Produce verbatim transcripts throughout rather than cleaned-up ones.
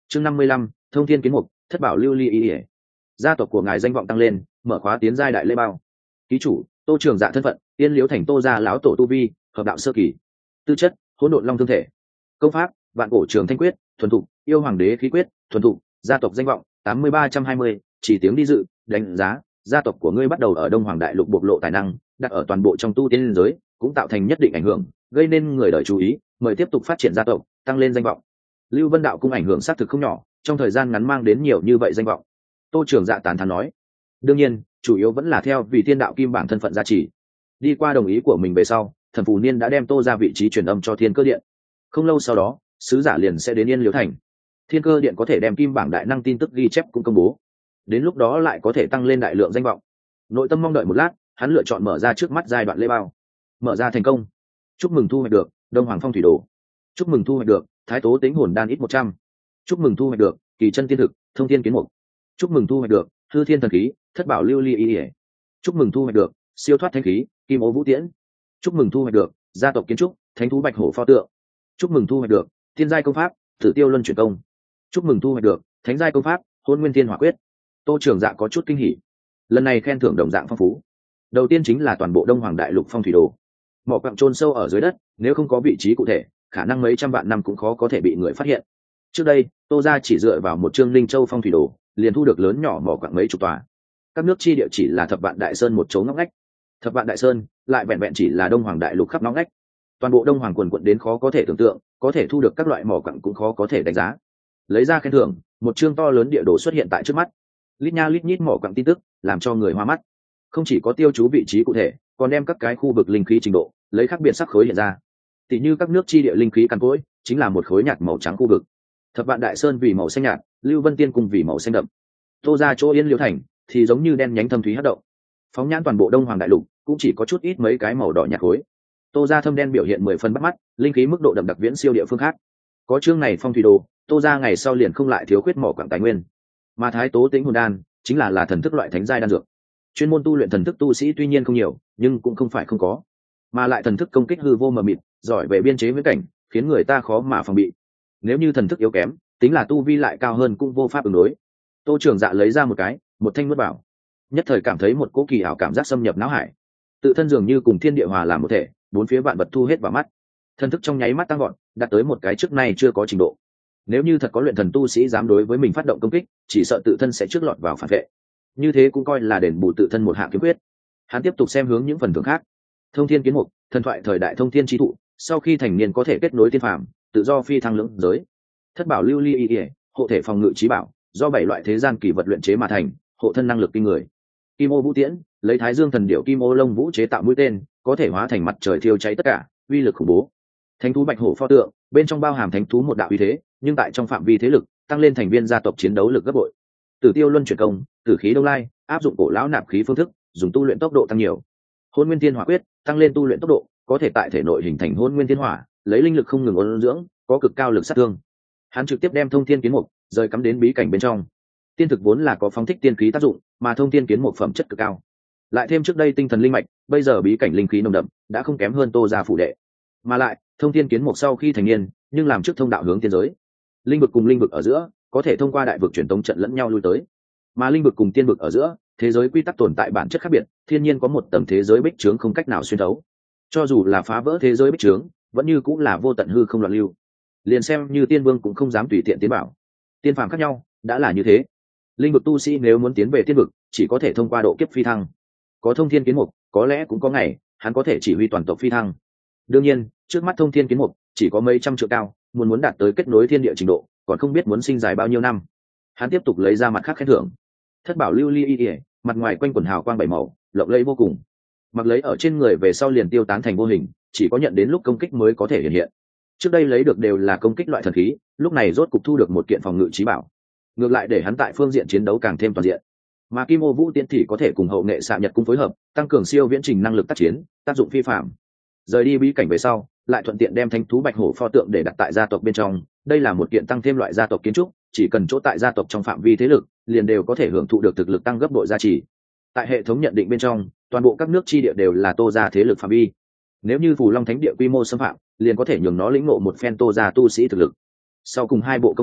chương năm mươi lăm, thông thiên kiến mục, thất bảo lưu ly y ỉa. Gia tộc của ngài danh vọng tăng lên, mở khóa tiến giai đại lễ bao. Ký chủ Tô Trường Dạ thân phận tiên liếu thành Tô gia lão tổ tu vi hợp đạo sơ kỳ. Tư chất hỗn độn long thương thể. Công pháp vạn cổ trường thanh quyết thuần thục. Yêu hoàng đế khí quyết thuần thục. Gia tộc danh vọng tám mươi ba trăm hai mươi. Chỉ tiếng đi dự đánh giá gia tộc của ngươi bắt đầu ở Đông Hoàng đại lục bộc lộ tài năng, đặt ở toàn bộ trong tu tiên giới cũng tạo thành nhất định ảnh hưởng, gây nên người đời chú ý, mời tiếp tục phát triển gia tộc, tăng lên danh vọng. Lưu Vân đạo cung ảnh hưởng xác thực không nhỏ, trong thời gian ngắn mang đến nhiều như vậy danh vọng. Tô Trường Dạ tán thán nói. Đương nhiên chủ yếu vẫn là theo vì thiên đạo kim bảng thân phận gia trì. Đi qua đồng ý của mình về sau, Thần Phù Niên đã đem Tô ra vị trí truyền âm cho Thiên Cơ Điện. Không lâu sau đó sứ giả liền sẽ đến Yên Liễu thành. Thiên Cơ Điện có thể đem kim bảng đại năng tin tức ghi chép cũng công bố, đến lúc đó lại có thể tăng lên đại lượng danh vọng. Nội tâm mong đợi một lát, hắn lựa chọn mở ra trước mắt giai đoạn lễ bao. Mở ra thành công. Chúc mừng thu hoạch được Đông Hoàng Phong Thủy Đồ. Chúc mừng thu hoạch được Thái Tố Tính Hồn Đan ít một trăm. Chúc mừng thu hoạch được Kỳ Chân Tiên Thực, Thông Thiên Kiến Mục. Chúc mừng thu hoạch được Hư Thiên Thần Khí, Thất Bảo Lưu Ly Y ỉa. Chúc mừng thu hoạch được Siêu Thoát Thánh Khí, Kim Ô Vũ Tiễn. Chúc mừng thu hoạch được Gia tộc Kiến Trúc, Thánh Thú Bạch Hổ Pho Tượng. Chúc mừng thu hoạch được Thiên giai công pháp, Tử Tiêu Luân Chuyển Công. Chúc mừng thu hoạch được Thánh giai công pháp, Hôn Nguyên Thiên Hỏa Quyết. Tô Trường Dạ có chút kinh hỉ, lần này khen thưởng đồng dạng phong phú. Đầu tiên chính là toàn bộ Đông Hoàng đại lục phong thủy đồ. Mỏ quặng chôn sâu ở dưới đất, nếu không có vị trí cụ thể, khả năng mấy trăm vạn năm cũng khó có thể bị người phát hiện. Trước đây Tô gia chỉ dựa vào một chương linh châu phong thủy đồ liền thu được lớn nhỏ mỏ quặng mấy chục tòa. Các nước chi địa chỉ là thập vạn đại sơn một chỗ ngóc ngách, thập vạn đại sơn lại vẹn vẹn chỉ là Đông Hoàng đại lục khắp ngóc ngách. Toàn bộ Đông Hoàng quần quận đến khó có thể tưởng tượng, có thể thu được các loại mỏ quặng cũng khó có thể đánh giá. Lấy ra khen thưởng, một chương to lớn địa đồ xuất hiện tại trước mắt. Lít nha lít nhít mỏ quặng tin tức làm cho người hoa mắt. Không chỉ có tiêu chú vị trí cụ thể, còn đem các cái khu vực linh khí trình độ lấy khác biệt sắc khối hiện ra. Tỷ như các nước chi địa linh khí căn cỗi chính là một khối nhạt màu trắng khu vực, thập vạn đại sơn vì màu xanh nhạt, Lưu Vân Tiên Cung vì màu xanh đậm, Tô ra chỗ Yên Liễu thành thì giống như đen nhánh thâm thúy hất động. Phóng nhãn toàn bộ Đông Hoàng đại lục cũng chỉ có chút ít mấy cái màu đỏ nhạt khối. Tô ra thâm đen biểu hiện mười phần bắt mắt, linh khí mức độ đậm đặc viễn siêu địa phương khác. Có chương này phong thủy đồ, Tô ra ngày sau liền không lại thiếu khuyết mỏ quặng tài nguyên. Mà Thái Tố Tính Hồn Đan chính là là thần thức loại thánh giai đan dược. Chuyên môn tu luyện thần thức tu sĩ tuy nhiên không nhiều, nhưng cũng không phải không có. Mà lại thần thức công kích hư vô mờ mịt, giỏi về biên chế viễn cảnh, khiến người ta khó mà phòng bị. Nếu như thần thức yếu kém, tính là tu vi lại cao hơn cũng vô pháp ứng đối. Tô Trường Dạ lấy ra một cái, một thanh nuốt vào. Nhất thời cảm thấy một cỗ kỳ ảo cảm giác xâm nhập não hải. Tự thân dường như cùng thiên địa hòa làm một thể, bốn phía vạn vật thu hết vào mắt. Thần thức trong nháy mắt tăng gọn, đạt tới một cái trước nay chưa có trình độ. Nếu như thật có luyện thần tu sĩ dám đối với mình phát động công kích, chỉ sợ tự thân sẽ trước lọt vào phản vệ. Như thế cũng coi là đền bù tự thân một hạng kiếm quyết. Hắn tiếp tục xem hướng những phần thưởng khác. Thông thiên kiến mục, thần thoại thời đại thông thiên chi thụ, sau khi thành niên có thể kết nối tiên phàm, tự do phi thăng lưỡng giới. Thất bảo lưu ly y ỉa, hộ thể phòng ngự trí bảo, do bảy loại thế gian kỳ vật luyện chế mà thành, hộ thân năng lực kinh người. Kim ô vũ tiễn, lấy thái dương thần điểu kim ô lông vũ chế tạo mũi tên, có thể hóa thành mặt trời thiêu cháy tất cả, uy lực khủng bố. Thánh thú bạch hổ pho tượng, bên trong bao hàm thánh thú một đạo uy thế, nhưng tại trong phạm vi thế lực tăng lên thành viên gia tộc chiến đấu lực gấp bội. Tử tiêu luân chuyển công, tử khí đông lai, áp dụng cổ lão nạp khí phương thức, dùng tu luyện tốc độ tăng nhiều. Hôn nguyên thiên hỏa quyết, tăng lên tu luyện tốc độ, có thể tại thể nội hình thành hôn nguyên thiên hỏa, lấy linh lực không ngừng ôn dưỡng, có cực cao lực sát thương. Hắn trực tiếp đem thông thiên kiến mục rời cắm đến bí cảnh bên trong. Tiên thực vốn là có phóng thích tiên khí tác dụng, mà thông thiên kiến mục phẩm chất cực cao, lại thêm trước đây tinh thần linh mạch, bây giờ bí cảnh linh khí nồng đậm, đã không kém hơn Tô gia phủ đệ. Mà lại thông thiên kiến mục sau khi thành niên, nhưng làm trước thông đạo hướng tiên giới. Linh vực cùng linh vực ở giữa có thể thông qua đại vực truyền tống trận lẫn nhau lui tới, mà linh vực cùng tiên vực ở giữa thế giới quy tắc tồn tại bản chất khác biệt, thiên nhiên có một tầng thế giới bích trướng không cách nào xuyên thấu. Cho dù là phá vỡ thế giới bích trướng, vẫn như cũng là vô tận hư không loạn lưu. Liền xem như tiên vương cũng không dám tùy tiện tiến bảo. Tiên phàm khác nhau đã là như thế. Linh vực tu sĩ nếu muốn tiến về tiên vực, chỉ có thể thông qua độ kiếp phi thăng. Có thông thiên kiến mục, có lẽ cũng có ngày hắn có thể chỉ huy toàn tộc phi thăng. Đương nhiên trước mắt thông thiên kiến mục chỉ có mấy trăm trượng cao, muốn muốn đạt tới kết nối thiên địa trình độ, còn không biết muốn sinh dài bao nhiêu năm. Hắn tiếp tục lấy ra mặt khác khen thưởng. Thất bảo lưu ly y ỉa, mặt ngoài quanh quần hào quang bảy màu, lộng lẫy vô cùng. Mặc lấy ở trên người về sau liền tiêu tán thành vô hình, chỉ có nhận đến lúc công kích mới có thể hiện hiện. Trước đây lấy được đều là công kích loại thần khí, lúc này rốt cục thu được một kiện phòng ngự trí bảo, ngược lại để hắn tại phương diện chiến đấu càng thêm toàn diện. Mà kim ô vũ tiễn thì có thể cùng hậu nghệ xạ nhật cung phối hợp, tăng cường siêu viễn trình năng lực tác chiến, tác dụng phi phạm. Rời đi bí cảnh về sau, lại thuận tiện đem thánh thú bạch hổ pho tượng để đặt tại gia tộc bên trong. Đây là một kiện tăng thêm loại gia tộc kiến trúc, chỉ cần chỗ tại gia tộc trong phạm vi thế lực, liền đều có thể hưởng thụ được thực lực tăng gấp bội gia trì. Tại hệ thống nhận định bên trong, toàn bộ các nước chi địa đều là Tô gia thế lực phạm vi. Nếu như Phù Long Thánh địa quy mô xâm phạm, liền có thể nhường nó lĩnh ngộ một phen Tô gia tu sĩ thực lực. Sau cùng hai bộ công pháp,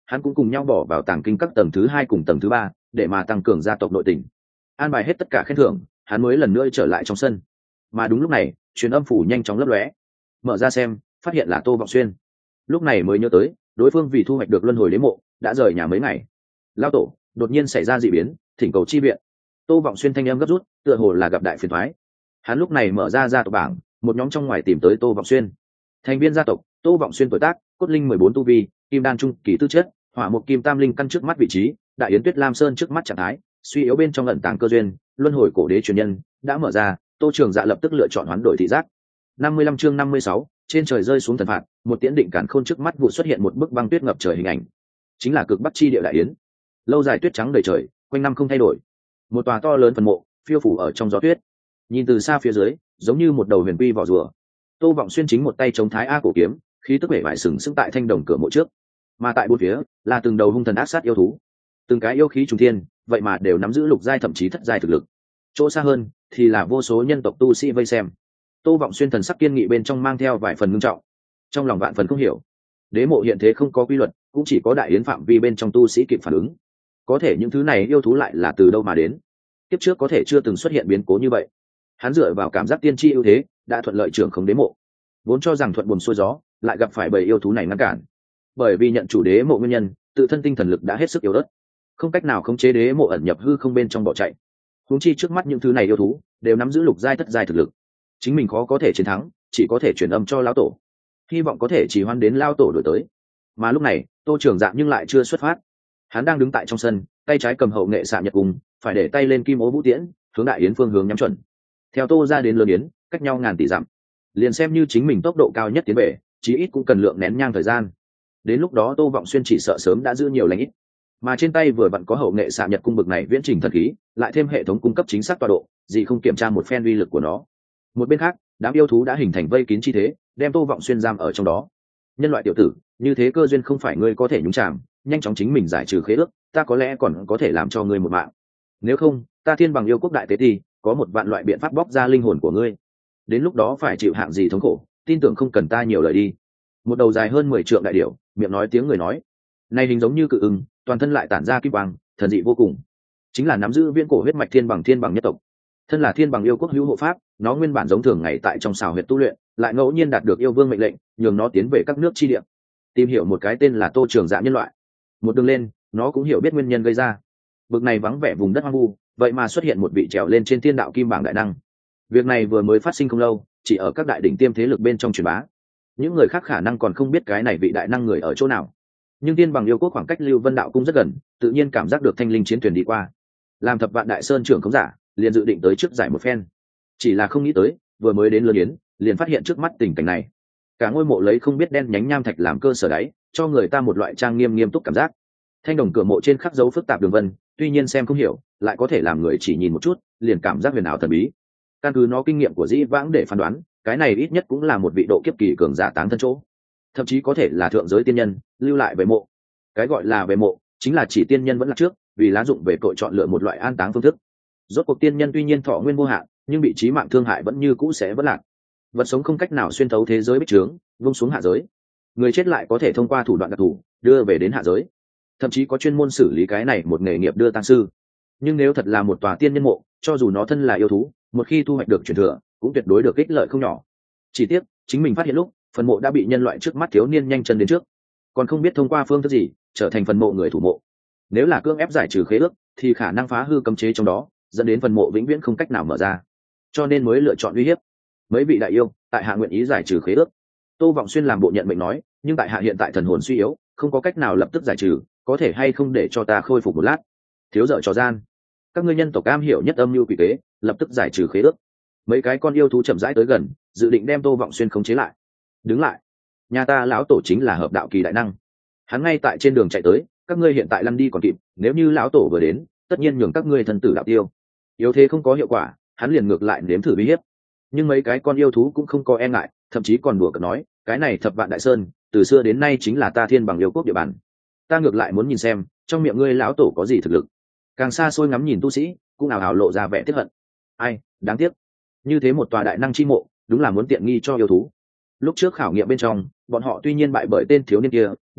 hắn cũng cùng nhau bỏ vào tàng kinh các tầng thứ hai cùng tầng thứ ba để mà tăng cường gia tộc nội tình. An bài hết tất cả khen thưởng, hắn mới lần nữa trở lại trong sân. Mà đúng lúc này, truyền âm phủ nhanh chóng lấp lóe, mở ra xem, phát hiện là Tô Vọng Xuyên. Lúc này mới nhớ tới, đối phương vì thu hoạch được luân hồi đế mộ đã rời nhà mấy ngày. Lao tổ, đột nhiên xảy ra dị biến, thỉnh cầu chi viện. Tô Vọng Xuyên thanh âm gấp rút, tựa hồ là gặp đại phiền toái. Hắn lúc này mở ra gia tộc bảng, một nhóm trong ngoài tìm tới Tô Vọng Xuyên. Thành viên gia tộc: Tô Vọng Xuyên, tuổi tác cốt linh mười bốn tu vi, kim đan trung kỳ tư chất, hỏa mục kim tam linh căn trước mắt vị trí, đại yến tuyết lam sơn trước mắt trạng thái, suy yếu bên trong ẩn tàng cơ duyên, luân hồi cổ đế truyền nhân đã mở ra. Tô Trường Dạ lập tức lựa chọn hoán đổi thị giác. năm mươi lăm chương năm mươi sáu, trên trời rơi xuống thần phạt, một tiễn định cản khôn trước mắt vụ xuất hiện một bức băng tuyết ngập trời hình ảnh, chính là cực bắc chi địa đại yến. Lâu dài tuyết trắng đầy trời, quanh năm không thay đổi. Một tòa to lớn phần mộ phiêu phủ ở trong gió tuyết, nhìn từ xa phía dưới giống như một đầu huyền quy vỏ rùa. Tô Vọng Xuyên chính một tay chống thái a cổ kiếm, khí tức vẻ vải sừng sững tại thanh đồng cửa mộ trước, mà tại bốn phía là từng đầu hung thần ác sát yêu thú, từng cái yêu khí trùng thiên, vậy mà đều nắm giữ lục giai thậm chí thất giai thực lực. Chỗ xa hơn thì là vô số nhân tộc tu sĩ vây xem. Tô Vọng Xuyên thần sắc kiên nghị bên trong mang theo vài phần ngưng trọng, trong lòng vạn phần không hiểu. Đế mộ hiện thế không có quy luật, cũng chỉ có đại yến phạm vi bên trong tu sĩ kịp phản ứng. Có thể những thứ này yêu thú lại là từ đâu mà đến? Kiếp trước có thể chưa từng xuất hiện biến cố như vậy. Hắn dựa vào cảm giác tiên tri ưu thế, đã thuận lợi trưởng khống đế mộ. Vốn cho rằng thuận buồm xuôi gió, lại gặp phải bầy yêu thú này ngăn cản. Bởi vì nhận chủ đế mộ nguyên nhân, tự thân tinh thần lực đã hết sức yếu ớt, không cách nào khống chế đế mộ ẩn nhập hư không bên trong bỏ chạy. Huống chi trước mắt những thứ này yêu thú đều nắm giữ lục giai thất giai thực lực, chính mình khó có thể chiến thắng, chỉ có thể truyền âm cho lão tổ, hy vọng có thể chỉ hoan đến lão tổ đổi tới. Mà lúc này Tô Trường Dạ nhưng lại chưa xuất phát. Hắn đang đứng tại trong sân, tay trái cầm hậu nghệ xạ nhật cung, phải để tay lên kim ố vũ tiễn, hướng đại yến phương hướng nhắm chuẩn. Theo Tô ra đến lớn yến, cách nhau ngàn tỷ dặm, liền xem như chính mình tốc độ cao nhất tiến về, chí ít cũng cần lượng nén nhang thời gian. Đến lúc đó Tô Vọng Xuyên chỉ sợ sớm đã giữ nhiều lành ít. Mà trên tay vừa vặn có hậu nghệ xạ nhật cung bực này viễn trình thần khí, lại thêm hệ thống cung cấp chính xác tọa độ, gì không kiểm tra một phen uy lực của nó. Một bên khác, đám yêu thú đã hình thành vây kín chi thế, đem Tô Vọng Xuyên giam ở trong đó. Nhân loại tiểu tử, như thế cơ duyên không phải ngươi có thể nhúng chàm, nhanh chóng chính mình giải trừ khế ước, ta có lẽ còn có thể làm cho ngươi một mạng. Nếu không, ta thiên bằng yêu quốc đại tế ti, có một vạn loại biện pháp bóc ra linh hồn của ngươi. Đến lúc đó phải chịu hạng gì thống khổ, tin tưởng không cần ta nhiều lời đi. Một đầu dài hơn mười trượng đại điểu, miệng nói tiếng người nói, này hình giống như cự ưng, toàn thân lại tản ra kim quang, thần dị vô cùng, chính là nắm giữ viễn cổ huyết mạch thiên bằng thiên bằng nhất tộc. Thân là thiên bằng yêu quốc hữu hộ pháp, nó nguyên bản giống thường ngày tại trong xào huyệt tu luyện, lại ngẫu nhiên đạt được yêu vương mệnh lệnh, nhường nó tiến về các nước chi địa, tìm hiểu một cái tên là Tô Trường Dạ nhân loại. Một đường lên, nó cũng hiểu biết nguyên nhân gây ra. Bực này vắng vẻ vùng đất hoang vu, vậy mà xuất hiện một vị trèo lên trên thiên đạo kim bảng đại năng. Việc này vừa mới phát sinh không lâu, chỉ ở các đại đỉnh tiêm thế lực bên trong truyền bá. Những người khác khả năng còn không biết cái này vị đại năng người ở chỗ nào. Nhưng thiên bằng yêu quốc khoảng cách Lưu Vân đạo cung rất gần, tự nhiên cảm giác được thanh linh chiến thuyền đi qua. Làm thập vạn đại sơn trưởng khống giả, liền dự định tới trước giải một phen. Chỉ là không nghĩ tới, vừa mới đến lớn yến, liền phát hiện trước mắt tình cảnh này. Cả ngôi mộ lấy không biết đen nhánh nham thạch làm cơ sở đáy, cho người ta một loại trang nghiêm nghiêm túc cảm giác. Thanh đồng cửa mộ trên khắc dấu phức tạp đường vân, tuy nhiên xem không hiểu, lại có thể làm người chỉ nhìn một chút, liền cảm giác huyền ảo thần bí. Căn cứ nó kinh nghiệm của dĩ vãng để phán đoán, cái này ít nhất cũng là một vị độ kiếp kỳ cường giả táng thân chỗ, thậm chí có thể là thượng giới tiên nhân lưu lại về mộ. Cái gọi là về mộ, chính là chỉ tiên nhân vẫn là trước, vì lá dụng về tội chọn lựa một loại an táng phương thức. Rốt cuộc tiên nhân tuy nhiên thọ nguyên vô hạn, nhưng bị chí mạng thương hại vẫn như cũ sẽ vẫn lạc. Vật sống không cách nào xuyên thấu thế giới bích trướng, vung xuống hạ giới. Người chết lại có thể thông qua thủ đoạn đặc thù đưa về đến hạ giới, thậm chí có chuyên môn xử lý cái này một nghề nghiệp đưa tang sư. Nhưng nếu thật là một tòa tiên nhân mộ, cho dù nó thân là yêu thú, một khi thu hoạch được truyền thừa, cũng tuyệt đối được ích lợi không nhỏ. Chỉ tiếc, chính mình phát hiện lúc, phần mộ đã bị nhân loại trước mắt thiếu niên nhanh chân đến trước, còn không biết thông qua phương thức gì trở thành phần mộ người thủ mộ. Nếu là cưỡng ép giải trừ khế ước, thì khả năng phá hư cấm chế trong đó, dẫn đến phần mộ vĩnh viễn không cách nào mở ra. Cho nên mới lựa chọn uy hiếp. Mấy vị đại yêu, tại hạ nguyện ý giải trừ khế ước. Tô Vọng Xuyên làm bộ nhận mệnh nói, nhưng tại hạ hiện tại thần hồn suy yếu, không có cách nào lập tức giải trừ, có thể hay không để cho ta khôi phục một lát? Thiếu dở trò gian. Các ngươi nhân tộc cam hiểu nhất âm mưu quỷ kế, lập tức giải trừ khế ước. Mấy cái con yêu thú chậm rãi tới gần, dự định đem Tô Vọng Xuyên khống chế lại. Đứng lại, nhà ta lão tổ chính là hợp đạo kỳ đại năng, hắn ngay tại trên đường chạy tới, các ngươi hiện tại lăn đi còn kịp, nếu như lão tổ vừa đến, tất nhiên nhường các ngươi thần tử đạo tiêu. Yếu thế không có hiệu quả, hắn liền ngược lại nếm thử uy hiếp. Nhưng mấy cái con yêu thú cũng không có e ngại, thậm chí còn đùa cợt nói, cái này thập vạn đại sơn, từ xưa đến nay chính là ta thiên bằng yêu quốc địa bàn, ta ngược lại muốn nhìn xem trong miệng ngươi lão tổ có gì thực lực. Càng xa xôi ngắm nhìn tu sĩ, cũng ảo ảo lộ ra vẻ tiếc hận. Ai, đáng tiếc, như thế một tòa đại năng chi mộ, đúng là muốn tiện nghi cho yêu thú. Lúc trước khảo nghiệm bên trong, bọn họ tuy nhiên bại bởi tên thiếu niên kia,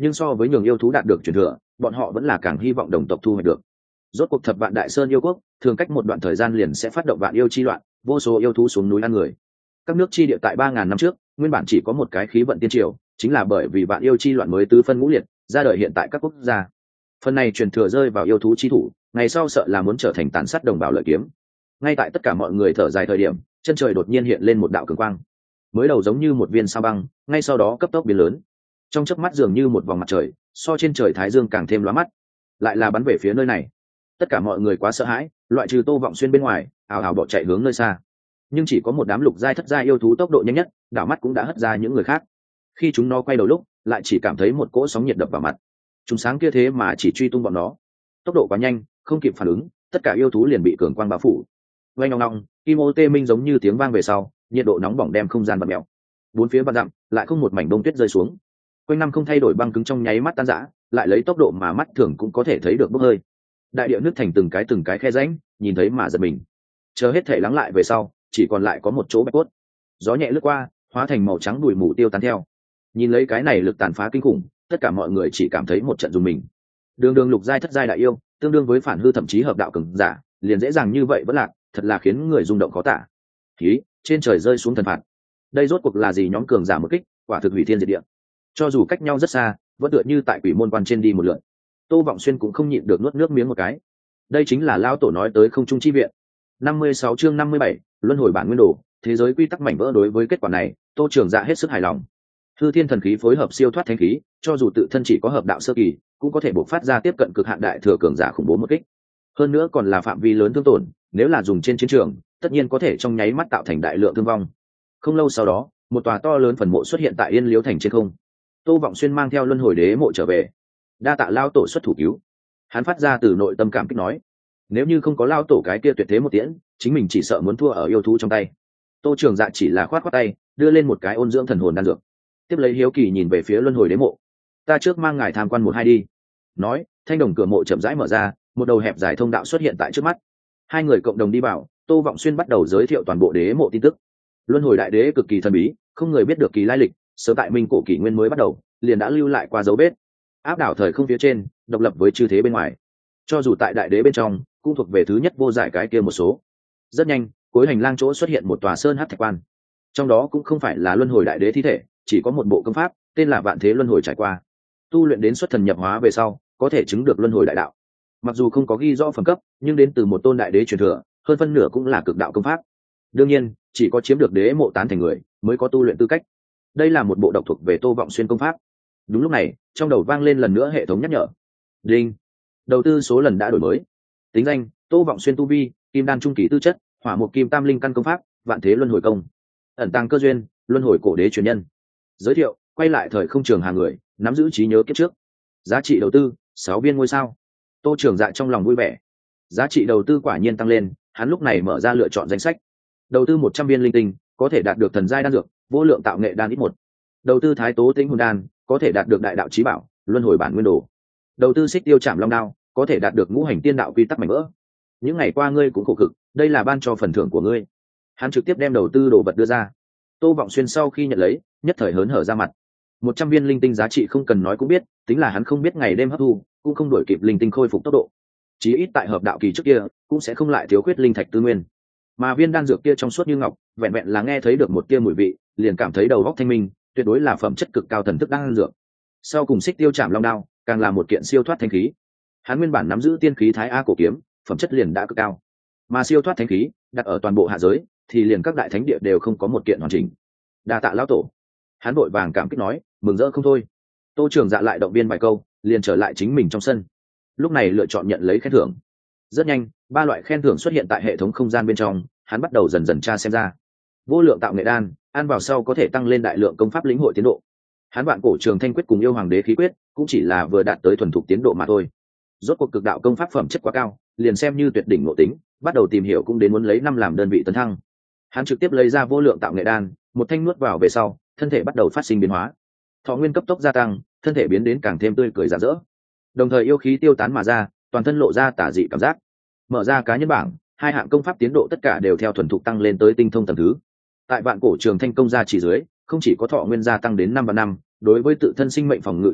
nhưng so với nhường yêu thú đạt được truyền thừa, bọn họ vẫn là càng hy vọng đồng tộc thu hoạch được. Rốt cuộc thập vạn đại sơn yêu quốc thường cách một đoạn thời gian liền sẽ phát động vạn yêu chi loạn, vô số yêu thú xuống núi ăn người. Các nước chi địa tại ba ngàn năm trước nguyên bản chỉ có một cái khí vận tiên triều, chính là bởi vì vạn yêu chi loạn mới tứ phân ngũ liệt ra đời hiện tại các quốc gia. Phần này truyền thừa rơi vào yêu thú chi thủ, ngày sau sợ là muốn trở thành tàn sát đồng bào lợi kiếm. Ngay tại tất cả mọi người thở dài thời điểm, chân trời đột nhiên hiện lên một đạo cường quang, mới đầu giống như một viên sao băng, ngay sau đó cấp tốc biến lớn, trong chớp mắt dường như một vòng mặt trời, so trên trời thái dương càng thêm lóa mắt, lại là bắn về phía nơi này. Tất cả mọi người quá sợ hãi, loại trừ Tô Vọng Xuyên bên ngoài, ào ào bỏ chạy hướng nơi xa. Nhưng chỉ có một đám lục giai thất giai yêu thú tốc độ nhanh nhất, đảo mắt cũng đã hất ra những người khác. Khi chúng nó quay đầu lúc, lại chỉ cảm thấy một cỗ sóng nhiệt đập vào mặt. Chúng sáng kia thế mà chỉ truy tung bọn nó, tốc độ quá nhanh, không kịp phản ứng, tất cả yêu thú liền bị cường quang bao phủ. Vang nong nong, kim ô tê minh giống như tiếng vang về sau, nhiệt độ nóng bỏng đem không gian bật mèo. Bốn phía băng dặm, lại không một mảnh bông tuyết rơi xuống. Quanh năm không thay đổi băng cứng trong nháy mắt tan rã, lại lấy tốc độ mà mắt thường cũng có thể thấy được bốc hơi. Đại địa nứt thành từng cái từng cái khe rãnh, nhìn thấy mà giật mình. Chờ hết thể lắng lại về sau, chỉ còn lại có một chỗ bạch cốt. Gió nhẹ lướt qua, hóa thành màu trắng bụi mù tiêu tán theo. Nhìn lấy cái này lực tàn phá kinh khủng, tất cả mọi người chỉ cảm thấy một trận rùng mình. Đường đường lục giai thất giai đại yêu, tương đương với phản hư thậm chí hợp đạo cường giả, liền dễ dàng như vậy vẫn lạc, thật là khiến người rung động khó tả. Khí, trên trời rơi xuống thần phạt. Đây rốt cuộc là gì nhóm cường giả một kích, quả thực hủy thiên diệt địa. Cho dù cách nhau rất xa, vẫn tựa như tại quỷ môn quan trên đi một lượt. Tô Vọng Xuyên cũng không nhịn được nuốt nước miếng một cái. Đây chính là lão tổ nói tới không trung chi viện. năm mươi sáu chương năm mươi bảy, luân hồi bản nguyên đồ, thế giới quy tắc mảnh vỡ. Đối với kết quả này, Tô Trường Dạ hết sức hài lòng. Hư Thiên thần khí phối hợp siêu thoát thánh khí, cho dù tự thân chỉ có hợp đạo sơ kỳ, cũng có thể bộc phát ra tiếp cận cực hạn đại thừa cường giả khủng bố một kích. Hơn nữa còn là phạm vi lớn thương tổn, nếu là dùng trên chiến trường, tất nhiên có thể trong nháy mắt tạo thành đại lượng thương vong. Không lâu sau đó, một tòa to lớn phần mộ xuất hiện tại Yên Liếu thành trên không. Tô Vọng Xuyên mang theo luân hồi đế mộ trở về, đa tạ lao tổ xuất thủ cứu. Hắn phát ra từ nội tâm cảm kích nói, nếu như không có lao tổ cái kia tuyệt thế một tiễn, chính mình chỉ sợ muốn thua ở yêu thú trong tay. Tô Trường Dạ chỉ là khoát khoát tay, đưa lên một cái ôn dưỡng thần hồn đan dược, tiếp lấy hiếu kỳ nhìn về phía luân hồi đế mộ. Ta trước mang ngài tham quan một hai đi. Nói, thanh đồng cửa mộ chậm rãi mở ra, một đầu hẹp dài thông đạo xuất hiện tại trước mắt. Hai người cộng đồng đi vào, Tô Vọng Xuyên bắt đầu giới thiệu toàn bộ đế mộ tin tức. Luân hồi đại đế cực kỳ thần bí, không người biết được kỳ lai lịch, sớm tại minh cổ kỷ nguyên mới bắt đầu, liền đã lưu lại qua dấu vết, áp đảo thời không phía trên, độc lập với chư thế bên ngoài. Cho dù tại đại đế bên trong, cũng thuộc về thứ nhất vô giải cái kia một số. Rất nhanh, cuối hành lang chỗ xuất hiện một tòa sơn hắc thạch quan, trong đó cũng không phải là luân hồi đại đế thi thể, chỉ có một bộ công pháp, tên là Vạn Thế Luân Hồi trải qua. Tu luyện đến xuất thần nhập hóa về sau, có thể chứng được luân hồi đại đạo. Mặc dù không có ghi rõ phẩm cấp, nhưng đến từ một tôn đại đế truyền thừa, hơn phân nửa cũng là cực đạo công pháp. Đương nhiên, chỉ có chiếm được đế mộ tán thành người, mới có tu luyện tư cách. Đây là một bộ độc thuộc về Tô Vọng Xuyên công pháp. Đúng lúc này, trong đầu vang lên lần nữa hệ thống nhắc nhở. Đinh. Đầu tư số lần đã đổi mới. Tính danh: Tô Vọng Xuyên tu vi, kim đan trung kỳ tư chất, hỏa mục kim tam linh căn công pháp, Vạn Thế Luân Hồi công. Ẩn tàng cơ duyên, luân hồi cổ đế truyền nhân. Giới thiệu: quay lại thời không trường hàng người, nắm giữ trí nhớ kiếp trước. Giá trị đầu tư: sáu viên ngôi sao. Tô Trường Dạ trong lòng vui vẻ. Giá trị đầu tư quả nhiên tăng lên, hắn lúc này mở ra lựa chọn danh sách. Đầu tư một trăm viên linh tinh, có thể đạt được thần giai đan dược, vô lượng tạo nghệ đan ít một. Đầu tư thái tố tĩnh hồn đan, có thể đạt được đại đạo chí bảo, luân hồi bản nguyên đồ. Đầu tư xích tiêu chạm long đao, có thể đạt được ngũ hành tiên đạo quy tắc mảnh vỡ. Những ngày qua ngươi cũng khổ cực, đây là ban cho phần thưởng của ngươi. Hắn trực tiếp đem đầu tư đồ vật đưa ra. Tô Vọng Xuyên sau khi nhận lấy, nhất thời hớn hở ra mặt. Một trăm viên linh tinh giá trị không cần nói cũng biết, tính là hắn không biết ngày đêm hấp thu, cũng không đổi kịp linh tinh khôi phục tốc độ. Chí ít tại hợp đạo kỳ trước kia, cũng sẽ không lại thiếu khuyết linh thạch tư nguyên. Mà viên đan dược kia trong suốt như ngọc, vẹn vẹn là nghe thấy được một tia mùi vị, liền cảm thấy đầu óc thanh minh, tuyệt đối là phẩm chất cực cao thần thức đan dược. Sau cùng xích tiêu chạm long đao, càng là một kiện siêu thoát thánh khí. Hắn nguyên bản nắm giữ tiên khí Thái A cổ kiếm, phẩm chất liền đã cực cao. Mà siêu thoát thánh khí, đặt ở toàn bộ hạ giới, thì liền các đại thánh địa đều không có một kiện hoàn chỉnh. Đa tạ lão tổ. Hắn vội vàng cảm kích nói, mừng rỡ không thôi. Tô Trường Dạ lại động viên vài câu, liền trở lại chính mình trong sân. Lúc này lựa chọn nhận lấy khen thưởng. Rất nhanh, ba loại khen thưởng xuất hiện tại hệ thống không gian bên trong, hắn bắt đầu dần dần tra xem ra. Vô lượng tạo nghệ đan, ăn vào sau có thể tăng lên đại lượng công pháp lĩnh hội tiến độ. Hắn Vạn Cổ Trường Thanh quyết cùng Yêu Hoàng Đế khí quyết, cũng chỉ là vừa đạt tới thuần thục tiến độ mà thôi. Rốt cuộc cực đạo công pháp phẩm chất quá cao, liền xem như tuyệt đỉnh nội tính, bắt đầu tìm hiểu cũng đến muốn lấy năm làm đơn vị tấn thăng. Hắn trực tiếp lấy ra vô lượng tạo nghệ đan, một thanh nuốt vào về sau, thân thể bắt đầu phát sinh biến hóa. Thọ nguyên cấp tốc gia tăng, thân thể biến đến càng thêm tươi cười rạng rỡ. Đồng thời yêu khí tiêu tán mà ra, toàn thân lộ ra tả dị cảm giác. Mở ra cá nhân bảng, hai hạng công pháp tiến độ tất cả đều theo thuần thục tăng lên tới tinh thông tầng thứ. Tại Vạn Cổ Trường Thanh công gia chỉ dưới, không chỉ có thọ nguyên gia tăng đến năm và năm, đối với tự thân sinh mệnh phòng ngự trình độ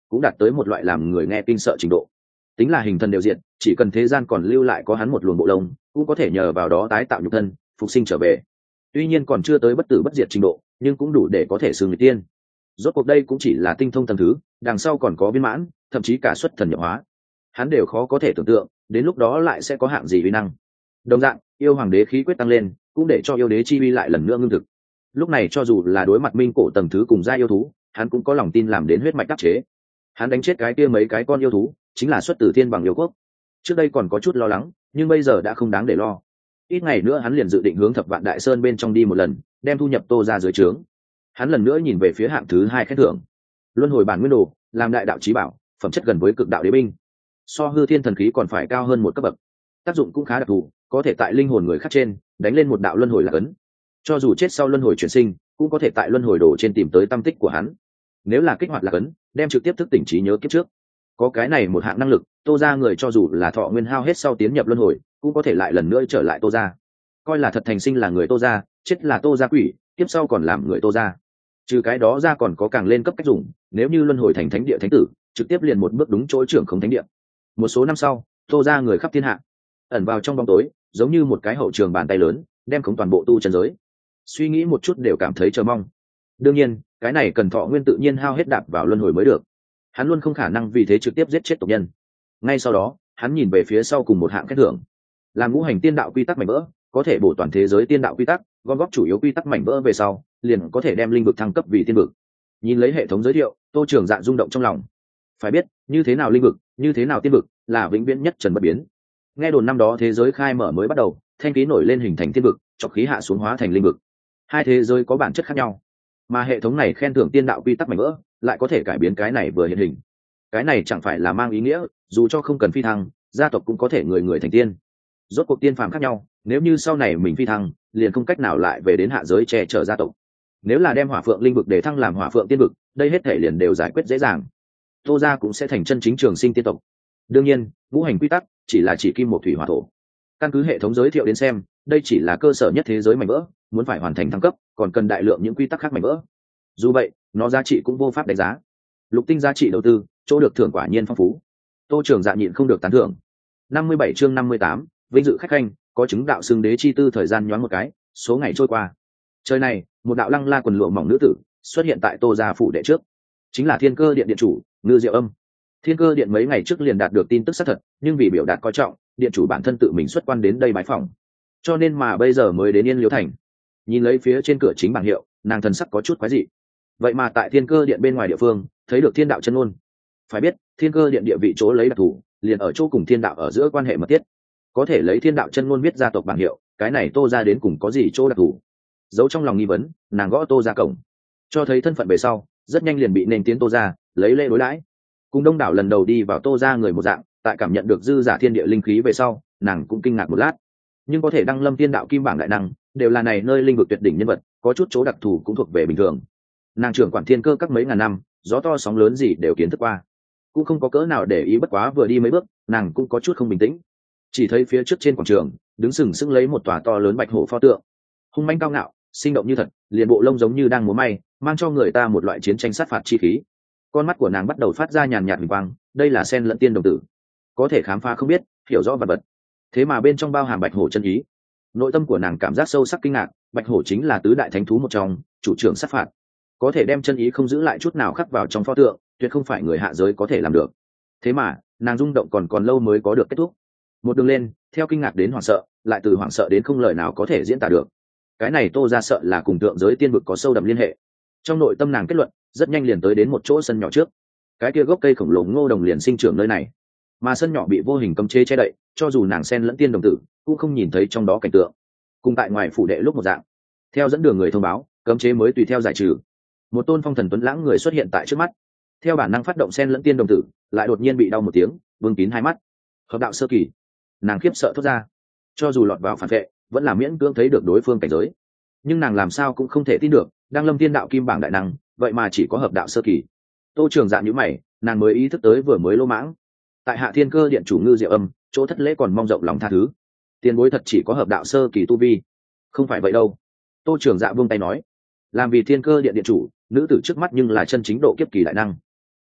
cũng đạt tới một loại làm người nghe kinh sợ trình độ. Tính là hình thần đều diện, chỉ cần thế gian còn lưu lại có hắn một luồng bộ lông, cũng có thể nhờ vào đó tái tạo nhục thân, phục sinh trở về. Tuy nhiên còn chưa tới bất tử bất diệt trình độ, nhưng cũng đủ để có thể xưng người tiên. Rốt cuộc đây cũng chỉ là tinh thông tầng thứ, đằng sau còn có viên mãn, thậm chí cả xuất thần nhập hóa. Hắn đều khó có thể tưởng tượng, đến lúc đó lại sẽ có hạng gì uy năng. Đồng dạng, yêu hoàng đế khí quyết tăng lên, cũng để cho yêu đế chi uy lại lần nữa ngưng thực. Lúc này cho dù là đối mặt minh cổ tầng thứ cùng gia yêu thú, hắn cũng có lòng tin làm đến huyết mạch đắc chế. Hắn đánh chết cái kia mấy cái con yêu thú, chính là xuất từ thiên bằng yêu quốc. Trước đây còn có chút lo lắng, nhưng bây giờ đã không đáng để lo. Ít ngày nữa hắn liền dự định hướng Thập Vạn Đại Sơn bên trong đi một lần, đem thu nhập Tô ra dưới trướng. Hắn lần nữa nhìn về phía hạng thứ hai khen thưởng, luân hồi bản nguyên đồ, làm đại đạo chí bảo, phẩm chất gần với cực đạo đế binh, so hư thiên thần khí còn phải cao hơn một cấp bậc. Tác dụng cũng khá đặc thù, có thể tại linh hồn người khác trên đánh lên một đạo luân hồi lạc ấn, cho dù chết sau luân hồi chuyển sinh, cũng có thể tại luân hồi đồ trên tìm tới tâm tích của hắn. Nếu là kích hoạt lạc ấn, đem trực tiếp thức tỉnh trí nhớ kiếp trước. Có cái này một hạng năng lực, Tô ra người cho dù là thọ nguyên hao hết sau tiến nhập luân hồi, cũng có thể lại lần nữa trở lại Tô ra. Coi là thật thành sinh là người Tô ra, chết là Tô ra quỷ, tiếp sau còn làm người Tô ra. Trừ cái đó ra còn có càng lên cấp cách dùng, nếu như luân hồi thành thánh địa thánh tử, trực tiếp liền một bước đúng chỗ trưởng không thánh địa. Một số năm sau, Tô ra người khắp thiên hạ, ẩn vào trong bóng tối, giống như một cái hậu trường bàn tay lớn, đem khống toàn bộ tu chân giới. Suy nghĩ một chút đều cảm thấy chờ mong. Đương nhiên, cái này cần thọ nguyên tự nhiên hao hết đạp vào luân hồi mới được. Hắn luôn không khả năng vì thế trực tiếp giết chết tộc nhân. Ngay sau đó, hắn nhìn về phía sau cùng một hạng khen thưởng, làm ngũ hành tiên đạo quy tắc mảnh vỡ, có thể bổ toàn thế giới tiên đạo quy tắc, gom góp chủ yếu quy tắc mảnh vỡ về sau, liền có thể đem linh vực thăng cấp vì tiên vực. Nhìn lấy hệ thống giới thiệu, Tô Trường Dạ rung động trong lòng. Phải biết, như thế nào linh vực, như thế nào tiên vực, là vĩnh viễn nhất trần bất biến. Nghe đồn năm đó thế giới khai mở mới bắt đầu, thanh khí nổi lên hình thành tiên vực, chọc khí hạ xuống hóa thành linh vực. Hai thế giới có bản chất khác nhau, mà hệ thống này khen thưởng tiên đạo quy tắc mảnh vỡ, lại có thể cải biến cái này vừa hiện hình. Cái này chẳng phải là mang ý nghĩa, dù cho không cần phi thăng, gia tộc cũng có thể người người thành tiên. Rốt cuộc tiên phàm khác nhau, nếu như sau này mình phi thăng, liền không cách nào lại về đến hạ giới che chở gia tộc. Nếu là đem hỏa phượng linh vực để thăng làm hỏa phượng tiên vực, đây hết thể liền đều giải quyết dễ dàng. Tô gia cũng sẽ thành chân chính trường sinh tiên tộc. Đương nhiên, ngũ hành quy tắc chỉ là chỉ kim một thủy hỏa thổ. Căn cứ hệ thống giới thiệu đến xem, đây chỉ là cơ sở nhất thế giới mảnh vỡ, muốn phải hoàn thành thăng cấp, còn cần đại lượng những quy tắc khác mảnh vỡ. Dù vậy, nó giá trị cũng vô pháp đánh giá. Lục tinh giá trị đầu tư, chỗ được thưởng quả nhiên phong phú. Tô Trường Dạ nhịn không được tán thưởng. năm mươi bảy chương năm mươi tám, vinh dự khách khanh, có chứng đạo xưng đế chi tư. Thời gian nhoáng một cái, số ngày trôi qua. Trời này, một đạo lăng la quần lụa mỏng nữ tử xuất hiện tại Tô gia phủ đệ trước, chính là Thiên Cơ Điện điện chủ Ngư Diệu Âm. Thiên Cơ Điện mấy ngày trước liền đạt được tin tức xác thật, nhưng vì biểu đạt coi trọng, điện chủ bản thân tự mình xuất quan đến đây bái phỏng, cho nên mà bây giờ mới đến Yên Liễu thành. Nhìn lấy phía trên cửa chính bảng hiệu, nàng thần sắc có chút quái dị. Vậy mà tại Thiên Cơ Điện bên ngoài địa phương, thấy được Thiên Đạo chân ngôn. Phải biết, Thiên Cơ Điện địa vị chỗ lấy đặc thù, liền ở chỗ cùng Thiên Đạo ở giữa quan hệ mật thiết. Có thể lấy Thiên Đạo chân ngôn viết gia tộc bảng hiệu, cái này Tô gia đến cùng có gì chỗ đặc thù? Giấu trong lòng nghi vấn, nàng gõ Tô gia cổng, cho thấy thân phận về sau, rất nhanh liền bị nên tiến Tô gia, lấy lễ đối đãi. Cùng đông đảo lần đầu đi vào Tô gia người một dạng, tại cảm nhận được dư giả thiên địa linh khí về sau, nàng cũng kinh ngạc một lát. Nhưng có thể đăng lâm Thiên Đạo kim bảng đại năng, đều là này nơi linh vực tuyệt đỉnh nhân vật, có chút chỗ đặc thù cũng thuộc về bình thường. Nàng trưởng quản thiên cơ các mấy ngàn năm, gió to sóng lớn gì đều kiến thức qua, cũng không có cỡ nào để ý. Bất quá vừa đi mấy bước, nàng cũng có chút không bình tĩnh. Chỉ thấy phía trước trên quảng trường, đứng sừng sững lấy một tòa to lớn bạch hổ pho tượng, hung manh cao ngạo, sinh động như thật, liền bộ lông giống như đang múa may, mang cho người ta một loại chiến tranh sát phạt chi khí. Con mắt của nàng bắt đầu phát ra nhàn nhạt huỳnh quang, đây là sen lẫn tiên đồng tử, có thể khám phá không biết, hiểu rõ vật vật. Thế mà bên trong bao hàm bạch hổ chân ý. Nội tâm của nàng cảm giác sâu sắc kinh ngạc, bạch hổ chính là tứ đại thánh thú một trong, chủ trưởng sát phạt, có thể đem chân ý không giữ lại chút nào khắc vào trong pho tượng, tuyệt không phải người hạ giới có thể làm được. Thế mà nàng rung động còn còn lâu mới có được kết thúc. Một đường lên, theo kinh ngạc đến hoảng sợ, lại từ hoảng sợ đến không lời nào có thể diễn tả được. Cái này Tô ra sợ là cùng tượng giới tiên vực có sâu đậm liên hệ. Trong nội tâm nàng kết luận, rất nhanh liền tới đến một chỗ sân nhỏ trước. Cái kia gốc cây khổng lồ ngô đồng liền sinh trưởng nơi này, mà sân nhỏ bị vô hình cấm chế che đậy, cho dù nàng sen lẫn tiên đồng tử cũng không nhìn thấy trong đó cảnh tượng. Cùng tại ngoài phủ đệ lúc một dạng, theo dẫn đường người thông báo, cấm chế mới tùy theo giải trừ. Một tôn phong thần tuấn lãng người xuất hiện tại trước mắt, theo bản năng phát động sen lẫn tiên đồng tử, lại đột nhiên bị đau một tiếng, vương kín hai mắt. Hợp đạo sơ kỳ, nàng khiếp sợ thốt ra. Cho dù lọt vào phản vệ, vẫn là miễn cưỡng thấy được đối phương cảnh giới, nhưng nàng làm sao cũng không thể tin được, đang lâm tiên đạo kim bảng đại năng, vậy mà chỉ có hợp đạo sơ kỳ. Tô Trường Dạ nhíu mày, nàng mới ý thức tới vừa mới lỗ mãng. Tại Hạ Thiên Cơ Điện chủ Ngư Diệu Âm, chỗ thất lễ còn mong rộng lòng tha thứ. Tiền bối thật chỉ có hợp đạo sơ kỳ tu vi. Không phải vậy đâu. Tô Trường Dạ buông tay nói, làm vì Thiên Cơ Điện điện chủ, nữ tử trước mắt nhưng là chân chính độ kiếp kỳ đại năng.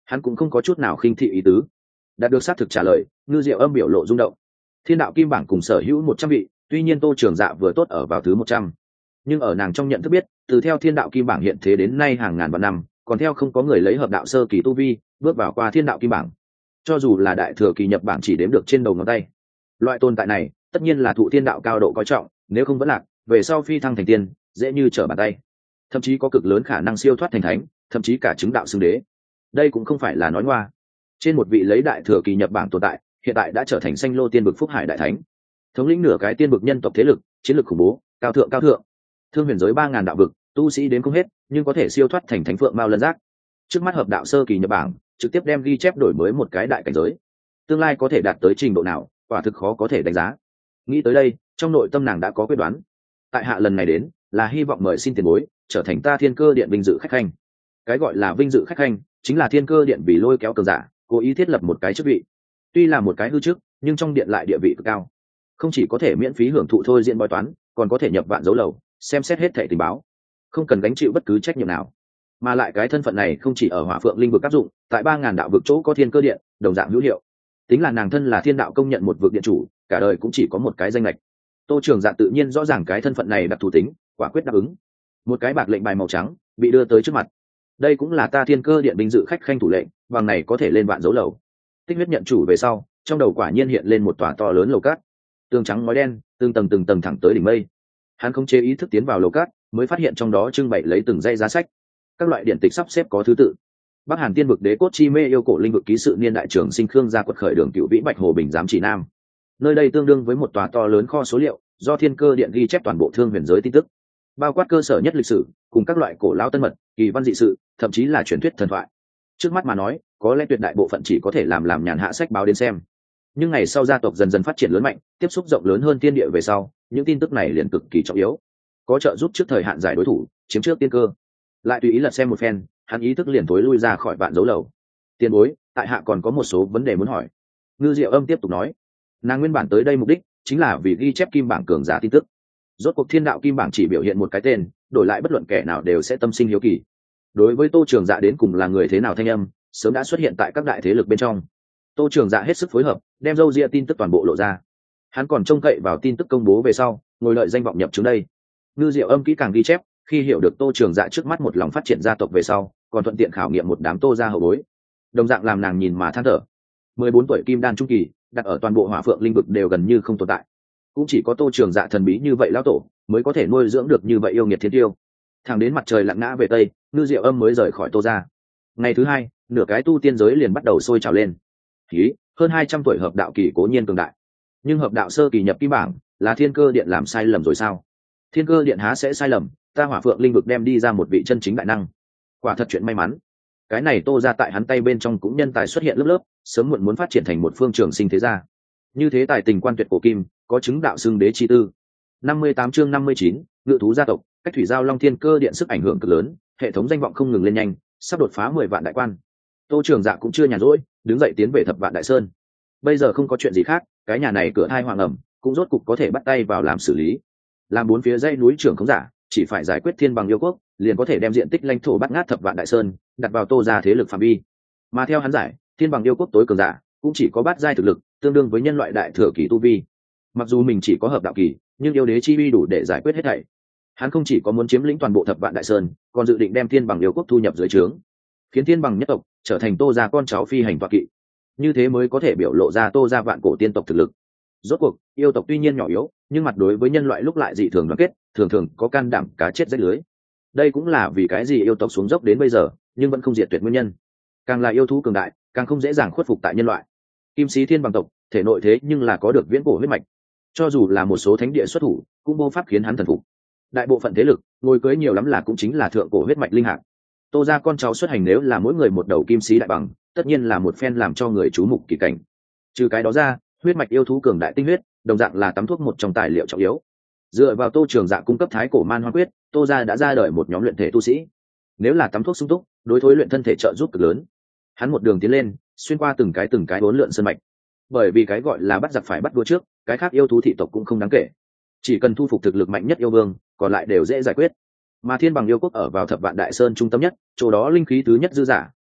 Hắn cũng không có chút nào khinh thị ý tứ. Đạt được xác thực trả lời, Ngư Diệu Âm biểu lộ rung động. Thiên đạo kim bảng cùng sở hữu một trăm vị, tuy nhiên Tô Trường Dạ vừa tốt ở vào thứ một trăm, nhưng ở nàng trong nhận thức biết, từ theo thiên đạo kim bảng hiện thế đến nay hàng ngàn vạn năm, còn theo không có người lấy hợp đạo sơ kỳ tu vi bước vào qua thiên đạo kim bảng. Cho dù là đại thừa kỳ nhập bảng chỉ đếm được trên đầu ngón tay. Loại tồn tại này, tất nhiên là thụ thiên đạo cao độ coi trọng, nếu không vẫn lạc, về sau phi thăng thành tiên, dễ như trở bàn tay. Thậm chí có cực lớn khả năng siêu thoát thành thánh, thậm chí cả chứng đạo xưng đế. Đây cũng không phải là nói ngoa. Trên một vị lấy đại thừa kỳ nhập bảng tồn tại, hiện tại đã trở thành Xanh Lô Tiên Bực Phúc Hải đại thánh, thống lĩnh nửa cái tiên bực nhân tộc thế lực, chiến lược khủng bố, cao thượng cao thượng. Thương huyền giới ba ngàn đạo vực, tu sĩ đến không hết, nhưng có thể siêu thoát thành thánh phượng mao lân giác. Trước mắt hợp đạo sơ kỳ nhập bảng, trực tiếp đem ghi chép đổi mới một cái đại cảnh giới. Tương lai có thể đạt tới trình độ nào, quả thực khó có thể đánh giá. Nghĩ tới đây, trong nội tâm nàng đã có quyết đoán. Tại hạ lần này đến, là hy vọng mời xin tiền bối, trở thành ta Thiên Cơ Điện vinh dự khách khanh. Cái gọi là vinh dự khách khanh, chính là Thiên Cơ Điện vì lôi kéo cường giả, cố ý thiết lập một cái chức vị. Tuy là một cái hư chức, nhưng trong điện lại địa vị cực cao. Không chỉ có thể miễn phí hưởng thụ thôi diễn bói toán, còn có thể nhập vạn dấu lầu, xem xét hết thảy tình báo, không cần gánh chịu bất cứ trách nhiệm nào. Mà lại cái thân phận này không chỉ ở Hỏa Phượng linh vực áp dụng, tại ba ngàn đạo vực chỗ có Thiên Cơ Điện, đồng dạng hữu hiệu. Tính là nàng thân là thiên đạo công nhận một vực điện chủ, cả đời cũng chỉ có một cái danh lệch. Tô Trường Dạ tự nhiên rõ ràng cái thân phận này đặc thù tính, quả quyết đáp ứng. Một cái bạc lệnh bài màu trắng bị đưa tới trước mặt. Đây cũng là ta Thiên Cơ Điện vinh dự khách khanh thủ lệnh, bằng này có thể lên vạn dấu lầu. Tích huyết nhận chủ về sau, trong đầu quả nhiên hiện lên một tòa to lớn lầu cát, tường trắng ngói đen, từng tầng từng tầng thẳng tới đỉnh mây. Hắn không chế ý thức tiến vào lầu cát, mới phát hiện trong đó trưng bày lấy từng dãy giá sách, các loại điện tịch sắp xếp có thứ tự. Bắc Hàn Tiên vực đế cốt chi mê yêu cổ linh vực ký sự niên đại trưởng sinh khương gia quật khởi đường cựu vĩ bạch hồ bình giám chỉ nam. Nơi đây tương đương với một tòa to lớn kho số liệu, do Thiên Cơ Điện ghi chép toàn bộ thương huyền giới tin tức, bao quát cơ sở nhất lịch sử, cùng các loại cổ lao tân mật, kỳ văn dị sự, thậm chí là truyền thuyết thần thoại. Trước mắt mà nói, có lẽ tuyệt đại bộ phận chỉ có thể làm làm nhàn hạ sách báo đến xem. Nhưng ngày sau gia tộc dần dần phát triển lớn mạnh, tiếp xúc rộng lớn hơn thiên địa về sau, những tin tức này liền cực kỳ trọng yếu, có trợ giúp trước thời hạn giải đối thủ, chiếm trước tiên cơ. Lại tùy ý lật xem một phen, hắn ý thức liền tối lui ra khỏi vạn dấu lầu. Tiền bối, tại hạ còn có một số vấn đề muốn hỏi. Ngư Diệu Âm tiếp tục nói, nàng nguyên bản tới đây mục đích chính là vì ghi chép kim bảng cường giả tin tức. Rốt cuộc thiên đạo kim bảng chỉ biểu hiện một cái tên, đổi lại bất luận kẻ nào đều sẽ tâm sinh hiếu kỳ. Đối với Tô Trường Dạ đến cùng là người thế nào thanh âm, sớm đã xuất hiện tại các đại thế lực bên trong. Tô Trường Dạ hết sức phối hợp, đem dâu ria tin tức toàn bộ lộ ra. Hắn còn trông cậy vào tin tức công bố về sau, ngồi đợi danh vọng nhập chứng đây. Ngư Diệu Âm kỹ càng ghi chép, khi hiểu được Tô Trường Dạ trước mắt một lòng phát triển gia tộc về sau, còn thuận tiện khảo nghiệm một đám Tô gia hậu bối, đồng dạng làm nàng nhìn mà than thở. mười bốn tuổi kim đan trung kỳ, đặt ở toàn bộ Hỏa Phượng linh vực đều gần như không tồn tại, cũng chỉ có Tô Trường Dạ thần bí như vậy lão tổ mới có thể nuôi dưỡng được như vậy yêu nghiệt thiên tiêu. Thẳng đến mặt trời lặn ngã về tây, Ngư Diệu Âm mới rời khỏi Tô gia. Ngày thứ hai, nửa cái tu tiên giới liền bắt đầu sôi trào lên. Khí, hơn hai trăm tuổi hợp đạo kỳ cố nhiên cường đại, nhưng hợp đạo sơ kỳ nhập kim bảng, là Thiên Cơ Điện làm sai lầm rồi sao? Thiên Cơ Điện há sẽ sai lầm, ta Hỏa Phượng linh vực đem đi ra một vị chân chính đại năng, quả thật chuyện may mắn. Cái này Tô gia tại hắn tay bên trong cũng nhân tài xuất hiện lớp lớp, sớm muộn muốn phát triển thành một phương trường sinh thế gia. Như thế tài tình quan tuyệt cổ kim, có chứng đạo xưng đế chi tư. năm mươi tám chương năm mươi chín, ngự thú gia tộc, cách thủy giao Long Thiên Cơ Điện sức ảnh hưởng cực lớn, hệ thống danh vọng không ngừng lên nhanh, sắp đột phá mười vạn đại quan. Tô Trường Dạ cũng chưa nhàn rỗi, đứng dậy tiến về Thập Vạn Đại Sơn. Bây giờ không có chuyện gì khác, cái nhà này cửa hai hoàng ẩm, cũng rốt cục có thể bắt tay vào làm xử lý. Làm bốn phía dãy núi trưởng không giả, chỉ phải giải quyết thiên bằng yêu quốc, liền có thể đem diện tích lãnh thổ bắt ngát Thập Vạn Đại Sơn đặt vào Tô gia thế lực phạm vi. Mà theo hắn giải, thiên bằng yêu quốc tối cường giả cũng chỉ có bát giai thực lực, tương đương với nhân loại đại thừa kỳ tu vi. Mặc dù mình chỉ có hợp đạo kỳ, nhưng yêu đế chi uy đủ để giải quyết hết thảy. Hắn không chỉ có muốn chiếm lĩnh toàn bộ Thập Vạn Đại Sơn, còn dự định đem thiên bằng yêu quốc thu nhập dưới trướng, khiến thiên bằng nhất tộc trở thành Tô gia con cháu phi hành tọa kỵ. Như thế mới có thể biểu lộ ra Tô gia vạn cổ tiên tộc thực lực. Rốt cuộc, yêu tộc tuy nhiên nhỏ yếu, nhưng mặt đối với nhân loại lúc lại dị thường đoàn kết, thường thường có can đảm cá chết rách lưới. Đây cũng là vì cái gì yêu tộc xuống dốc đến bây giờ, nhưng vẫn không diệt tuyệt nguyên nhân. Càng là yêu thú cường đại, càng không dễ dàng khuất phục tại nhân loại. Kim Sĩ Thiên bằng tộc, thể nội thế nhưng là có được viễn cổ huyết mạch, cho dù là một số thánh địa xuất thủ, cũng vô pháp khiến hắn thần phục. Đại bộ phận thế lực, ngồi cưới nhiều lắm là cũng chính là thượng cổ huyết mạch linh hạt. Tô gia con cháu xuất hành nếu là mỗi người một đầu kim sĩ đại bằng, tất nhiên là một phen làm cho người chú mục kỳ cảnh. Trừ cái đó ra, huyết mạch yêu thú cường đại tinh huyết, đồng dạng là tắm thuốc một trong tài liệu trọng yếu. Dựa vào Tô Trường Dạ cung cấp thái cổ man hoang quyết, Tô gia đã ra đời một nhóm luyện thể tu sĩ. Nếu là tắm thuốc sung túc, đối thối luyện thân thể trợ giúp cực lớn. Hắn một đường tiến lên, xuyên qua từng cái từng cái bốn lượn sơn mạch. Bởi vì cái gọi là bắt giặc phải bắt vua trước, cái khác yêu thú thị tộc cũng không đáng kể. Chỉ cần thu phục thực lực mạnh nhất yêu vương, còn lại đều dễ giải quyết. Mà thiên bằng yêu quốc ở vào Thập Vạn Đại Sơn trung tâm nhất, chỗ đó linh khí thứ nhất dư giả,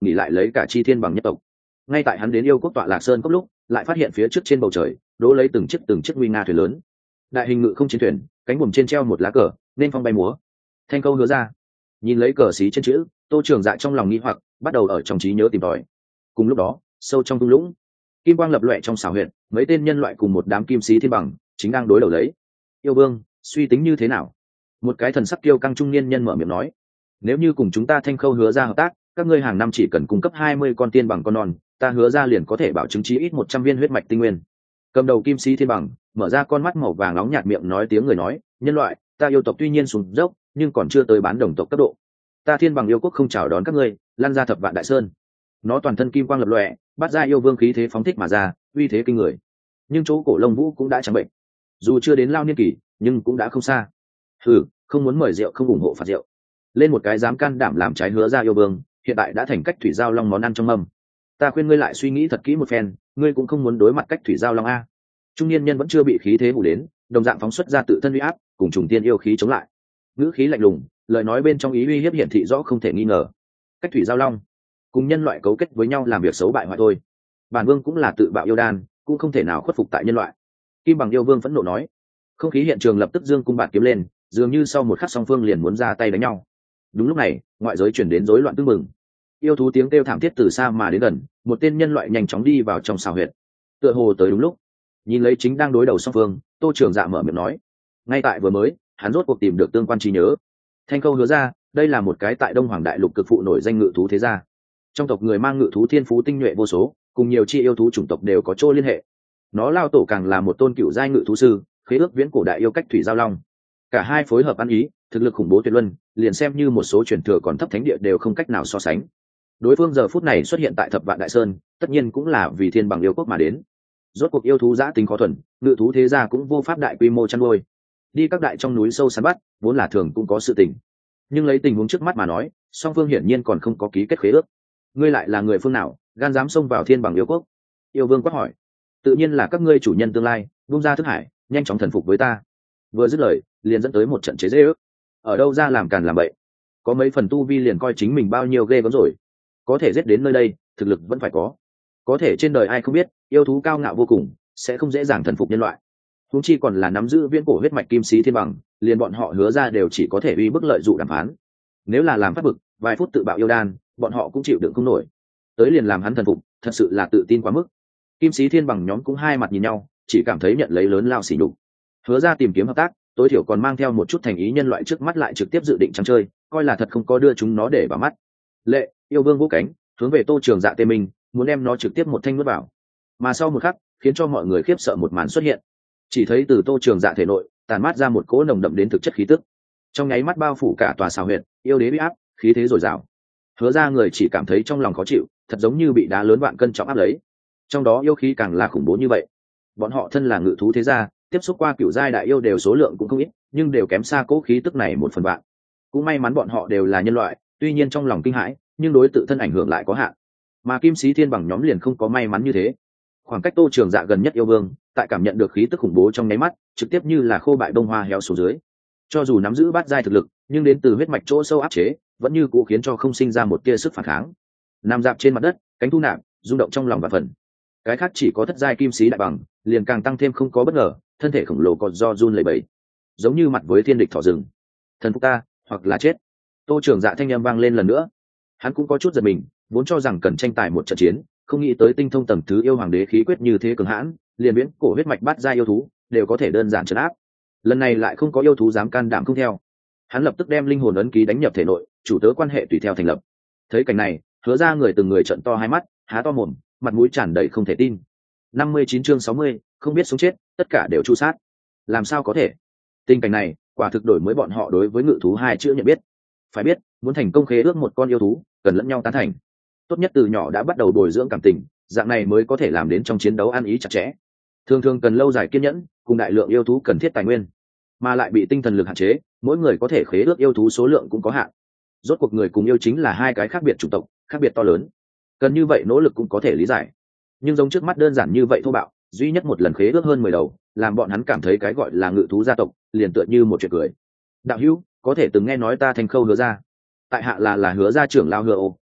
nghỉ lại lấy cả chi thiên bằng nhất tộc. Ngay tại hắn đến yêu quốc tọa lạc sơn cốc lúc, lại phát hiện phía trước trên bầu trời đỗ lấy từng chiếc từng chiếc nguy nga thuyền lớn, đại hình ngự không chiến thuyền, cánh buồm trên treo một lá cờ nên phong bay múa. Thanh Câu Hứa Ra nhìn lấy cờ xí trên chữ, Tô Trường Dạ trong lòng nghi hoặc bắt đầu ở trong trí nhớ tìm tòi. Cùng lúc đó, sâu trong thung lũng, kim quang lập loè trong xảo huyệt, mấy tên nhân loại cùng một đám kim sĩ thiên bằng chính đang đối đầu lấy. Yêu Vương, suy tính như thế nào? Một cái thần sắc kiêu căng trung niên nhân mở miệng nói. Nếu như cùng chúng ta Thanh Khâu Hứa Ra hợp tác, các ngươi hàng năm chỉ cần cung cấp hai mươi con tiên bằng con non, ta hứa ra liền có thể bảo chứng chí ít một trăm viên huyết mạch tinh nguyên. Cầm đầu kim sĩ thiên bằng mở ra con mắt màu vàng nóng nhạt miệng nói tiếng người nói, nhân loại, ta yêu tộc tuy nhiên xuống dốc, nhưng còn chưa tới bán đồng tộc cấp độ. Ta thiên bằng yêu quốc không chào đón các ngươi, lan ra thập vạn đại sơn. Nó toàn thân kim quang lập lòe, bắt ra yêu vương khí thế phóng thích mà ra, uy thế kinh người. Nhưng chỗ cổ lông vũ cũng đã trắng bệnh, dù chưa đến lao niên kỳ, nhưng cũng đã không xa. Hừ, không muốn mời rượu không ủng hộ phạt rượu. Lên một cái dám can đảm làm trái hứa ra yêu vương, hiện tại đã thành cách thủy giao long món ăn trong mâm. Ta khuyên ngươi lại suy nghĩ thật kỹ một phen, ngươi cũng không muốn đối mặt cách thủy giao long a. Trung niên nhân vẫn chưa bị khí thế hủ đến, đồng dạng phóng xuất ra tự thân uy áp, cùng trùng tiên yêu khí chống lại. Ngữ khí lạnh lùng, lời nói bên trong ý uy hiếp hiển thị rõ không thể nghi ngờ. Cách thủy giao long cùng nhân loại cấu kết với nhau làm việc xấu bại hoại thôi. Bản vương cũng là tự bạo yêu đan, cũng không thể nào khuất phục tại nhân loại. Kim bằng yêu vương phẫn nộ nói. Không khí hiện trường lập tức dương cung bạt kiếm lên, dường như sau một khắc song phương liền muốn ra tay đánh nhau. Đúng lúc này, ngoại giới chuyển đến rối loạn tương mừng. Yêu thú tiếng kêu thảm thiết từ xa mà đến gần, một tên nhân loại nhanh chóng đi vào trong xào huyệt. Tựa hồ tới đúng lúc, nhìn lấy chính đang đối đầu song phương, Tô Trường Dạ mở miệng nói. Ngay tại vừa mới, hắn rốt cuộc tìm được tương quan trí nhớ. Thanh Câu Hứa Ra, đây là một cái tại Đông Hoàng Đại Lục cực phụ nổi danh ngự thú thế gia. Trong tộc người mang ngự thú thiên phú tinh nhuệ vô số, cùng nhiều chi yêu thú chủng tộc đều có chỗ liên hệ. Nó lao tổ càng là một tôn cựu giai ngự thú sư, khế ước viễn cổ đại yêu cách thủy giao long. Cả hai phối hợp ăn ý, thực lực khủng bố tuyệt luân, liền xem như một số truyền thừa còn thấp thánh địa đều không cách nào so sánh. Đối phương giờ phút này xuất hiện tại Thập Vạn Đại Sơn, tất nhiên cũng là vì thiên bằng yêu quốc mà đến. Rốt cuộc yêu thú giã tính khó thuần, ngự thú thế gia cũng vô pháp đại quy mô chăn nuôi. Đi các đại trong núi sâu săn bắt, vốn là thường cũng có sự tình. Nhưng lấy tình huống trước mắt mà nói, song phương hiển nhiên còn không có ký kết khế ước. Ngươi lại là người phương nào, gan dám xông vào thiên bằng yêu quốc? Yêu vương quát hỏi. Tự nhiên là các ngươi chủ nhân tương lai, buông ra thức hải, nhanh chóng thần phục với ta. Vừa dứt lời, liền dẫn tới một trận chế giễu ước. Ở đâu ra làm càn làm bậy? Có mấy phần tu vi liền coi chính mình bao nhiêu ghê gớm rồi. Có thể giết đến nơi đây, thực lực vẫn phải có. Có thể trên đời ai không biết, yêu thú cao ngạo vô cùng, sẽ không dễ dàng thần phục nhân loại. Huống chi còn là nắm giữ viễn cổ huyết mạch kim sĩ thiên bằng, liền bọn họ hứa ra đều chỉ có thể uy bức lợi dụ đàm phán. Nếu là làm phát bực, vài phút tự bạo yêu đan, bọn họ cũng chịu đựng không nổi. Tới liền làm hắn thần phục, thật sự là tự tin quá mức. Kim sĩ thiên bằng nhóm cũng hai mặt nhìn nhau, chỉ cảm thấy nhận lấy lớn lao xỉ nhục. Hứa ra tìm kiếm hợp tác, tối thiểu còn mang theo một chút thành ý, nhân loại trước mắt lại trực tiếp dự định trắng chơi, coi là thật không có đưa chúng nó để vào mắt. Lệ, yêu vương vỗ cánh, hướng về Tô Trường Dạ tê mình, muốn đem nó trực tiếp một thanh nuốt vào. Mà sau một khắc, khiến cho mọi người khiếp sợ một màn xuất hiện. Chỉ thấy từ Tô Trường Dạ thể nội tàn mát ra một cỗ nồng đậm đến thực chất khí tức, trong nháy mắt bao phủ cả tòa xào huyệt, yêu đế uy áp, khí thế dồi dào. Hứa ra người chỉ cảm thấy trong lòng khó chịu, thật giống như bị đá lớn vạn cân trọng áp lấy. Trong đó yêu khí càng là khủng bố như vậy. Bọn họ thân là ngự thú thế gia, tiếp xúc qua cửu giai đại yêu đều số lượng cũng không ít, nhưng đều kém xa cỗ khí tức này một phần vạn. Cũng may mắn bọn họ đều là nhân loại, tuy nhiên trong lòng kinh hãi, nhưng đối tự thân ảnh hưởng lại có hạn. Mà kim sĩ thiên bằng nhóm liền không có may mắn như thế. Khoảng cách Tô Trường Dạ gần nhất yêu vương, tại cảm nhận được khí tức khủng bố trong nháy mắt, trực tiếp như là khô bại bông hoa héo xuống dưới. Cho dù nắm giữ bát giai thực lực, nhưng đến từ huyết mạch chỗ sâu áp chế, vẫn như cũ khiến cho không sinh ra một tia sức phản kháng. Nằm dạp trên mặt đất, cánh thu nạp, rung động trong lòng và phần. Cái khác chỉ có thất giai kim sĩ đại bằng, liền càng tăng thêm không có bất ngờ, thân thể khổng lồ còn do run lẩy bẩy, giống như mặt với thiên địch thỏ rừng. Thần phục ta, hoặc là chết. Tô Trường Dạ thanh âm vang lên lần nữa. Hắn cũng có chút giật mình, vốn cho rằng cần tranh tài một trận chiến, không nghĩ tới tinh thông tầng thứ yêu hoàng đế khí quyết như thế cường hãn, liền biến cổ huyết mạch bắt ra yêu thú đều có thể đơn giản trấn áp. Lần này lại không có yêu thú dám can đảm không theo. Hắn lập tức đem linh hồn ấn ký đánh nhập thể nội, chủ tớ quan hệ tùy theo thành lập. Thấy cảnh này, Hứa ra người từng người trợn to hai mắt, há to mồm, mặt mũi tràn đầy không thể tin. năm mươi chín chương sáu mươi, không biết sống chết, tất cả đều chu sát. Làm sao có thể? Tình cảnh này, quả thực đổi mới bọn họ đối với ngự thú hai chữ nhận biết. Phải biết, muốn thành công khế ước một con yêu thú, cần lẫn nhau tán thành. Tốt nhất từ nhỏ đã bắt đầu bồi dưỡng cảm tình, dạng này mới có thể làm đến trong chiến đấu ăn ý chặt chẽ. Thường thường cần lâu dài kiên nhẫn, cùng đại lượng yêu thú cần thiết tài nguyên, mà lại bị tinh thần lực hạn chế, mỗi người có thể khế ước yêu thú số lượng cũng có hạn. Rốt cuộc người cùng yêu chính là hai cái khác biệt chủng tộc, khác biệt to lớn. Cần như vậy nỗ lực cũng có thể lý giải. Nhưng giống trước mắt đơn giản như vậy thô bạo, duy nhất một lần khế ước hơn mười đầu, làm bọn hắn cảm thấy cái gọi là ngự thú gia tộc, liền tựa như một chuyện cười. Đạo hữu, có thể từng nghe nói ta Thành Khâu Hứa ra. Tại hạ là là Hứa gia trưởng lao Hứa Ô,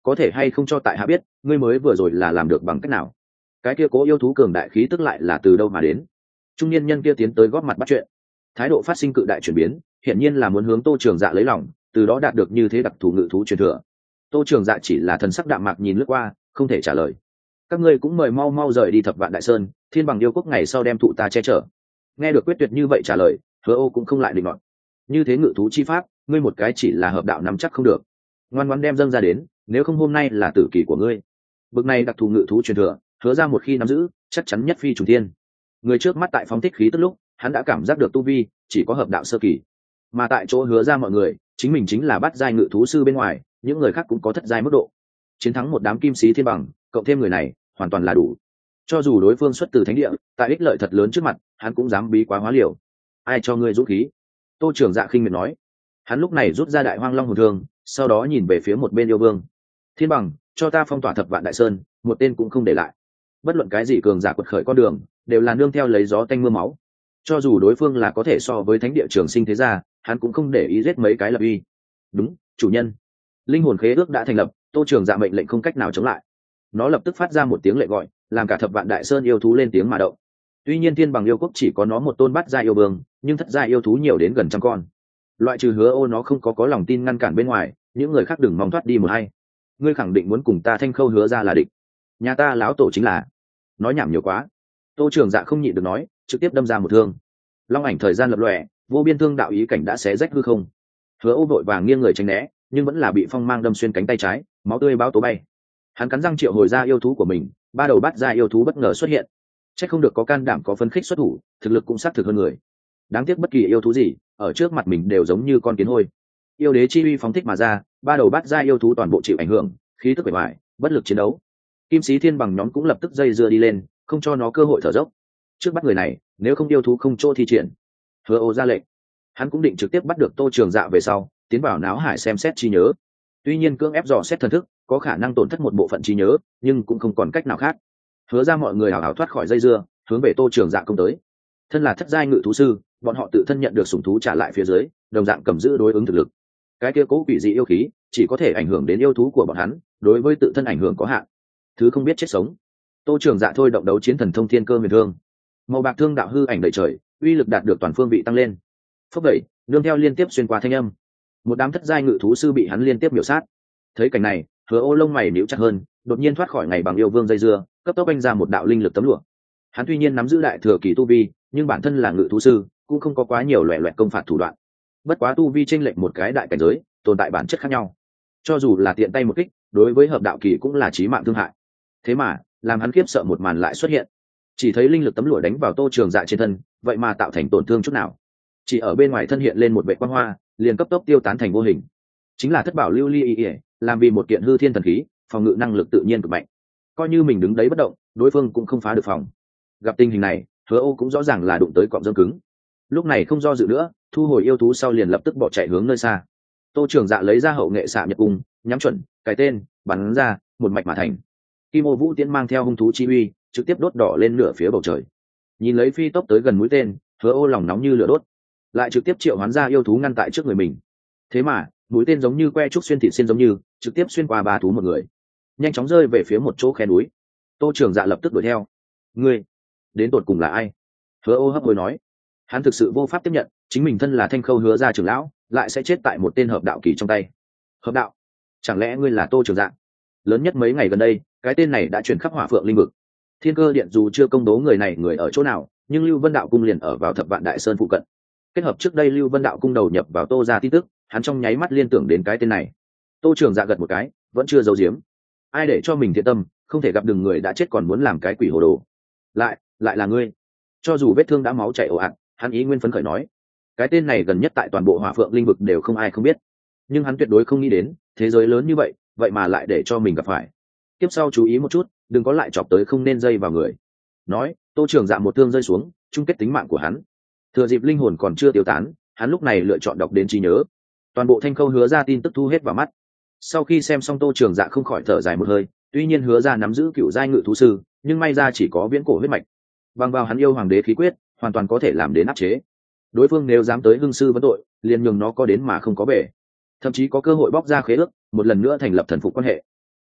có thể hay không cho tại hạ biết ngươi mới vừa rồi là làm được bằng cách nào? Cái kia cố yêu thú cường đại khí tức lại là từ đâu mà đến? Trung niên nhân kia tiến tới góp mặt bắt chuyện, thái độ phát sinh cự đại chuyển biến, hiển nhiên là muốn hướng Tô Trường Dạ lấy lòng, từ đó đạt được như thế đặc thù ngự thú truyền thừa. Tô Trường Dạ chỉ là thần sắc đạm mạc nhìn lướt qua, không thể trả lời. Các ngươi cũng mời mau mau rời đi Thập Vạn Đại Sơn, thiên bằng yêu quốc ngày sau đem thụ ta che chở. Nghe được quyết tuyệt như vậy trả lời, Hứa Ô cũng không lại định nọt. Như thế ngự thú chi pháp, ngươi một cái chỉ là hợp đạo nắm chắc không được. Ngoan ngoãn đem dâng ra đến, nếu không hôm nay là tử kỳ của ngươi. Bực này đặc thù ngự thú truyền thừa, Hứa ra một khi nắm giữ, chắc chắn nhất phi trùng thiên. Người trước mắt tại phóng thích khí tức lúc, hắn đã cảm giác được tu vi chỉ có hợp đạo sơ kỳ, mà tại chỗ Hứa ra mọi người, chính mình chính là bát giai ngự thú sư bên ngoài, những người khác cũng có thất giai mức độ. Chiến thắng một đám kim sĩ thiên bằng, cộng thêm người này, hoàn toàn là đủ. Cho dù đối phương xuất từ thánh địa, tại ích lợi thật lớn trước mặt, hắn cũng dám bí quá hóa liều. Ai cho ngươi dũng khí? Tô Trường Dạ khinh miệt nói. Hắn lúc này rút ra đại hoang long hồn thương, sau đó nhìn về phía một bên yêu vương. Thiên bằng, cho ta phong tỏa Thập Vạn Đại Sơn, một tên cũng không để lại. Bất luận cái gì cường giả quật khởi con đường, đều là nương theo lấy gió tanh mưa máu. Cho dù đối phương là có thể so với thánh địa trường sinh thế gia, hắn cũng không để ý giết mấy cái lập uy. Đúng, chủ nhân. Linh hồn khế ước đã thành lập, Tô Trường Dạ mệnh lệnh không cách nào chống lại. Nó lập tức phát ra một tiếng lệ gọi, làm cả Thập Vạn Đại Sơn yêu thú lên tiếng mà động. Tuy nhiên thiên bằng yêu quốc chỉ có nó một tôn bát giai yêu vương, nhưng thất giai yêu thú nhiều đến gần trăm con. Loại trừ Hứa Ô nó không có có lòng tin ngăn cản bên ngoài, những người khác đừng mong thoát đi một hay. Ngươi khẳng định muốn cùng ta Thanh Khâu Hứa ra là địch? Nhà ta láo tổ chính là. Nói nhảm nhiều quá. Tô Trường Dạ không nhịn được nói, trực tiếp đâm ra một thương. Long ảnh thời gian lập lòe, vô biên thương đạo ý cảnh đã xé rách hư không. Hứa Ô vội vàng nghiêng người tránh né, nhưng vẫn là bị phong mang đâm xuyên cánh tay trái, máu tươi báo tố bay. Hắn cắn răng triệu hồi ra yêu thú của mình, ba đầu bát giai yêu thú bất ngờ xuất hiện. Chắc không được có can đảm có phấn khích xuất thủ, thực lực cũng xác thực hơn người. Đáng tiếc bất kỳ yêu thú gì ở trước mặt mình đều giống như con kiến hôi. Yêu đế chi uy phóng thích mà ra, ba đầu bát giai yêu thú toàn bộ chịu ảnh hưởng, khí tức bề ngoài bất lực chiến đấu. Kim sĩ thiên bằng nhóm cũng lập tức dây dưa đi lên, không cho nó cơ hội thở dốc. Trước bắt người này, nếu không yêu thú không chỗ thi triển. Hứa Ô ra lệnh, hắn cũng định trực tiếp bắt được Tô Trường Dạ về sau, tiến vào náo hải xem xét trí nhớ. Tuy nhiên cưỡng ép dò xét thần thức, có khả năng tổn thất một bộ phận trí nhớ, nhưng cũng không còn cách nào khác. Hứa ra mọi người hào hào thoát khỏi dây dưa, hướng về Tô Trường Dạ công tới. Thân là thất giai ngự thú sư, bọn họ tự thân nhận được sủng thú trả lại phía dưới, đồng dạng cầm giữ đối ứng thực lực. Cái kia cố quỷ dị yêu khí, chỉ có thể ảnh hưởng đến yêu thú của bọn hắn, đối với tự thân ảnh hưởng có hạn. Thứ không biết chết sống. Tô Trường Dạ thôi động đấu chiến thần thông thiên cơ huyền thương, màu bạc thương đạo hư ảnh đầy trời, uy lực đạt được toàn phương vị tăng lên. Phốc đẩy, nương theo liên tiếp xuyên qua thanh âm, một đám thất giai ngự thú sư bị hắn liên tiếp miểu sát. Thấy cảnh này, Hứa Ô lông mày nhíu chặt hơn, đột nhiên thoát khỏi ngày bằng yêu vương dây dưa, cấp tốc anh ra một đạo linh lực tấm lụa. Hắn tuy nhiên nắm giữ đại thừa kỳ tu vi, nhưng bản thân là ngự thú sư, cũng không có quá nhiều loẻ loẹt công phạt thủ đoạn. Bất quá tu vi chênh lệch một cái đại cảnh giới, tồn tại bản chất khác nhau. Cho dù là tiện tay một kích, đối với hợp đạo kỳ cũng là chí mạng thương hại. Thế mà, làm hắn khiếp sợ một màn lại xuất hiện. Chỉ thấy linh lực tấm lụa đánh vào Tô Trường Dạ trên thân, vậy mà tạo thành tổn thương chút nào. Chỉ ở bên ngoài thân hiện lên một vệt quang hoa, liền cấp tốc tiêu tán thành vô hình. Chính là thất bảo lưu ly y, làm vì một kiện hư thiên thần khí, phòng ngự năng lực tự nhiên cực mạnh. Coi như mình đứng đấy bất động, đối phương cũng không phá được phòng. Gặp tình hình này, Hứa Ô cũng rõ ràng là đụng tới cọm dâm cứng. Lúc này không do dự nữa, thu hồi yêu thú sau liền lập tức bỏ chạy hướng nơi xa. Tô Trường Dạ lấy ra hậu nghệ xạ nhật cung, nhắm chuẩn, cái tên, bắn ra, một mạch mà thành. Kim Ô Vũ Tiễn mang theo hung thú chi uy, trực tiếp đốt đỏ lên nửa phía bầu trời. Nhìn lấy phi tốc tới gần mũi tên, Hứa Ô lòng nóng như lửa đốt, lại trực tiếp triệu hoán ra yêu thú ngăn tại trước người mình. Thế mà, mũi tên giống như que trúc xuyên thịt xiên giống như, trực tiếp xuyên qua ba thú một người, nhanh chóng rơi về phía một chỗ khe núi. Tô Trường Dạ lập tức đuổi theo. Ngươi, đến tột cùng là ai? Hứa Ô hấp hối nói. Hắn thực sự vô pháp tiếp nhận, chính mình thân là Thanh Khâu Hứa gia trưởng lão, lại sẽ chết tại một tên hợp đạo kỳ trong tay. Hợp đạo? Chẳng lẽ ngươi là Tô Trường Dạ? Lớn nhất mấy ngày gần đây, cái tên này đã chuyển khắp Hỏa Phượng linh vực. Thiên Cơ Điện dù chưa công bố người này người ở chỗ nào, nhưng Lưu Vân Đạo cung liền ở vào Thập Vạn Đại Sơn phụ cận. Kết hợp trước đây Lưu Vân Đạo cung đầu nhập vào Tô gia tin tức, hắn trong nháy mắt liên tưởng đến cái tên này. Tô Trường Dạ gật một cái, vẫn chưa giấu giếm. Ai để cho mình thiện tâm, không thể gặp đường người đã chết còn muốn làm cái quỷ hồ đồ. Lại, lại là ngươi. Cho dù vết thương đã máu chảy ồ ạt, hắn ý nguyên phấn khởi nói, cái tên này gần nhất tại toàn bộ Hỏa Phượng linh vực đều không ai không biết. Nhưng hắn tuyệt đối không nghĩ đến, thế giới lớn như vậy, vậy mà lại để cho mình gặp phải. Tiếp sau chú ý một chút, đừng có lại chọc tới không nên dây vào người. Nói, Tô Trường Dạ một thương rơi xuống, chung kết tính mạng của hắn. Thừa dịp linh hồn còn chưa tiêu tán, hắn lúc này lựa chọn đọc đến trí nhớ. Toàn bộ Thanh Khâu Hứa ra tin tức thu hết vào mắt. Sau khi xem xong, Tô Trường Dạ không khỏi thở dài một hơi. Tuy nhiên Hứa ra nắm giữ cựu giai ngự thú sư, nhưng may ra chỉ có viễn cổ huyết mạch. Bằng vào hắn yêu hoàng đế khí quyết, hoàn toàn có thể làm đến áp chế. Đối phương nếu dám tới hưng sư vấn tội, liền nhường nó có đến mà không có về, thậm chí có cơ hội bóc ra khế ước, một lần nữa thành lập thần phục quan hệ.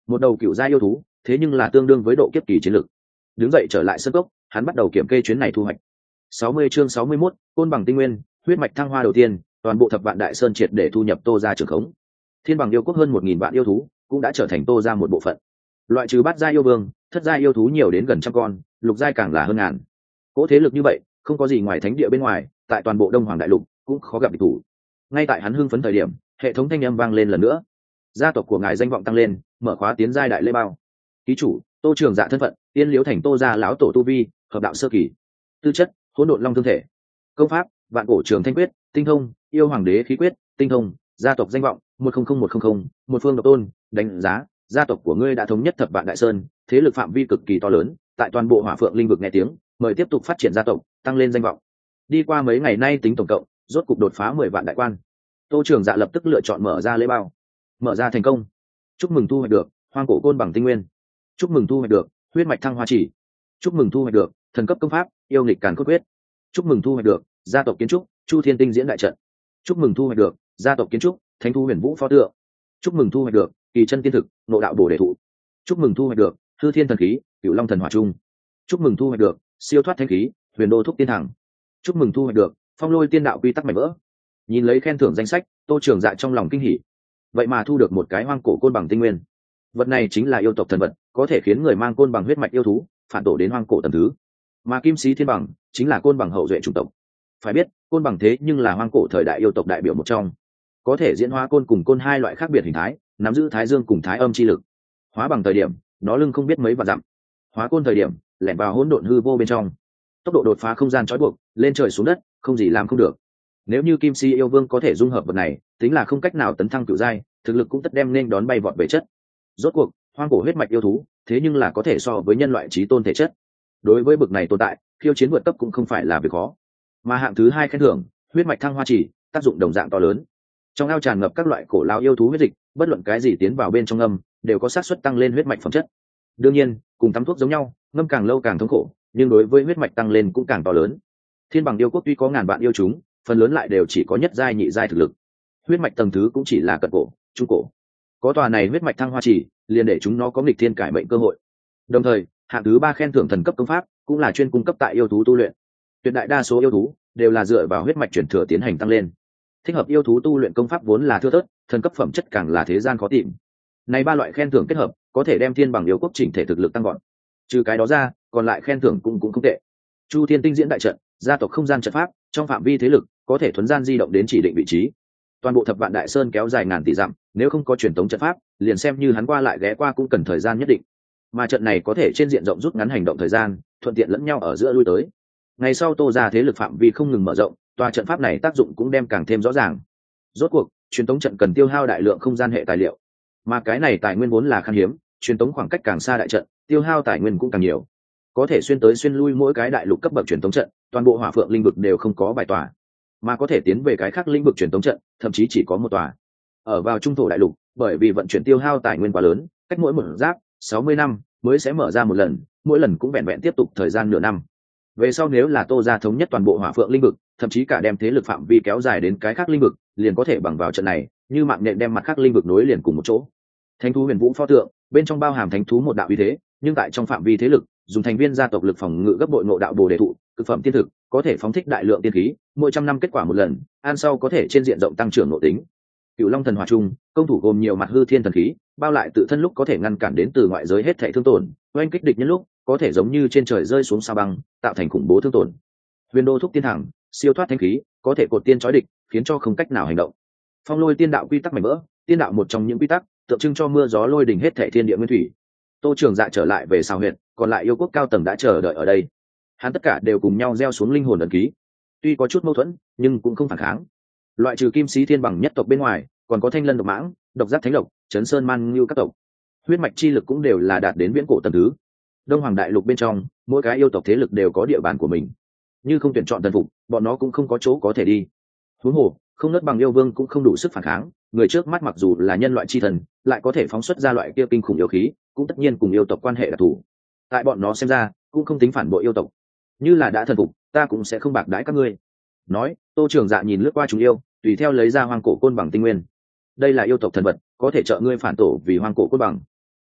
một đầu cựu gia yêu thú, thế nhưng là tương đương với độ kiếp kỳ chiến lực. Đứng dậy trở lại sân cốc, hắn bắt đầu kiểm kê chuyến này thu hoạch. sáu mươi chương sáu mươi mốt, côn bằng tinh nguyên, huyết mạch thăng hoa đầu tiên, toàn bộ thập vạn đại sơn triệt để thu nhập Tô gia trường khống. Thiên bằng yêu quốc hơn một nghìn vạn yêu thú, cũng đã trở thành Tô gia một bộ phận. Loại trừ bát gia yêu vương, thất gia yêu thú nhiều đến gần trăm con, lục giai càng là hơn ngàn. Cỗ thế lực như vậy, không có gì ngoài thánh địa bên ngoài, tại toàn bộ Đông Hoàng đại lục cũng khó gặp địch thủ. Ngay tại hắn hưng phấn thời điểm, hệ thống thanh âm vang lên lần nữa. Gia tộc của ngài danh vọng tăng lên, mở khóa tiến giai đại lễ bao. Ký chủ, Tô Trường Dạ thân phận, Tiên Liếu thành Tô gia lão tổ tu vi, hợp đạo sơ kỳ. Tư chất, hỗn độn long thương thể. Công pháp, vạn cổ trường thanh quyết, tinh thông, yêu hoàng đế khí quyết, tinh thông. Gia tộc danh vọng, một không không một không không, một phương độc tôn. Đánh giá, gia tộc của ngươi đã thống nhất thập vạn đại sơn, thế lực phạm vi cực kỳ to lớn, tại toàn bộ hỏa phượng linh vực nghe tiếng, mời tiếp tục phát triển gia tộc, tăng lên danh vọng. Đi qua mấy ngày nay tính tổng cộng, rốt cục đột phá mười vạn đại quan. Tô Trường Dạ lập tức lựa chọn mở ra lễ bao. Mở ra thành công. Chúc mừng thu hoạch được hoang cổ côn bằng tinh nguyên. Chúc mừng thu hoạch được huyết mạch thăng hoa chỉ. Chúc mừng thu hoạch được thần cấp công pháp yêu nghịch càn cốt quyết. Chúc mừng thu hoạch được gia tộc kiến trúc Chu Thiên Tinh diễn đại trận. Chúc mừng thu hoạch được gia tộc kiến trúc Thánh thú huyền vũ pho tượng. Chúc mừng thu hoạch được kỳ chân tiên thực ngộ đạo bổ đề thụ. Chúc mừng thu hoạch được hư thiên thần khí cửu long thần hỏa trung. Chúc mừng thu hoạch được siêu thoát thanh khí huyền đô thúc tiên thẳng. Chúc mừng thu hoạch được phong lôi tiên đạo quy tắc mảnh vỡ. Nhìn lấy khen thưởng danh sách, Tô Trường Dạ trong lòng kinh hỉ. Vậy mà thu được một cái hoang cổ côn bằng tinh nguyên. Vật này chính là yêu tộc thần vật, có thể khiến người mang côn bằng huyết mạch yêu thú phản tổ đến hoang cổ tầm thứ. Mà kim sĩ thiên bằng chính là côn bằng hậu duệ chủng tộc. Phải biết, côn bằng thế nhưng là hoang cổ thời đại yêu tộc đại biểu một trong, có thể diễn hóa côn cùng côn hai loại khác biệt hình thái, nắm giữ thái dương cùng thái âm chi lực. Hóa bằng thời điểm, nó lưng không biết mấy vạn dặm. Hóa côn thời điểm, lẻn vào hỗn độn hư vô bên trong. Tốc độ đột phá không gian trói buộc, lên trời xuống đất, không gì làm không được. Nếu như kim si yêu vương có thể dung hợp vật này, tính là không cách nào tấn thăng cửu giai, thực lực cũng tất đem nên đón bay vọt về chất. Rốt cuộc, hoang cổ huyết mạch yêu thú, thế nhưng là có thể so với nhân loại chí tôn thể chất. Đối với bực này tồn tại, khiêu chiến vượt cấp cũng không phải là việc khó. Mà hạng thứ hai khen thưởng, huyết mạch thăng hoa chỉ, tác dụng đồng dạng to lớn. Trong ao tràn ngập các loại cổ lao yêu thú huyết dịch, bất luận cái gì tiến vào bên trong ngâm, đều có xác suất tăng lên huyết mạch phẩm chất. Đương nhiên, cùng tắm thuốc giống nhau, ngâm càng lâu càng thống khổ, nhưng đối với huyết mạch tăng lên cũng càng to lớn. Thiên bằng yêu quốc tuy có ngàn vạn yêu chúng, phần lớn lại đều chỉ có nhất giai nhị giai thực lực. Huyết mạch tầng thứ cũng chỉ là cận cổ, trung cổ. Có tòa này huyết mạch thăng hoa chỉ, liền để chúng nó có nghịch thiên cải mệnh cơ hội. Đồng thời, hạng thứ ba khen thưởng thần cấp công pháp, cũng là chuyên cung cấp tại yêu thú tu luyện. Tuyệt đại đa số yêu thú đều là dựa vào huyết mạch chuyển thừa tiến hành tăng lên. Thích hợp yêu thú tu luyện công pháp vốn là thưa thớt, thần cấp phẩm chất càng là thế gian khó tìm. Này ba loại khen thưởng kết hợp, có thể đem thiên bằng yêu quốc chỉnh thể thực lực tăng gọn. Trừ cái đó ra, còn lại khen thưởng cũng cũng không tệ. Chu Thiên Tinh diễn đại trận, gia tộc không gian trận pháp, trong phạm vi thế lực, có thể thuấn gian di động đến chỉ định vị trí. Toàn bộ thập vạn đại sơn kéo dài ngàn tỷ dặm, nếu không có truyền thống trận pháp, liền xem như hắn qua lại ghé qua cũng cần thời gian nhất định. Mà trận này có thể trên diện rộng rút ngắn hành động thời gian, thuận tiện lẫn nhau ở giữa lui tới. Ngày sau Tô gia thế lực phạm vi không ngừng mở rộng, tòa trận pháp này tác dụng cũng đem càng thêm rõ ràng. Rốt cuộc, truyền thống trận cần tiêu hao đại lượng không gian hệ tài liệu, mà cái này tài nguyên vốn là khan hiếm, truyền thống khoảng cách càng xa đại trận, tiêu hao tài nguyên cũng càng nhiều. Có thể xuyên tới xuyên lui mỗi cái đại lục cấp bậc truyền thống trận, toàn bộ hỏa phượng linh vực đều không có bài tòa, mà có thể tiến về cái khác lĩnh vực truyền thống trận, thậm chí chỉ có một tòa. Ở vào trung thổ đại lục, bởi vì vận chuyển tiêu hao tài nguyên quá lớn, cách mỗi một giáp sáu mươi năm mới sẽ mở ra một lần, mỗi lần cũng vẹn vẹn tiếp tục thời gian nửa năm. Về sau nếu là Tô gia thống nhất toàn bộ hỏa phượng linh vực, thậm chí cả đem thế lực phạm vi kéo dài đến cái khác linh vực, liền có thể bằng vào trận này, như mạng nhện đem mặt khác linh vực nối liền cùng một chỗ. Thánh thú huyền vũ pho tượng, bên trong bao hàm thánh thú một đạo uy thế, nhưng tại trong phạm vi thế lực, dùng thành viên gia tộc lực phòng ngự gấp bội ngộ đạo bồ đề thụ, cực phẩm tiên thực, có thể phóng thích đại lượng tiên khí, mỗi trăm năm kết quả một lần, an sau có thể trên diện rộng tăng trưởng nội tính. Cửu long thần hỏa trung, công thủ gồm nhiều mặt hư thiên thần khí, bao lại tự thân lúc có thể ngăn cản đến từ ngoại giới hết thảy thương tổn, oanh kích địch nhân lúc có thể giống như trên trời rơi xuống sao băng, tạo thành khủng bố thương tổn. Huyền đô thúc tiên thẳng, siêu thoát thanh khí, có thể cột tiên chói địch, khiến cho không cách nào hành động. Phong lôi tiên đạo quy tắc mảnh vỡ, tiên đạo một trong những quy tắc tượng trưng cho mưa gió lôi đình hết thảy thiên địa nguyên thủy. Tô Trường Dạ trở lại về sao huyện, còn lại yêu quốc cao tầng đã chờ đợi ở đây. Hắn tất cả đều cùng nhau gieo xuống linh hồn ấn ký, tuy có chút mâu thuẫn nhưng cũng không phản kháng. Loại trừ kim sĩ thiên bằng nhất tộc bên ngoài, còn có thanh lân độc mãng, độc giác thánh lộc, chấn sơn man ngưu các tộc, huyết mạch chi lực cũng đều là đạt đến viễn cổ tầng thứ. Đông Hoàng đại lục bên trong, mỗi cái yêu tộc thế lực đều có địa bàn của mình, như không tuyển chọn thần phục, bọn nó cũng không có chỗ có thể đi. Huống hồ, không nớt bằng yêu vương cũng không đủ sức phản kháng, người trước mắt mặc dù là nhân loại chi thần, lại có thể phóng xuất ra loại kia kinh khủng yêu khí, cũng tất nhiên cùng yêu tộc quan hệ đặc thù. Tại bọn nó xem ra, cũng không tính phản bội yêu tộc. Như là đã thần phục, ta cũng sẽ không bạc đãi các ngươi. Nói, Tô Trường Dạ nhìn lướt qua chúng yêu, tùy theo lấy ra hoang cổ côn bằng tinh nguyên. Đây là yêu tộc thần vật, có thể trợ ngươi phản tổ vì hoang cổ côn bằng.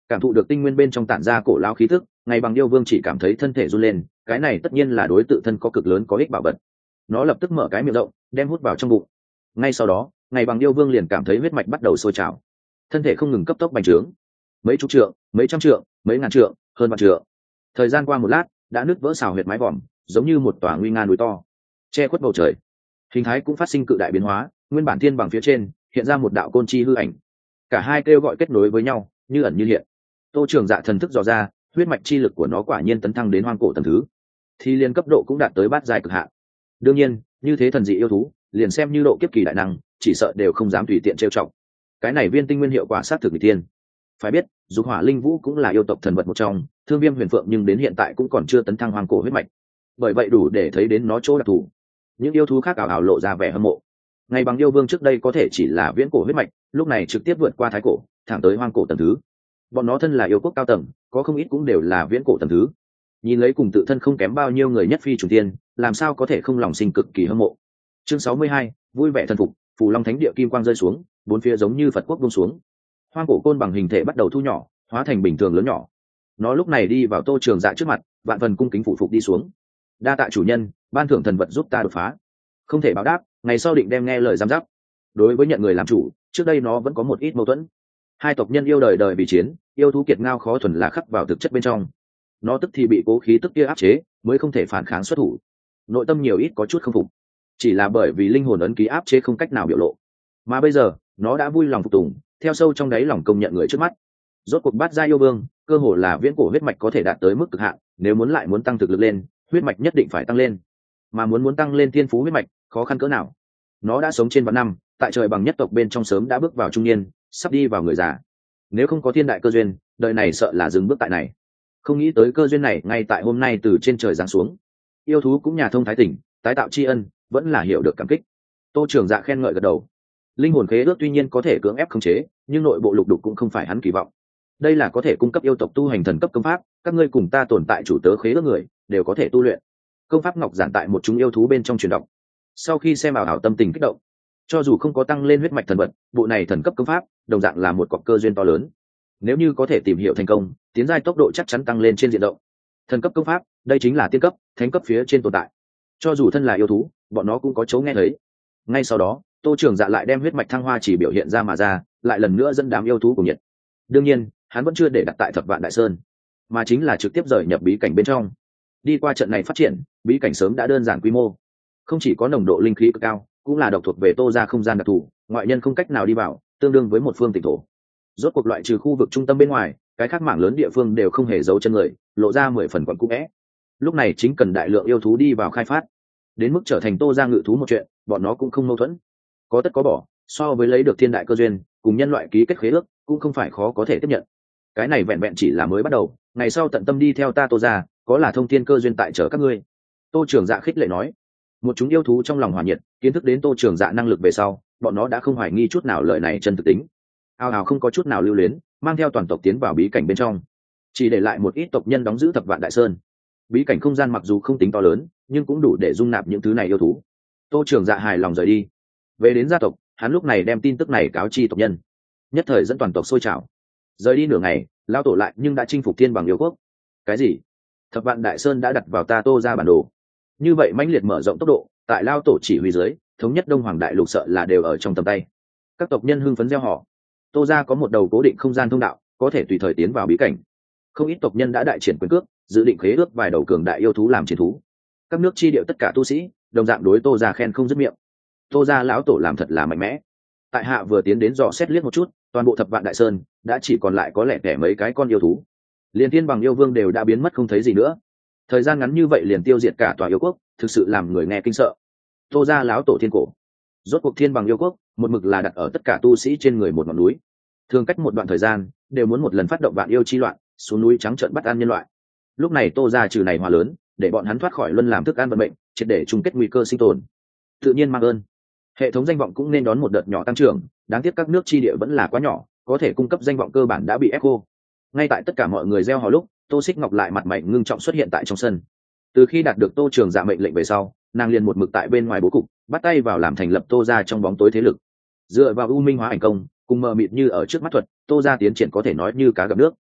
cảm thụ được tinh nguyên bên trong tản ra cổ lao khí thức, ngày bằng yêu vương chỉ cảm thấy thân thể run lên, cái này tất nhiên là đối tự thân có cực lớn có ích bảo vật. Nó lập tức mở cái miệng rộng đem hút vào trong bụng. Ngay sau đó ngày bằng yêu vương liền cảm thấy huyết mạch bắt đầu sôi trào, thân thể không ngừng cấp tốc bành trướng, mấy chục trượng, mấy trăm trượng, mấy ngàn trượng, hơn vạn trượng. Thời gian qua một lát đã nứt vỡ xào huyệt mái vòm, giống như một tòa nguy nga núi to che khuất bầu trời. Hình thái cũng phát sinh cự đại biến hóa, nguyên bản thiên bằng phía trên hiện ra một đạo côn chi hư ảnh, cả hai kêu gọi kết nối với nhau như ẩn như hiện. Tô Trường Dạ thần thức dò ra, huyết mạch chi lực của nó quả nhiên tấn thăng đến hoang cổ tầng thứ, thì liên cấp độ cũng đạt tới bát giai cực hạn. Đương nhiên như thế thần dị yêu thú liền xem như độ kiếp kỳ đại năng chỉ sợ đều không dám tùy tiện trêu chọc. Cái này viên tinh nguyên hiệu quả sát thực vị tiên. Phải biết dục hỏa linh vũ cũng là yêu tộc thần vật một trong, thương viêm huyền phượng nhưng đến hiện tại cũng còn chưa tấn thăng hoang cổ huyết mạch, bởi vậy đủ để thấy đến nó chỗ đặc thù. Những yêu thú khác ảo ảo lộ ra vẻ hâm mộ. Ngày bằng yêu vương trước đây có thể chỉ là viễn cổ huyết mạch, lúc này trực tiếp vượt qua thái cổ thẳng tới hoang cổ tầng thứ. Bọn nó thân là yêu quốc cao tầng, có không ít cũng đều là viễn cổ tầng thứ. Nhìn lấy cùng tự thân không kém bao nhiêu người nhất phi trùng tiên, làm sao có thể không lòng sinh cực kỳ hâm mộ. Chương sáu mươi hai, vui vẻ thần phục. Phù Long Thánh Địa kim quang rơi xuống, bốn phía giống như Phật quốc buông xuống. Hoang cổ côn bằng hình thể bắt đầu thu nhỏ, hóa thành bình thường lớn nhỏ. Nó lúc này đi vào Tô Trường Dạ trước mặt, vạn phần cung kính phụ phục đi xuống. Đa tạ chủ nhân, ban thưởng thần vật giúp ta đột phá. Không thể báo đáp, ngày sau định đem nghe lời giám giáp. Đối với nhận người làm chủ, trước đây nó vẫn có một ít mâu thuẫn. Hai tộc nhân yêu đời đời vì chiến, yêu thú kiệt ngao khó thuần là khắc vào thực chất bên trong. Nó tức thì bị cố khí tức kia áp chế, mới không thể phản kháng xuất thủ. Nội tâm nhiều ít có chút không phục, chỉ là bởi vì linh hồn ấn ký áp chế không cách nào biểu lộ. Mà bây giờ, nó đã vui lòng phục tùng, theo sâu trong đáy lòng công nhận người trước mắt. Rốt cuộc bát gia yêu vương, cơ hồ là viễn cổ huyết mạch có thể đạt tới mức cực hạn, nếu muốn lại muốn tăng thực lực lên, huyết mạch nhất định phải tăng lên. Mà muốn muốn tăng lên thiên phú huyết mạch, khó khăn cỡ nào. Nó đã sống trên vạn năm, tại trời bằng nhất tộc bên trong sớm đã bước vào trung niên, sắp đi vào người già. Nếu không có thiên đại cơ duyên, đời này sợ là dừng bước tại này. Không nghĩ tới cơ duyên này ngay tại hôm nay từ trên trời giáng xuống. Yêu thú cũng nhà thông thái tỉnh, tái tạo tri ân, vẫn là hiểu được cảm kích. Tô Trường Dạ khen ngợi gật đầu. Linh hồn khế ước tuy nhiên có thể cưỡng ép khống chế, nhưng nội bộ lục đục cũng không phải hắn kỳ vọng. Đây là có thể cung cấp yêu tộc tu hành thần cấp công pháp, các ngươi cùng ta tồn tại chủ tớ khế ước người đều có thể tu luyện. Công pháp ngọc giản tại một chúng yêu thú bên trong truyền đọc. Sau khi xem ảo ảo tâm tình kích động, cho dù không có tăng lên huyết mạch thần vật, bộ này thần cấp công pháp đồng dạng là một cọc cơ duyên to lớn. Nếu như có thể tìm hiểu thành công, tiến giai tốc độ chắc chắn tăng lên trên diện rộng. Thần cấp công pháp, đây chính là tiên cấp, thánh cấp phía trên tồn tại. Cho dù thân là yêu thú, bọn nó cũng có chỗ nghe thấy. Ngay sau đó, Tô Trường Dạ lại đem huyết mạch thăng hoa chỉ biểu hiện ra mà ra, lại lần nữa dẫn đám yêu thú cùng nhiệt. Đương nhiên, hắn vẫn chưa để đặt tại Thập Vạn Đại Sơn, mà chính là trực tiếp rời nhập bí cảnh bên trong. Đi qua trận này phát triển, bí cảnh sớm đã đơn giản quy mô, không chỉ có nồng độ linh khí cực cao, cũng là độc thuộc về Tô gia không gian đặc thù, ngoại nhân không cách nào đi vào, tương đương với một phương tịnh thổ. Rốt cuộc loại trừ khu vực trung tâm bên ngoài, cái khác mảng lớn địa phương đều không hề giấu chân người, lộ ra mười phần quẩn cũ é. Lúc này chính cần đại lượng yêu thú đi vào khai phát, đến mức trở thành Tô gia ngự thú một chuyện, bọn nó cũng không mâu thuẫn, có tất có bỏ. So với lấy được thiên đại cơ duyên, cùng nhân loại ký kết khế ước, cũng không phải khó có thể tiếp nhận. Cái này vẹn vẹn chỉ là mới bắt đầu, ngày sau tận tâm đi theo ta Tô gia, có là thông thiên cơ duyên tại chở các ngươi. Tô Trường Dạ khích lệ nói. Một chúng yêu thú trong lòng hòa nhiệt, kiến thức đến Tô Trường Dạ năng lực về sau, bọn nó đã không hoài nghi chút nào lời này chân thực tính. Ao ào không có chút nào lưu luyến, mang theo toàn tộc tiến vào bí cảnh bên trong, chỉ để lại một ít tộc nhân đóng giữ Thập Vạn Đại Sơn. Bí cảnh không gian mặc dù không tính to lớn, nhưng cũng đủ để dung nạp những thứ này yêu thú. Tô Trường Dạ hài lòng rời đi. Về đến gia tộc, hắn lúc này đem tin tức này cáo chi tộc nhân, nhất thời dẫn toàn tộc sôi trào. Rời đi nửa ngày, lao tổ lại nhưng đã chinh phục thiên bằng yêu quốc. Cái gì? Thập Vạn Đại Sơn đã đặt vào ta Tô gia bản đồ? Như vậy mãnh liệt mở rộng tốc độ, tại lao tổ chỉ huy dưới, thống nhất Đông Hoàng đại lục sợ là đều ở trong tầm tay. Các tộc nhân hưng phấn reo hò. Tô gia có một đầu cố định không gian thông đạo, có thể tùy thời tiến vào bí cảnh. Không ít tộc nhân đã đại triển quyền cước, dự định khế ước vài đầu cường đại yêu thú làm chiến thú. Các nước chi điệu tất cả tu sĩ đồng dạng đối Tô gia khen không dứt miệng. Tô gia lão tổ làm thật là mạnh mẽ. Tại hạ vừa tiến đến dò xét liếc một chút, toàn bộ Thập Vạn Đại Sơn đã chỉ còn lại có lẻ tẻ mấy cái con yêu thú, liền thiên bằng yêu vương đều đã biến mất không thấy gì nữa. Thời gian ngắn như vậy liền tiêu diệt cả tòa yêu quốc, thực sự làm người nghe kinh sợ. Tô gia lão tổ thiên cổ, rốt cuộc thiên bằng yêu quốc một mực là đặt ở tất cả tu sĩ trên người một ngọn núi, thường cách một đoạn thời gian đều muốn một lần phát động vạn yêu chi loạn, xuống núi trắng trợn bắt ăn nhân loại. Lúc này Tô gia trừ này hòa lớn, để bọn hắn thoát khỏi luân làm thức ăn vận mệnh, triệt để chung kết nguy cơ sinh tồn. Tự nhiên mang ơn, hệ thống danh vọng cũng nên đón một đợt nhỏ tăng trưởng, đáng tiếc các nước chi địa vẫn là quá nhỏ, có thể cung cấp danh vọng cơ bản đã bị ép khô. Ngay tại tất cả mọi người gieo hò lúc, Tô Xích Ngọc lại mặt mày ngưng trọng xuất hiện tại trong sân. Từ khi đạt được Tô Trường Dạ mệnh lệnh về sau, nàng liền một mực tại bên ngoài bố cục, bắt tay vào làm thành lập Tô gia trong bóng tối thế lực. Dựa vào u minh hóa ảnh công, cùng mờ mịt như ở trước mắt thuật, Tô gia tiến triển có thể nói như cá gặp nước.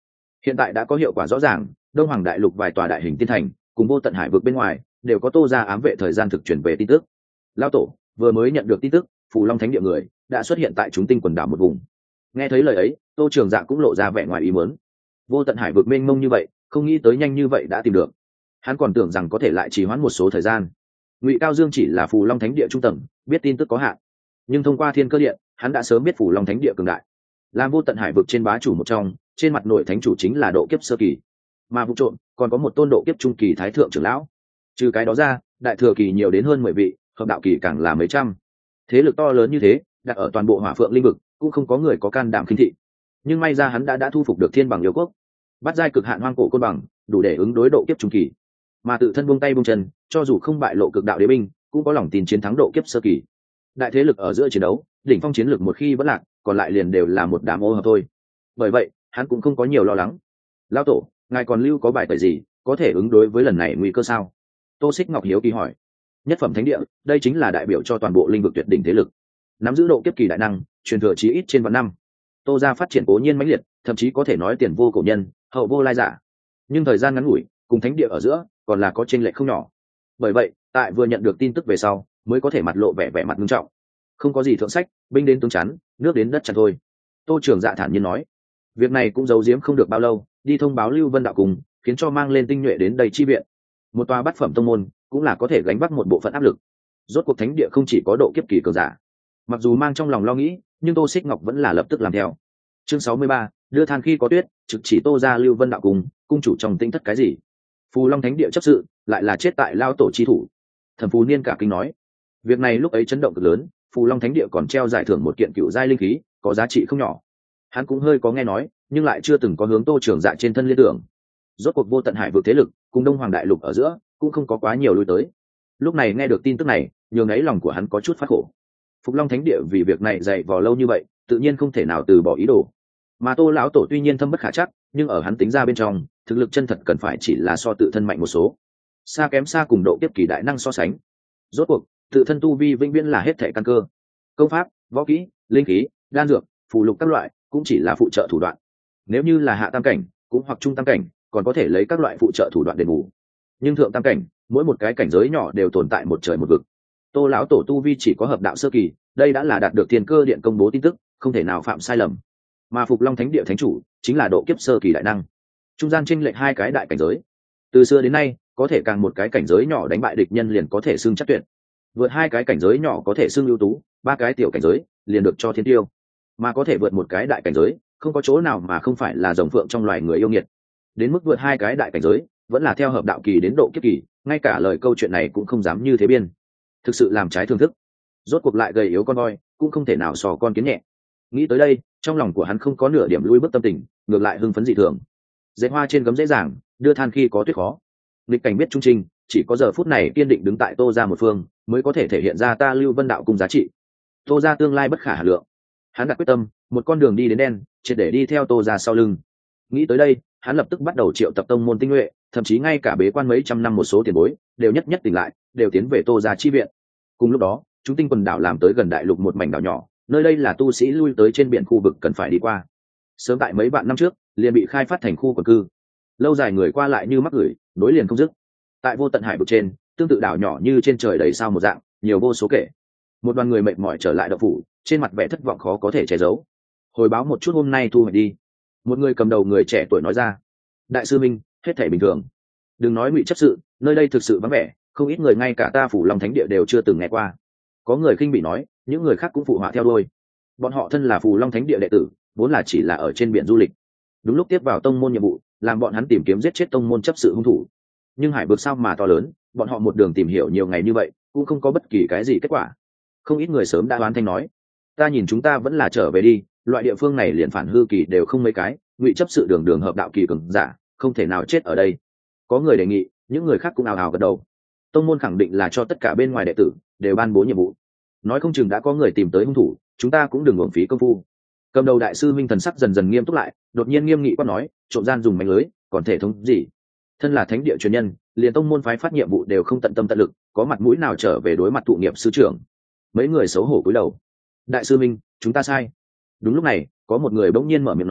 Hiện tại đã có hiệu quả rõ ràng, đông hoàng đại lục vài tòa đại hình tiên thành cùng vô tận hải vực bên ngoài đều có tô ra ám vệ thời gian thực chuyển về tin tức. Lao tổ vừa mới nhận được tin tức, phù long thánh địa người đã xuất hiện tại chúng tinh quần đảo một vùng. Nghe thấy lời ấy, tô trường dạ cũng lộ ra vẻ ngoài ý muốn. Vô tận hải vực mênh mông như vậy, không nghĩ tới nhanh như vậy đã tìm được. Hắn còn tưởng rằng có thể lại trì hoãn một số thời gian. Ngụy Cao Dương chỉ là phù long thánh địa trung tầng, biết tin tức có hạn, nhưng thông qua thiên cơ điện, hắn đã sớm biết phù long thánh địa cường đại. Làm vô tận hải vực trên bá chủ một trong, trên mặt nội thánh chủ chính là độ kiếp sơ kỳ, mà vụ trộm còn có một tôn độ kiếp trung kỳ thái thượng trưởng lão. Trừ cái đó ra, đại thừa kỳ nhiều đến hơn mười vị, hợp đạo kỳ càng là mấy trăm. Thế lực to lớn như thế, đặt ở toàn bộ hỏa phượng linh vực, cũng không có người có can đảm khinh thị. Nhưng may ra hắn đã đã thu phục được thiên bằng yêu quốc, bắt giai cực hạn hoang cổ côn bằng, đủ để ứng đối độ kiếp trung kỳ. Mà tự thân buông tay buông chân, cho dù không bại lộ cực đạo đế binh, cũng có lòng tin chiến thắng độ kiếp sơ kỳ. Đại thế lực ở giữa chiến đấu, đỉnh phong chiến lực một khi vẫn lạc, còn lại liền đều là một đám ô hợp thôi. Bởi vậy, hắn cũng không có nhiều lo lắng. Lão tổ, ngài còn lưu có bài tẩy gì có thể ứng đối với lần này nguy cơ sao? Tô Xích Ngọc hiếu kỳ hỏi. Nhất phẩm thánh địa, đây chính là đại biểu cho toàn bộ linh vực tuyệt đỉnh thế lực, nắm giữ độ kiếp kỳ đại năng, truyền thừa chí ít trên vạn năm. Tô gia phát triển cố nhiên mãnh liệt, thậm chí có thể nói tiền vô cổ nhân, hậu vô lai giả. Nhưng thời gian ngắn ngủi, cùng thánh địa ở giữa còn là có chênh lệch không nhỏ. Bởi vậy, tại vừa nhận được tin tức về sau, mới có thể mặt lộ vẻ vẻ mặt nghiêm trọng. Không có gì thượng sách, binh đến tướng chắn, nước đến đất chắn thôi. Tô Trường Dạ thản nhiên nói. Việc này cũng giấu giếm không được bao lâu, đi thông báo Lưu Vân đạo cùng, khiến cho mang lên tinh nhuệ đến đây chi viện. Một tòa bát phẩm tông môn cũng là có thể gánh vác một bộ phận áp lực. Rốt cuộc thánh địa không chỉ có độ kiếp kỳ cường giả. Mặc dù mang trong lòng lo nghĩ, nhưng Tô Xích Ngọc vẫn là lập tức làm theo. Chương sáu mươi ba, đưa than khi có tuyết, trực chỉ Tô gia Lưu Vân đạo cùng, cung chủ trong tinh thất cái gì? Phù Long thánh địa chấp sự, lại là chết tại lao tổ chi thủ. Thẩm Phù Niên cả kinh nói. Việc này lúc ấy chấn động cực lớn, Phù Long thánh địa còn treo giải thưởng một kiện cựu giai linh khí, có giá trị không nhỏ. Hắn cũng hơi có nghe nói, nhưng lại chưa từng có hướng Tô Trường Dạ trên thân liên tưởng. Rốt cuộc vô tận hải vực thế lực cùng đông hoàng đại lục ở giữa cũng không có quá nhiều lui tới. Lúc này nghe được tin tức này, nhường ấy lòng của hắn có chút phát khổ. Phục Long thánh địa vì việc này dày vò lâu như vậy, tự nhiên không thể nào từ bỏ ý đồ. Mà Tô lão tổ tuy nhiên thâm bất khả trắc, nhưng ở hắn tính ra bên trong, thực lực chân thật cần phải chỉ là so tự thân mạnh một số, xa kém xa cùng độ kiếp kỳ đại năng so sánh. Rốt cuộc, tự thân tu vi vĩnh viễn là hết thảy căn cơ. Công pháp, võ kỹ, linh khí, đan dược, phù lục các loại, cũng chỉ là phụ trợ thủ đoạn. Nếu như là hạ tam cảnh, cũng hoặc trung tam cảnh, còn có thể lấy các loại phụ trợ thủ đoạn đền bù. Nhưng thượng tam cảnh, mỗi một cái cảnh giới nhỏ đều tồn tại một trời một vực. Tô lão tổ tu vi chỉ có hợp đạo sơ kỳ, đây đã là đạt được thiên cơ điện công bố tin tức, không thể nào phạm sai lầm. Mà Phục Long thánh địa thánh chủ chính là độ kiếp sơ kỳ đại năng, trung gian chênh lệch hai cái đại cảnh giới. Từ xưa đến nay, có thể càng một cái cảnh giới nhỏ đánh bại địch nhân liền có thể xưng chắc tuyệt, vượt hai cái cảnh giới nhỏ có thể xưng ưu tú, ba cái tiểu cảnh giới liền được cho thiên tiêu, mà có thể vượt một cái đại cảnh giới, không có chỗ nào mà không phải là rồng phượng trong loài người yêu nghiệt. Đến mức vượt hai cái đại cảnh giới, vẫn là theo hợp đạo kỳ đến độ kiếp kỳ, ngay cả lời câu chuyện này cũng không dám như thế biên, thực sự làm trái thương thức. Rốt cuộc lại gầy yếu con voi, cũng không thể nào sò con kiến nhẹ. Nghĩ tới đây, trong lòng của hắn không có nửa điểm lui bước tâm tình, ngược lại hưng phấn dị thường. Dệt hoa trên gấm dễ dàng, đưa than khi có tuyết khó. Nghịch cảnh biết trung trình, chỉ có giờ phút này kiên định đứng tại Tô gia một phương, mới có thể thể hiện ra ta Lưu Vân đạo cùng giá trị. Tô gia tương lai bất khả hà lượng. Hắn đặt quyết tâm, một con đường đi đến đen, triệt để đi theo Tô gia sau lưng. Nghĩ tới đây, hắn lập tức bắt đầu triệu tập tông môn tinh nhuệ, thậm chí ngay cả bế quan mấy trăm năm một số tiền bối đều nhất nhất tỉnh lại, đều tiến về Tô gia chi viện. Cùng lúc đó, chúng tinh quần đảo làm tới gần đại lục một mảnh đảo nhỏ, nơi đây là tu sĩ lui tới trên biển khu vực cần phải đi qua. Sớm tại mấy vạn năm trước, liền bị khai phát thành khu quần cư. Lâu dài người qua lại như mắc gửi, nối liền không dứt. Tại vô tận hải vực trên, tương tự đảo nhỏ như trên trời đầy sao một dạng, nhiều vô số kể. Một đoàn người mệt mỏi trở lại động phủ, trên mặt vẻ thất vọng khó có thể che giấu. Hồi báo một chút hôm nay thu hoạch đi. Một người cầm đầu người trẻ tuổi nói ra. Đại sư minh, hết thảy bình thường. Đừng nói Ngụy chấp sự, nơi đây thực sự vắng vẻ, không ít người ngay cả ta Phủ Long thánh địa đều chưa từng nghe qua. Có người khinh bị nói, những người khác cũng phụ họa theo đuôi. Bọn họ thân là Phù Long thánh địa đệ tử, vốn là chỉ là ở trên biển du lịch. Đúng lúc tiếp vào tông môn nhiệm vụ, làm bọn hắn tìm kiếm giết chết tông môn chấp sự hung thủ. Nhưng hải vực sao mà to lớn, bọn họ một đường tìm hiểu nhiều ngày như vậy, cũng không có bất kỳ cái gì kết quả. Không ít người sớm đã đoán thanh nói, ta nhìn chúng ta vẫn là trở về đi, loại địa phương này liền phản hư kỳ đều không mấy cái, Ngụy chấp sự đường đường hợp đạo kỳ cường giả, không thể nào chết ở đây. Có người đề nghị, những người khác cũng ào ào gật đầu. Tông môn khẳng định là cho tất cả bên ngoài đệ tử đều ban bố nhiệm vụ, nói không chừng đã có người tìm tới hung thủ, chúng ta cũng đừng uổng phí công phu. Cầm đầu đại sư minh thần sắc dần dần nghiêm túc lại, đột nhiên nghiêm nghị quát nói, trộm gian dùng mánh lưới, còn thể thống gì? Thân là thánh địa truyền nhân, liền tông môn phái phát nhiệm vụ đều không tận tâm tận lực, có mặt mũi nào trở về đối mặt thụ nghiệp sư trưởng? Mấy người xấu hổ cúi đầu. Đại sư minh, chúng ta sai. Đúng lúc này, có một người bỗng nhiên mở miệng nói,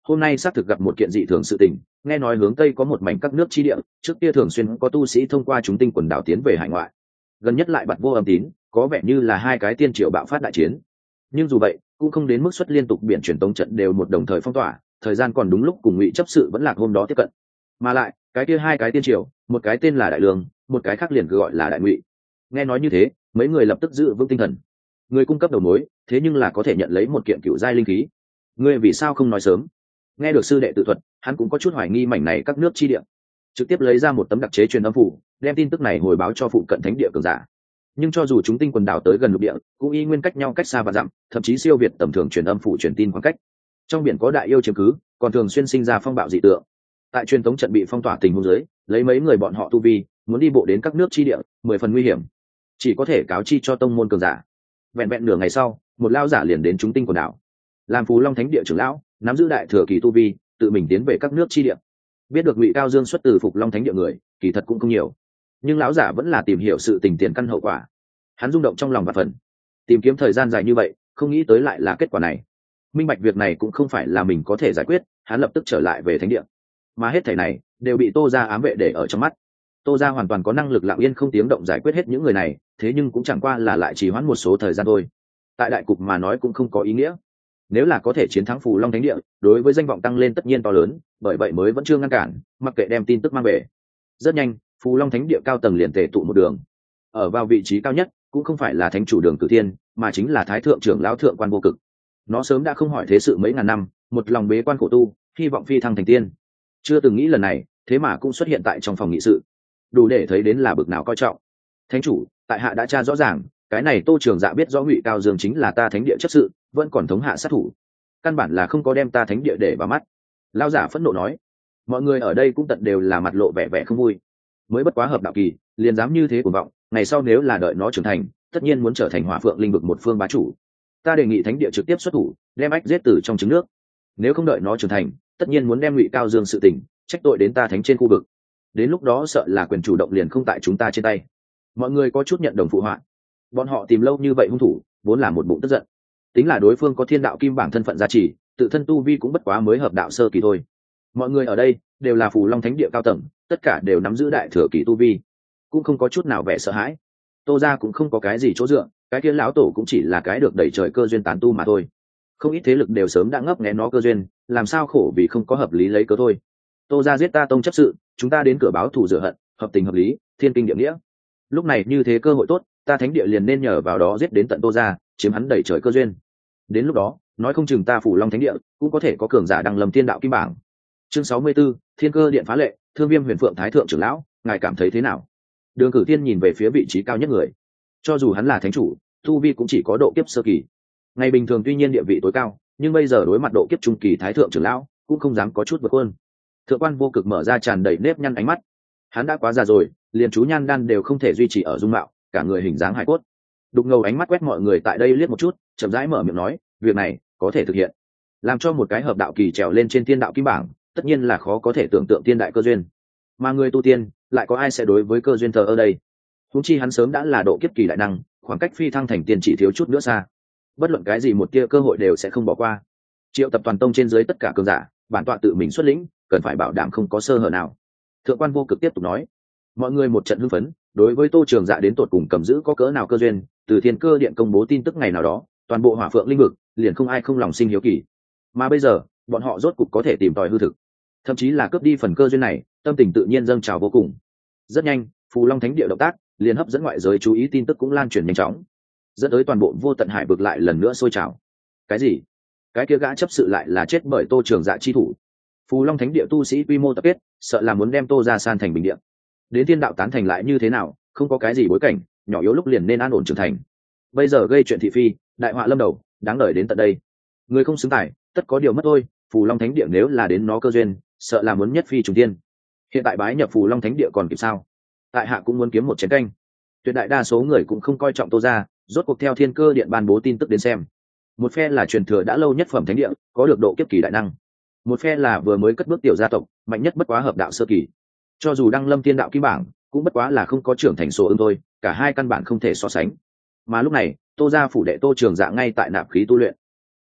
hôm nay xác thực gặp một kiện dị thường sự tình, nghe nói hướng tây có một mảnh các nước chi địa, trước kia thường xuyên có tu sĩ thông qua chúng tinh quần đảo tiến về hải ngoại, gần nhất lại bật vô âm tín, có vẻ như là hai cái tiên triều bạo phát đại chiến. Nhưng dù vậy cũng không đến mức xuất liên tục biển truyền tống trận đều một đồng thời phong tỏa, thời gian còn đúng lúc cùng ngụy chấp sự vẫn lạc hôm đó tiếp cận. Mà lại cái kia hai cái tiên triều, một cái tên là đại lương, một cái khác liền cứ gọi là đại ngụy. Nghe nói như thế, mấy người lập tức giữ vững tinh thần. Người cung cấp đầu mối, thế nhưng là có thể nhận lấy một kiện cựu giai linh khí. Ngươi vì sao không nói sớm? Nghe được sư đệ tự thuật, hắn cũng có chút hoài nghi mảnh này các nước chi địa, trực tiếp lấy ra một tấm đặc chế truyền âm phủ, đem tin tức này hồi báo cho phụ cận thánh địa cường giả. Nhưng cho dù chúng tinh quần đảo tới gần lục địa, cũng y nguyên cách nhau cách xa và dặm, thậm chí siêu việt tầm thường truyền âm phủ truyền tin khoảng cách. Trong biển có đại yêu chiếm cứ, còn thường xuyên sinh ra phong bạo dị tượng. Tại truyền thống trận bị phong tỏa tình huống dưới, lấy mấy người bọn họ tu vi, muốn đi bộ đến các nước chi địa, mười phần nguy hiểm, chỉ có thể cáo chi cho tông môn cường giả. Vẹn vẹn nửa ngày sau, một lao giả liền đến chúng tinh quần đảo, làm Phú Long Thánh địa trưởng lão, nắm giữ đại thừa kỳ tu vi, tự mình tiến về các nước chi địa. Biết được Ngụy Cao Dương xuất từ Phục Long Thánh địa người, kỳ thật cũng không nhiều, nhưng lão giả vẫn là tìm hiểu sự tình tiền căn hậu quả. Hắn rung động trong lòng và phần, tìm kiếm thời gian dài như vậy, không nghĩ tới lại là kết quả này. Minh bạch việc này cũng không phải là mình có thể giải quyết, hắn lập tức trở lại về thánh địa. Mà hết thảy này đều bị Tô gia ám vệ để ở trong mắt. Tô gia hoàn toàn có năng lực lặng yên không tiếng động giải quyết hết những người này, thế nhưng cũng chẳng qua là lại trì hoãn một số thời gian thôi. Tại đại cục mà nói cũng không có ý nghĩa. Nếu là có thể chiến thắng Phù Long Thánh địa, đối với danh vọng tăng lên tất nhiên to lớn, bởi vậy mới vẫn chưa ngăn cản, mặc kệ đem tin tức mang về. Rất nhanh, Phù Long Thánh địa cao tầng liền tề tụ một đường. Ở vào vị trí cao nhất, cũng không phải là thánh chủ Đường Cử Thiên, mà chính là Thái thượng trưởng lão Thượng Quan Vô Cực. Nó sớm đã không hỏi thế sự mấy ngàn năm, một lòng bế quan khổ tu, hy vọng phi thăng thành tiên. Chưa từng nghĩ lần này, thế mà cũng xuất hiện tại trong phòng nghị sự, đủ để thấy đến là bực nào coi trọng. Thánh chủ, tại hạ đã tra rõ ràng, cái này Tô Trường Dạ biết rõ Ngụy Cao Dương chính là ta thánh địa chấp sự, vẫn còn thống hạ sát thủ, căn bản là không có đem ta thánh địa để vào mắt. Lão giả phẫn nộ nói. Mọi người ở đây cũng tận đều là mặt lộ vẻ vẻ không vui. Mới bất quá hợp đạo kỳ, liền dám như thế cuồng vọng, ngày sau nếu là đợi nó trưởng thành, tất nhiên muốn trở thành Hỏa Phượng linh vực một phương bá chủ. Ta đề nghị thánh địa trực tiếp xuất thủ, đem ách giết từ trong trứng nước. Nếu không đợi nó trưởng thành, tất nhiên muốn đem Ngụy Cao Dương sự tình trách tội đến ta thánh trên khu vực. Đến lúc đó sợ là quyền chủ động liền không tại chúng ta trên tay. Mọi người có chút nhận đồng phụ họa. Bọn họ tìm lâu như vậy hung thủ, vốn là một bụng tức giận. Tính là đối phương có thiên đạo kim bảng thân phận gia trì, tự thân tu vi cũng bất quá mới hợp đạo sơ kỳ thôi. Mọi người ở đây đều là Phù Long Thánh địa cao tầng, tất cả đều nắm giữ đại thừa kỳ tu vi, cũng không có chút nào vẻ sợ hãi. Tô gia cũng không có cái gì chỗ dựa, cái kia lão tổ cũng chỉ là cái được đẩy trời cơ duyên tán tu mà thôi. Không ít thế lực đều sớm đã ngấp nghé nó cơ duyên, làm sao khổ vì không có hợp lý lấy cớ thôi. Tô gia giết ta tông chấp sự, chúng ta đến cửa báo thù rửa hận, hợp tình hợp lý, thiên kinh địa nghĩa. Lúc này như thế cơ hội tốt, ta thánh địa liền nên nhờ vào đó giết đến tận Tô gia, chiếm hắn đẩy trời cơ duyên. Đến lúc đó, nói không chừng ta Phù Long Thánh địa cũng có thể có cường giả đăng lâm thiên đạo kim bảng. Chương sáu mươi 64, Thiên Cơ Điện phá lệ, Thương Viêm Huyền Phượng Thái thượng trưởng lão, ngài cảm thấy thế nào? Đường Cử Thiên nhìn về phía vị trí cao nhất người. Cho dù hắn là thánh chủ, tu vi cũng chỉ có độ kiếp sơ kỳ. Ngày bình thường tuy nhiên địa vị tối cao, nhưng bây giờ đối mặt độ kiếp trung kỳ Thái thượng trưởng lão, cũng không dám có chút vượt hơn. Thượng Quan Vô Cực mở ra tràn đầy nếp nhăn ánh mắt. Hắn đã quá già rồi, liền chú nhan đan đều không thể duy trì ở dung mạo, cả người hình dáng hài cốt. Đục ngầu ánh mắt quét mọi người tại đây liếc một chút, chậm rãi mở miệng nói, việc này có thể thực hiện. Làm cho một cái hợp đạo kỳ trèo lên trên thiên đạo kim bảng, tất nhiên là khó có thể tưởng tượng tiên đại cơ duyên. Mà người tu tiên, lại có ai sẽ đối với cơ duyên thờ ở đây? Huống chi hắn sớm đã là độ kiếp kỳ đại năng, khoảng cách phi thăng thành tiên chỉ thiếu chút nữa xa. Bất luận cái gì một tia cơ hội đều sẽ không bỏ qua. Triệu tập toàn tông trên dưới tất cả cường giả, bản tọa tự mình xuất lĩnh, cần phải bảo đảm không có sơ hở nào. Thượng Quan Vô Cực tiếp tục nói. Mọi người một trận hưng phấn, đối với Tô Trường Dạ đến tột cùng cầm giữ có cỡ nào cơ duyên, từ Thiên Cơ Điện công bố tin tức ngày nào đó, toàn bộ Hỏa Phượng linh vực liền không ai không lòng sinh hiếu kỳ. Mà bây giờ, bọn họ rốt cục có thể tìm tòi hư thực, thậm chí là cướp đi phần cơ duyên này, tâm tình tự nhiên dâng trào vô cùng. Rất nhanh, Phù Long Thánh địa động tác liền hấp dẫn ngoại giới chú ý, tin tức cũng lan truyền nhanh chóng, dẫn tới toàn bộ Vô Tận Hải vực lại lần nữa sôi trào. Cái gì? Cái kia gã chấp sự lại là chết bởi Tô Trường Dạ chi thủ? Phù Long Thánh địa tu sĩ quy mô tập kết, sợ là muốn đem Tô gia san thành bình địa. Đến thiên đạo tán thành lại như thế nào, không có cái gì bối cảnh, nhỏ yếu lúc liền nên an ổn trưởng thành. Bây giờ gây chuyện thị phi, đại họa lâm đầu, đáng đợi đến tận đây. Người không xứng tài, tất có điều mất thôi. Phù Long Thánh địa nếu là đến nó cơ duyên, sợ là muốn nhất phi trùng thiên. Hiện tại bái nhập Phù Long Thánh địa còn kịp sao? Tại hạ cũng muốn kiếm một chén canh. Tuyệt đại đa số người cũng không coi trọng Tô gia, rốt cuộc theo Thiên Cơ Điện ban bố tin tức đến xem, một phe là truyền thừa đã lâu nhất phẩm thánh địa, có được độ kiếp kỳ đại năng, một phe là vừa mới cất bước tiểu gia tộc, mạnh nhất bất quá hợp đạo sơ kỳ. Cho dù đăng lâm thiên đạo kim bảng, cũng bất quá là không có trưởng thành số ứng thôi, cả hai căn bản không thể so sánh. Mà lúc này, Tô gia phủ đệ Tô Trường Dạ ngay tại nạp khí tu luyện.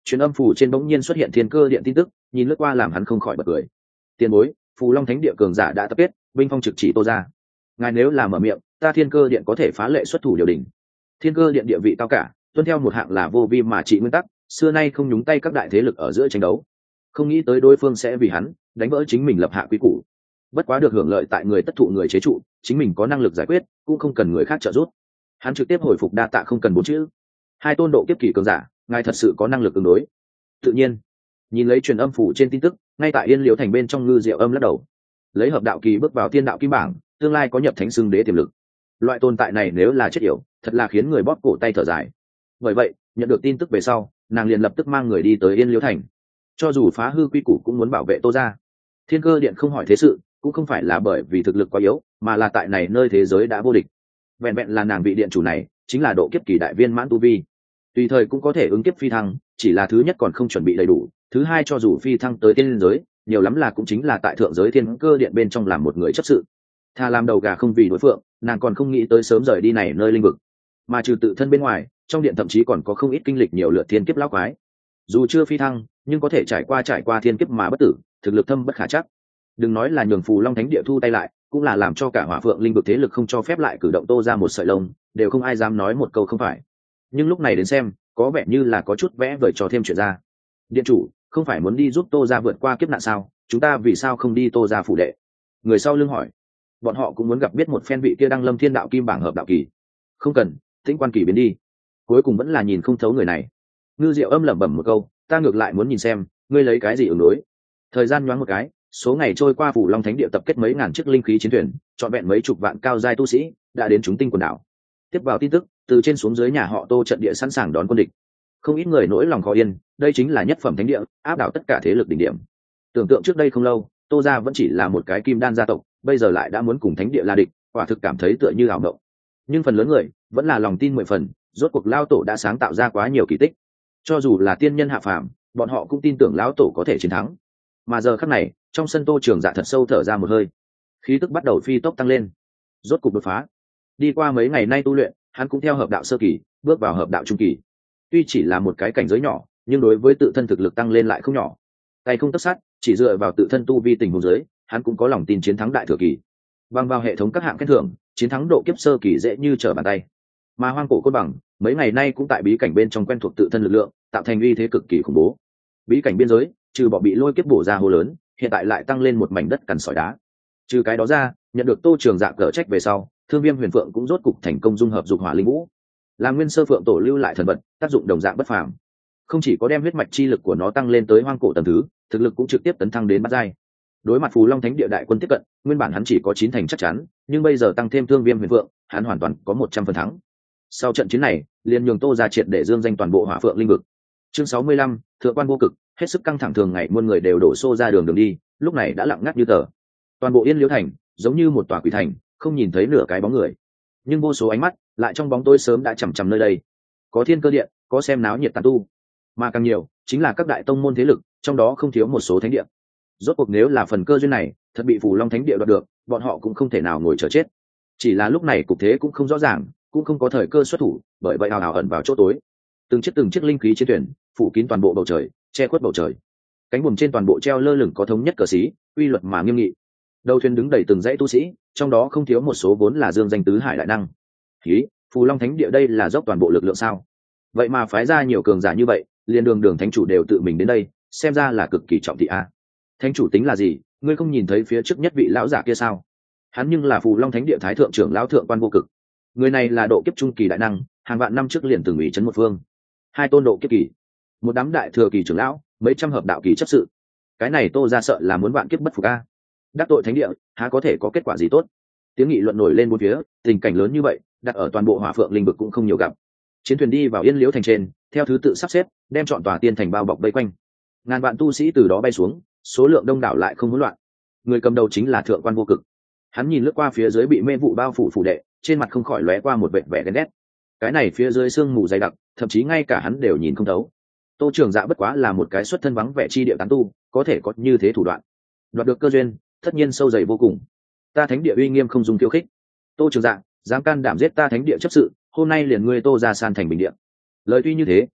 truyền âm phủ trên bỗng nhiên xuất hiện thiên cơ điện tin tức, nhìn lướt qua làm hắn không khỏi bật cười. Tiền bối, phù long thánh địa cường giả đã tập kết, binh phong trực chỉ Tô ra. Ngài nếu là mở miệng, ta thiên cơ điện có thể phá lệ xuất thủ điều đình. Thiên cơ điện địa vị cao cả, tuân theo một hạng là vô vi mà trị nguyên tắc, xưa nay không nhúng tay các đại thế lực ở giữa tranh đấu. Không nghĩ tới đối phương sẽ vì hắn đánh vỡ chính mình lập hạ quy củ. Bất quá được hưởng lợi tại người tất thụ người chế trụ, chính mình có năng lực giải quyết, cũng không cần người khác trợ giúp. Hắn trực tiếp hồi phục đa tạ không cần bốn chữ. Hai tôn độ kiếp kỳ cường giả, ngài thật sự có năng lực ứng đối. Tự nhiên, nhìn lấy truyền âm phủ trên tin tức, ngay tại Yên Liễu thành bên trong Ngư Diệu Âm lắc đầu. Lấy hợp đạo kỳ bước vào thiên đạo kim bảng, tương lai có nhập thánh xưng đế tiềm lực. Loại tồn tại này nếu là chết yểu, thật là khiến người bóp cổ tay thở dài. Bởi vậy, nhận được tin tức về sau, nàng liền lập tức mang người đi tới Yên Liễu thành. Cho dù phá hư quy củ cũng muốn bảo vệ Tô gia. Thiên Cơ điện không hỏi thế sự, cũng không phải là bởi vì thực lực quá yếu, mà là tại này nơi thế giới đã vô địch. Vẹn vẹn là nàng vị điện chủ này, chính là độ kiếp kỳ đại viên mãn tu vi, tùy thời cũng có thể ứng kiếp phi thăng, chỉ là thứ nhất còn không chuẩn bị đầy đủ, thứ hai cho dù phi thăng tới tiên giới, nhiều lắm là cũng chính là tại thượng giới Thiên Cơ điện bên trong làm một người chấp sự. Thà làm đầu gà không vì đối phượng, nàng còn không nghĩ tới sớm rời đi này nơi linh vực. Mà trừ tự thân bên ngoài, trong điện thậm chí còn có không ít kinh lịch nhiều lượt thiên kiếp lão quái. Dù chưa phi thăng, nhưng có thể trải qua trải qua thiên kiếp mà bất tử, thực lực thâm bất khả trắc. Đừng nói là nhường phù long thánh địa thu tay lại, cũng là làm cho cả hỏa phượng linh vực thế lực không cho phép lại cử động Tô ra một sợi lông, đều không ai dám nói một câu không phải. Nhưng lúc này đến xem, có vẻ như là có chút vẽ vời cho thêm chuyện ra. Điện chủ, không phải muốn đi giúp Tô ra vượt qua kiếp nạn sao? Chúng ta vì sao không đi Tô ra phủ đệ? Người sau lưng hỏi. Bọn họ cũng muốn gặp biết một phen vị kia đăng lâm thiên đạo kim bảng hợp đạo kỳ. Không cần, tĩnh quan kỳ biến đi. Cuối cùng vẫn là nhìn không thấu người này. Ngư Diệu Âm lẩm bẩm một câu, ta ngược lại muốn nhìn xem, ngươi lấy cái gì ứng đối. Thời gian nhoáng một cái, số ngày trôi qua, phủ long thánh địa tập kết mấy ngàn chiếc linh khí chiến thuyền, trọn vẹn mấy chục vạn cao giai tu sĩ đã đến chúng tinh quần đảo. Tiếp vào tin tức, từ trên xuống dưới nhà họ Tô trận địa sẵn sàng đón quân địch. Không ít người nỗi lòng khó yên, đây chính là nhất phẩm thánh địa, áp đảo tất cả thế lực đỉnh điểm. Tưởng tượng trước đây không lâu, Tô gia vẫn chỉ là một cái kim đan gia tộc, bây giờ lại đã muốn cùng thánh địa là địch, quả thực cảm thấy tựa như ảo mộng. Nhưng phần lớn người vẫn là lòng tin mười phần, rốt cuộc lão tổ đã sáng tạo ra quá nhiều kỳ tích. Cho dù là tiên nhân hạ phàm, bọn họ cũng tin tưởng lão tổ có thể chiến thắng. Mà giờ khắc này, trong sân Tô Trường Dạ thật sâu thở ra một hơi, khí tức bắt đầu phi tốc tăng lên, rốt cục đột phá. Đi qua mấy ngày nay tu luyện, hắn cũng theo hợp đạo sơ kỳ bước vào hợp đạo trung kỳ. Tuy chỉ là một cái cảnh giới nhỏ, nhưng đối với tự thân thực lực tăng lên lại không nhỏ. Tay không tất sát, chỉ dựa vào tự thân tu vi tình huống dưới, hắn cũng có lòng tin chiến thắng đại thừa kỳ. Bằng vào hệ thống các hạng khen thưởng, chiến thắng độ kiếp sơ kỳ dễ như trở bàn tay. Mà hoang cổ côn bằng mấy ngày nay cũng tại bí cảnh bên trong quen thuộc tự thân lực lượng, tạo thành uy thế cực kỳ khủng bố. Bí cảnh biên giới, trừ bỏ bị lôi kiếp bổ ra hố lớn, hiện tại lại tăng lên một mảnh đất cằn sỏi đá. Trừ cái đó ra, nhận được Tô Trường Dạ cở trách về sau, Thương Viêm Huyền Phượng cũng rốt cục thành công dung hợp dục hỏa linh vũ, làm nguyên sơ phượng tổ lưu lại thần vật, tác dụng đồng dạng bất phàm. Không chỉ có đem huyết mạch chi lực của nó tăng lên tới hoang cổ tầng thứ, thực lực cũng trực tiếp tấn thăng đến bát giai. Đối mặt phù long thánh địa đại quân tiếp cận, nguyên bản hắn chỉ có chín thành chắc chắn, nhưng bây giờ tăng thêm Thương Viêm Huyền Phượng, hắn hoàn toàn có một trăm phần thắng. Sau trận chiến này, liền nhường Tô ra triệt để dương danh toàn bộ hỏa phượng linh vực. Chương sáu mươi lăm, thượng quan vô cực, hết sức căng thẳng, thường ngày muôn người đều đổ xô ra đường đường đi, lúc này đã lặng ngắt như tờ. Toàn bộ Yên Liễu thành giống như một tòa quỷ thành, không nhìn thấy nửa cái bóng người, nhưng vô số ánh mắt lại trong bóng tối sớm đã chằm chằm nơi đây. Có Thiên Cơ điện, có xem náo nhiệt tán tu, mà càng nhiều chính là các đại tông môn thế lực, trong đó không thiếu một số thánh địa. Rốt cuộc nếu là phần cơ duyên này thật bị phù long thánh địa đoạt được, bọn họ cũng không thể nào ngồi chờ chết. Chỉ là lúc này cục thế cũng không rõ ràng, cũng không có thời cơ xuất thủ, bởi vậy hào hào ẩn vào chỗ tối. Từng chiếc từng chiếc linh khí chiến thuyền phủ kín toàn bộ bầu trời, che khuất bầu trời. Cánh buồm trên toàn bộ treo lơ lửng có thống nhất cờ xí, uy luật mà nghiêm nghị. Đầu thuyền đứng đầy từng dãy tu sĩ, trong đó không thiếu một số vốn là dương danh tứ hải đại năng. Khí, phù long thánh địa đây là dốc toàn bộ lực lượng sao? Vậy mà phái ra nhiều cường giả như vậy, liền đường đường thánh chủ đều tự mình đến đây, xem ra là cực kỳ trọng thị a. Thánh chủ tính là gì? Ngươi không nhìn thấy phía trước nhất vị lão giả kia sao? Hắn nhưng là phù long thánh địa thái thượng trưởng lão thượng quan vô cực. Người này là độ kiếp trung kỳ đại năng, hàng vạn năm trước liền từng ủy trấn một phương. Hai tôn độ kiếp kỳ, một đám đại thừa kỳ trưởng lão, mấy trăm hợp đạo kỳ chấp sự. Cái này Tô ra sợ là muốn vạn kiếp bất phục a. Đắc tội thánh địa, há có thể có kết quả gì tốt? Tiếng nghị luận nổi lên bốn phía, tình cảnh lớn như vậy, đặt ở toàn bộ hỏa phượng linh vực cũng không nhiều gặp. Chiến thuyền đi vào Yên Liễu thành trên, theo thứ tự sắp xếp, đem chọn tòa tiên thành bao bọc vây quanh. Ngàn vạn tu sĩ từ đó bay xuống, số lượng đông đảo lại không hỗn loạn. Người cầm đầu chính là thượng quan vô cực. Hắn nhìn lướt qua phía dưới bị mê vụ bao phủ phủ đệ, trên mặt không khỏi lóe qua một vẻ vẻ ghen ghét. Cái này phía dưới sương mù dày đặc, thậm chí ngay cả hắn đều nhìn không thấu. Tô Trường Dạ bất quá là một cái xuất thân vắng vẻ chi địa tán tu, có thể có như thế thủ đoạn. Đoạt được cơ duyên, tất nhiên sâu dày vô cùng. Ta thánh địa uy nghiêm không dùng khiêu khích. Tô Trường Dạ dám can đảm giết ta thánh địa chấp sự, hôm nay liền ngươi Tô ra san thành bình địa. Lời tuy như thế,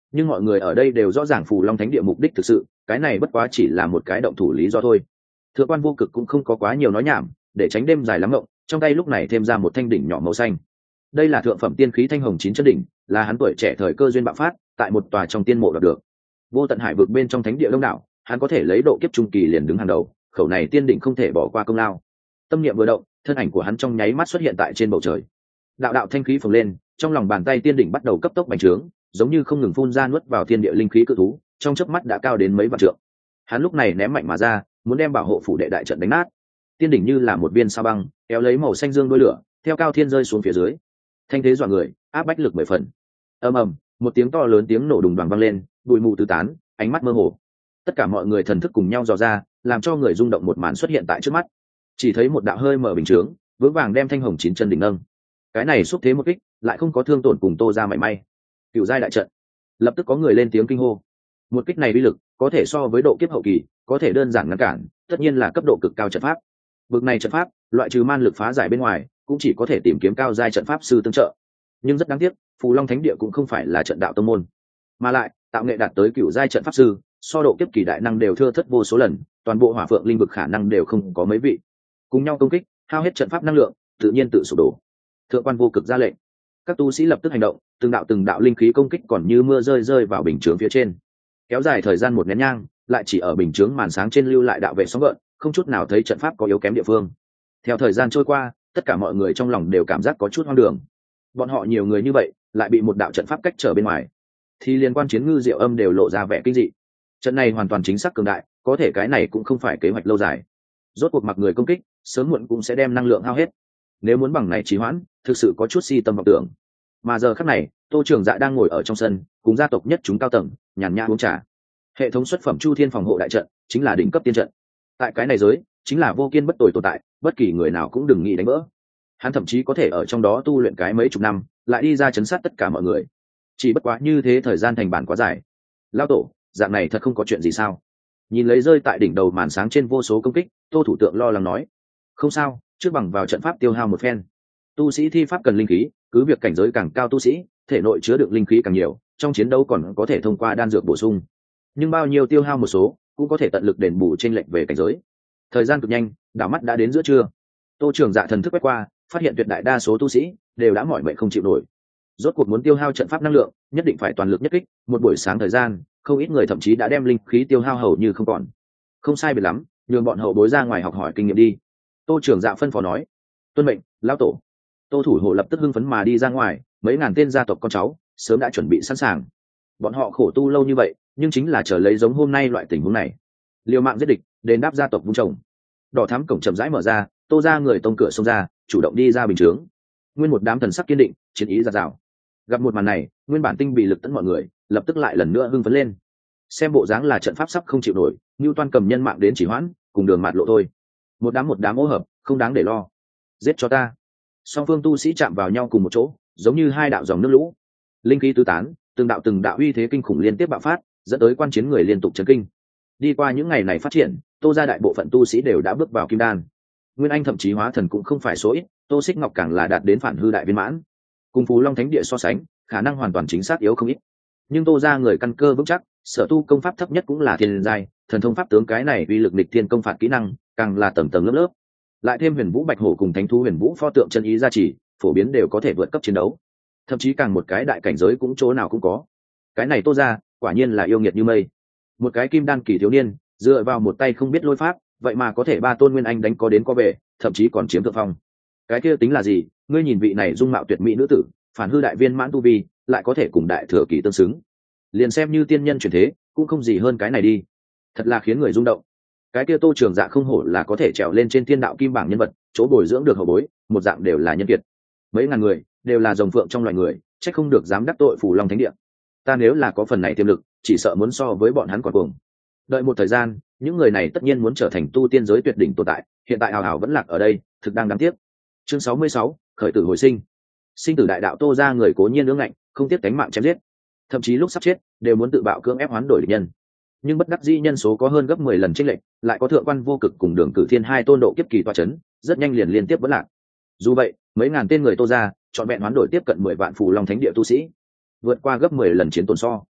nhưng mọi người ở đây đều rõ ràng phù long thánh địa mục đích thực sự, cái này bất quá chỉ là một cái động thủ lý do thôi. Thượng quan Vô Cực cũng không có quá nhiều nói nhảm, để tránh đêm dài lắm ngộng, trong tay lúc này thêm ra một thanh đỉnh nhỏ màu xanh. Đây là thượng phẩm tiên khí thanh hồng chín chân đỉnh, là hắn tuổi trẻ thời cơ duyên bạo phát tại một tòa trong tiên mộ đạt được. Vô tận hải vực bên trong thánh địa đông đảo, hắn có thể lấy độ kiếp trung kỳ liền đứng hàng đầu, khẩu này tiên đỉnh không thể bỏ qua công lao. Tâm niệm vừa động, thân ảnh của hắn trong nháy mắt xuất hiện tại trên bầu trời. Đạo đạo thanh khí phồng lên, trong lòng bàn tay tiên đỉnh bắt đầu cấp tốc bành trướng, giống như không ngừng phun ra nuốt vào thiên địa linh khí cự thú, trong chớp mắt đã cao đến mấy vạn trượng. Hắn lúc này ném mạnh mà ra, muốn đem bảo hộ phủ đệ đại trận đánh nát. Tiên đỉnh như là một viên sao băng, kéo lấy màu xanh dương đuôi lửa, theo cao thiên rơi xuống phía dưới. Thanh thế dọa người, áp bách lực mười phần. Ầm ầm, một tiếng to lớn tiếng nổ đùng đoàng vang lên, bụi mù tứ tán, ánh mắt mơ hồ. Tất cả mọi người thần thức cùng nhau dò ra, làm cho người rung động một màn xuất hiện tại trước mắt. Chỉ thấy một đạo hơi mở bình chướng, vững vàng đem thanh hồng chín chân đỉnh nâng. Cái này xúc thế một kích, lại không có thương tổn cùng Tô ra mảy may. Cựu giai đại trận. Lập tức có người lên tiếng kinh hô. Một kích này uy lực, có thể so với độ kiếp hậu kỳ, có thể đơn giản ngăn cản, tất nhiên là cấp độ cực cao trận pháp. Bực này trận pháp, loại trừ man lực phá giải bên ngoài, cũng chỉ có thể tìm kiếm cao giai trận pháp sư tương trợ. Nhưng rất đáng tiếc, Phù Long Thánh Địa cũng không phải là trận đạo tông môn, mà lại tạo nghệ đạt tới cựu giai trận pháp sư, so độ kiếp kỳ đại năng đều thưa thất vô số lần, toàn bộ hỏa phượng linh vực khả năng đều không có mấy vị. Cùng nhau công kích, hao hết trận pháp năng lượng, tự nhiên tự sụp đổ. Thượng quan Vô Cực ra lệnh, các tu sĩ lập tức hành động, từng đạo từng đạo linh khí công kích còn như mưa rơi rơi vào bình chướng phía trên. Kéo dài thời gian một nén nhang, lại chỉ ở bình chướng màn sáng trên lưu lại đạo vệ sóng gợn, không chút nào thấy trận pháp có yếu kém địa phương. Theo thời gian trôi qua, tất cả mọi người trong lòng đều cảm giác có chút hoang đường. Bọn họ nhiều người như vậy, lại bị một đạo trận pháp cách trở bên ngoài, thì liên quan chiến ngư diệu âm đều lộ ra vẻ kinh dị. Trận này hoàn toàn chính xác cường đại, có thể cái này cũng không phải kế hoạch lâu dài. Rốt cuộc mặc người công kích, sớm muộn cũng sẽ đem năng lượng hao hết. Nếu muốn bằng này trì hoãn, thực sự có chút si tâm vọng tưởng. Mà giờ khắc này, Tô Trường Dạ đang ngồi ở trong sân, cùng gia tộc nhất chúng cao tầng, nhàn nhã uống trà. Hệ thống xuất phẩm Chu Thiên phòng hộ đại trận, chính là đỉnh cấp tiên trận. Tại cái này giới, chính là vô kiên bất tồi tồn tại, bất kỳ người nào cũng đừng nghĩ đánh vỡ. Hắn thậm chí có thể ở trong đó tu luyện cái mấy chục năm, lại đi ra chấn sát tất cả mọi người. Chỉ bất quá như thế thời gian thành bản quá dài. Lao tổ, dạng này thật không có chuyện gì sao? Nhìn lấy rơi tại đỉnh đầu màn sáng trên vô số công kích, Tô thủ tượng lo lắng nói: không sao, trước bằng vào trận pháp tiêu hao một phen. Tu sĩ thi pháp cần linh khí, cứ việc cảnh giới càng cao tu sĩ, thể nội chứa đựng linh khí càng nhiều, trong chiến đấu còn có thể thông qua đan dược bổ sung. Nhưng bao nhiêu tiêu hao một số, cũng có thể tận lực đền bù chênh lệch về cảnh giới. Thời gian cực nhanh, đảo mắt đã đến giữa trưa. Tô Trường Dạ thần thức quét qua, phát hiện tuyệt đại đa số tu sĩ đều đã mỏi mệt không chịu nổi. Rốt cuộc muốn tiêu hao trận pháp năng lượng, nhất định phải toàn lực nhất kích, một buổi sáng thời gian, không ít người thậm chí đã đem linh khí tiêu hao hầu như không còn. Không sai biệt lắm, nhường bọn hậu bối ra ngoài học hỏi kinh nghiệm đi. Tô Trường Dạ phân phó nói: tuân mệnh, lão tổ. Tô thủ hộ lập tức hưng phấn mà đi ra ngoài, mấy ngàn tên gia tộc con cháu sớm đã chuẩn bị sẵn sàng. Bọn họ khổ tu lâu như vậy, nhưng chính là chờ lấy giống hôm nay loại tình huống này. Liều mạng giết địch, đền đáp gia tộc vung trồng. Đỏ thắm cổng chậm rãi mở ra, Tô ra người tông cửa xông ra, chủ động đi ra bình chướng. Nguyên một đám thần sắc kiên định, chiến ý giạt rào. Gặp một màn này, nguyên bản tinh bị lực tấn mọi người lập tức lại lần nữa hưng phấn lên. Xem bộ dáng là trận pháp sắp không chịu nổi, Nưu Toan cầm nhân mạng đến chỉ hoãn, cùng đường mạt lộ thôi. Một đám một đám ô hợp, không đáng để lo. Giết cho ta. Song phương tu sĩ chạm vào nhau cùng một chỗ, giống như hai đạo dòng nước lũ. Linh khí tứ tán, từng đạo từng đạo uy thế kinh khủng liên tiếp bạo phát, dẫn tới quan chiến người liên tục chấn kinh. Đi qua những ngày này phát triển, Tô ra đại bộ phận tu sĩ đều đã bước vào kim đan. Nguyên Anh thậm chí hóa thần cũng không phải số ít, Tô Xích Ngọc càng là đạt đến phản hư đại viên mãn. Cùng Phú Long Thánh Địa so sánh, khả năng hoàn toàn chính xác yếu không ít. Nhưng Tô ra người căn cơ vững chắc, sở tu công pháp thấp nhất cũng là thiên giai, thần thông pháp tướng cái này uy lực nghịch thiên công phạt kỹ năng, càng là tầng tầng lớp lớp. Lại thêm Huyền Vũ Bạch Hổ cùng Thánh thú Huyền Vũ pho tượng chân ý gia trì, phổ biến đều có thể vượt cấp chiến đấu. Thậm chí càng một cái đại cảnh giới cũng chỗ nào cũng có. Cái này Tô ra, quả nhiên là yêu nghiệt như mây. Một cái kim đan kỳ thiếu niên, dựa vào một tay không biết lôi pháp, vậy mà có thể ba tôn nguyên anh đánh có đến có về, thậm chí còn chiếm thượng phong. Cái kia tính là gì? Ngươi nhìn vị này dung mạo tuyệt mỹ nữ tử, phản hư đại viên mãn tu vi, lại có thể cùng đại thừa kỳ tương xứng. Liền xem như tiên nhân chuyển thế, cũng không gì hơn cái này đi. Thật là khiến người rung động. Cái kia Tô Trường Dạ không hổ là có thể trèo lên trên thiên đạo kim bảng nhân vật, chỗ bồi dưỡng được hậu bối, một dạng đều là nhân kiệt. Mấy ngàn người, đều là rồng phượng trong loài người, trách không được dám đắc tội Phù Long Thánh Địa. Ta nếu là có phần này tiềm lực, chỉ sợ muốn so với bọn hắn còn cuồng. Đợi một thời gian, những người này tất nhiên muốn trở thành tu tiên giới tuyệt đỉnh tồn tại, hiện tại hào hào vẫn lạc ở đây, thực đang đáng tiếc. Chương sáu mươi sáu, khởi tử hồi sinh. Sinh tử đại đạo Tô ra người cố nhiên ương ngạnh, không tiếc cánh mạng chém giết, thậm chí lúc sắp chết đều muốn tự bạo cưỡng ép hoán đổi địch nhân. Nhưng bất đắc dĩ nhân số có hơn gấp mười lần chênh lệch, lại có thượng quan vô cực cùng đường cử thiên hai tôn độ kiếp kỳ tọa chấn, rất nhanh liền liên tiếp vẫn lạc. Dù vậy, mấy ngàn tên người Tô ra, chọn vẹn hoán đổi tiếp cận mười vạn Phù Long Thánh Địa tu sĩ, vượt qua gấp mười lần chiến tồn so.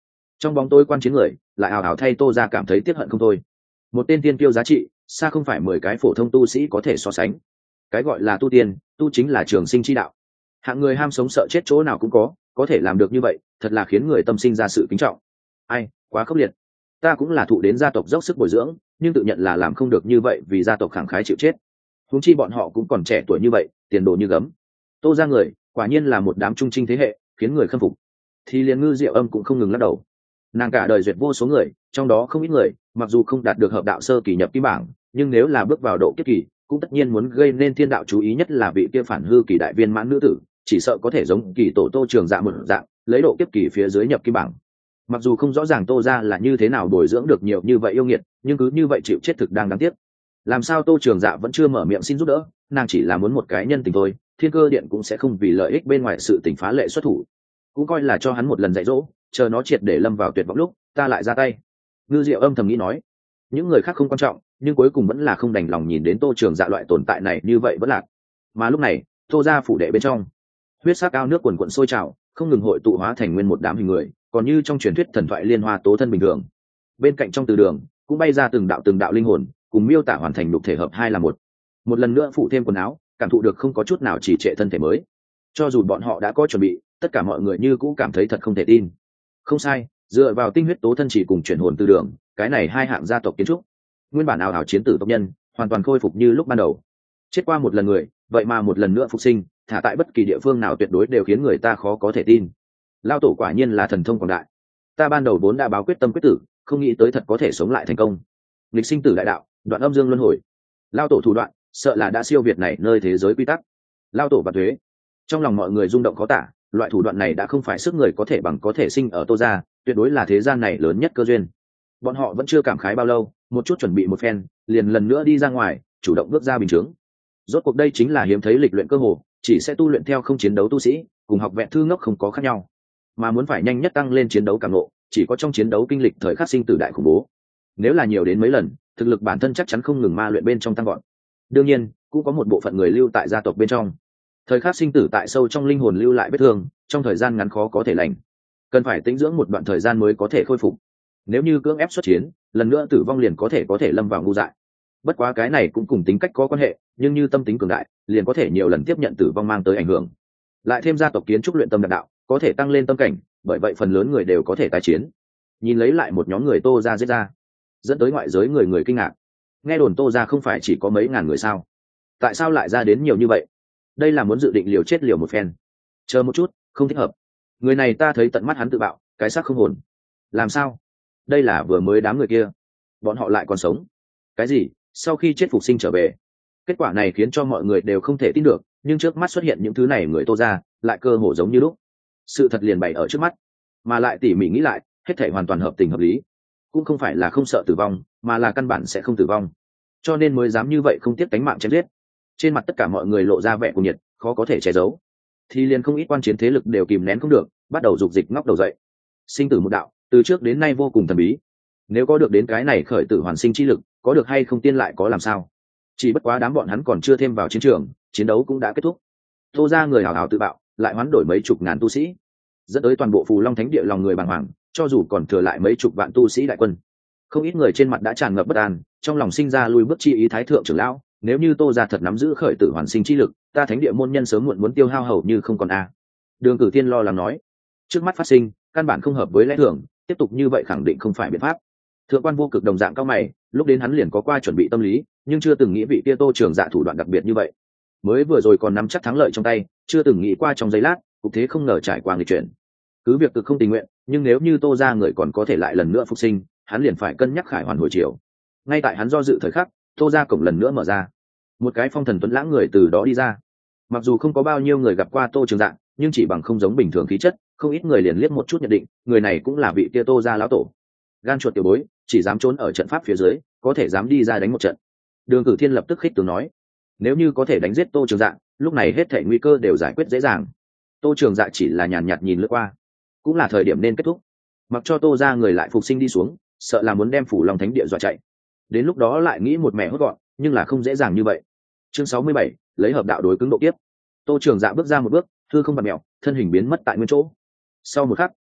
Trong bóng tối quan chiến người lại ào ào thay Tô Gia cảm thấy tiếc hận không thôi. Một tên tiên tiêu giá trị xa không phải mười cái phổ thông tu sĩ có thể so sánh. Cái gọi là tu tiên, tu chính là trường sinh chi đạo. Hạng người ham sống sợ chết chỗ nào cũng có, có thể làm được như vậy thật là khiến người tâm sinh ra sự kính trọng. Ai quá khốc liệt. Ta cũng là thụ đến gia tộc dốc sức bồi dưỡng, nhưng tự nhận là làm không được như vậy vì gia tộc khẳng khái chịu chết. Huống chi bọn họ cũng còn trẻ tuổi như vậy, tiền đồ như gấm. Tô Gia người quả nhiên là một đám trung trinh thế hệ, khiến người khâm phục. Thì liền Ngư Diệu Âm cũng không ngừng lắc đầu. Nàng cả đời duyệt vô số người, trong đó không ít người mặc dù không đạt được hợp đạo sơ kỳ nhập kim bảng, nhưng nếu là bước vào độ kiếp kỳ cũng tất nhiên muốn gây nên thiên đạo chú ý, nhất là vị kia phản hư kỳ đại viên mãn nữ tử, chỉ sợ có thể giống kỳ tổ Tô Trường Dạ một dạng lấy độ kiếp kỳ phía dưới nhập kim bảng. Mặc dù không rõ ràng Tô Gia là như thế nào bồi dưỡng được nhiều như vậy yêu nghiệt, nhưng cứ như vậy chịu chết thực đang đáng tiếc. Làm sao Tô Trường Dạ vẫn chưa mở miệng xin giúp đỡ, nàng chỉ là muốn một cái nhân tình thôi, Thiên Cơ Điện cũng sẽ không vì lợi ích bên ngoài sự tình phá lệ xuất thủ, cũng coi là cho hắn một lần dạy dỗ, chờ nó triệt để lâm vào tuyệt vọng lúc ta lại ra tay. Ngư Diệu âm thầm nghĩ nói, những người khác không quan trọng, nhưng cuối cùng vẫn là không đành lòng nhìn đến Tô Trường Dạ loại tồn tại này như vậy vẫn lạc. Mà lúc này Tô Gia phủ đệ bên trong, huyết sắc ao nước quần quận sôi trào, không ngừng hội tụ hóa thành nguyên một đám hình người, còn như trong truyền thuyết thần thoại liên hoa tố thân bình thường. Bên cạnh trong từ đường cũng bay ra từng đạo từng đạo linh hồn, cùng miêu tả hoàn thành nhục thể hợp hai là một. Một lần nữa phụ thêm quần áo, cảm thụ được không có chút nào chỉ trệ thân thể mới. Cho dù bọn họ đã có chuẩn bị, tất cả mọi người như cũ cảm thấy thật không thể tin. Không sai, dựa vào tinh huyết tố thân chỉ cùng chuyển hồn từ đường, cái này hai hạng gia tộc kiến trúc, nguyên bản ảo ảo chiến tử tộc nhân hoàn toàn khôi phục như lúc ban đầu. Chết qua một lần người, vậy mà một lần nữa phục sinh, thả tại bất kỳ địa phương nào tuyệt đối đều khiến người ta khó có thể tin. Lao tổ quả nhiên là thần thông quảng đại. Ta ban đầu vốn đã báo quyết tâm quyết tử, không nghĩ tới thật có thể sống lại thành công. Lịch sinh tử đại đạo, đoạn âm dương luân hồi. Lao tổ thủ đoạn, sợ là đã siêu việt này nơi thế giới quy tắc. Lao tổ và thuế. Trong lòng mọi người rung động khó tả, loại thủ đoạn này đã không phải sức người có thể bằng có thể sinh ở Tô Gia, tuyệt đối là thế gian này lớn nhất cơ duyên. Bọn họ vẫn chưa cảm khái bao lâu, một chút chuẩn bị một phen, liền lần nữa đi ra ngoài, chủ động bước ra bình chướng. Rốt cuộc đây chính là hiếm thấy lịch luyện cơ hồ, chỉ sẽ tu luyện theo không chiến đấu tu sĩ, cùng học vẹn thư ngốc không có khác nhau. Mà muốn phải nhanh nhất tăng lên chiến đấu cảm ngộ, chỉ có trong chiến đấu kinh lịch thời khắc sinh tử đại khủng bố. Nếu là nhiều đến mấy lần, thực lực bản thân chắc chắn không ngừng ma luyện bên trong tăng gọn. Đương nhiên, cũng có một bộ phận người lưu tại gia tộc bên trong. Thời khắc sinh tử tại sâu trong linh hồn lưu lại vết thương, trong thời gian ngắn khó có thể lành, cần phải tĩnh dưỡng một đoạn thời gian mới có thể khôi phục. Nếu như cưỡng ép xuất chiến, lần nữa tử vong liền có thể có thể lâm vào ngu dại. Bất quá cái này cũng cùng tính cách có quan hệ, nhưng như tâm tính cường đại, liền có thể nhiều lần tiếp nhận tử vong mang tới ảnh hưởng. Lại thêm gia tộc kiến trúc luyện tâm đạt đạo, có thể tăng lên tâm cảnh, bởi vậy phần lớn người đều có thể tái chiến. Nhìn lấy lại một nhóm người Tô Gia giết ra, dẫn tới ngoại giới người người kinh ngạc. Nghe đồn Tô Gia không phải chỉ có mấy ngàn người sao? Tại sao lại ra đến nhiều như vậy? Đây là muốn dự định liều chết liều một phen. Chờ một chút, không thích hợp. Người này ta thấy tận mắt hắn tự bạo, cái xác không hồn. Làm sao? Đây là vừa mới đám người kia, bọn họ lại còn sống. Cái gì? Sau khi chết phục sinh trở về? Kết quả này khiến cho mọi người đều không thể tin được, nhưng trước mắt xuất hiện những thứ này người Tô Gia lại cơ hồ giống như lúc. Sự thật liền bày ở trước mắt, mà lại tỉ mỉ nghĩ lại, hết thảy hoàn toàn hợp tình hợp lý. Cũng không phải là không sợ tử vong, mà là căn bản sẽ không tử vong, cho nên mới dám như vậy không tiếc đánh mạng chém giết. Trên mặt tất cả mọi người lộ ra vẻ cuồng nhiệt, khó có thể che giấu. Thì liền không ít quan chiến thế lực đều kìm nén không được, bắt đầu dục dịch ngóc đầu dậy. Sinh tử một đạo, từ trước đến nay vô cùng thần bí. Nếu có được đến cái này khởi tử hoàn sinh chi lực, có được hay không tiên lại có làm sao? Chỉ bất quá đám bọn hắn còn chưa thêm vào chiến trường, chiến đấu cũng đã kết thúc. Tô Gia người hào hào tự bạo, lại hoán đổi mấy chục ngàn tu sĩ, dẫn tới toàn bộ Phù Long Thánh Địa lòng người bàng hoàng, cho dù còn thừa lại mấy chục vạn tu sĩ đại quân. Không ít người trên mặt đã tràn ngập bất an, trong lòng sinh ra lui bước chi ý thái thượng trưởng lão, nếu như Tô Gia thật nắm giữ khởi tử hoàn sinh chi lực, ta Thánh Địa môn nhân sớm muộn muốn tiêu hao hầu như không còn a. Đường Cử Thiên lo lắng nói, trước mắt phát sinh, căn bản không hợp với lẽ thường, tiếp tục như vậy khẳng định không phải biện pháp. Thượng quan Vô Cực đồng dạng cao mày, lúc đến hắn liền có qua chuẩn bị tâm lý, nhưng chưa từng nghĩ vị kia Tô Trường Dạ thủ đoạn đặc biệt như vậy. Mới vừa rồi còn nắm chắc thắng lợi trong tay, chưa từng nghĩ qua trong giây lát, cục thế không ngờ trải qua người chuyển. Cứ việc cực không tình nguyện, nhưng nếu như Tô Gia người còn có thể lại lần nữa phục sinh, hắn liền phải cân nhắc khải hoàn hồi chiều. Ngay tại hắn do dự thời khắc, Tô Gia cổng lần nữa mở ra, một cái phong thần tuấn lãng người từ đó đi ra. Mặc dù không có bao nhiêu người gặp qua Tô Trường Dạ, nhưng chỉ bằng không giống bình thường khí chất, không ít người liền liếc một chút nhận định, người này cũng là vị kia Tô Gia lão tổ. Gan chuột tiểu bối, chỉ dám trốn ở trận pháp phía dưới, có thể dám đi ra đánh một trận. Đường Cử Thiên lập tức khích tướng nói, nếu như có thể đánh giết Tô Trường Dạ, lúc này hết thảy nguy cơ đều giải quyết dễ dàng. Tô Trường Dạ chỉ là nhàn nhạt nhìn lướt qua, cũng là thời điểm nên kết thúc. Mặc cho Tô Gia người lại phục sinh đi xuống, sợ là muốn đem Phủ Long Thánh Địa dọa chạy. Đến lúc đó lại nghĩ một mẹ hốt gọn, nhưng là không dễ dàng như vậy. Chương sáu mươi bảy, lấy hợp đạo đối cứng độ tiếp. Tô Trường Dạ bước ra một bước, hư không bật mèo, thân hình biến mất tại nguyên chỗ. Sau một khắc,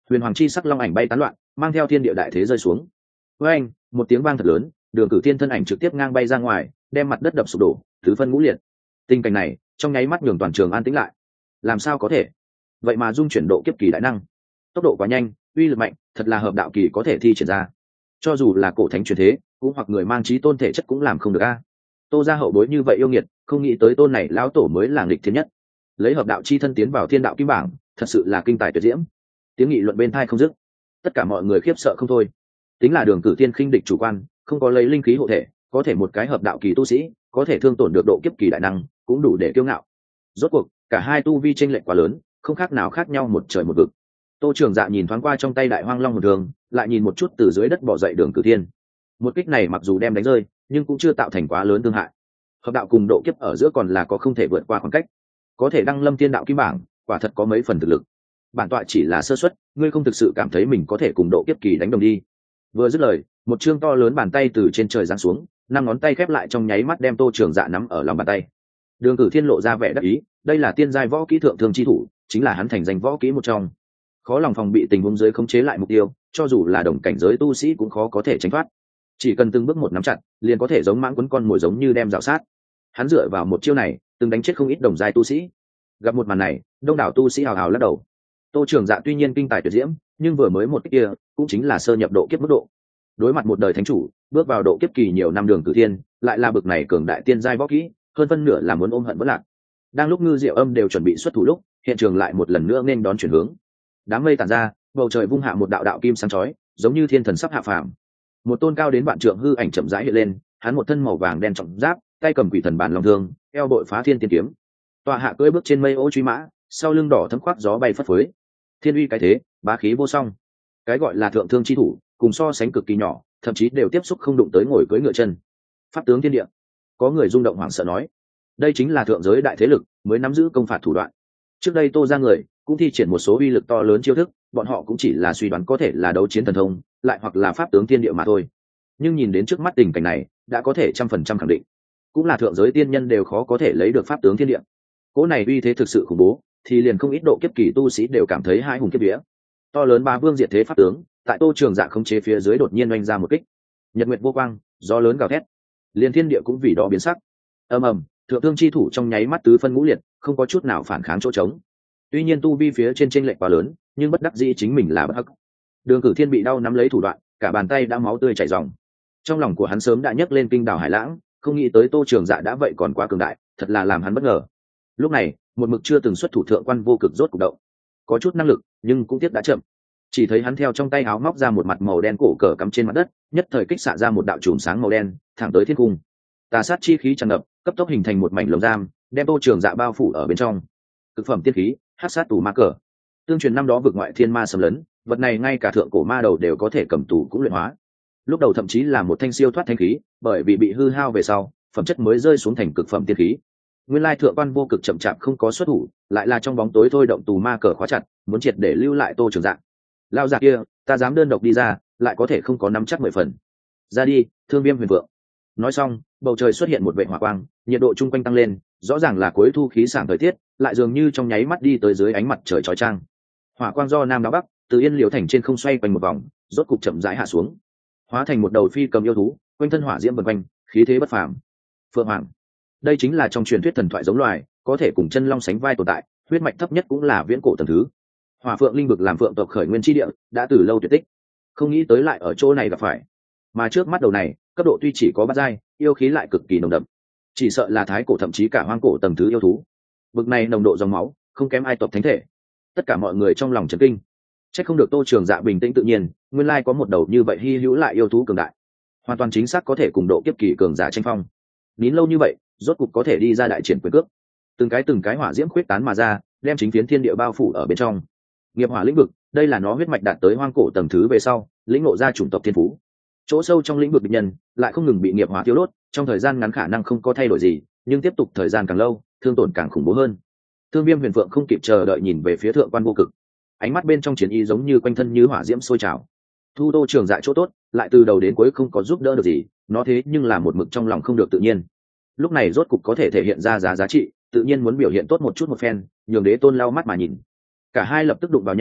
huyền hoàng chi sắc long ảnh bay tán loạn, mang theo thiên địa đại thế rơi xuống. Với anh, một tiếng vang thật lớn, Đường Cử Thiên thân ảnh trực tiếp ngang bay ra ngoài, đem mặt đất đập sụp đổ, tứ phân ngũ liệt. Tình cảnh này, trong nháy mắt nhường toàn trường an tĩnh lại. Làm sao có thể? Vậy mà dung chuyển độ kiếp kỳ đại năng, tốc độ quá nhanh, uy lực mạnh, thật là hợp đạo kỳ có thể thi triển ra. Cho dù là cổ thánh truyền thế, cũng hoặc người mang trí tôn thể chất cũng làm không được a. Tô gia hậu bối như vậy yêu nghiệt, không nghĩ tới tôn này lão tổ mới là nghịch thiên nhất. Lấy hợp đạo chi thân tiến vào thiên đạo kim bảng, thật sự là kinh tài tuyệt diễm. Tiếng nghị luận bên tai không dứt, tất cả mọi người khiếp sợ không thôi. Tính là Đường Cử Thiên khinh địch chủ quan, không có lấy linh khí hộ thể, có thể một cái hợp đạo kỳ tu sĩ, có thể thương tổn được độ kiếp kỳ đại năng, cũng đủ để kiêu ngạo. Rốt cuộc, cả hai tu vi chênh lệch quá lớn, không khác nào khác nhau một trời một vực. Tô Trường Dạ nhìn thoáng qua trong tay Đại Hoang Long một đường, lại nhìn một chút từ dưới đất bò dậy Đường Cử Thiên. Một kích này mặc dù đem đánh rơi, nhưng cũng chưa tạo thành quá lớn thương hại. Hợp đạo cùng độ kiếp ở giữa còn là có không thể vượt qua khoảng cách, có thể đăng lâm thiên đạo kim bảng, quả thật có mấy phần thực lực. Bản tọa chỉ là sơ suất, ngươi không thực sự cảm thấy mình có thể cùng độ kiếp kỳ đánh đồng đi. Vừa dứt lời, một chương to lớn bàn tay từ trên trời giáng xuống, năm ngón tay khép lại trong nháy mắt đem Tô Trường Dạ nắm ở lòng bàn tay. Đường Cử Thiên lộ ra vẻ đắc ý, đây là tiên giai võ kỹ thượng thương chi thủ, chính là hắn thành danh võ kỹ một trong. Khó lòng phòng bị tình huống dưới khống chế lại mục tiêu, cho dù là đồng cảnh giới tu sĩ cũng khó có thể tránh thoát. Chỉ cần từng bước một nắm chặt, liền có thể giống mãng quấn con mồi giống như đem rào sát. Hắn dựa vào một chiêu này, từng đánh chết không ít đồng giai tu sĩ. Gặp một màn này, đông đảo tu sĩ hào hào lắc đầu. Tô Trường Dạ tuy nhiên kinh tài tuyệt diễm, nhưng vừa mới một cái kia, cũng chính là sơ nhập độ kiếp mức độ. Đối mặt một đời thánh chủ, bước vào độ kiếp kỳ nhiều năm Đường Cử Thiên, lại là bực này cường đại tiên giai võ kỹ, hơn phân nửa là muốn ôm hận vẫn lạc. Đang lúc Ngư Diệu Âm đều chuẩn bị xuất thủ lúc, hiện trường lại một lần nữa nên đón chuyển hướng. Đám mây tản ra, bầu trời vung hạ một đạo đạo kim sáng chói, giống như thiên thần sắp hạ phàm. Một tôn cao đến vạn trượng hư ảnh chậm rãi hiện lên, hắn một thân màu vàng đen trọng giáp, tay cầm quỷ thần bàn long thương, eo bội phá thiên tiên kiếm. Tọa hạ cưỡi bước trên mây ô truy mã, sau lưng đỏ thấm khoác gió bay phất phới. Thiên uy cái thế, bá khí vô song. Cái gọi là thượng thương chi thủ, cùng so sánh cực kỳ nhỏ, thậm chí đều tiếp xúc không đụng tới ngồi cưỡi ngựa chân. Pháp tướng thiên địa. Có người rung động hoảng sợ nói, đây chính là thượng giới đại thế lực mới nắm giữ công phạt thủ đoạn. Trước đây Tô ra người cũng thi triển một số uy lực to lớn chiêu thức, bọn họ cũng chỉ là suy đoán có thể là đấu chiến thần thông, lại hoặc là pháp tướng thiên địa mà thôi. Nhưng nhìn đến trước mắt tình cảnh này, đã có thể trăm phần trăm khẳng định, cũng là thượng giới tiên nhân đều khó có thể lấy được pháp tướng thiên địa. Cỗ này uy thế thực sự khủng bố, thì liền không ít độ kiếp kỳ tu sĩ đều cảm thấy hai hùng kiếp vía. To lớn ba vương diệt thế pháp tướng, tại Tô Trường Dạ khống chế phía dưới đột nhiên oanh ra một kích. Nhật nguyệt vô quang, gió lớn gào thét, liền thiên địa cũng vì đó biến sắc. Ầm ầm, thượng thương chi thủ trong nháy mắt tứ phân ngũ liệt, không có chút nào phản kháng chỗ trống. Tuy nhiên tu vi phía trên chênh lệch quá lớn, nhưng bất đắc dĩ chính mình là bất hắc. Đường Cử Thiên bị đau nắm lấy thủ đoạn, cả bàn tay đã máu tươi chảy ròng. Trong lòng của hắn sớm đã nhấc lên kinh đảo hải lãng, không nghĩ tới Tô Trường Dạ đã vậy còn quá cường đại, thật là làm hắn bất ngờ. Lúc này, một mực chưa từng xuất thủ thượng quan vô cực rốt cục động. Có chút năng lực, nhưng cũng tiếc đã chậm. Chỉ thấy hắn theo trong tay áo móc ra một mặt màu đen cổ cờ cắm trên mặt đất, nhất thời kích xạ ra một đạo chùm sáng màu đen, thẳng tới thiên cung. Tà sát chi khí tràn ngập, cấp tốc hình thành một mảnh lồng giam, đem Tô Trường Dạ bao phủ ở bên trong. Cực phẩm tiên khí, hắc sát tù ma cờ. Tương truyền năm đó vực ngoại thiên ma xâm lấn, vật này ngay cả thượng cổ ma đầu đều có thể cầm tù cũng luyện hóa. Lúc đầu thậm chí là một thanh siêu thoát thanh khí, bởi vì bị hư hao về sau, phẩm chất mới rơi xuống thành cực phẩm tiên khí. Nguyên lai thượng quan vô cực chậm chạp không có xuất thủ, lại là trong bóng tối thôi động tù ma cờ khóa chặt, muốn triệt để lưu lại Tô Trường Dạ. Lao già kia, ta dám đơn độc đi ra, lại có thể không có nắm chắc mười phần. Ra đi, Thương Viêm Huyền Vượng. Nói xong, bầu trời xuất hiện một vệt hỏa quang, nhiệt độ chung quanh tăng lên, rõ ràng là cuối thu khí sảng thời tiết, lại dường như trong nháy mắt đi tới dưới ánh mặt trời chói chang. Hỏa quang do nam đáo bắc, từ Yên Liễu thành trên không xoay quanh một vòng, rốt cục chậm rãi hạ xuống, hóa thành một đầu phi cầm yêu thú, quanh thân hỏa diễm vần quanh, khí thế bất phàm. Phượng Hoàng, đây chính là trong truyền thuyết thần thoại giống loài, có thể cùng chân long sánh vai tồn tại, huyết mạch thấp nhất cũng là viễn cổ tầng thứ. Hỏa Phượng linh vực làm phượng tộc khởi nguyên chi địa, đã từ lâu tuyệt tích, không nghĩ tới lại ở chỗ này gặp phải. Mà trước mắt đầu này, cấp độ tuy chỉ có bát giai, yêu khí lại cực kỳ nồng đậm, chỉ sợ là thái cổ thậm chí cả hoang cổ tầng thứ yêu thú. Vực này nồng độ dòng máu, không kém ai tộc thánh thể. Tất cả mọi người trong lòng chấn kinh. Chắc không được Tô Trường Dạ bình tĩnh tự nhiên, nguyên lai có một đầu như vậy hy hữu lại yêu thú cường đại, hoàn toàn chính xác có thể cùng độ kiếp kỳ cường giả tranh phong. Nín lâu như vậy, rốt cục có thể đi ra đại triển quyền cước. Từng cái từng cái hỏa diễm khuyết tán mà ra, đem chính phiến thiên địa bao phủ ở bên trong. Nghiệp hỏa lĩnh vực, đây là nó huyết mạch đạt tới hoang cổ tầng thứ về sau, lĩnh ngộ ra chủng tộc thiên phú. Chỗ sâu trong lĩnh vực địch nhân lại không ngừng bị nghiệp hỏa tiêu đốt, trong thời gian ngắn khả năng không có thay đổi gì, nhưng tiếp tục thời gian càng lâu, thương tổn càng khủng bố hơn. Thương Viêm Huyền Phượng không kịp chờ đợi nhìn về phía thượng quan vô cực, ánh mắt bên trong chiến ý giống như quanh thân như hỏa diễm sôi trào. Thu Tô Trường Dạ chỗ tốt, lại từ đầu đến cuối không có giúp đỡ được gì, nó thế nhưng là một mực trong lòng không được tự nhiên. Lúc này rốt cục có thể thể hiện ra giá giá trị, tự nhiên muốn biểu hiện tốt một chút một phen, nhường đế tôn lau mắt mà nhìn. Cả hai lập tức đụng vào nhau,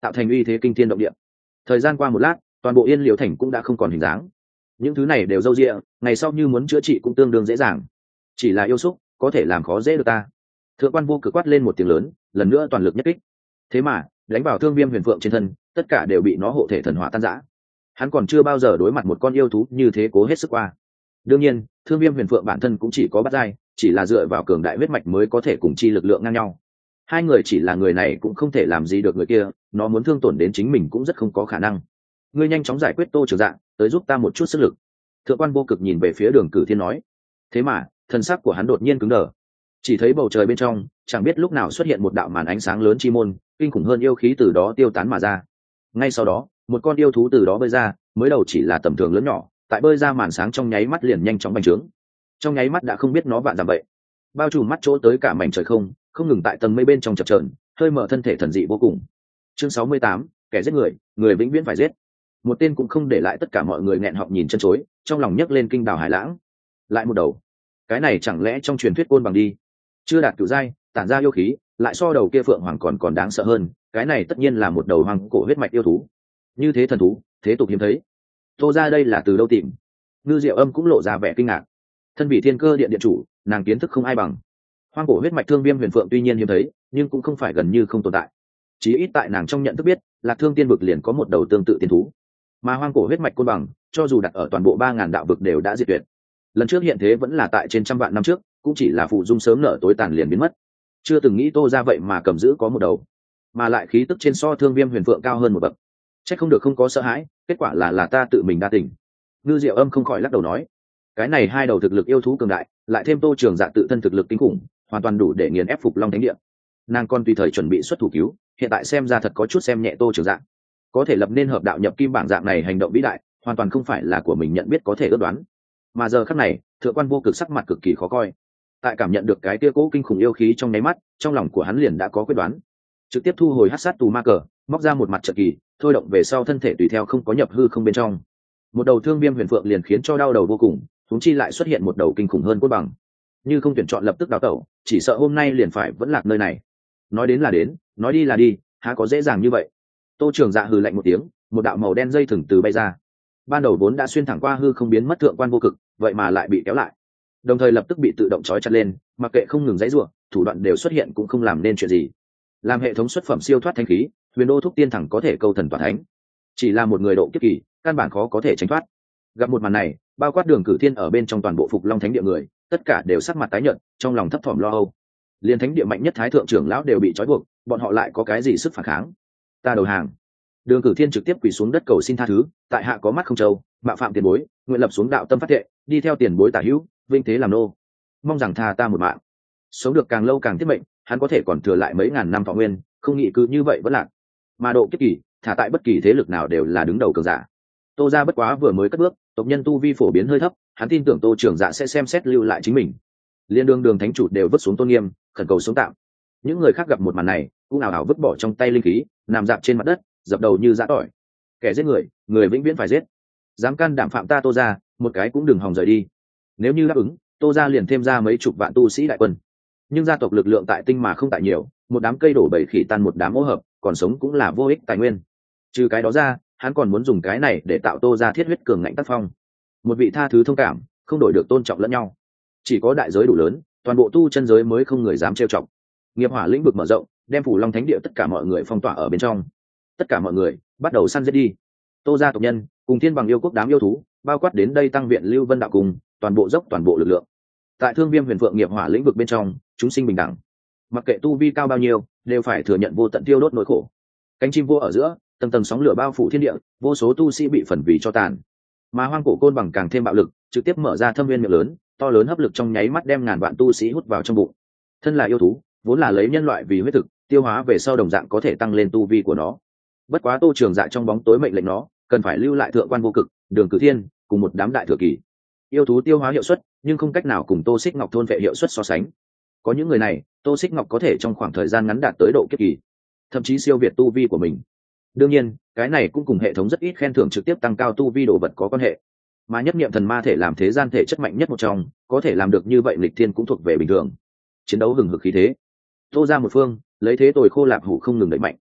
tạo thành uy thế kinh thiên động địa. Thời gian qua một lát, toàn bộ Yên Liễu thành cũng đã không còn hình dáng. Những thứ này đều râu ria, ngày sau như muốn chữa trị cũng tương đương dễ dàng. Chỉ là yêu xúc, có thể làm khó dễ được ta. Thượng quan Vô Cực quát lên một tiếng lớn, lần nữa toàn lực nhất kích. Thế mà, đánh vào Thương Viêm Huyền Phượng trên thân, tất cả đều bị nó hộ thể thần hỏa tan rã. Hắn còn chưa bao giờ đối mặt một con yêu thú như thế cố hết sức qua. Đương nhiên, Thương Viêm Huyền Phượng bản thân cũng chỉ có bát giai, chỉ là dựa vào cường đại huyết mạch mới có thể cùng chi lực lượng ngang nhau. Hai người chỉ là người này cũng không thể làm gì được người kia, nó muốn thương tổn đến chính mình cũng rất không có khả năng. Ngươi nhanh chóng giải quyết Tô Trường Dạ, tới giúp ta một chút sức lực. Thượng quan Vô Cực nhìn về phía Đường Cử Thiên nói. Thế mà, thần sắc của hắn đột nhiên cứng đờ. Chỉ thấy bầu trời bên trong, chẳng biết lúc nào xuất hiện một đạo màn ánh sáng lớn chi môn, kinh khủng hơn yêu khí từ đó tiêu tán mà ra. Ngay sau đó, một con yêu thú từ đó bơi ra, mới đầu chỉ là tầm thường lớn nhỏ, tại bơi ra màn sáng trong nháy mắt liền nhanh chóng bành trướng. Trong nháy mắt đã không biết nó vạn dặm vậy, bao trùm mắt chỗ tới cả mảnh trời không, không ngừng tại tầng mây bên trong chập chờn, hơi mở thân thể thần dị vô cùng. Chương sáu mươi tám, kẻ giết người, người vĩnh viễn phải giết. Một tên cũng không để lại, tất cả mọi người nghẹn họng nhìn chân chối, trong lòng nhấc lên kinh đào hải lãng. Lại một đầu, cái này chẳng lẽ trong truyền thuyết côn bằng đi, chưa đạt cửu giai, tản ra yêu khí, lại so đầu kia phượng hoàng còn còn đáng sợ hơn, cái này tất nhiên là một đầu hoang cổ huyết mạch yêu thú. Như thế thần thú, thế tục hiếm thấy. Tô ra đây là từ đâu tìm? Ngư Diệu Âm cũng lộ ra vẻ kinh ngạc. Thân vị Thiên Cơ điện điện chủ, nàng kiến thức không ai bằng. Hoang cổ huyết mạch Thương Viêm Huyền Phượng tuy nhiên hiếm thấy, nhưng cũng không phải gần như không tồn tại. Chí ít tại nàng trong nhận thức biết, Lạc Thương Tiên vực liền có một đầu tương tự tiên thú. Mà hoang cổ huyết mạch côn bằng, cho dù đặt ở toàn bộ ba ngàn đạo vực đều đã diệt tuyệt. Lần trước hiện thế vẫn là tại trên trăm vạn năm trước, cũng chỉ là phụ dung sớm nở tối tàn liền biến mất. Chưa từng nghĩ Tô ra vậy mà cầm giữ có một đầu, mà lại khí tức trên so Thương Viêm Huyền Phượng cao hơn một bậc. Chắc không được không có sợ hãi, kết quả là là ta tự mình đa tình. Ngư Diệu Âm không khỏi lắc đầu nói, cái này hai đầu thực lực yêu thú cường đại, lại thêm Tô Trường Dạ tự thân thực lực kinh khủng, hoàn toàn đủ để nghiền ép Phục Long Thánh Địa. Nàng còn tùy thời chuẩn bị xuất thủ cứu, hiện tại xem ra thật có chút xem nhẹ Tô Trường Dạ. Có thể lập nên hợp đạo nhập kim bảng dạng này hành động vĩ đại, hoàn toàn không phải là của mình nhận biết có thể ước đoán. Mà giờ khắc này, Thượng quan Vô Cực sắc mặt cực kỳ khó coi. Tại cảm nhận được cái tia cố kinh khủng yêu khí trong nháy mắt, trong lòng của hắn liền đã có quyết đoán. Trực tiếp thu hồi hắc sát tù ma cờ, móc ra một mặt trận kỳ, thôi động về sau thân thể tùy theo không có nhập hư không bên trong. Một đầu Thương Viêm Huyền Phượng liền khiến cho đau đầu vô cùng, huống chi lại xuất hiện một đầu kinh khủng hơn cốt bằng. Như không tuyển chọn lập tức đào tẩu, chỉ sợ hôm nay liền phải vẫn lạc nơi này. Nói đến là đến, nói đi là đi, há có dễ dàng như vậy. Tô Trường Dạ hừ lạnh một tiếng, một đạo màu đen dây thừng từ bay ra. Ban đầu vốn đã xuyên thẳng qua hư không biến mất Thượng quan Vô Cực, vậy mà lại bị kéo lại, đồng thời lập tức bị tự động trói chặt lên, mặc kệ không ngừng dãy rủa, thủ đoạn đều xuất hiện cũng không làm nên chuyện gì. Làm hệ thống xuất phẩm siêu thoát thanh khí, Huyền Đô thúc tiên thẳng có thể câu thần toàn thánh, chỉ là một người độ kiếp kỳ, căn bản khó có thể tránh thoát. Gặp một màn này, bao quát Đường Cử Thiên ở bên trong toàn bộ Phục Long Thánh Địa người, tất cả đều sắc mặt tái nhợt, trong lòng thấp thỏm lo âu. Liên thánh địa mạnh nhất Thái thượng trưởng lão đều bị trói buộc, bọn họ lại có cái gì sức phản kháng? Ta đầu hàng. Đường Cử Thiên trực tiếp quỳ xuống đất cầu xin tha thứ, tại hạ có mắt không trâu, mạo phạm tiền bối, nguyện lập xuống đạo tâm phát thệ, đi theo tiền bối tả hữu, vinh thế làm nô, mong rằng tha ta một mạng. Sống được càng lâu càng tiết mệnh, hắn có thể còn thừa lại mấy ngàn năm thọ nguyên, không nghĩ cứ như vậy vẫn lạc. Mà độ kiếp kỳ, thả tại bất kỳ thế lực nào đều là đứng đầu cường giả. Tô gia bất quá vừa mới cất bước, tộc nhân tu vi phổ biến hơi thấp, hắn tin tưởng Tô Trường Dạ sẽ xem xét lưu lại chính mình. Liên đương đường thánh chủ đều vứt xuống tôn nghiêm, khẩn cầu sống tạm. Những người khác gặp một màn này, cũng ảo ảo vứt bỏ trong tay linh khí, nằm dạp trên mặt đất, dập đầu như dã tỏi. Kẻ giết người, người vĩnh viễn phải giết. Dám can đảm phạm ta Tô gia, một cái cũng đừng hòng rời đi. Nếu như đáp ứng, Tô gia liền thêm ra mấy chục vạn tu sĩ đại quân. Nhưng gia tộc lực lượng tại tinh mà không tại nhiều, một đám cây đổ bầy khỉ tan một đám ô hợp, còn sống cũng là vô ích tài nguyên. Trừ cái đó ra, hắn còn muốn dùng cái này để tạo Tô gia thiết huyết cường ngạnh tác phong. Một vị tha thứ thông cảm, không đổi được tôn trọng lẫn nhau. Chỉ có đại giới đủ lớn, toàn bộ tu chân giới mới không người dám trêu chọc. Nghiệp hỏa lĩnh vực mở rộng, đem Phủ Long Thánh Địa tất cả mọi người phong tỏa ở bên trong. Tất cả mọi người bắt đầu săn giết đi. Tô gia tộc nhân cùng Thiên Bằng yêu quốc đám yêu thú, bao quát đến đây tăng viện Lưu Vân đạo cùng, toàn bộ dốc toàn bộ lực lượng. Tại Thương Viêm Huyền Phượng nghiệp hỏa lĩnh vực bên trong, chúng sinh bình đẳng. Mặc kệ tu vi cao bao nhiêu, đều phải thừa nhận vô tận tiêu đốt nỗi khổ. Cánh chim vô ở giữa, tầng tầng sóng lửa bao phủ thiên địa, vô số tu sĩ bị phần vì cho tàn. Mà hoang cổ côn bằng càng thêm bạo lực, trực tiếp mở ra thâm viên miệng lớn, to lớn hấp lực trong nháy mắt đem ngàn vạn tu sĩ hút vào trong bụng. Thân là yêu thú, vốn là lấy nhân loại vì huyết thực, tiêu hóa về sau đồng dạng có thể tăng lên tu vi của nó. Bất quá Tô Trường Dạ trong bóng tối mệnh lệnh nó, cần phải lưu lại Thượng quan Vô Cực, Đường Cử Thiên cùng một đám đại thừa kỳ. Yêu thú tiêu hóa hiệu suất, nhưng không cách nào cùng Tô Xích Ngọc thôn vệ hiệu suất so sánh. Có những người này, Tô Xích Ngọc có thể trong khoảng thời gian ngắn đạt tới độ kiếp kỳ, thậm chí siêu việt tu vi của mình. Đương nhiên, cái này cũng cùng hệ thống rất ít khen thưởng trực tiếp tăng cao tu vi đồ vật có quan hệ. Mà nhất niệm thần ma thể làm thế gian thể chất mạnh nhất một trong, có thể làm được như vậy lịch thiên cũng thuộc về bình thường. Chiến đấu hừng hực khí thế. Tô ra một phương, lấy thế tồi khô lạp hủ không ngừng đẩy mạnh.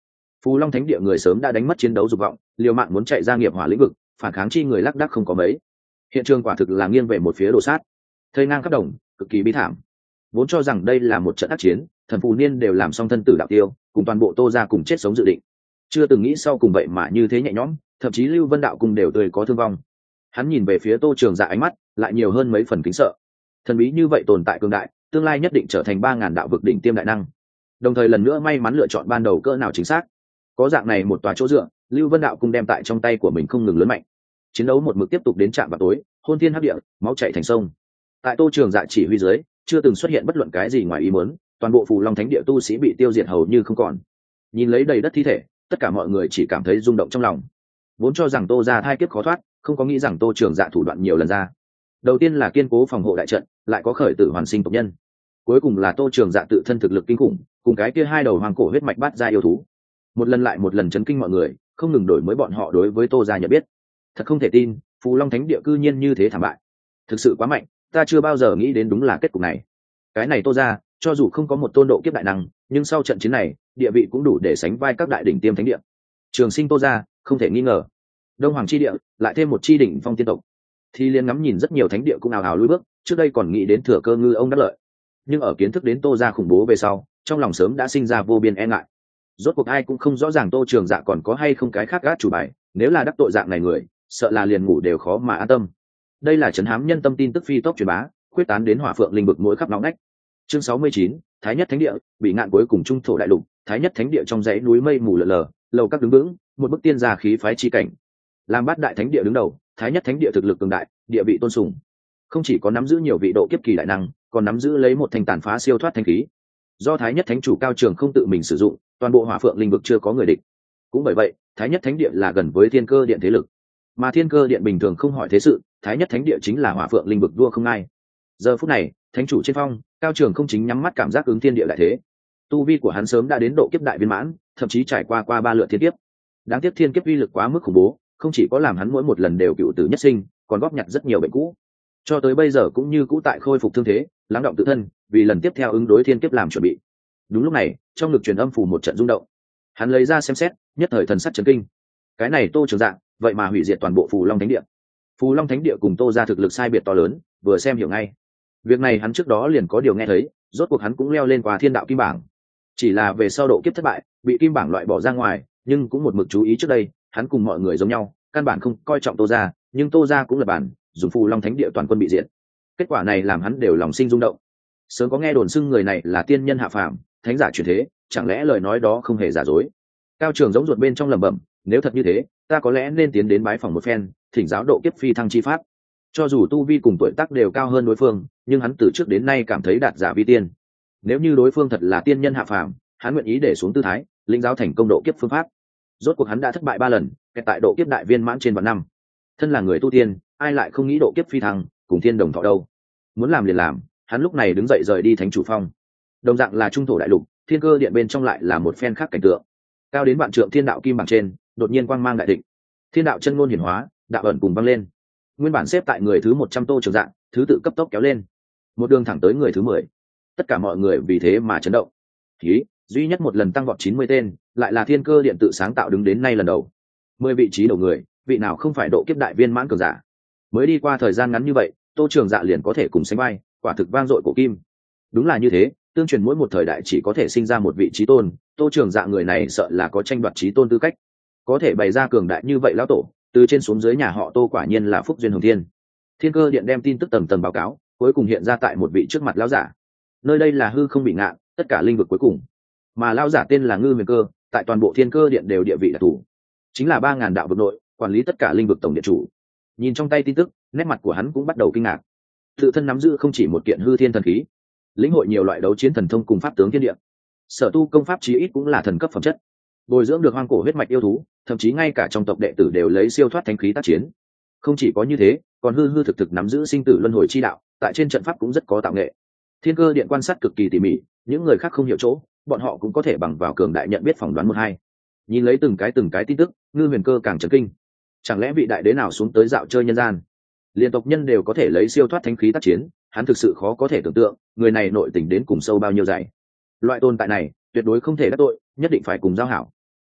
Phù Long Thánh Địa người sớm đã đánh mất chiến đấu dục vọng, liều mạng muốn chạy ra nghiệp hỏa lĩnh vực, phản kháng chi người lác đác không có mấy. Hiện trường quả thực là nghiêng về một phía đổ sát, thây ngang khắp đồng, cực kỳ bi thảm. Vốn cho rằng đây là một trận ác chiến, thần phù niên đều làm xong thân tử đạo tiêu, cùng toàn bộ Tô gia cùng chết sống dự định. Chưa từng nghĩ sau cùng vậy mà như thế nhẹ nhõm, thậm chí Lưu Vân đạo cùng đều tươi có thương vong. Hắn nhìn về phía Tô Trường Dạ ánh mắt lại nhiều hơn mấy phần kính sợ. Thần bí như vậy tồn tại cường đại, tương lai nhất định trở thành ba ngàn đạo vực đỉnh tiêm đại năng. Đồng thời lần nữa may mắn lựa chọn ban đầu cỡ nào chính xác. Có dạng này một tòa chỗ dựa, Lưu Vân đạo cung đem tại trong tay của mình không ngừng lớn mạnh. Chiến đấu một mực tiếp tục đến trạm vào tối, hôn thiên hấp địa, máu chảy thành sông. Tại Tô Trường Dạ chỉ huy dưới, chưa từng xuất hiện bất luận cái gì ngoài ý muốn, toàn bộ Phù Long Thánh Địa tu sĩ bị tiêu diệt hầu như không còn. Nhìn lấy đầy đất thi thể, tất cả mọi người chỉ cảm thấy rung động trong lòng. Vốn cho rằng Tô gia thai kiếp khó thoát, không có nghĩ rằng Tô Trường Dạ thủ đoạn nhiều lần ra. Đầu tiên là kiên cố phòng hộ đại trận, lại có khởi tử hoàn sinh tộc nhân. Cuối cùng là Tô Trường Dạ tự thân thực lực kinh khủng, cùng cái kia hai đầu hoàng cổ huyết mạch bát gia yêu thú. Một lần lại một lần chấn kinh mọi người, không ngừng đổi mới bọn họ đối với Tô gia nhận biết. Thật không thể tin, Phù Long Thánh Địa cư nhiên như thế thảm bại. Thực sự quá mạnh, ta chưa bao giờ nghĩ đến đúng là kết cục này. Cái này Tô gia, cho dù không có một tôn độ kiếp đại năng, nhưng sau trận chiến này, địa vị cũng đủ để sánh vai các đại đỉnh tiêm thánh địa. Trường sinh Tô gia, không thể nghi ngờ. Đông Hoàng chi địa, lại thêm một chi đỉnh phong tiên tộc. Thì liên ngắm nhìn rất nhiều thánh địa cũng ào ào lùi bước, trước đây còn nghĩ đến thừa cơ ngư ông đắc lợi. Nhưng ở kiến thức đến Tô gia khủng bố về sau, trong lòng sớm đã sinh ra vô biên e ngại. Rốt cuộc ai cũng không rõ ràng Tô Trường Dạ còn có hay không cái khác gác chủ bài, nếu là đắc tội dạng này người, sợ là liền ngủ đều khó mà an tâm. Đây là trấn hám nhân tâm tin tức phi tốc truyền bá, khuyết tán đến Hỏa Phượng linh vực mỗi khắp nóng nách. Chương sáu mươi chín, Thái Nhất Thánh Địa, bị ngạn cuối cùng trung thổ đại lục, Thái Nhất Thánh Địa trong dãy núi mây mù lờ lờ, lầu các đứng vững, một bức tiên gia khí phái chi cảnh. Làm bát đại thánh địa đứng đầu, Thái Nhất Thánh Địa thực lực cường đại, địa vị tôn sùng. Không chỉ có nắm giữ nhiều vị độ kiếp kỳ đại năng, còn nắm giữ lấy một thanh tàn phá siêu thoát thanh khí. Do Thái Nhất Thánh chủ Cao Trường không tự mình sử dụng, toàn bộ Hỏa Phượng linh vực chưa có người địch. Cũng bởi vậy, Thái Nhất Thánh Địa là gần với Thiên Cơ Điện thế lực. Mà Thiên Cơ Điện bình thường không hỏi thế sự, Thái Nhất Thánh Địa chính là Hỏa Phượng linh vực vua không ai. Giờ phút này, thánh chủ trên phong, Cao Trường không chính nhắm mắt cảm giác ứng thiên địa đại thế. Tu vi của hắn sớm đã đến độ kiếp đại viên mãn, thậm chí trải qua qua ba lượt thiên kiếp. Đáng tiếc thiên kiếp uy lực quá mức khủng bố, không chỉ có làm hắn mỗi một lần đều cựu tử nhất sinh, còn góp nhặt rất nhiều bệnh cũ. Cho tới bây giờ cũng như cũ tại khôi phục thương thế, lắng động tự thân, vì lần tiếp theo ứng đối thiên kiếp làm chuẩn bị. Đúng lúc này, trong ngực truyền âm phù một trận rung động. Hắn lấy ra xem xét, nhất thời thần sắc chấn kinh. Cái này Tô Trường Dạ, vậy mà hủy diệt toàn bộ Phù Long Thánh Địa. Phù Long Thánh Địa cùng Tô gia thực lực sai biệt to lớn, vừa xem hiểu ngay. Việc này hắn trước đó liền có điều nghe thấy, rốt cuộc hắn cũng leo lên qua Thiên Đạo Kim Bảng. Chỉ là về sau độ kiếp thất bại, bị Kim Bảng loại bỏ ra ngoài, nhưng cũng một mực chú ý trước đây, hắn cùng mọi người giống nhau, căn bản không coi trọng Tô gia, nhưng Tô gia cũng là bản, dùng Phù Long Thánh Địa toàn quân bị diệt. Kết quả này làm hắn đều lòng sinh rung động. Sớm có nghe đồn xưng người này là tiên nhân hạ phàm, thánh giả chuyển thế, chẳng lẽ lời nói đó không hề giả dối. Cao Trường giống ruột bên trong lẩm bẩm, nếu thật như thế, ta có lẽ nên tiến đến bái phòng một phen, thỉnh giáo độ kiếp phi thăng chi pháp. Cho dù tu vi cùng tuổi tác đều cao hơn đối phương, nhưng hắn từ trước đến nay cảm thấy đạt giả vi tiên. Nếu như đối phương thật là tiên nhân hạ phàm, hắn nguyện ý để xuống tư thái, lĩnh giáo thành công độ kiếp phương pháp. Rốt cuộc hắn đã thất bại ba lần, kẹt tại độ kiếp đại viên mãn trên vạn năm. Thân là người tu tiên, ai lại không nghĩ độ kiếp phi thăng, cùng thiên đồng thọ đâu. Muốn làm liền làm, hắn lúc này đứng dậy rời đi thánh chủ phong. Đồng dạng là trung thổ đại lục, Thiên Cơ Điện bên trong lại là một phen khác cảnh tượng. Cao đến vạn trượng Thiên Đạo Kim Bảng trên, đột nhiên quang mang đại thịnh. Thiên đạo chân ngôn hiển hóa, đạo ẩn cùng vang lên. Nguyên bản xếp tại người thứ một trăm Tô Trường Dạ, thứ tự cấp tốc kéo lên, một đường thẳng tới người thứ mười. Tất cả mọi người vì thế mà chấn động. Khí, duy nhất một lần tăng vọt chín mươi tên, lại là Thiên Cơ Điện tự sáng tạo đứng đến nay lần đầu. Mười vị trí đầu người, vị nào không phải độ kiếp đại viên mãn cường giả. Mới đi qua thời gian ngắn như vậy, Tô Trường Dạ liền có thể cùng sánh vai, quả thực vang dội cổ kim. Đúng là như thế, tương truyền mỗi một thời đại chỉ có thể sinh ra một vị trí tôn, Tô Trường Dạ người này sợ là có tranh đoạt trí tôn tư cách. Có thể bày ra cường đại như vậy lão tổ, từ trên xuống dưới nhà họ Tô quả nhiên là phúc duyên hồng thiên. Thiên Cơ Điện đem tin tức tầng tầng báo cáo, cuối cùng hiện ra tại một vị trước mặt lão giả. Nơi đây là hư không bị ngạn, tất cả linh vực cuối cùng. Mà lão giả tên là Ngư Huyền Cơ, tại toàn bộ Thiên Cơ Điện đều địa vị đặc thù, chính là ba ngàn đạo vực nội, quản lý tất cả linh vực tổng điện chủ. Nhìn trong tay tin tức, nét mặt của hắn cũng bắt đầu kinh ngạc. Tự thân nắm giữ không chỉ một kiện hư thiên thần khí, lĩnh hội nhiều loại đấu chiến thần thông cùng pháp tướng thiên địa, sở tu công pháp chí ít cũng là thần cấp phẩm chất, bồi dưỡng được hoang cổ huyết mạch yêu thú, thậm chí ngay cả trong tộc đệ tử đều lấy siêu thoát thánh khí tác chiến. Không chỉ có như thế, còn hư hư thực thực nắm giữ sinh tử luân hồi chi đạo, tại trên trận pháp cũng rất có tạo nghệ. Thiên Cơ Điện quan sát cực kỳ tỉ mỉ, những người khác không hiểu chỗ, bọn họ cũng có thể bằng vào cường đại nhận biết phỏng đoán một hai. Nhìn lấy từng cái từng cái tin tức, Ngư Huyền Cơ càng chấn kinh. Chẳng lẽ vị đại đế nào xuống tới dạo chơi nhân gian, liên tộc nhân đều có thể lấy siêu thoát thánh khí tác chiến, hắn thực sự khó có thể tưởng tượng, người này nội tình đến cùng sâu bao nhiêu dày. Loại tồn tại này, tuyệt đối không thể đắc tội, nhất định phải cùng giao hảo.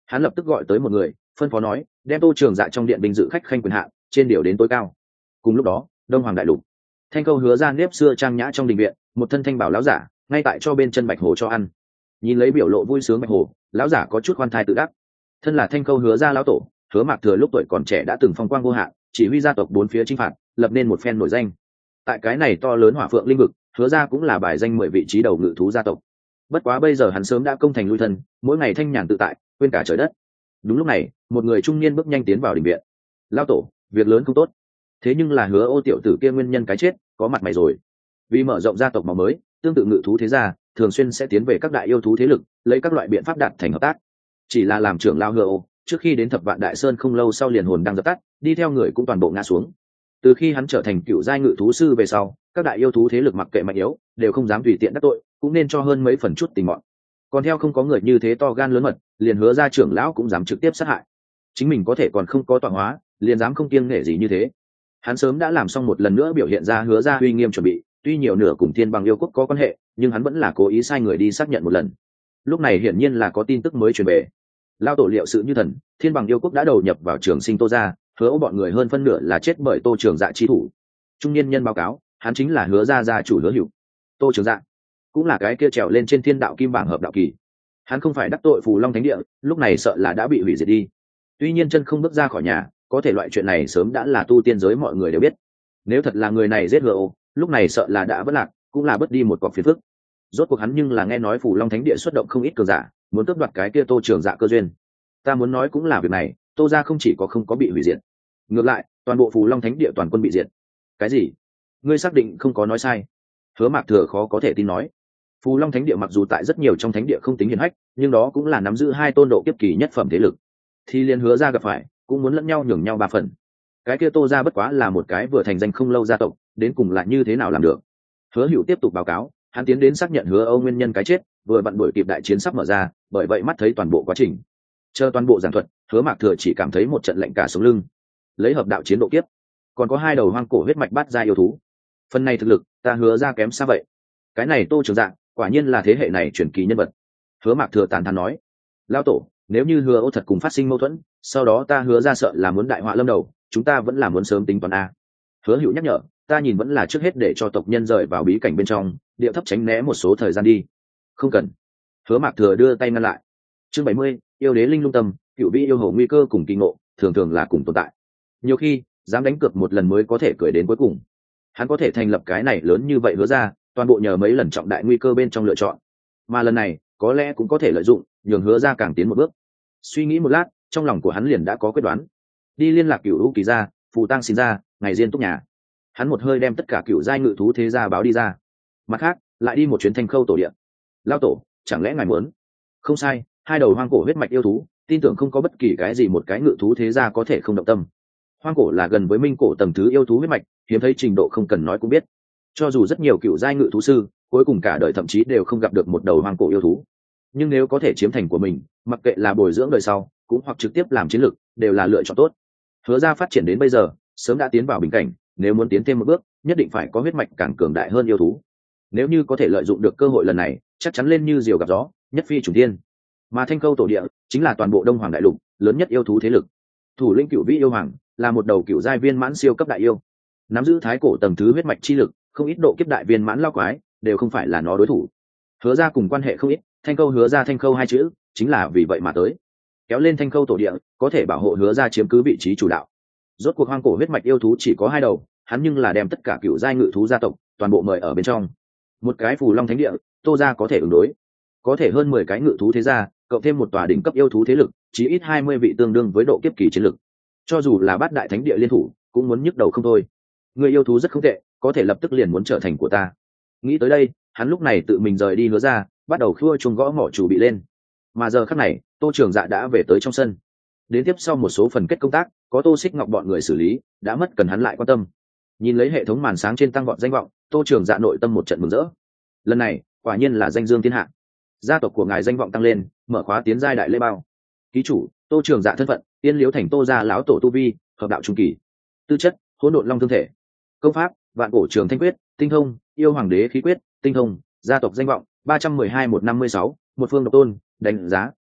Hắn lập tức gọi tới một người, phân phó nói đem Tô Trường Dạ trong điện binh dự khách khanh quyền hạn trên điều đến tối cao. Cùng lúc đó, Đông Hoàng đại lục, Thanh Câu Hứa ra nếp xưa trang nhã trong đình viện, một thân thanh bảo lão giả ngay tại cho bên chân Bạch Hồ cho ăn. Nhìn lấy biểu lộ vui sướng Bạch Hồ, lão giả có chút khoan thai tự đắc. Thân là Thanh Câu Hứa ra lão tổ, Hứa Mạc Thừa lúc tuổi còn trẻ đã từng phong quang vô hạn, chỉ huy gia tộc bốn phía chinh phạt, lập nên một phen nổi danh. Tại cái này to lớn hỏa phượng linh vực, Hứa ra cũng là bài danh mười vị trí đầu ngự thú gia tộc. Bất quá bây giờ hắn sớm đã công thành lui thân, mỗi ngày thanh nhàn tự tại, quên cả trời đất. Đúng lúc này, một người trung niên bước nhanh tiến vào đình viện. Lão tổ, việc lớn không tốt. Thế nhưng là Hứa Ô tiểu tử kia nguyên nhân cái chết, có mặt mày rồi. Vì mở rộng gia tộc màu mới, tương tự ngự thú thế gia thường xuyên sẽ tiến về các đại yêu thú thế lực, lấy các loại biện pháp đạt thành hợp tác. Chỉ là làm trưởng lão Hứa Ô, trước khi đến Thập Vạn Đại Sơn không lâu sau liền hồn đang dập tắt, đi theo người cũng toàn bộ ngã xuống. Từ khi hắn trở thành cựu giai ngự thú sư về sau, các đại yêu thú thế lực mặc kệ mạnh yếu, đều không dám tùy tiện đắc tội, cũng nên cho hơn mấy phần chút tình mọn. Còn theo không có người như thế to gan lớn mật, liền Hứa ra trưởng lão cũng dám trực tiếp sát hại. Chính mình có thể còn không có tọa hóa, liền dám không kiêng nể gì như thế. Hắn sớm đã làm xong một lần nữa biểu hiện ra Hứa ra uy nghiêm chuẩn bị, tuy nhiều nửa cùng Thiên Bằng yêu quốc có quan hệ, nhưng hắn vẫn là cố ý sai người đi xác nhận một lần. Lúc này hiển nhiên là có tin tức mới truyền về. Lao tổ liệu sự như thần, Thiên Bằng yêu quốc đã đầu nhập vào Trường Sinh Tô gia, Hứa Ô bọn người hơn phân nửa là chết bởi Tô Trường Dạ chi thủ. Trung niên nhân báo cáo, hắn chính là Hứa gia gia chủ Hứa Hữu. Tô Trường Dạ cũng là cái kia trèo lên trên thiên đạo kim bảng hợp đạo kỳ. Hắn không phải đắc tội Phù Long Thánh Địa, lúc này sợ là đã bị hủy diệt đi. Tuy nhiên chân không bước ra khỏi nhà, có thể loại chuyện này sớm đã là tu tiên giới mọi người đều biết. Nếu thật là người này giết Hứa Ô, lúc này sợ là đã vất lạc, cũng là bất đi một cọc phiền phức. Rốt cuộc hắn nhưng là nghe nói Phù Long Thánh Địa xuất động không ít cường giả, muốn cướp đoạt cái kia Tô Trường Dạ cơ duyên. Ta muốn nói cũng là việc này, Tô gia không chỉ có không có bị hủy diệt, ngược lại toàn bộ Phù Long Thánh Địa toàn quân bị diệt. Cái gì? Ngươi xác định không có nói sai? Hứa Mạc Thừa khó có thể tin nói. Phù Long Thánh Địa mặc dù tại rất nhiều trong thánh địa không tính hiển hách, nhưng đó cũng là nắm giữ hai tôn độ kiếp kỳ nhất phẩm thế lực. Thì liên Hứa ra gặp phải, cũng muốn lẫn nhau nhường nhau ba phần. Cái kia Tô gia bất quá là một cái vừa thành danh không lâu gia tộc, đến cùng là như thế nào làm được? Hứa Hữu tiếp tục báo cáo, hắn tiến đến xác nhận Hứa Âu nguyên nhân cái chết, vừa vặn đuổi kịp đại chiến sắp mở ra, bởi vậy mắt thấy toàn bộ quá trình. Chờ toàn bộ giảng thuật, Hứa Mạc Thừa chỉ cảm thấy một trận lạnh cả sống lưng. Lấy hợp đạo chiến độ kiếp, còn có hai đầu hoang cổ huyết mạch bát gia yêu thú. Phần này thực lực, ta Hứa ra kém xa vậy. Cái này Tô Trường Dạ, quả nhiên là thế hệ này truyền kỳ nhân vật. Hứa Mạc Thừa tán thán nói, lão tổ, nếu như Hứa Ô thật cùng phát sinh mâu thuẫn, sau đó ta Hứa ra sợ là muốn đại họa lâm đầu, chúng ta vẫn là muốn sớm tính toán a. Hứa Hữu nhắc nhở, ta nhìn vẫn là trước hết để cho tộc nhân rời vào bí cảnh bên trong, điệu thấp tránh né một số thời gian đi. Không cần. Hứa Mạc Thừa đưa tay ngăn lại. Chương bảy mươi, yêu đế linh lung tâm, cựu vị yêu hầu nguy cơ cùng kỳ ngộ, thường thường là cùng tồn tại. Nhiều khi, dám đánh cược một lần mới có thể cười đến cuối cùng. Hắn có thể thành lập cái này lớn như vậy Hứa ra, toàn bộ nhờ mấy lần trọng đại nguy cơ bên trong lựa chọn. Mà lần này, có lẽ cũng có thể lợi dụng, nhường Hứa ra càng tiến một bước. Suy nghĩ một lát, trong lòng của hắn liền đã có quyết đoán. Đi liên lạc cựu hữu kỳ gia, phù tăng xin ra, ngày diên túc nhà. Hắn một hơi đem tất cả cựu giai ngự thú thế gia báo đi ra. Mặt khác, lại đi một chuyến Thanh Khâu tổ địa. Lao tổ, chẳng lẽ ngài muốn? Không sai, hai đầu hoang cổ huyết mạch yêu thú, tin tưởng không có bất kỳ cái gì một cái ngự thú thế gia có thể không động tâm. Hoang cổ là gần với minh cổ tầng thứ yêu thú huyết mạch, hiếm thấy trình độ không cần nói cũng biết. Cho dù rất nhiều cựu giai ngự thú sư, cuối cùng cả đời thậm chí đều không gặp được một đầu hoang cổ yêu thú. Nhưng nếu có thể chiếm thành của mình, mặc kệ là bồi dưỡng đời sau, cũng hoặc trực tiếp làm chiến lược, đều là lựa chọn tốt. Hứa ra phát triển đến bây giờ, sớm đã tiến vào bình cảnh, nếu muốn tiến thêm một bước, nhất định phải có huyết mạch càng cường đại hơn yêu thú. Nếu như có thể lợi dụng được cơ hội lần này, chắc chắn lên như diều gặp gió, nhất phi trùng thiên. Mà Thanh Khâu tổ địa chính là toàn bộ Đông Hoàng đại lục lớn nhất yêu thú thế lực. Thủ lĩnh Cửu Vĩ yêu hoàng là một đầu cửu giai viên mãn siêu cấp đại yêu, nắm giữ thái cổ tầng thứ huyết mạch chi lực, không ít độ kiếp đại viên mãn lao quái đều không phải là nó đối thủ. Hứa ra cùng quan hệ không ít, Thanh Khâu Hứa ra Thanh Khâu hai chữ chính là vì vậy mà tới. Kéo lên Thanh Khâu tổ địa, có thể bảo hộ Hứa ra chiếm cứ vị trí chủ đạo. Rốt cuộc hoang cổ huyết mạch yêu thú chỉ có hai đầu, hắn nhưng là đem tất cả cửu giai ngự thú gia tộc toàn bộ mời ở bên trong. Một cái Phù Long Thánh Địa, Tô gia có thể ứng đối, có thể hơn mười cái ngự thú thế gia, cộng thêm một tòa đỉnh cấp yêu thú thế lực, chí ít hai mươi vị tương đương với độ kiếp kỳ chiến lực. Cho dù là bát đại thánh địa liên thủ, cũng muốn nhức đầu không thôi. Người yêu thú rất không tệ, có thể lập tức liền muốn trở thành của ta. Nghĩ tới đây, hắn lúc này tự mình rời đi Hứa ra, bắt đầu khua chuông gõ mỏ chủ bị lên. Mà giờ khắc này, Tô Trường Dạ đã về tới trong sân. Đến tiếp sau một số phần kết công tác, có Tô Xích Ngọc bọn người xử lý, đã mất cần hắn lại quan tâm. Nhìn lấy hệ thống màn sáng trên tăng vọt danh vọng, Tô Trường Dạ nội tâm một trận mừng rỡ. Lần này, quả nhiên là danh dương thiên hạ. Gia tộc của ngài danh vọng tăng lên, mở khóa tiến giai đại lễ bao. Ký chủ, Tô Trường Dạ thân phận, Tiên Liếu Thành Tô gia lão tổ tu vi, hợp đạo trung kỳ. Tư chất, hỗn độn long thương thể. Công pháp, vạn cổ trường thanh quyết, tinh thông, yêu hoàng đế khí quyết, tinh thông. Gia tộc danh vọng ba trăm mười hai một năm mươi sáu, một phương độc tôn, đánh giá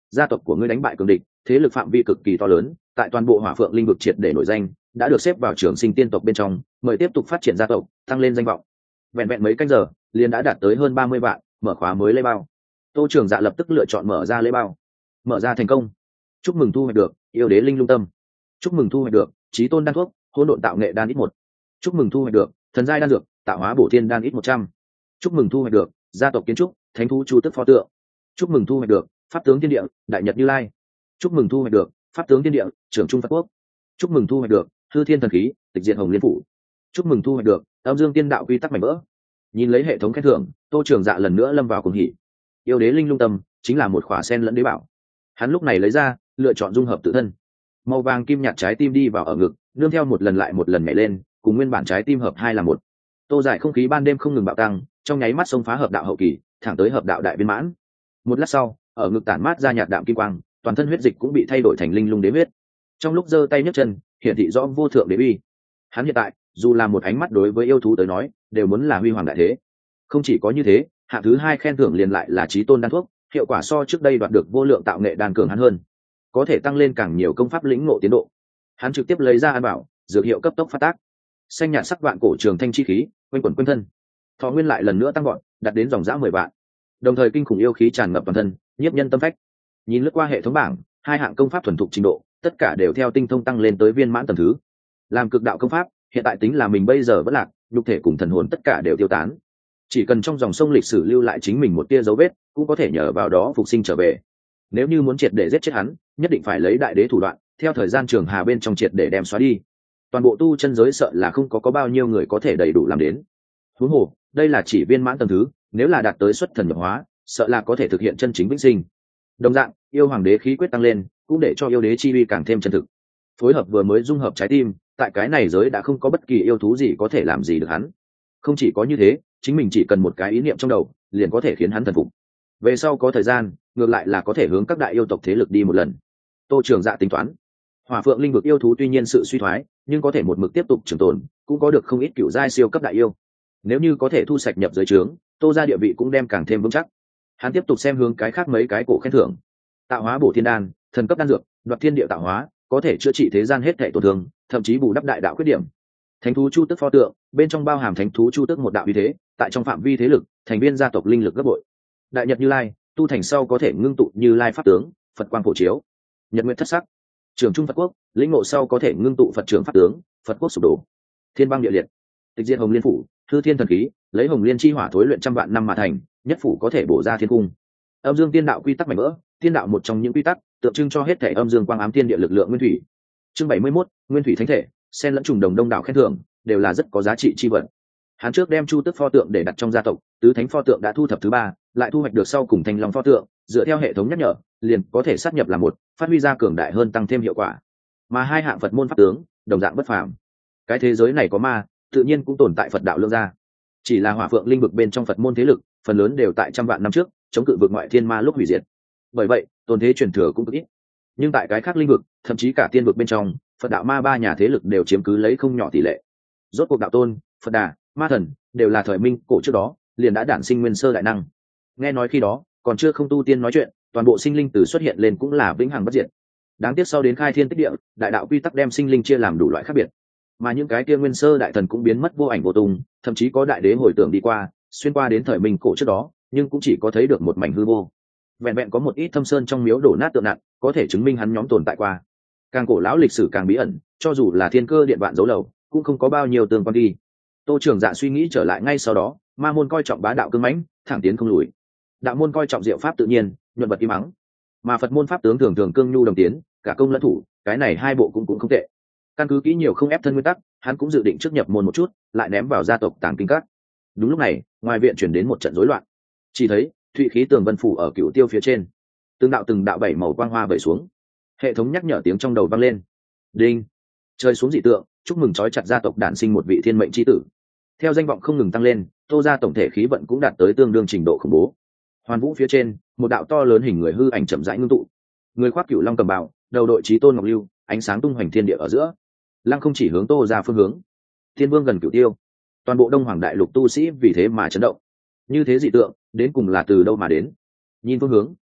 gia tộc của ngươi đánh bại cường địch, thế lực phạm vi cực kỳ to lớn, tại toàn bộ Hỏa Phượng Linh vực triệt để nổi danh, đã được xếp vào trường sinh tiên tộc bên trong, mời tiếp tục phát triển gia tộc, tăng lên danh vọng. Vẹn vẹn mấy canh giờ, liền đã đạt tới hơn ba mươi vạn, mở khóa mới lễ bao. Tô Trường Dạ lập tức lựa chọn mở ra lễ bao. Mở ra thành công. Chúc mừng thu hoạch được yêu đế linh lung tâm. Chúc mừng thu hoạch được chí tôn đan thuốc, hỗn độn tạo nghệ đan ít một. Chúc mừng thu hoạch được thần giai đan dược, tạo hóa bổ thiên đan ít một trăm. Chúc mừng thu hoạch được gia tộc kiến trúc, thánh thú chu tức pho tượng. Chúc mừng thu hoạch được pháp tướng thiên địa, đại nhật như lai. Chúc mừng thu hoạch được pháp tướng thiên địa, trưởng trung Phật quốc. Chúc mừng thu hoạch được hư thiên thần khí, tịch diệt hồng liên phủ. Chúc mừng thu hoạch được âm dương tiên đạo quy tắc mảnh vỡ. Nhìn lấy hệ thống khen thưởng, Tô Trường Dạ lần nữa lâm vào cuồng hỉ. Yêu đế linh lung tâm chính là một khỏa sen lẫn đế bảo. Hắn lúc này lấy ra, lựa chọn dung hợp tự thân. Màu vàng kim nhạt trái tim đi vào ở ngực, nương theo một lần lại một lần nhảy lên, cùng nguyên bản trái tim hợp hai là một. Tô giải không khí ban đêm không ngừng bạo tăng, trong nháy mắt xông phá hợp đạo hậu kỳ, thẳng tới hợp đạo đại viên mãn. Một lát sau, ở ngực tản mát ra nhạt đạm kim quang, toàn thân huyết dịch cũng bị thay đổi thành linh lung đế huyết. Trong lúc giơ tay nhấc chân, hiển thị rõ vô thượng đế uy. Hắn hiện tại, dù là một ánh mắt đối với yêu thú tới nói, đều muốn là huy hoàng đại thế. Không chỉ có như thế, hạng thứ hai khen thưởng liền lại là chí tôn đan thuốc, hiệu quả so trước đây đoạt được vô lượng tạo nghệ đan cường hắn hơn, có thể tăng lên càng nhiều công pháp lĩnh ngộ tiến độ. Hắn trực tiếp lấy ra an bảo, dược hiệu cấp tốc phát tác, xanh nhạt sắc vạn cổ trường thanh chi khí quanh quẩn quanh thân, thọ nguyên lại lần nữa tăng gọn, đạt đến dòng dã mười vạn, đồng thời kinh khủng yêu khí tràn ngập toàn thân, nhiếp nhân tâm phách. Nhìn lướt qua hệ thống bảng, hai hạng công pháp thuần thục trình độ, tất cả đều theo tinh thông tăng lên tới viên mãn tầng thứ. Làm cực đạo công pháp, hiện tại tính là mình bây giờ vẫn lạc, nhục thể cùng thần hồn tất cả đều tiêu tán. Chỉ cần trong dòng sông lịch sử lưu lại chính mình một tia dấu vết, cũng có thể nhờ vào đó phục sinh trở về. Nếu như muốn triệt để giết chết hắn, nhất định phải lấy đại đế thủ đoạn, theo thời gian trường hà bên trong triệt để đem xóa đi. Toàn bộ tu chân giới sợ là không có có bao nhiêu người có thể đầy đủ làm đến. Huống hồ, đây là chỉ viên mãn tầng thứ, nếu là đạt tới xuất thần nhập hóa, sợ là có thể thực hiện chân chính vĩnh sinh. Đồng dạng, yêu hoàng đế khí quyết tăng lên, cũng để cho yêu đế chi uy càng thêm chân thực. Phối hợp vừa mới dung hợp trái tim, tại cái này giới đã không có bất kỳ yêu thú gì có thể làm gì được hắn. Không chỉ có như thế, chính mình chỉ cần một cái ý niệm trong đầu, liền có thể khiến hắn thần phục. Về sau có thời gian, ngược lại là có thể hướng các đại yêu tộc thế lực đi một lần. Tô Trường Dạ tính toán, Hỏa Phượng Linh vực yêu thú tuy nhiên sự suy thoái, nhưng có thể một mực tiếp tục trường tồn, cũng có được không ít cựu giai siêu cấp đại yêu. Nếu như có thể thu sạch nhập giới trướng, Tô gia địa vị cũng đem càng thêm vững chắc. Hắn tiếp tục xem hướng cái khác mấy cái cổ khen thưởng. Tạo hóa bổ thiên đan, thần cấp đan dược, đoạt thiên địa tạo hóa, có thể chữa trị thế gian hết thảy tổn thương, thậm chí bù đắp đại đạo khuyết điểm. Thánh thú chu tức pho tượng, bên trong bao hàm thánh thú chu tức một đạo uy thế, tại trong phạm vi thế lực, thành viên gia tộc linh lực gấp bội. Đại nhật như lai, tu thành sau có thể ngưng tụ như lai pháp tướng, Phật quang phổ chiếu. Nhật nguyện thất sắc, trường trung Phật quốc, lĩnh ngộ sau có thể ngưng tụ Phật trường pháp tướng, Phật quốc sụp đổ. Thiên băng địa liệt, tịch diệt hồng liên phủ, hư thiên thần khí, lấy hồng liên chi hỏa thối luyện trăm vạn năm mà thành, nhất phủ có thể bổ ra thiên cung. Âm dương tiên đạo quy tắc mảnh vỡ, tiên đạo một trong những quy tắc tượng trưng cho hết thể âm dương quang ám thiên địa lực lượng nguyên thủy. Chương bảy mươi mốt, nguyên thủy thánh thể, sen lẫn trùng đồng đông đảo khen thưởng, đều là rất có giá trị chi vật. Hắn trước đem chu tức pho tượng để đặt trong gia tộc, tứ thánh pho tượng đã thu thập thứ ba, lại thu hoạch được sau cùng thanh long pho tượng, dựa theo hệ thống nhắc nhở, liền có thể sát nhập làm một, phát huy ra cường đại hơn tăng thêm hiệu quả. Mà hai hạng Phật môn pháp tướng, đồng dạng bất phàm. Cái thế giới này có ma, tự nhiên cũng tồn tại Phật đạo lương gia. Chỉ là Hỏa Phượng Linh vực bên trong Phật môn thế lực, phần lớn đều tại trăm vạn năm trước, chống cự vực ngoại thiên ma lúc hủy diệt. Bởi vậy, tồn thế truyền thừa cũng cực ít. Nhưng tại cái khác linh vực, thậm chí cả tiên vực bên trong, Phật đạo ma ba nhà thế lực đều chiếm cứ lấy không nhỏ tỷ lệ. Rốt cuộc đạo tôn, Phật Đà, Ma Thần đều là thời minh cổ trước đó, liền đã đản sinh nguyên sơ đại năng. Nghe nói khi đó, còn chưa không tu tiên nói chuyện, toàn bộ sinh linh từ xuất hiện lên cũng là vĩnh hằng bất diệt. Đáng tiếc sau đến khai thiên tích địa, đại đạo quy tắc đem sinh linh chia làm đủ loại khác biệt. Mà những cái kia nguyên sơ đại thần cũng biến mất vô ảnh vô tung, thậm chí có đại đế hồi tưởng đi qua, xuyên qua đến thời minh cổ trước đó, nhưng cũng chỉ có thấy được một mảnh hư vô. Vẹn vẹn có một ít thâm sơn trong miếu đổ nát tượng nặng, có thể chứng minh hắn nhóm tồn tại qua. Càng cổ lão lịch sử càng bí ẩn, cho dù là thiên cơ điện vạn dấu lầu, cũng không có bao nhiêu tương quan đi. Tô Trường Dạ suy nghĩ trở lại ngay sau đó, ma môn coi trọng bá đạo cứng mãnh, thẳng tiến không lùi. Đạo môn coi trọng diệu pháp tự nhiên, nhuận vật im mắng. Mà Phật môn pháp tướng thường thường cương nhu đồng tiến, cả công lẫn thủ, cái này hai bộ cũng cũng không tệ. Căn cứ kỹ nhiều không ép thân nguyên tắc, hắn cũng dự định trước nhập môn một chút, lại ném vào gia tộc tàng kinh các. Đúng lúc này, ngoài viện chuyển đến một trận rối loạn. Chỉ thấy thụy khí tường vân phủ ở cửu tiêu phía trên, từng đạo từng đạo bảy màu quang hoa vẩy xuống. Hệ thống nhắc nhở tiếng trong đầu vang lên. Đinh. Trời xuống dị tượng, chúc mừng trói chặt gia tộc đản sinh một vị thiên mệnh chi tử. Theo danh vọng không ngừng tăng lên, Tô gia tổng thể khí vận cũng đạt tới tương đương trình độ khủng bố. Hoàn vũ phía trên, một đạo to lớn hình người hư ảnh chậm rãi ngưng tụ. Người khoác cửu long cầm bào, đầu đội chí tôn ngọc lưu, ánh sáng tung hoành thiên địa ở giữa. Lăng không chỉ hướng Tô gia phương hướng. Thiên vương gần cửu tiêu. Toàn bộ Đông Hoàng đại lục tu sĩ vì thế mà chấn động. Như thế dị tượng, đến cùng là từ đâu mà đến? Nhìn phương hướng,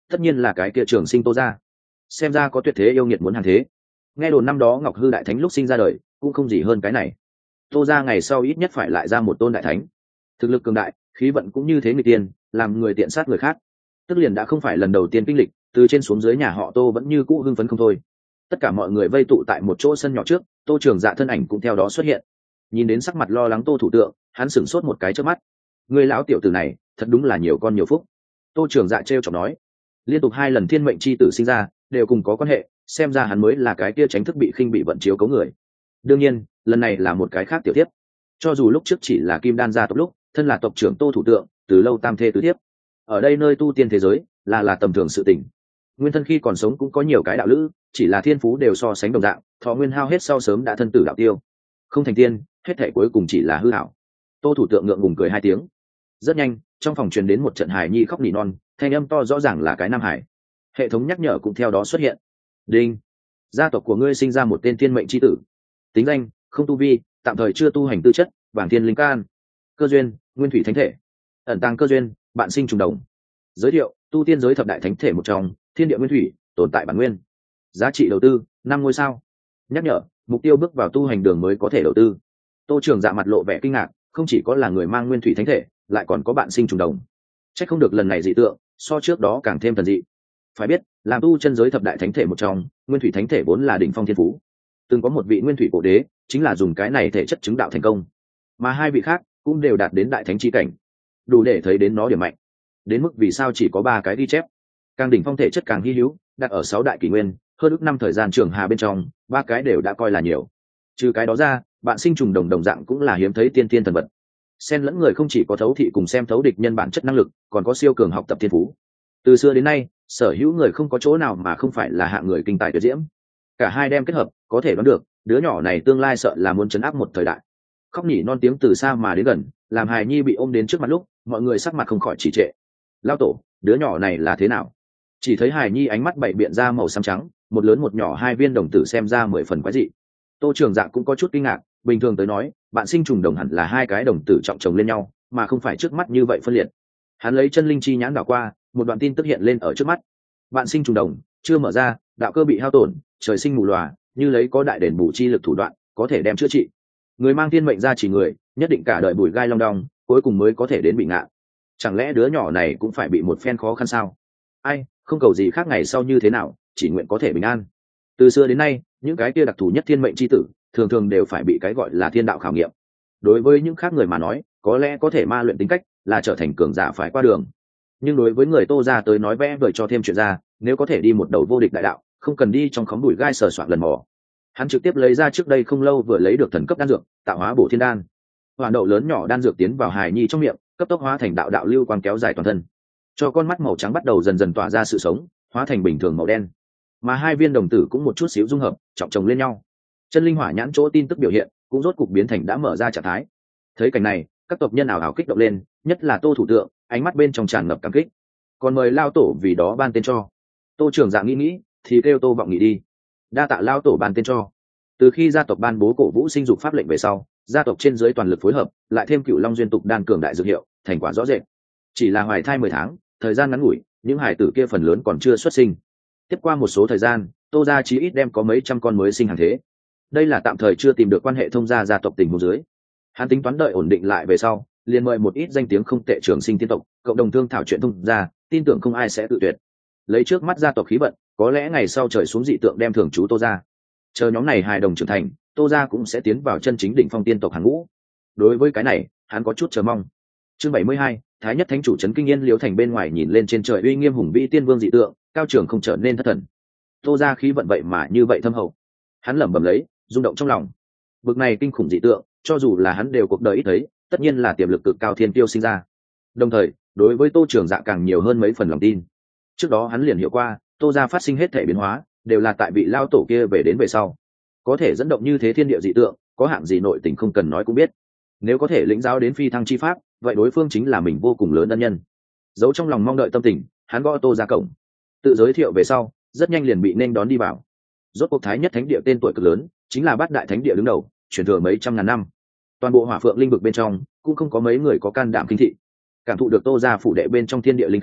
tất nhiên là cái kia trường sinh Tô gia. Xem ra có tuyệt thế yêu nghiệt muốn hàng thế. Nghe đồn năm đó Ngọc Hư đại thánh lúc sinh ra đời cũng không gì hơn cái này. Tô gia ngày sau ít nhất phải lại ra một tôn đại thánh, thực lực cường đại, khí vận cũng như thế người tiên, làm người tiện sát người khác. Tức liền đã không phải lần đầu tiên kinh lịch, từ trên xuống dưới nhà họ Tô vẫn như cũ hưng phấn không thôi. Tất cả mọi người vây tụ tại một chỗ sân nhỏ trước, Tô Trường Dạ thân ảnh cũng theo đó xuất hiện. Nhìn đến sắc mặt lo lắng Tô thủ tượng, hắn sửng sốt một cái trước mắt. Người lão tiểu tử này thật đúng là nhiều con nhiều phúc. Tô Trường Dạ trêu chọc nói, liên tục hai lần thiên mệnh chi tử sinh ra đều cùng có quan hệ, xem ra hắn mới là cái kia tránh thức bị khinh bị vận chiếu cấu người. Đương nhiên lần này là một cái khác tiểu tiếp. Cho dù lúc trước chỉ là kim đan gia tộc lúc thân là tộc trưởng Tô thủ tượng, từ lâu tam thê tứ thiếp, ở đây nơi tu tiên thế giới là là tầm thường sự tình. Nguyên thân khi còn sống cũng có nhiều cái đạo lữ, chỉ là thiên phú đều so sánh đồng dạng, thọ nguyên hao hết sau sớm đã thân tử đạo tiêu, không thành tiên, hết thể cuối cùng chỉ là hư ảo. Tô thủ tượng ngượng ngùng cười hai tiếng. Rất nhanh trong phòng truyền đến một trận hài nhi khóc nỉ non, thanh âm to rõ ràng là cái nam hải. Hệ thống nhắc nhở cũng theo đó xuất hiện. Đinh, gia tộc của ngươi sinh ra một tên thiên mệnh chi tử, tính danh không tu vi, tạm thời chưa tu hành tư chất, vàng thiên linh can, cơ duyên nguyên thủy thánh thể, ẩn tàng cơ duyên bạn sinh trùng đồng. Giới thiệu tu tiên giới thập đại thánh thể một trong, thiên địa nguyên thủy, tồn tại bản nguyên. Giá trị đầu tư năm ngôi sao. Nhắc nhở mục tiêu bước vào tu hành đường mới có thể đầu tư. Tô Trường Dạ mặt lộ vẻ kinh ngạc, không chỉ có là người mang nguyên thủy thánh thể, lại còn có bạn sinh trùng đồng. Chắc không được lần này dị tượng so trước đó càng thêm thần dị. Phải biết làm tu chân giới thập đại thánh thể một trong, nguyên thủy thánh thể vốn là đỉnh phong thiên phú. Từng có một vị nguyên thủy cổ đế chính là dùng cái này thể chất chứng đạo thành công, mà hai vị khác cũng đều đạt đến đại thánh chi cảnh, đủ để thấy đến nó điểm mạnh. Đến mức vì sao chỉ có ba cái ghi chép, càng đỉnh phong thể chất càng hy hữu, đặt ở sáu đại kỷ nguyên, hơn ước năm thời gian trường hà bên trong, ba cái đều đã coi là nhiều. Trừ cái đó ra, bạn sinh trùng đồng đồng dạng cũng là hiếm thấy tiên tiên thần vật. Xen lẫn người không chỉ có thấu thị cùng xem thấu địch nhân bản chất năng lực, còn có siêu cường học tập thiên phú. Từ xưa đến nay, sở hữu người không có chỗ nào mà không phải là hạng người kinh tài tuyệt diễm. Cả hai đem kết hợp, có thể đoán được, đứa nhỏ này tương lai sợ là muốn chấn áp một thời đại. Khóc nhỉ non tiếng từ xa mà đến gần, làm hài nhi bị ôm đến trước mặt lúc, mọi người sắc mặt không khỏi trì trệ. Lao tổ, đứa nhỏ này là thế nào? Chỉ thấy hài nhi ánh mắt bảy biện ra màu xám trắng, một lớn một nhỏ hai viên đồng tử xem ra mười phần quái dị. Tô Trường Dạ cũng có chút kinh ngạc, bình thường tới nói, bạn sinh trùng đồng hẳn là hai cái đồng tử trọng chồng lên nhau, mà không phải trước mắt như vậy phân liệt. Hắn lấy chân linh chi nhãn đảo qua, một đoạn tin tức hiện lên ở trước mắt. Bạn sinh trùng đồng chưa mở ra, đạo cơ bị hao tổn, trời sinh mù lòa, như lấy có đại đền bù chi lực thủ đoạn, có thể đem chữa trị. Người mang thiên mệnh ra chỉ người, nhất định cả đời bùi gai long đong, cuối cùng mới có thể đến bị ngạ. Chẳng lẽ đứa nhỏ này cũng phải bị một phen khó khăn sao? Ai, không cầu gì khác ngày sau như thế nào, chỉ nguyện có thể bình an. Từ xưa đến nay, những cái kia đặc thù nhất thiên mệnh chi tử, thường thường đều phải bị cái gọi là thiên đạo khảo nghiệm. Đối với những khác người mà nói, có lẽ có thể ma luyện tính cách, là trở thành cường giả phải qua đường. Nhưng đối với người Tô gia tới nói vẽ vời cho thêm chuyện ra, nếu có thể đi một đầu vô địch đại đạo, không cần đi trong khóm bụi gai sờ soạn lần mò. Hắn trực tiếp lấy ra trước đây không lâu vừa lấy được thần cấp đan dược, tạo hóa bổ thiên đan. Hoàn đậu lớn nhỏ đan dược tiến vào hài nhi trong miệng, cấp tốc hóa thành đạo đạo lưu quang kéo dài toàn thân, cho con mắt màu trắng bắt đầu dần dần tỏa ra sự sống, hóa thành bình thường màu đen. Mà hai viên đồng tử cũng một chút xíu dung hợp, trọng chồng lên nhau. Chân linh hỏa nhãn chỗ tin tức biểu hiện cũng rốt cục biến thành đã mở ra trạng thái. Thấy cảnh này, các tộc nhân ảo ảo kích động lên, nhất là Tô thủ tượng, ánh mắt bên trong tràn ngập cảm kích. Còn mời lao tổ vì đó ban tên cho. Tô Trường Dạ nghĩ nghĩ, thì kêu Tô Vọng Nghị đi. Đa tạ lao tổ ban tên cho. Từ khi gia tộc ban bố cổ vũ sinh dục pháp lệnh về sau, gia tộc trên dưới toàn lực phối hợp, lại thêm Cựu Long duyên tục đan cường đại dược hiệu, thành quả rõ rệt. Chỉ là hoài thai mười tháng, thời gian ngắn ngủi, những hài tử kia phần lớn còn chưa xuất sinh. Tiếp qua một số thời gian, Tô gia chí ít đem có mấy trăm con mới sinh hàng thế. Đây là tạm thời chưa tìm được quan hệ thông gia gia tộc tình huống dưới. Hắn tính toán đợi ổn định lại về sau, liền mời một ít danh tiếng không tệ trường sinh tiên tộc, cộng đồng thương thảo chuyện thông gia, tin tưởng không ai sẽ tự tuyệt. Lấy trước mắt gia tộc khí vận, có lẽ ngày sau trời xuống dị tượng đem thường trú Tô gia. Chờ nhóm này hài đồng trưởng thành, Tô gia cũng sẽ tiến vào chân chính đỉnh phong tiên tộc hàng ngũ. Đối với cái này, hắn có chút chờ mong. Chương bảy mươi hai, Thái nhất thánh chủ trấn Kinh Yên Liễu thành bên ngoài nhìn lên trên trời uy nghiêm hùng vĩ tiên vương dị tượng, cao trường không trở nên thất thần. Tô gia khí vận vậy mà như vậy thâm hậu. Hắn lẩm bẩm lấy, rung động trong lòng. Bực này kinh khủng dị tượng, cho dù là hắn đều cuộc đời ít thấy, tất nhiên là tiềm lực cực cao thiên tiêu sinh ra. Đồng thời, đối với Tô Trường Dạ càng nhiều hơn mấy phần lòng tin. Trước đó hắn liền hiểu qua, Tô gia phát sinh hết thể biến hóa, đều là tại vị lao tổ kia về đến về sau. Có thể dẫn động như thế thiên địa dị tượng, có hạng gì nội tình không cần nói cũng biết. Nếu có thể lĩnh giáo đến phi thăng chi pháp, vậy đối phương chính là mình vô cùng lớn ân nhân. Giấu trong lòng mong đợi tâm tình, hắn gõ Tô gia cổng. Tự giới thiệu về sau, rất nhanh liền bị nên đón đi vào. Rốt cuộc Thái nhất thánh địa tên tuổi cực lớn, chính là bát đại thánh địa đứng đầu, truyền thừa mấy trăm ngàn năm. Toàn bộ Hỏa Phượng linh vực bên trong cũng không có mấy người có can đảm kinh thị. Cảm thụ được Tô gia phủ đệ bên trong thiên địa linh khí,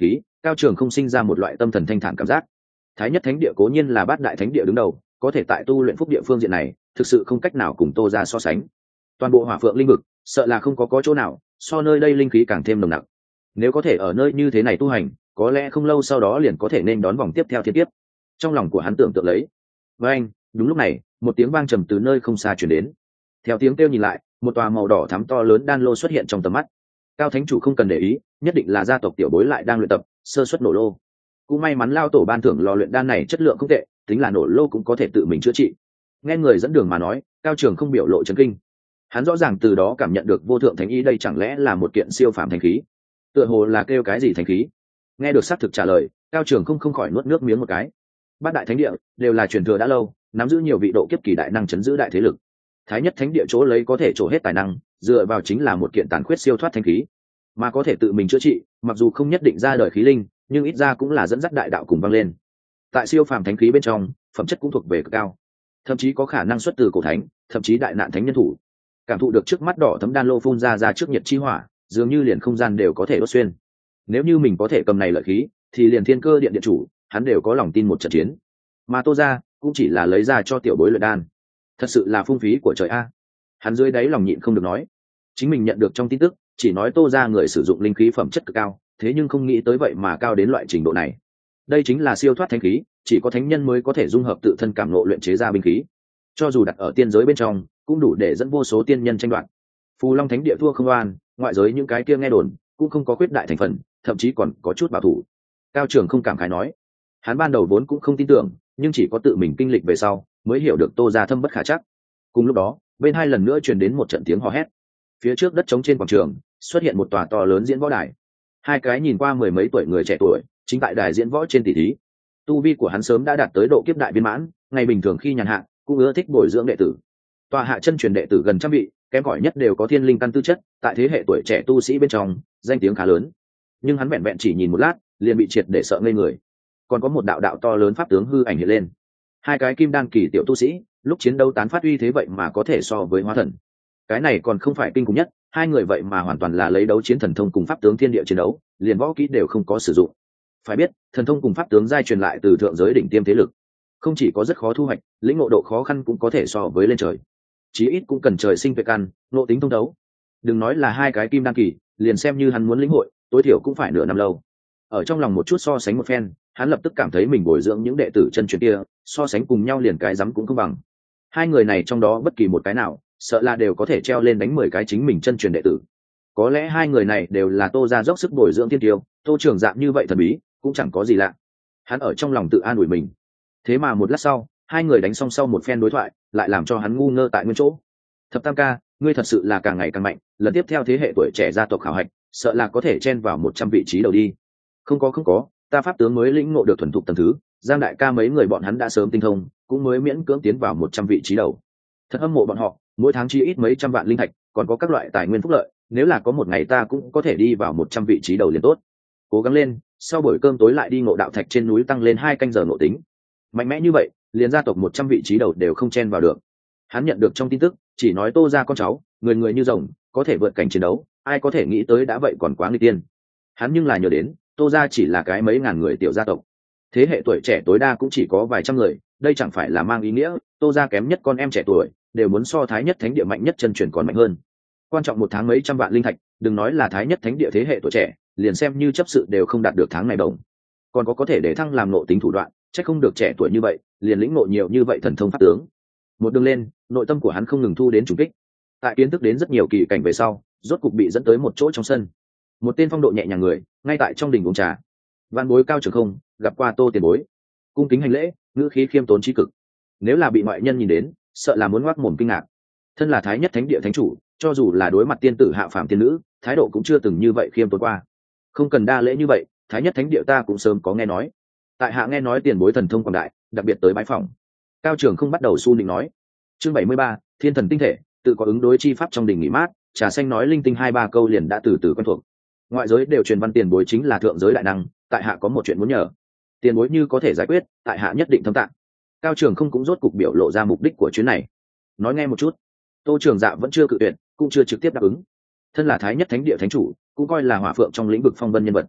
Cao Trường không sinh ra một loại tâm thần thanh thản cảm giác. Thái nhất thánh địa cố nhiên là bát đại thánh địa đứng đầu, có thể tại tu luyện phúc địa phương diện này thực sự không cách nào cùng Tô ra so sánh. Toàn bộ hỏa phượng linh vực sợ là không có có chỗ nào so nơi đây linh khí càng thêm nồng nặc. Nếu có thể ở nơi như thế này tu hành, có lẽ không lâu sau đó liền có thể nên đón vòng tiếp theo thiên tiếp. Trong lòng của hắn tưởng tượng lấy. Với anh, đúng lúc này, một tiếng vang trầm từ nơi không xa truyền đến. Theo tiếng kêu nhìn lại, một tòa màu đỏ thắm to lớn đan lô xuất hiện trong tầm mắt. Cao thánh chủ không cần để ý, nhất định là gia tộc tiểu bối lại đang luyện tập, sơ suất nổ lô. Cũng may mắn lao tổ ban thưởng lò luyện đan này chất lượng không tệ, tính là nổ lô cũng có thể tự mình chữa trị. Nghe người dẫn đường mà nói, Cao Trường không biểu lộ chấn kinh. Hắn rõ ràng từ đó cảm nhận được vô thượng thánh ý, đây chẳng lẽ là một kiện siêu phàm thánh khí? Tựa hồ là kêu cái gì thánh khí? Nghe được xác thực trả lời, Cao Trường không không khỏi nuốt nước miếng một cái. Bát đại thánh địa đều là truyền thừa đã lâu, nắm giữ nhiều vị độ kiếp kỳ đại năng chấn giữ đại thế lực. Thái nhất thánh địa chỗ lấy có thể trổ hết tài năng, dựa vào chính là một kiện tàn khuyết siêu thoát thánh khí, mà có thể tự mình chữa trị, mặc dù không nhất định ra đời khí linh, nhưng ít ra cũng là dẫn dắt đại đạo cùng vang lên. Tại siêu phàm thánh khí bên trong, phẩm chất cũng thuộc về cực cao, thậm chí có khả năng xuất từ cổ thánh, thậm chí đại nạn thánh nhân thủ. Cảm thụ được trước mắt đỏ thấm đan lô phun ra ra trước nhiệt chi hỏa, dường như liền không gian đều có thể đốt xuyên. Nếu như mình có thể cầm này lợi khí, thì liền thiên cơ điện điện chủ, hắn đều có lòng tin một trận chiến. Mà Tô ra cũng chỉ là lấy ra cho tiểu bối luyện đan, thật sự là phung phí của trời a. Hắn dưới đáy lòng nhịn không được nói, chính mình nhận được trong tin tức chỉ nói Tô ra người sử dụng linh khí phẩm chất cực cao, thế nhưng không nghĩ tới vậy mà cao đến loại trình độ này. Đây chính là siêu thoát thánh khí, chỉ có thánh nhân mới có thể dung hợp tự thân cảm ngộ luyện chế ra binh khí, cho dù đặt ở tiên giới bên trong cũng đủ để dẫn vô số tiên nhân tranh đoạt. Phù Long thánh địa thua không oan, ngoại giới những cái kia nghe đồn cũng không có khuyết đại thành phần, thậm chí còn có chút bảo thủ. Cao Trường không cảm khái nói, hắn ban đầu vốn cũng không tin tưởng, nhưng chỉ có tự mình kinh lịch về sau mới hiểu được Tô ra thâm bất khả chắc. Cùng lúc đó, bên hai lần nữa truyền đến một trận tiếng hò hét. Phía trước đất trống trên quảng trường xuất hiện một tòa to lớn diễn võ đài. Hai cái nhìn qua mười mấy tuổi người trẻ tuổi chính tại đài diễn võ trên tỷ thí. Tu vi của hắn sớm đã đạt tới độ kiếp đại viên mãn, ngày bình thường khi nhàn hạ cũng ưa thích bồi dưỡng đệ tử. Tòa hạ chân truyền đệ tử gần trăm vị, kém cỏi nhất đều có thiên linh căn tư chất, tại thế hệ tuổi trẻ tu sĩ bên trong danh tiếng khá lớn. Nhưng hắn vẹn vẹn chỉ nhìn một lát liền bị triệt để sợ ngây người. Còn có một đạo đạo to lớn pháp tướng hư ảnh hiện lên. Hai cái kim đan kỳ tiểu tu sĩ lúc chiến đấu tán phát uy thế vậy mà có thể so với hóa thần. Cái này còn không phải kinh khủng nhất, hai người vậy mà hoàn toàn là lấy đấu chiến thần thông cùng pháp tướng thiên địa chiến đấu, liền võ kỹ đều không có sử dụng. Phải biết, thần thông cùng pháp tướng giai truyền lại từ thượng giới đỉnh tiêm thế lực, không chỉ có rất khó thu hoạch, lĩnh ngộ độ khó khăn cũng có thể so với lên trời. Chí ít cũng cần trời sinh tuệ căn, ngộ tính thông đấu. Đừng nói là hai cái kim đan kỳ, liền xem như hắn muốn lĩnh hội, tối thiểu cũng phải nửa năm lâu. Ở trong lòng một chút so sánh một phen, hắn lập tức cảm thấy mình bồi dưỡng những đệ tử chân truyền kia, so sánh cùng nhau liền cái rắm cũng không bằng. Hai người này trong đó bất kỳ một cái nào, sợ là đều có thể treo lên đánh mười cái chính mình chân truyền đệ tử. Có lẽ hai người này đều là Tô ra dốc sức bồi dưỡng thiên tiêu, Tô Trường dạng như vậy thần bí cũng chẳng có gì lạ. Hắn ở trong lòng tự an ủi mình. Thế mà một lát sau, hai người đánh xong sau một phen đối thoại, lại làm cho hắn ngu ngơ tại nguyên chỗ. Thập Tam ca, ngươi thật sự là càng ngày càng mạnh, lần tiếp theo thế hệ tuổi trẻ gia tộc khảo hạch, sợ là có thể chen vào một trăm vị trí đầu đi. Không có không có, ta pháp tướng mới lĩnh ngộ được thuần thục tầng thứ, Giang đại ca mấy người bọn hắn đã sớm tinh thông, cũng mới miễn cưỡng tiến vào một trăm vị trí đầu. Thật hâm mộ bọn họ, mỗi tháng chi ít mấy trăm vạn linh thạch, còn có các loại tài nguyên phúc lợi, nếu là có một ngày ta cũng có thể đi vào một trăm vị trí đầu liền tốt. Cố gắng lên, sau buổi cơm tối lại đi ngộ đạo thạch trên núi tăng lên hai canh giờ ngộ tính. Mạnh mẽ như vậy, liền gia tộc một trăm vị trí đầu đều không chen vào được. Hắn nhận được trong tin tức, chỉ nói Tô ra con cháu, người người như rồng, có thể vượt cảnh chiến đấu, ai có thể nghĩ tới đã vậy còn quá nguy tiên. Hắn nhưng là nhớ đến, Tô ra chỉ là cái mấy ngàn người tiểu gia tộc, thế hệ tuổi trẻ tối đa cũng chỉ có vài trăm người, đây chẳng phải là mang ý nghĩa Tô ra kém nhất con em trẻ tuổi đều muốn so Thái nhất thánh địa mạnh nhất chân truyền còn mạnh hơn. Quan trọng một tháng mấy trăm vạn linh thạch, đừng nói là Thái nhất thánh địa thế hệ tuổi trẻ, liền xem như chấp sự đều không đạt được tháng này đồng. Còn có có thể để thăng làm nộ tính thủ đoạn, chắc không được trẻ tuổi như vậy liền lĩnh ngộ nhiều như vậy thần thông pháp tướng. Một đường lên, nội tâm của hắn không ngừng thu đến trùng kích. Tại kiến thức đến rất nhiều kỳ cảnh về sau, rốt cục bị dẫn tới một chỗ trong sân. Một tên phong độ nhẹ nhàng người ngay tại trong đình uống trà. Văn bối Cao Trường không gặp qua Tô tiền bối, cung kính hành lễ, ngữ khí khiêm tốn trí cực. Nếu là bị ngoại nhân nhìn đến, sợ là muốn ngoác mồm kinh ngạc. Thân là Thái nhất thánh địa thánh chủ, cho dù là đối mặt tiên tử hạ phàm tiên nữ, thái độ cũng chưa từng như vậy khiêm tốn qua. Không cần đa lễ như vậy, Thái nhất thánh địa ta cũng sớm có nghe nói. Tại hạ nghe nói tiền bối thần thông quảng đại, đặc biệt tới bái phỏng. Cao Trường không bắt đầu su nịnh nói. Chương bảy mươi ba, thiên thần tinh thể, tự có ứng đối chi pháp trong đình nghỉ mát, trà xanh nói linh tinh hai ba câu liền đã từ từ quen thuộc. Ngoại giới đều truyền văn tiền bối chính là thượng giới đại năng, tại hạ có một chuyện muốn nhờ, tiền bối như có thể giải quyết, tại hạ nhất định thâm tạng. Cao Trường không cũng rốt cục biểu lộ ra mục đích của chuyến này. Nói nghe một chút. Tô Trường Dạ vẫn chưa cự tuyệt, cũng chưa trực tiếp đáp ứng. Thân là Thái nhất thánh địa thánh chủ, cũng coi là hỏa phượng trong lĩnh vực phong vân nhân vật,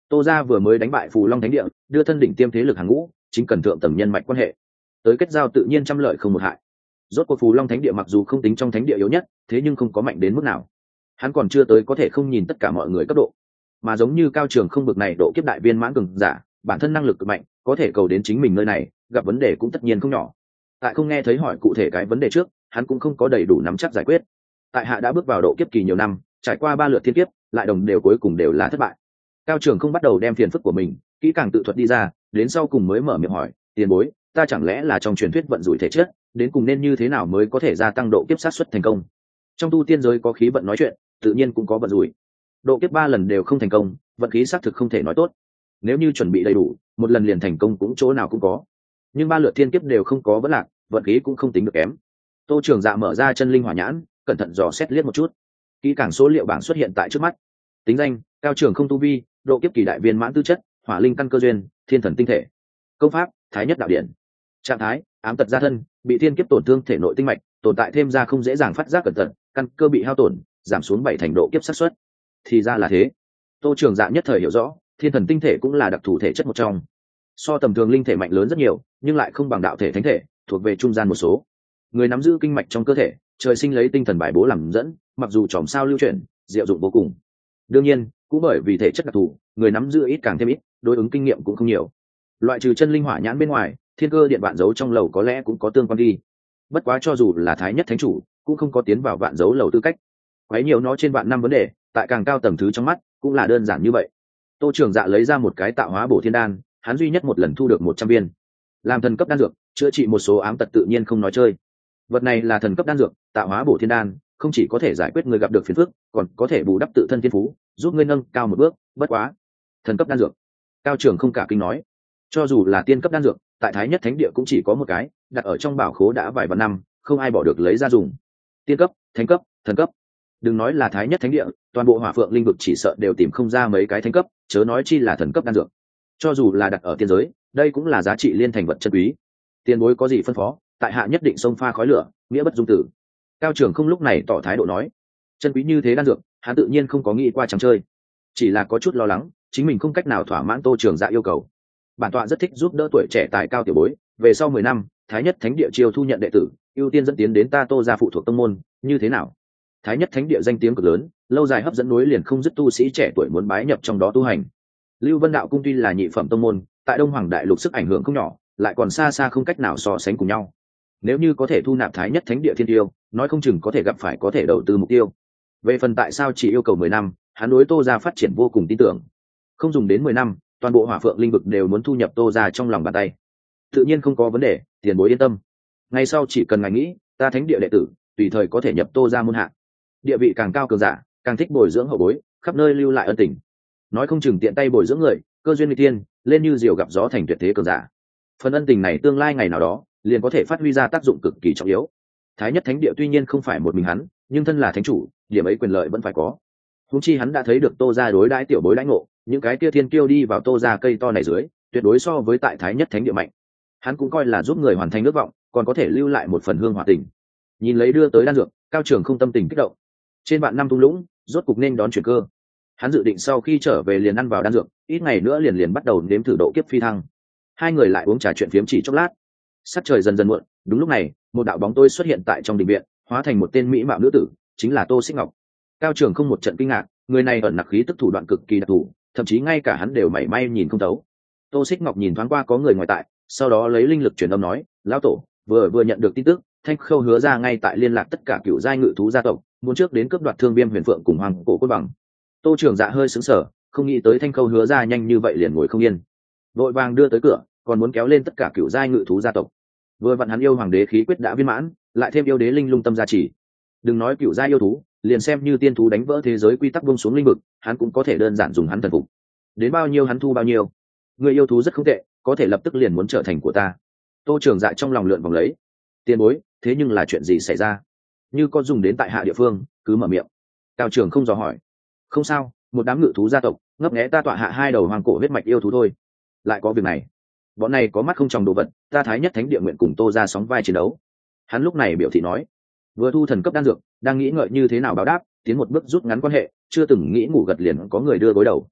Tô gia vừa mới đánh bại Phù Long Thánh Địa, đưa thân đỉnh tiêm thế lực hàng ngũ, chính cần thượng tầng nhân mạch quan hệ, tới kết giao tự nhiên trăm lợi không một hại. Rốt cuộc Phù Long Thánh Địa mặc dù không tính trong thánh địa yếu nhất, thế nhưng không có mạnh đến mức nào. Hắn còn chưa tới có thể không nhìn tất cả mọi người cấp độ, mà giống như Cao Trường không bực này độ kiếp đại viên mãn cường giả, bản thân năng lực cực mạnh, có thể cầu đến chính mình nơi này, gặp vấn đề cũng tất nhiên không nhỏ. Tại không nghe thấy hỏi cụ thể cái vấn đề trước, hắn cũng không có đầy đủ nắm chắc giải quyết. Tại hạ đã bước vào độ kiếp kỳ nhiều năm, trải qua ba lượt thiên kiếp, lại đồng đều cuối cùng đều là thất bại. Cao Trường không bắt đầu đem phiền phức của mình kỹ càng tự thuật đi ra, đến sau cùng mới mở miệng hỏi, tiền bối, ta chẳng lẽ là trong truyền thuyết vận rủi thể chất, đến cùng nên như thế nào mới có thể gia tăng độ kiếp sát suất thành công? Trong tu tiên giới có khí vận nói chuyện, tự nhiên cũng có vận rủi. Độ kiếp ba lần đều không thành công, vận khí xác thực không thể nói tốt. Nếu như chuẩn bị đầy đủ, một lần liền thành công cũng chỗ nào cũng có. Nhưng ba lượt thiên kiếp đều không có vấn lạc, vận khí cũng không tính được kém. Tô Trường Dạ mở ra chân linh hỏa nhãn, cẩn thận dò xét liếc một chút. Kỹ càng số liệu bảng xuất hiện tại trước mắt. Tính danh: Cao Trường không tu vi, độ kiếp kỳ đại viên mãn tư chất, hỏa linh căn cơ duyên, thiên thần tinh thể. Công pháp: Thái nhất đạo điển. Trạng thái: ám tật gia thân, bị thiên kiếp tổn thương thể nội tinh mạch, tồn tại thêm ra không dễ dàng phát giác cẩn thận, căn cơ bị hao tổn, giảm xuống bảy thành độ kiếp xác suất. Thì ra là thế. Tô Trường Dạ nhất thời hiểu rõ, thiên thần tinh thể cũng là đặc thù thể chất một trong. So tầm thường linh thể mạnh lớn rất nhiều, nhưng lại không bằng đạo thể thánh thể, thuộc về trung gian một số. Người nắm giữ kinh mạch trong cơ thể, trời sinh lấy tinh thần bài bố làm dẫn, mặc dù chòm sao lưu chuyển, diệu dụng vô cùng. Đương nhiên, cũng bởi vì thể chất đặc thù, người nắm giữ ít càng thêm ít, đối ứng kinh nghiệm cũng không nhiều. Loại trừ chân linh hỏa nhãn bên ngoài, thiên cơ điện vạn dấu trong lầu có lẽ cũng có tương quan đi. Bất quá cho dù là thái nhất thánh chủ, cũng không có tiến vào vạn dấu lầu tư cách. Quấy nhiều nó trên vạn năm vấn đề, tại càng cao tầng thứ trong mắt, cũng là đơn giản như vậy. Tô Trường Dạ lấy ra một cái tạo hóa bổ thiên đan, hắn duy nhất một lần thu được một trăm viên. Làm thần cấp đan dược, chữa trị một số ám tật tự nhiên không nói chơi. Vật này là thần cấp đan dược, tạo hóa bổ thiên đan, không chỉ có thể giải quyết người gặp được phiền phức, còn có thể bù đắp tự thân thiên phú, giúp ngươi nâng cao một bước. Bất quá, thần cấp đan dược. Cao Trường không cả kinh nói, cho dù là tiên cấp đan dược, tại Thái Nhất Thánh Địa cũng chỉ có một cái, đặt ở trong bảo khố đã vài vạn năm, không ai bỏ được lấy ra dùng. Tiên cấp, thánh cấp, thần cấp. Đừng nói là Thái Nhất Thánh Địa, toàn bộ Hỏa Phượng linh vực chỉ sợ đều tìm không ra mấy cái thánh cấp, chớ nói chi là thần cấp đan dược. Cho dù là đặt ở tiên giới, đây cũng là giá trị liên thành vật chân quý. Tiền bối có gì phân phó, tại hạ nhất định xông pha khói lửa, nghĩa bất dung tử. Cao Trường không lúc này tỏ thái độ nói, chân quý như thế đan dược, hắn tự nhiên không có nghĩ qua trắng chơi, chỉ là có chút lo lắng, chính mình không cách nào thỏa mãn Tô Trường Dạ yêu cầu. Bản tọa rất thích giúp đỡ tuổi trẻ tài cao tiểu bối, về sau mười năm, Thái Nhất Thánh Địa chiêu thu nhận đệ tử, ưu tiên dẫn tiến đến ta Tô gia phụ thuộc tông môn, như thế nào? Thái Nhất Thánh Địa danh tiếng cực lớn, lâu dài hấp dẫn nối liền không dứt tu sĩ trẻ tuổi muốn bái nhập trong đó tu hành. Lưu Vân Đạo cung tuy là nhị phẩm tông môn, tại Đông Hoàng Đại Lục sức ảnh hưởng không nhỏ, lại còn xa xa không cách nào so sánh cùng nhau. Nếu như có thể thu nạp Thái Nhất Thánh Địa thiên tiêu, nói không chừng có thể gặp phải có thể đầu tư mục tiêu. Về phần tại sao chỉ yêu cầu mười năm, hắn đối Tô gia phát triển vô cùng tin tưởng. Không dùng đến mười năm, toàn bộ Hỏa Phượng linh vực đều muốn thu nhập Tô gia trong lòng bàn tay. Tự nhiên không có vấn đề, tiền bối yên tâm. Ngay sau chỉ cần ngài nghĩ, ta Thánh Địa đệ tử, tùy thời có thể nhập Tô gia môn hạ. Địa vị càng cao cường giả, càng thích bồi dưỡng hậu bối, khắp nơi lưu lại ân tình. Nói không chừng tiện tay bồi dưỡng người, cơ duyên nghịch tiên, lên như diều gặp gió thành tuyệt thế cường giả. Phần ân tình này tương lai ngày nào đó, liền có thể phát huy ra tác dụng cực kỳ trọng yếu. Thái Nhất Thánh Địa tuy nhiên không phải một mình hắn, nhưng thân là thánh chủ, điểm ấy quyền lợi vẫn phải có. Huống chi hắn đã thấy được Tô gia đối đãi tiểu bối đãi ngộ, những cái kia thiên kiêu đi vào Tô gia cây to này dưới, tuyệt đối so với tại Thái Nhất Thánh Địa mạnh. Hắn cũng coi là giúp người hoàn thành ước vọng, còn có thể lưu lại một phần hương hỏa tình. Nhìn lấy đưa tới đan dược, Cao Trường không tâm tình kích động. Trên vạn năm thung lũng, rốt cục nên đón chuyển cơ. Hắn dự định sau khi trở về liền ăn vào đan dược, ít ngày nữa liền liền bắt đầu nếm thử độ kiếp phi thăng. Hai người lại uống trà chuyện phiếm chỉ chốc lát. Sắc trời dần dần muộn, đúng lúc này, một đạo bóng tối xuất hiện tại trong đình viện, hóa thành một tên mỹ mạo nữ tử, chính là Tô Xích Ngọc. Cao Trường không một trận kinh ngạc, người này ẩn nặc khí tức thủ đoạn cực kỳ đặc thù, thậm chí ngay cả hắn đều mảy may nhìn không thấu. Tô Xích Ngọc nhìn thoáng qua có người ngoài tại, sau đó lấy linh lực truyền âm nói, lão tổ vừa vừa nhận được tin tức, Thanh Khâu hứa ra ngay tại liên lạc tất cả cựu giai ngự thú gia tộc, muốn trước đến cướp đoạt Thương Viêm Huyền Phượng cùng Hoàng Cổ Cốt Bằng. Tô Trường Dạ hơi sững sờ, không nghĩ tới Thanh Khâu hứa ra nhanh như vậy liền ngồi không yên, vội vàng đưa tới cửa, còn muốn kéo lên tất cả cựu giai ngự thú gia tộc. Vừa vặn hắn yêu hoàng đế khí quyết đã viên mãn, lại thêm yêu đế linh lung tâm gia trì, đừng nói cựu giai yêu thú, liền xem như tiên thú đánh vỡ thế giới quy tắc buông xuống linh vực, hắn cũng có thể đơn giản dùng hắn thần phục. Đến bao nhiêu hắn thu bao nhiêu. Người yêu thú rất không tệ, có thể lập tức liền muốn trở thành của ta. Tô Trường Dạ trong lòng lượn vòng lấy. Tiền bối, thế nhưng là chuyện gì xảy ra? Như có dùng đến tại hạ địa phương, cứ mở miệng. Cao Trường không dò hỏi. Không sao, một đám ngự thú gia tộc ngấp nghé ta tọa hạ hai đầu hoàng cổ huyết mạch yêu thú thôi. Lại có việc này, bọn này có mắt không tròng đồ vật, ta Thái Nhất Thánh Địa nguyện cùng Tô ra sóng vai chiến đấu. Hắn lúc này biểu thị nói, vừa thu thần cấp đan dược, đang nghĩ ngợi như thế nào báo đáp, tiến một bước rút ngắn quan hệ, chưa từng nghĩ ngủ gật liền có người đưa gối đầu.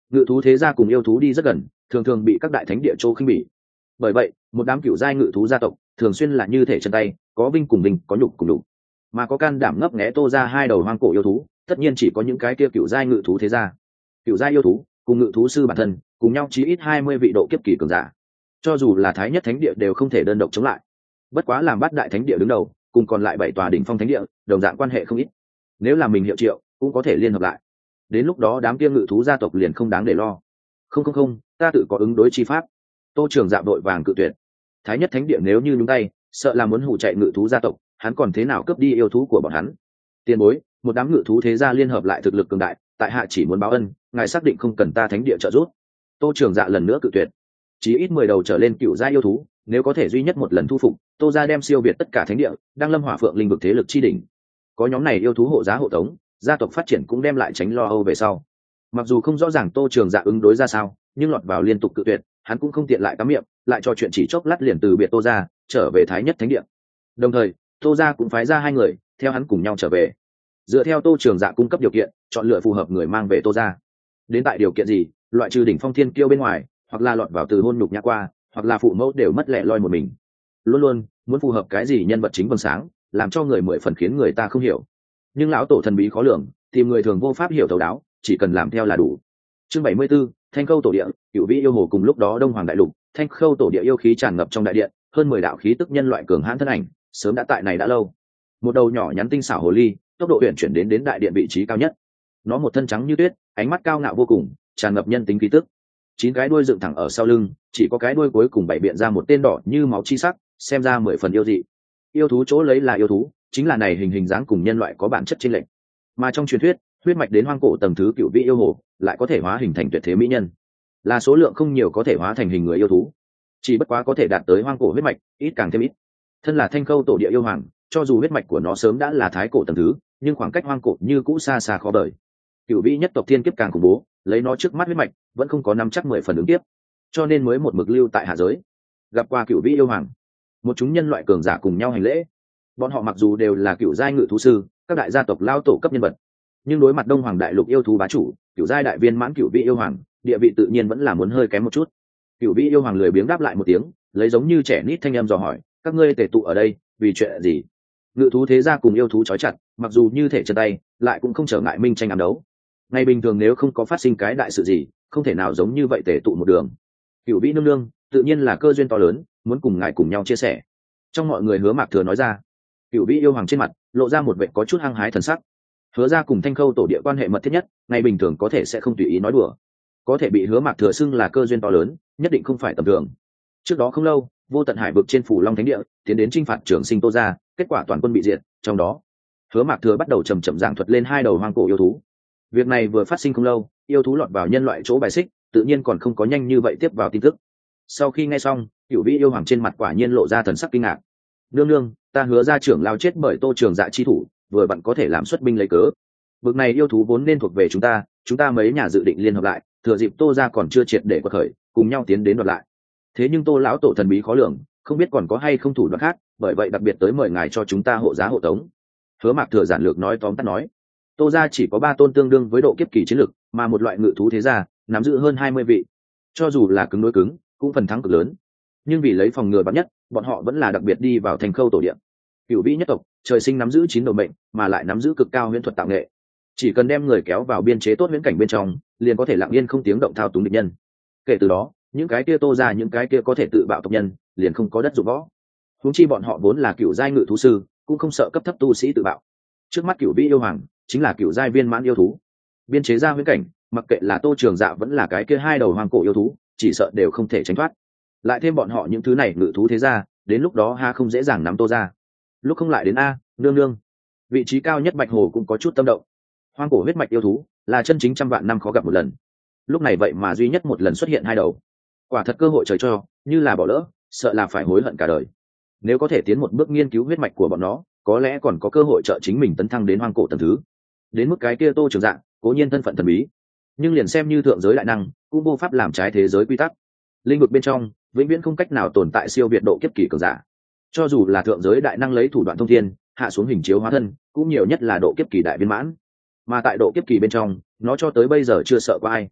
ngự thú thế gia cùng yêu thú đi rất gần, thường thường bị các đại thánh địa châu khinh bỉ. Bởi vậy một đám cựu giai ngự thú gia tộc thường xuyên là như thể chân tay, có vinh cùng vinh, có nhục cùng nhục. Mà có can đảm ngấp nghé Tô ra hai đầu hoang cổ yêu thú, tất nhiên chỉ có những cái kia cựu giai ngự thú thế gia. Cựu giai yêu thú cùng ngự thú sư bản thân cùng nhau chí ít hai mươi vị độ kiếp kỳ cường giả, cho dù là thái nhất thánh địa đều không thể đơn độc chống lại. Bất quá làm bát đại thánh địa đứng đầu, cùng còn lại bảy tòa đỉnh phong thánh địa đồng dạng quan hệ không ít, nếu là mình hiệu triệu cũng có thể liên hợp lại, đến lúc đó đám kia ngự thú gia tộc liền không đáng để lo. Không không không, ta tự có ứng đối chi pháp. Tô Trường Dạ vội vàng cự tuyệt. Thái nhất thánh địa nếu như nhúng tay, sợ là muốn hù chạy ngự thú gia tộc, hắn còn thế nào cướp đi yêu thú của bọn hắn. Tiền bối, một đám ngự thú thế gia liên hợp lại thực lực cường đại, tại hạ chỉ muốn báo ân, ngài xác định không cần ta thánh địa trợ giúp. Tô Trường Dạ lần nữa cự tuyệt. Chỉ ít mười đầu trở lên cựu gia yêu thú, nếu có thể duy nhất một lần thu phục, Tô gia đem siêu việt tất cả thánh địa, đang lâm hỏa phượng linh vực thế lực chi đỉnh. Có nhóm này yêu thú hộ giá hộ tống, gia tộc phát triển cũng đem lại tránh lo âu về sau. Mặc dù không rõ ràng Tô Trường Dạ ứng đối ra sao, nhưng lọt vào liên tục cự tuyệt, hắn cũng không tiện lại cắm miệng, lại trò chuyện chỉ chốc lát liền từ biệt Tô gia, trở về Thái nhất thánh địa. Đồng thời, Tô gia cũng phái ra hai người, theo hắn cùng nhau trở về. Dựa theo Tô Trường Dạ cung cấp điều kiện, chọn lựa phù hợp người mang về Tô gia. Đến tại điều kiện gì, loại trừ đỉnh phong thiên kiêu bên ngoài, hoặc là lọt vào từ hôn nhục nhã qua, hoặc là phụ mẫu đều mất lẻ loi một mình. Luôn luôn muốn phù hợp cái gì nhân vật chính vầng sáng, làm cho người mười phần khiến người ta không hiểu. Nhưng lão tổ thần bí khó lường, tìm người thường vô pháp hiểu thấu đáo, chỉ cần làm theo là đủ. Chương bảy mươi 74, Thanh Khâu tổ địa, Cửu Vĩ yêu hồ. Cùng lúc đó Đông Hoàng đại lục, Thanh Khâu tổ địa yêu khí tràn ngập trong đại điện, hơn mười đạo khí tức nhân loại cường hãn thân ảnh, sớm đã tại này đã lâu. Một đầu nhỏ nhắn tinh xảo hồ ly, tốc độ uyển chuyển đến đến đại điện vị trí cao nhất. Nó một thân trắng như tuyết, ánh mắt cao ngạo vô cùng, tràn ngập nhân tính khí tức. Chín cái đuôi dựng thẳng ở sau lưng, chỉ có cái đuôi cuối cùng bảy biện ra một tên đỏ như máu chi sắc, xem ra mười phần yêu dị. Yêu thú chỗ lấy là yêu thú, chính là này hình hình dáng cùng nhân loại có bản chất chênh lệch. Mà trong truyền thuyết, huyết mạch đến hoang cổ tầng thứ Cửu Vĩ yêu hồ, lại có thể hóa hình thành tuyệt thế mỹ nhân. Là số lượng không nhiều có thể hóa thành hình người yêu thú, chỉ bất quá có thể đạt tới hoang cổ huyết mạch, ít càng thêm ít. Thân là Thanh Khâu tổ địa yêu hoàng, cho dù huyết mạch của nó sớm đã là thái cổ tầng thứ, nhưng khoảng cách hoang cổ như cũ xa xa khó bời. Cửu Vĩ nhất tộc thiên kiếp càng khủng bố, lấy nó trước mắt huyết mạch, vẫn không có nắm chắc mười phần ứng tiếp, cho nên mới một mực lưu tại hạ giới. Gặp qua Cửu Vĩ yêu hoàng, một chúng nhân loại cường giả cùng nhau hành lễ. Bọn họ mặc dù đều là cựu giai ngự thú sư, các đại gia tộc lao tổ cấp nhân vật, nhưng đối mặt Đông Hoàng đại lục yêu thú bá chủ, cựu giai đại viên mãn Cửu Vĩ yêu hoàng, địa vị tự nhiên vẫn là muốn hơi kém một chút. Cửu Vĩ yêu hoàng lười biếng đáp lại một tiếng, lấy giống như trẻ nít thanh âm dò hỏi, các ngươi tề tụ ở đây vì chuyện gì? Ngự thú thế gia cùng yêu thú trói chặt, mặc dù như thể chân tay, lại cũng không trở ngại minh tranh ám đấu. Ngày bình thường nếu không có phát sinh cái đại sự gì, không thể nào giống như vậy tề tụ một đường. Cửu Vĩ nương nương, tự nhiên là cơ duyên to lớn, muốn cùng ngài cùng nhau chia sẻ. Trong mọi người Hứa Mạc Thừa nói ra. Cửu Vĩ yêu hoàng trên mặt lộ ra một vẻ có chút hăng hái thần sắc. Hứa ra cùng Thanh Khâu tổ địa quan hệ mật thiết nhất, ngày bình thường có thể sẽ không tùy ý nói đùa. Có thể bị Hứa Mạc Thừa xưng là cơ duyên to lớn, nhất định không phải tầm thường. Trước đó không lâu, Vô Tận Hải vực trên phủ Long Thánh địa tiến đến chinh phạt Trường Sinh Tô gia, kết quả toàn quân bị diệt, trong đó Hứa Mạc Thừa bắt đầu trầm trầm giảng thuật lên hai đầu hoang cổ yêu thú. Việc này vừa phát sinh không lâu, yêu thú lọt vào nhân loại chỗ bài xích, tự nhiên còn không có nhanh như vậy tiếp vào tin tức. Sau khi nghe xong, Cửu Vĩ yêu hoàng trên mặt quả nhiên lộ ra thần sắc kinh ngạc. Nương nương, ta Hứa ra trưởng lao chết bởi Tô Trường Dạ chi thủ, vừa vặn có thể làm xuất binh lấy cớ. Bực này yêu thú vốn nên thuộc về chúng ta, chúng ta mấy nhà dự định liên hợp lại, thừa dịp Tô gia còn chưa triệt để quật khởi, cùng nhau tiến đến đoạt lại. Thế nhưng Tô lão tổ thần bí khó lường, không biết còn có hay không thủ đoạn khác, bởi vậy đặc biệt tới mời ngài cho chúng ta hộ giá hộ tống. Hứa Mạc Thừa giản lược nói tóm tắt nói, Tô gia chỉ có ba tôn tương đương với độ kiếp kỳ chiến lực, mà một loại ngự thú thế gia nắm giữ hơn hai mươi vị, cho dù là cứng đối cứng, cũng phần thắng cực lớn. Nhưng vì lấy phòng ngừa vạn nhất, bọn họ vẫn là đặc biệt đi vào Thanh Khâu tổ địa. Cửu Vĩ nhất tộc trời sinh nắm giữ chín đầu mệnh, mà lại nắm giữ cực cao huyễn thuật tạo nghệ, chỉ cần đem người kéo vào biên chế tốt huyễn cảnh bên trong, liền có thể lặng yên không tiếng động thao túng địch nhân. Kể từ đó, những cái kia Tô gia những cái kia có thể tự bạo tộc nhân, liền không có đất dụng võ. Huống chi bọn họ vốn là cựu giai ngự thú sư, cũng không sợ cấp thấp tu sĩ tự bạo. Trước mắt Cửu Vĩ yêu hoàng chính là cựu giai viên mãn yêu thú, biên chế ra huyễn cảnh, mặc kệ là Tô Trường Dạ vẫn là cái kia hai đầu hoang cổ yêu thú, chỉ sợ đều không thể tránh thoát. Lại thêm bọn họ những thứ này ngự thú thế gia, đến lúc đó ha không dễ dàng nắm Tô gia. Lúc không lại đến a, nương nương. Vị trí cao nhất Bạch Hồ cũng có chút tâm động. Hoang cổ huyết mạch yêu thú là chân chính trăm vạn năm khó gặp một lần, lúc này vậy mà duy nhất một lần xuất hiện hai đầu, quả thật cơ hội trời cho, như là bỏ lỡ, sợ là phải hối hận cả đời. Nếu có thể tiến một bước nghiên cứu huyết mạch của bọn nó, có lẽ còn có cơ hội trợ chính mình tấn thăng đến hoang cổ tầng thứ. Đến mức cái kia Tô Trường Dạ, cố nhiên thân phận thần bí, nhưng liền xem như thượng giới đại năng, cũng vô pháp làm trái thế giới quy tắc. Linh vực bên trong vĩnh viễn không cách nào tồn tại siêu việt độ kiếp kỳ cường giả. Cho dù là thượng giới đại năng lấy thủ đoạn thông thiên hạ xuống hình chiếu hóa thân, cũng nhiều nhất là độ kiếp kỳ đại viên mãn. Mà tại độ kiếp kỳ bên trong, nó cho tới bây giờ chưa sợ qua ai.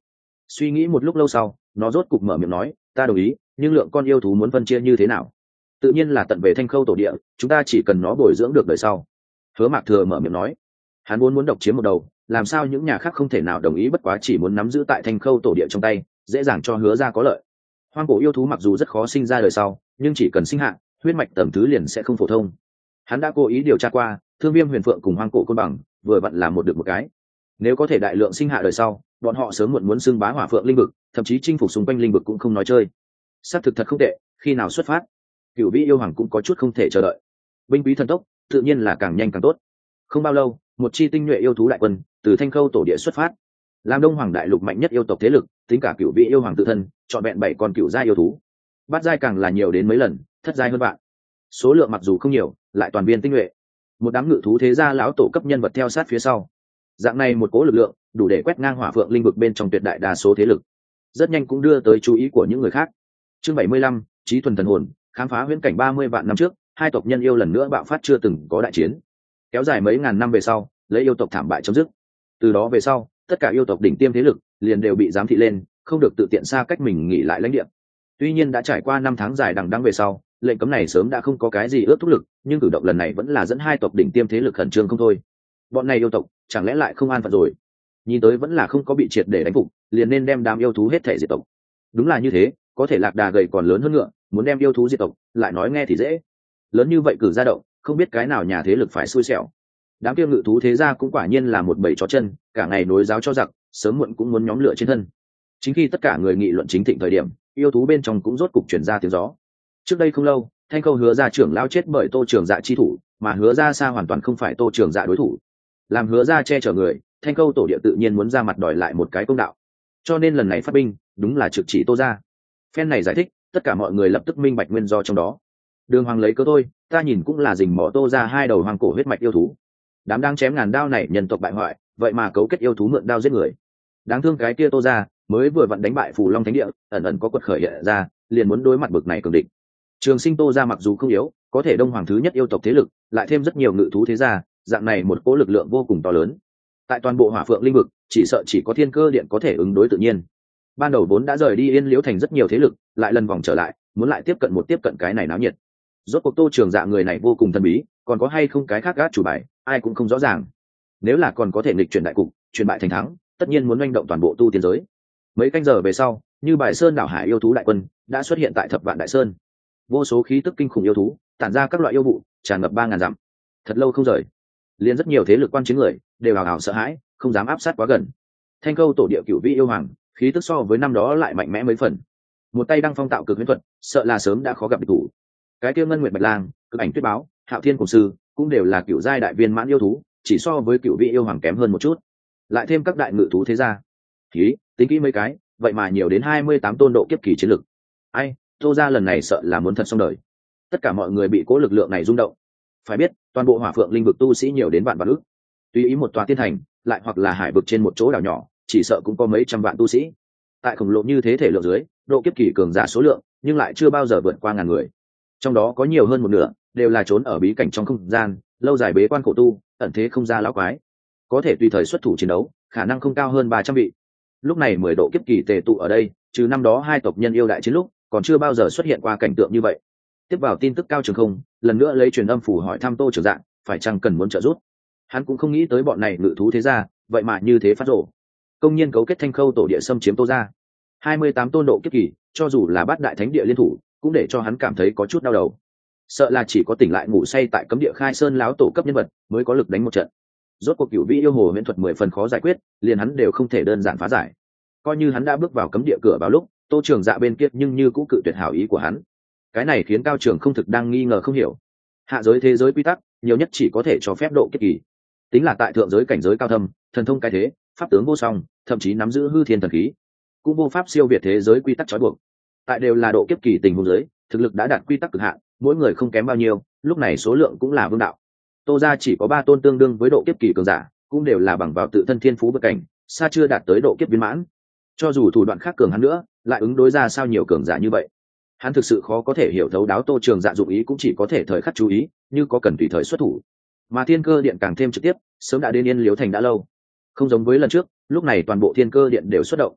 Suy nghĩ một lúc lâu sau, nó rốt cục mở miệng nói, ta đồng ý, nhưng lượng con yêu thú muốn phân chia như thế nào? Tự nhiên là tận về Thanh Khâu tổ địa, chúng ta chỉ cần nó bồi dưỡng được đời sau. Hứa Mạc Thừa mở miệng nói, hắn muốn muốn độc chiếm một đầu, làm sao những nhà khác không thể nào đồng ý, bất quá chỉ muốn nắm giữ tại Thanh Khâu tổ địa trong tay, dễ dàng cho Hứa ra có lợi. Hoang cổ yêu thú mặc dù rất khó sinh ra đời sau, nhưng chỉ cần sinh hạ, huyết mạch tầm thứ liền sẽ không phổ thông. Hắn đã cố ý điều tra qua, Thương Viêm Huyền Phượng cùng Hoang cổ Côn Bằng vừa vặn là một được một cái. Nếu có thể đại lượng sinh hạ đời sau, bọn họ sớm muộn muốn xưng bá Hỏa Phượng linh vực, thậm chí chinh phục xung quanh linh vực cũng không nói chơi. Xác thực thật không tệ, khi nào xuất phát? Cửu Vĩ yêu hoàng cũng có chút không thể chờ đợi. Binh quý thần tốc, tự nhiên là càng nhanh càng tốt. Không bao lâu, một chi tinh nhuệ yêu thú đại quân từ Thanh Khâu tổ địa xuất phát. Làm Đông Hoàng đại lục mạnh nhất yêu tộc thế lực, tính cả Cửu Vĩ yêu hoàng tự thân, chọn vẹn bảy con cửu giai yêu thú. Bát giai càng là nhiều đến mấy lần, thất giai hơn vạn. Số lượng mặc dù không nhiều, lại toàn viên tinh nhuệ. Một đám ngự thú thế gia lão tổ cấp nhân vật theo sát phía sau. Dạng này một cỗ lực lượng, đủ để quét ngang Hỏa Phượng linh vực bên trong tuyệt đại đa số thế lực. Rất nhanh cũng đưa tới chú ý của những người khác. Chương bảy mươi lăm, Chí thuần thần hồn, khám phá huyễn cảnh ba mươi vạn năm trước, hai tộc nhân yêu lần nữa bạo phát chưa từng có đại chiến. Kéo dài mấy ngàn năm về sau, lấy yêu tộc thảm bại chấm dứt. Từ đó về sau, tất cả yêu tộc đỉnh tiêm thế lực liền đều bị giám thị lên, không được tự tiện xa cách mình nghỉ lại lãnh địa. Tuy nhiên đã trải qua năm tháng dài đằng đẵng về sau, lệnh cấm này sớm đã không có cái gì ước thúc lực, nhưng cử động lần này vẫn là dẫn hai tộc đỉnh tiêm thế lực khẩn trương không thôi. Bọn này yêu tộc, chẳng lẽ lại không an phận rồi? Nhìn tới vẫn là không có bị triệt để đánh phục, liền nên đem đám yêu thú hết thể diệt tộc. Đúng là như thế, có thể lạc đà gầy còn lớn hơn ngựa, muốn đem yêu thú diệt tộc, lại nói nghe thì dễ. Lớn như vậy cử ra động, không biết cái nào nhà thế lực phải xui xẻo. Đám kia ngự thú thế gia cũng quả nhiên là một bầy chó chân, cả ngày nối giáo cho giặc, sớm muộn cũng muốn nhóm lửa trên thân. Chính khi tất cả người nghị luận chính thịnh thời điểm, yêu thú bên trong cũng rốt cục truyền ra tiếng gió. Trước đây không lâu, Thanh Khâu Hứa gia trưởng lao chết bởi Tô Trường Dạ chi thủ, mà Hứa gia xa hoàn toàn không phải Tô Trường Dạ đối thủ. Làm Hứa gia che chở người, Thanh Khâu tổ địa tự nhiên muốn ra mặt đòi lại một cái công đạo. Cho nên lần này phát binh, đúng là trực chỉ Tô gia. Phen này giải thích, tất cả mọi người lập tức minh bạch nguyên do trong đó. Đường Hoàng lấy cớ thôi, ta nhìn cũng là rình mỏ Tô gia hai đầu hoang cổ huyết mạch yêu thú. Đám đang chém ngàn đao này nhân tộc bại hoại, vậy mà cấu kết yêu thú mượn đao giết người. Đáng thương cái kia Tô gia mới vừa vặn đánh bại Phù Long Thánh Địa, ẩn ẩn có quật khởi hiện ra, liền muốn đối mặt bực này cường địch. Trường Sinh Tô gia mặc dù không yếu, có thể Đông Hoàng thứ nhất yêu tộc thế lực, lại thêm rất nhiều ngự thú thế gia, dạng này một cỗ lực lượng vô cùng to lớn. Tại toàn bộ Hỏa Phượng linh vực, chỉ sợ chỉ có Thiên Cơ Điện có thể ứng đối tự nhiên. Ban đầu vốn đã rời đi Yên Liễu thành rất nhiều thế lực, lại lần vòng trở lại, muốn lại tiếp cận một tiếp cận cái này náo nhiệt. Rốt cuộc Tô Trường Dạ người này vô cùng thần bí, còn có hay không cái khác gác chủ bài, ai cũng không rõ ràng. Nếu là còn có thể nghịch chuyển đại cục, chuyển bại thành thắng, tất nhiên muốn manh động toàn bộ tu tiên giới. Mấy canh giờ về sau, như Bài Sơn đảo hải yêu thú đại quân đã xuất hiện tại Thập Vạn Đại Sơn. Vô số khí tức kinh khủng yêu thú, tản ra các loại yêu vụ, tràn ngập ba ngàn dặm. Thật lâu không rời, liền rất nhiều thế lực quan chiến người đều hào hào sợ hãi, không dám áp sát quá gần. Thanh Khâu tổ địa Cửu Vĩ yêu hoàng, khí tức so với năm đó lại mạnh mẽ mấy phần. Một tay đăng phong tạo cực huyễn thuật, sợ là sớm đã khó gặp địch thủ. Cái kia Ngân Nguyệt Bạch Lang, Cực Ảnh Tuyết Báo, Hạo Thiên Cổ Sư cũng đều là cửu giai đại viên mãn yêu thú, chỉ so với Cửu Vĩ yêu hoàng kém hơn một chút. Lại thêm các đại ngự thú thế gia, khí tính kỹ mấy cái, vậy mà nhiều đến hai mươi tám tôn độ kiếp kỳ chiến lực. Ai, Tô gia lần này sợ là muốn thật xong đời. Tất cả mọi người bị cố lực lượng này rung động. Phải biết, toàn bộ Hỏa Phượng linh vực tu sĩ nhiều đến vạn vạn ức. Tùy ý một tòa tiên thành, lại hoặc là hải vực trên một chỗ đảo nhỏ, chỉ sợ cũng có mấy trăm vạn tu sĩ. Tại khổng lồ như thế thể lượng dưới, độ kiếp kỳ cường giả số lượng, nhưng lại chưa bao giờ vượt qua ngàn người. Trong đó có nhiều hơn một nửa đều là trốn ở bí cảnh trong không gian, lâu dài bế quan khổ tu, ẩn thế không ra lão quái. Có thể tùy thời xuất thủ chiến đấu, khả năng không cao hơn ba trăm vị. Lúc này mười độ kiếp kỳ tề tụ ở đây, trừ năm đó hai tộc nhân yêu đại chiến lúc, còn chưa bao giờ xuất hiện qua cảnh tượng như vậy. Tiếp vào tin tức Cao Trường Không lần nữa lấy truyền âm phủ hỏi thăm Tô Trường Dạ, phải chăng cần muốn trợ giúp. Hắn cũng không nghĩ tới bọn này ngự thú thế gia, vậy mà như thế phát rộ, công nhiên cấu kết Thanh Khâu tổ địa xâm chiếm Tô gia. hai mươi tám tôn độ kiếp kỳ, cho dù là bát đại thánh địa liên thủ, cũng để cho hắn cảm thấy có chút đau đầu. Sợ là chỉ có tỉnh lại ngủ say tại cấm địa Khai Sơn láo tổ cấp nhân vật mới có lực đánh một trận. Rốt cuộc Cửu Vĩ yêu hồ huyễn thuật mười phần khó giải quyết, liền hắn đều không thể đơn giản phá giải. Coi như hắn đã bước vào cấm địa cửa vào lúc, Tô Trường Dạ bên kia nhưng như cũng cự tuyệt hảo ý của hắn. Cái này khiến Cao Trường không thực đang nghi ngờ không hiểu. Hạ giới thế giới quy tắc, nhiều nhất chỉ có thể cho phép độ kiếp kỳ. Tính là tại thượng giới cảnh giới cao thâm, thần thông cái thế, pháp tướng vô song, thậm chí nắm giữ hư thiên thần khí, cũng vô pháp siêu việt thế giới quy tắc trói buộc. Tại đều là độ kiếp kỳ tình huống giới, thực lực đã đạt quy tắc cực hạn, mỗi người không kém bao nhiêu, lúc này số lượng cũng là vương đạo. Tô gia chỉ có ba tôn tương đương với độ kiếp kỳ cường giả, cũng đều là bằng vào tự thân thiên phú bất cảnh, xa chưa đạt tới độ kiếp viên mãn. Cho dù thủ đoạn khác cường hắn nữa, lại ứng đối ra sao nhiều cường giả như vậy. Hắn thực sự khó có thể hiểu thấu đáo Tô Trường Dạ dụng ý, cũng chỉ có thể thời khắc chú ý, như có cần tùy thời xuất thủ. Mà Thiên Cơ Điện càng thêm trực tiếp, sớm đã đến Yên Liễu thành đã lâu. Không giống với lần trước, lúc này toàn bộ Thiên Cơ Điện đều xuất động.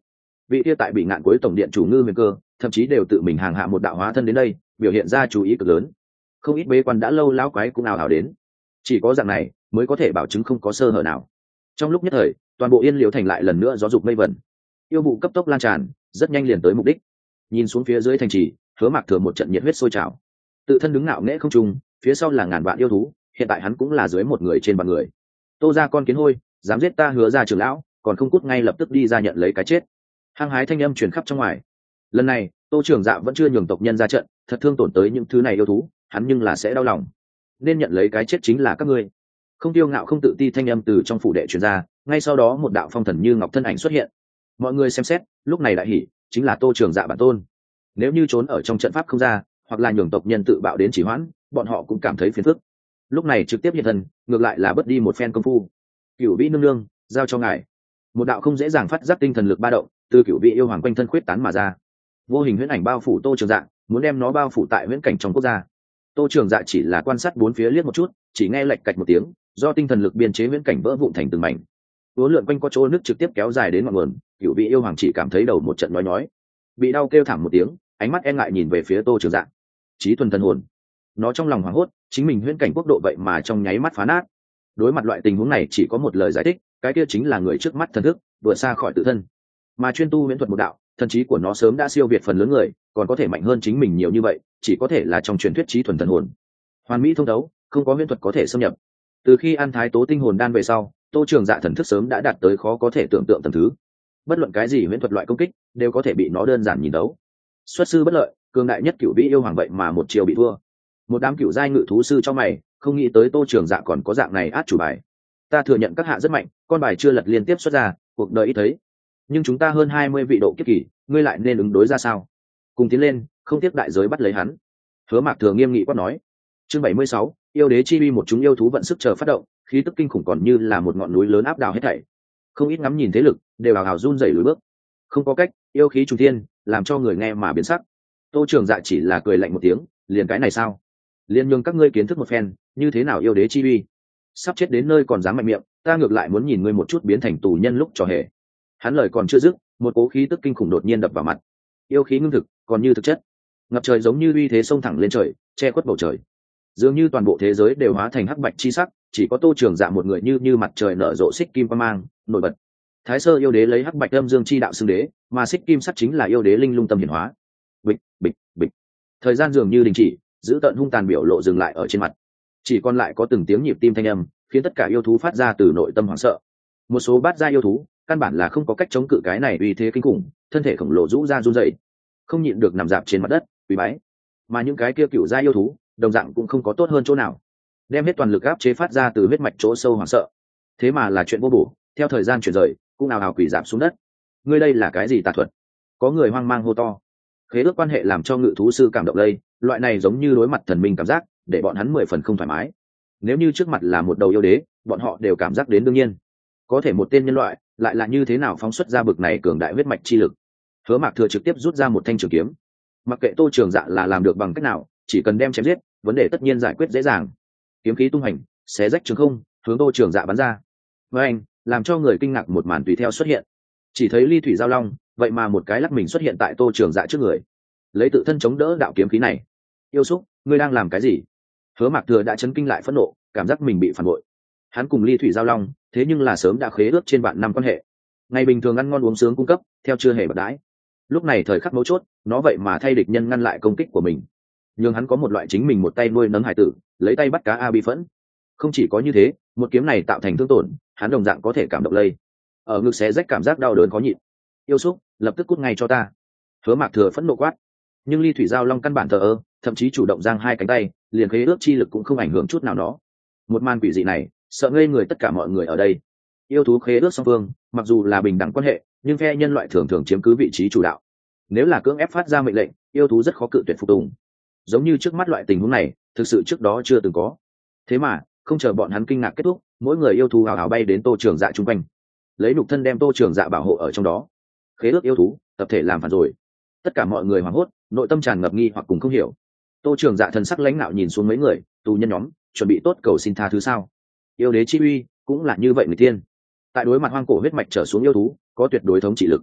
vị kia tại bị ngạn cuối tổng điện chủ Ngư Huyền Cơ thậm chí đều tự mình hàng hạ một đạo hóa thân đến đây, biểu hiện ra chú ý cực lớn. Không ít bế quan đã lâu lão quái cũng ào ào đến, chỉ có dạng này mới có thể bảo chứng không có sơ hở nào. Trong lúc nhất thời, toàn bộ Yên Liễu thành lại lần nữa gió dục mây vẩn, yêu vụ cấp tốc lan tràn, rất nhanh liền tới mục đích. Nhìn xuống phía dưới thành trì, Hứa Mạc Thừa một trận nhiệt huyết sôi trào, tự thân đứng ngạo nghễ không trung, phía sau là ngàn vạn yêu thú, hiện tại hắn cũng là dưới một người trên vạn người. Tô ra con kiến hôi, dám giết ta Hứa ra trưởng lão, còn không cút ngay lập tức đi ra nhận lấy cái chết. Hăng hái thanh âm truyền khắp trong ngoài. Lần này Tô Trường Dạ vẫn chưa nhường tộc nhân ra trận, thật thương tổn tới những thứ này yêu thú, hắn nhưng là sẽ đau lòng. Nên nhận lấy cái chết chính là các ngươi. Không tiêu ngạo không tự ti thanh âm từ trong phủ đệ truyền ra, ngay sau đó một đạo phong thần như ngọc thân ảnh xuất hiện. Mọi người xem xét, lúc này đại hỉ, chính là Tô Trường Dạ bản tôn. Nếu như trốn ở trong trận pháp không ra, hoặc là nhường tộc nhân tự bạo đến chỉ hoãn, bọn họ cũng cảm thấy phiền phức. Lúc này trực tiếp hiện thân, ngược lại là bất đi một phen công phu. Cửu Vĩ nương nương, giao cho ngài. Một đạo không dễ dàng phát giác tinh thần lực ba động, từ Cửu Vĩ yêu hoàng quanh thân khuyết tán mà ra. Vô hình huyễn ảnh bao phủ Tô Trường Dạ, muốn đem nó bao phủ tại huyễn cảnh trong quốc gia. Tô Trường Dạ chỉ là quan sát bốn phía liếc một chút, chỉ nghe lệch cạch một tiếng, do tinh thần lực biên chế huyễn cảnh vỡ vụn thành từng mảnh. Uốn lượn quanh có chỗ nước trực tiếp kéo dài đến ngọn nguồn, Cửu Vĩ yêu hoàng chỉ cảm thấy đầu một trận nhói nhói, bị đau kêu thảm một tiếng, ánh mắt e ngại nhìn về phía Tô Trường Dạ. Chí thuần thần hồn, nó trong lòng hoảng hốt, chính mình huyễn cảnh quốc độ vậy mà trong nháy mắt phá nát. Đối mặt loại tình huống này chỉ có một lời giải thích, cái kia chính là người trước mắt thần thức vừa xa khỏi tự thân, mà chuyên tu huyễn thuật một đạo, thần trí của nó sớm đã siêu việt phần lớn người, còn có thể mạnh hơn chính mình nhiều như vậy, chỉ có thể là trong truyền thuyết chí thuần thần hồn. Hoàn mỹ thông thấu, không có huyễn thuật có thể xâm nhập. Từ khi ăn thái tố tinh hồn đan về sau, Tô Trường Dạ thần thức sớm đã đạt tới khó có thể tưởng tượng tầng thứ. Bất luận cái gì huyễn thuật loại công kích, đều có thể bị nó đơn giản nhìn đấu. Xuất sư bất lợi, cường đại nhất Cửu Vĩ yêu hoàng vậy mà một chiều bị thua. Một đám cửu giai ngự thú sư cho mày, không nghĩ tới Tô Trường Dạ còn có dạng này át chủ bài. Ta thừa nhận các hạ rất mạnh, con bài chưa lật liên tiếp xuất ra, cuộc đời ít thấy. Nhưng chúng ta hơn hai mươi vị độ kiếp kỳ, ngươi lại nên ứng đối ra sao? Cùng tiến lên, không tiếp đại giới bắt lấy hắn. Hứa Mạc Thừa nghiêm nghị quát nói. Chương bảy mươi sáu, yêu đế chi uy, một chúng yêu thú vận sức chờ phát động, khí tức kinh khủng còn như là một ngọn núi lớn áp đảo hết thảy. Không ít ngắm nhìn thế lực, đều hào hào run rẩy lùi bước. Không có cách, yêu khí trùng thiên, làm cho người nghe mà biến sắc. Tô Trường Dạ chỉ là cười lạnh một tiếng, liền cái này sao? Liên nhường các ngươi kiến thức một phen, như thế nào yêu đế chi uy. Sắp chết đến nơi còn dám mạnh miệng, ta ngược lại muốn nhìn ngươi một chút biến thành tù nhân lúc trò hề. Hắn lời còn chưa dứt, một cố khí tức kinh khủng đột nhiên đập vào mặt. Yêu khí ngưng thực, còn như thực chất, ngập trời giống như uy thế xông thẳng lên trời, che khuất bầu trời. Dường như toàn bộ thế giới đều hóa thành hắc bạch chi sắc, chỉ có Tô Trường Dạ một người như như mặt trời nở rộ xích kim quang mang, nổi bật. Thái Sơ yêu đế lấy hắc bạch âm dương chi đạo xưng đế, mà xích kim sắc chính là yêu đế linh lung tâm hiển hóa. Bịch, bịch, bịch. Thời gian dường như đình chỉ, giữ tận hung tàn biểu lộ dừng lại ở trên mặt. Chỉ còn lại có từng tiếng nhịp tim thanh âm, khiến tất cả yêu thú phát ra từ nội tâm hoảng sợ. Một số bát gia yêu thú, căn bản là không có cách chống cự cái này uy thế kinh khủng, thân thể khổng lồ rũ ra run rẩy, không nhịn được nằm dạp trên mặt đất, quỳ bái. Mà những cái kia cựu gia yêu thú, đồng dạng cũng không có tốt hơn chỗ nào, đem hết toàn lực áp chế phát ra từ huyết mạch chỗ sâu hoảng sợ. Thế mà là chuyện vô bổ, theo thời gian chuyển rời, cũng nào ào quỳ giảm xuống đất. Ngươi đây là cái gì tà thuật? Có người hoang mang hô to. Khế ước quan hệ làm cho ngự thú sư cảm động lây, loại này giống như đối mặt thần minh cảm giác, để bọn hắn mười phần không thoải mái. Nếu như trước mặt là một đầu yêu đế, bọn họ đều cảm giác đến đương nhiên. Có thể một tên nhân loại lại là như thế nào phóng xuất ra bực này cường đại huyết mạch chi lực? Hứa Mạc Thừa trực tiếp rút ra một thanh trường kiếm. Mặc kệ Tô Trường Dạ là làm được bằng cách nào, chỉ cần đem chém giết, vấn đề tất nhiên giải quyết dễ dàng. Kiếm khí tung hành, xé rách trường không, hướng Tô Trường Dạ bắn ra. Với anh, làm cho người kinh ngạc một màn tùy theo xuất hiện. Chỉ thấy ly thủy giao long, vậy mà một cái lắc mình xuất hiện tại Tô Trường Dạ trước người, lấy tự thân chống đỡ đạo kiếm khí này. Yêu xúc, ngươi đang làm cái gì? Hứa Mạc Thừa đã chấn kinh lại phẫn nộ, cảm giác mình bị phản bội. Hắn cùng ly thủy giao long, thế nhưng là sớm đã khế ước trên vạn năm quan hệ. Ngày bình thường ăn ngon uống sướng cung cấp, theo chưa hề bật đãi. Lúc này thời khắc mấu chốt, nó vậy mà thay địch nhân ngăn lại công kích của mình, nhưng hắn có một loại chính mình một tay nuôi nấng hải tử, lấy tay bắt cá a bi phẫn. Không chỉ có như thế, một kiếm này tạo thành thương tổn, hắn đồng dạng có thể cảm động lây. Ở ngực xé rách cảm giác đau đớn khó nhịn. Yêu xúc, lập tức cút ngay cho ta! Hứa Mạc Thừa phẫn nộ quát. Nhưng ly thủy giao long căn bản thờ ơ, thậm chí chủ động giang hai cánh tay, liền khế ước chi lực cũng không ảnh hưởng chút nào nó. Một màn quỷ dị này, sợ ngây người tất cả mọi người ở đây. Yêu thú khế ước song phương, mặc dù là bình đẳng quan hệ, nhưng phe nhân loại thường thường chiếm cứ vị trí chủ đạo. Nếu là cưỡng ép phát ra mệnh lệnh, yêu thú rất khó cự tuyệt phục tùng. Giống như trước mắt loại tình huống này, thực sự trước đó chưa từng có. Thế mà, không chờ bọn hắn kinh ngạc kết thúc, mỗi người yêu thú hào hào bay đến Tô Trường Dạ chung quanh, lấy nục thân đem Tô Trường Dạ bảo hộ ở trong đó. Khế ước yêu thú, tập thể làm phản rồi. Tất cả mọi người hoảng hốt, nội tâm tràn ngập nghi hoặc cùng không hiểu. Tô Trường Dạ thần sắc lãnh nạo nhìn xuống mấy người, tù nhân nhóm, chuẩn bị tốt cầu xin tha thứ sao? Yêu đế chi uy cũng là như vậy người tiên. Tại đối mặt hoang cổ huyết mạch trở xuống yêu thú, có tuyệt đối thống trị lực.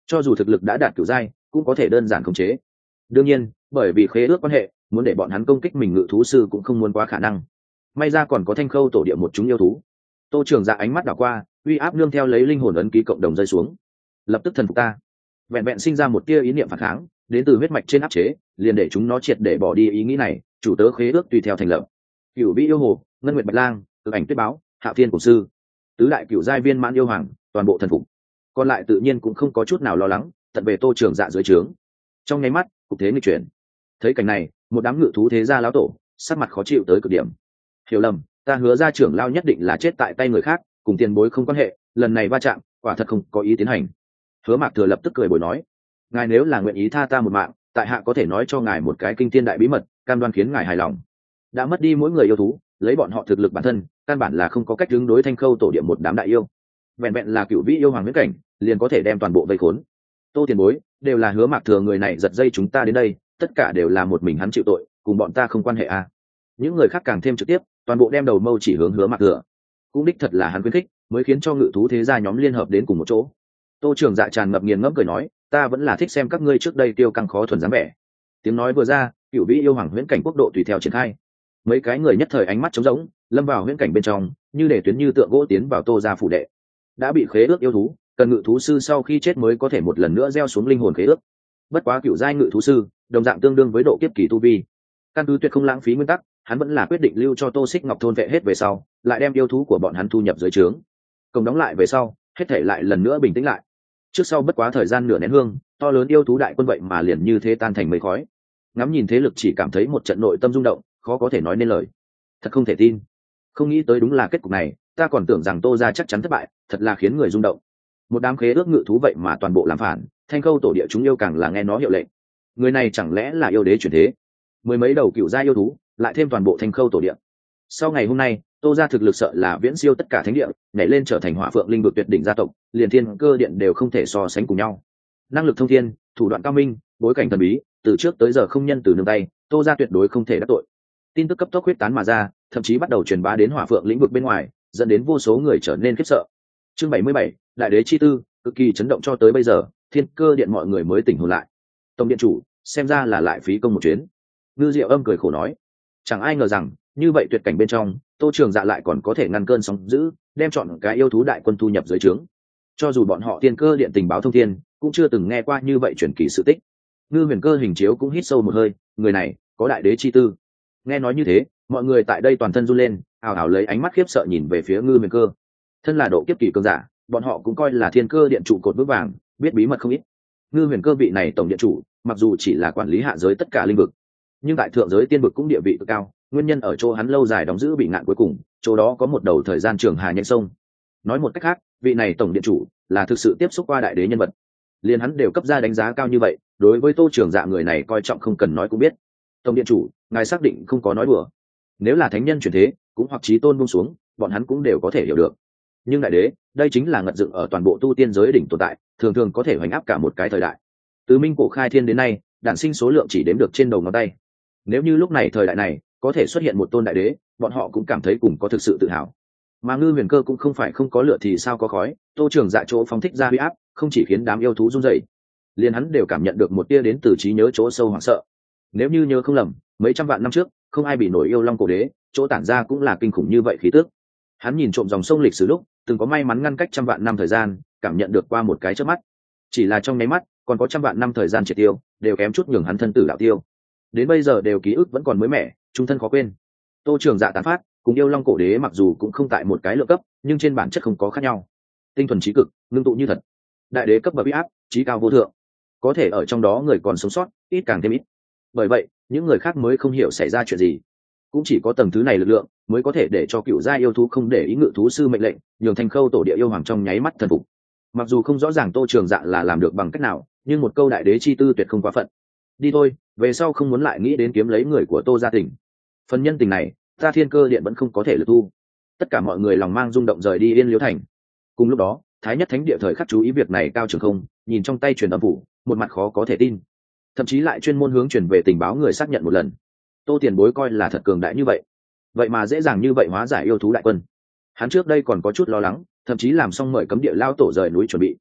cho dù thực lực đã đạt cửu giai cũng có thể đơn giản khống chế. Đương nhiên bởi vì khế ước quan hệ, muốn để bọn hắn công kích mình ngự thú sư cũng không muốn quá khả năng. May ra còn có thanh khâu tổ địa một chúng yêu thú. Tô Trường Dạ ánh mắt đảo qua, uy áp nương theo lấy linh hồn ấn ký cộng đồng rơi xuống, lập tức thần phục ta. Vẹn vẹn sinh ra một tia ý niệm phản kháng đến từ huyết mạch trên áp chế, liền để chúng nó triệt để bỏ đi ý nghĩ này. Chủ tớ khế ước tùy theo thành lập. Cửu vĩ yêu hồ, ngân nguyệt bạch lang, cực ảnh tuyết báo, hạ thiên cổ sư, tứ đại cửu giai viên mãn yêu hoàng, toàn bộ thần phục. Còn lại tự nhiên cũng không có chút nào lo lắng, tận về Tô Trường Dạ dưới trướng. Trong nháy mắt cục thế nghịch chuyển. Thấy cảnh này, một đám ngự thú thế gia lão tổ sắc mặt khó chịu tới cực điểm. Hiểu lầm, ta hứa ra trưởng lao nhất định là chết tại tay người khác, cùng tiền bối không quan hệ, lần này va chạm quả thật không có ý tiến hành. Hứa Mạc Thừa lập tức cười bồi nói, ngài nếu là nguyện ý tha ta một mạng, tại hạ có thể nói cho ngài một cái kinh thiên đại bí mật, cam đoan khiến ngài hài lòng. Đã mất đi mỗi người yêu thú, lấy bọn họ thực lực bản thân, căn bản là không có cách ứng đối thanh khâu tổ địa một đám đại yêu. Vẹn vẹn là cựu vĩ yêu hoàng huyết cảnh, liền có thể đem toàn bộ vây khốn. Tô tiền bối, đều là Hứa Mạc Thừa người này giật dây chúng ta đến đây, tất cả đều là một mình hắn chịu tội, cùng bọn ta không quan hệ à. Những người khác càng thêm trực tiếp, toàn bộ đem đầu mâu chỉ hướng Hứa Mạc Thừa. Cũng đích thật là hắn khuyến khích, mới khiến cho ngự thú thế gia nhóm liên hợp đến cùng một chỗ. Tô Trường Dạ tràn ngập nghiền ngẫm cười nói, ta vẫn là thích xem các ngươi trước đây tiêu căng khó thuần dáng vẻ. Tiếng nói vừa ra, cựu vĩ yêu hoàng huyễn cảnh quốc độ tùy theo triển khai. Mấy cái người nhất thời ánh mắt trống rỗng, lâm vào huyễn cảnh bên trong, như để tuyến như tượng gỗ tiến vào Tô gia phủ đệ. Đã bị khế ước yêu thú, cần ngự thú sư sau khi chết mới có thể một lần nữa gieo xuống linh hồn khế ước. Bất quá cựu giai ngự thú sư, đồng dạng tương đương với độ kiếp kỳ tu vi. Căn cứ tuyệt không lãng phí nguyên tắc, hắn vẫn là quyết định lưu cho Tô Xích Ngọc thôn vệ hết về sau, lại đem yêu thú của bọn hắn thu nhập dưới trướng. Cổng đóng lại về sau, hết thể lại lần nữa bình tĩnh lại. Trước sau bất quá thời gian nửa nén hương, to lớn yêu thú đại quân vậy mà liền như thế tan thành mây khói. Ngắm nhìn thế lực chỉ cảm thấy một trận nội tâm rung động, khó có thể nói nên lời. Thật không thể tin, không nghĩ tới đúng là kết cục này, ta còn tưởng rằng Tô gia chắc chắn thất bại, thật là khiến người rung động. Một đám khế ước ngự thú vậy mà toàn bộ làm phản, thanh khâu tổ địa chúng yêu càng là nghe nó hiệu lệnh. Người này chẳng lẽ là yêu đế chuyển thế? Mười mấy đầu cựu gia yêu thú, lại thêm toàn bộ thanh khâu tổ địa. Sau ngày hôm nay, Tô gia thực lực sợ là viễn siêu tất cả thánh địa, nhảy lên trở thành Hỏa Phượng linh vực tuyệt đỉnh gia tộc, liền thiên cơ điện đều không thể so sánh cùng nhau. Năng lực thông thiên, thủ đoạn cao minh, bối cảnh thần bí, từ trước tới giờ không nhân từ nương tay, Tô gia tuyệt đối không thể đắc tội. Tin tức cấp tốc huyết tán mà ra, thậm chí bắt đầu truyền bá đến Hỏa Phượng lĩnh vực bên ngoài, dẫn đến vô số người trở nên khiếp sợ. Chương bảy mươi bảy, đại đế chi tư, cực kỳ chấn động cho tới bây giờ, thiên cơ điện mọi người mới tỉnh hồn lại. Tổng điện chủ, xem ra là lại phí công một chuyến. Ngư Diệu Âm cười khổ nói, chẳng ai ngờ rằng như vậy tuyệt cảnh bên trong, Tô Trường Dạ lại còn có thể ngăn cơn sóng dữ, đem chọn cái yêu thú đại quân thu nhập dưới trướng. Cho dù bọn họ thiên cơ điện tình báo thông thiên, cũng chưa từng nghe qua như vậy truyền kỳ sự tích. Ngư Huyền Cơ hình chiếu cũng hít sâu một hơi, người này có đại đế chi tư. Nghe nói như thế, mọi người tại đây toàn thân run lên, ảo ảo lấy ánh mắt khiếp sợ nhìn về phía Ngư Huyền Cơ. Thân là độ kiếp kỳ cường giả, bọn họ cũng coi là thiên cơ điện trụ cột vững vàng, biết bí mật không ít. Ngư Huyền Cơ vị này tổng điện chủ, mặc dù chỉ là quản lý hạ giới tất cả linh vực, nhưng tại thượng giới tiên vực cũng địa vị cực cao, nguyên nhân ở chỗ hắn lâu dài đóng giữ bị ngạn cuối cùng, chỗ đó có một đầu thời gian trường hà nhanh sông. Nói một cách khác, vị này tổng điện chủ là thực sự tiếp xúc qua đại đế nhân vật, liền hắn đều cấp ra đánh giá cao như vậy, đối với Tô Trường Dạ người này coi trọng không cần nói cũng biết. Tổng điện chủ, ngài xác định không có nói đùa? Nếu là thánh nhân chuyển thế, cũng hoặc chí tôn buông xuống, bọn hắn cũng đều có thể hiểu được. Nhưng đại đế, đây chính là ngật dựng ở toàn bộ tu tiên giới đỉnh tồn tại, thường thường có thể hoành áp cả một cái thời đại. Từ minh cổ khai thiên đến nay, đản sinh số lượng chỉ đếm được trên đầu ngón tay. Nếu như lúc này thời đại này có thể xuất hiện một tôn đại đế, bọn họ cũng cảm thấy cùng có thực sự tự hào. Mà Ngư Huyền Cơ cũng không phải không có lửa thì sao có khói, Tô Trường Dạ chỗ phóng thích ra huy áp, không chỉ khiến đám yêu thú run rẩy, liền hắn đều cảm nhận được một tia đến từ trí nhớ chỗ sâu hoảng sợ. Nếu như nhớ không lầm, mấy trăm vạn năm trước, không ai bị nổi yêu long cổ đế, chỗ tản ra cũng là kinh khủng như vậy khí tức. Hắn nhìn trộm dòng sông lịch sử lúc, từng có may mắn ngăn cách trăm vạn năm thời gian, cảm nhận được qua một cái chớp mắt. Chỉ là trong nháy mắt, còn có trăm vạn năm thời gian triệt tiêu, đều kém chút nhường hắn thân tử đạo tiêu. Đến bây giờ đều ký ức vẫn còn mới mẻ, trung thân khó quên. Tô Trường Dạ tán phát, cùng yêu long cổ đế mặc dù cũng không tại một cái lượng cấp, nhưng trên bản chất không có khác nhau. Tinh thuần trí cực, ngưng tụ như thật. Đại đế cấp bậc uy áp, trí cao vô thượng. Có thể ở trong đó người còn sống sót, ít càng thêm ít. Bởi vậy, những người khác mới không hiểu xảy ra chuyện gì. Cũng chỉ có tầng thứ này lực lượng mới có thể để cho cựu gia yêu thú không để ý ngự thú sư mệnh lệnh, nhường thành khâu tổ địa yêu hoàng trong nháy mắt thần phục. Mặc dù không rõ ràng Tô Trường Dạ là làm được bằng cách nào, nhưng một câu đại đế chi tư tuyệt không quá phận. Đi thôi, về sau không muốn lại nghĩ đến kiếm lấy người của Tô gia tỉnh. Phần nhân tình này, ta thiên cơ điện vẫn không có thể lực thu. Tất cả mọi người lòng mang rung động rời đi Yên Liễu thành. Cùng lúc đó, Thái Nhất Thánh Địa thời khắc chú ý việc này cao trường không, nhìn trong tay truyền âm phủ, một mặt khó có thể tin. Thậm chí lại chuyên môn hướng truyền về tình báo người xác nhận một lần. Tô tiền bối coi là thật cường đại như vậy, vậy mà dễ dàng như vậy hóa giải yêu thú đại quân. Hắn trước đây còn có chút lo lắng, thậm chí làm xong mời cấm địa lao tổ rời núi chuẩn bị.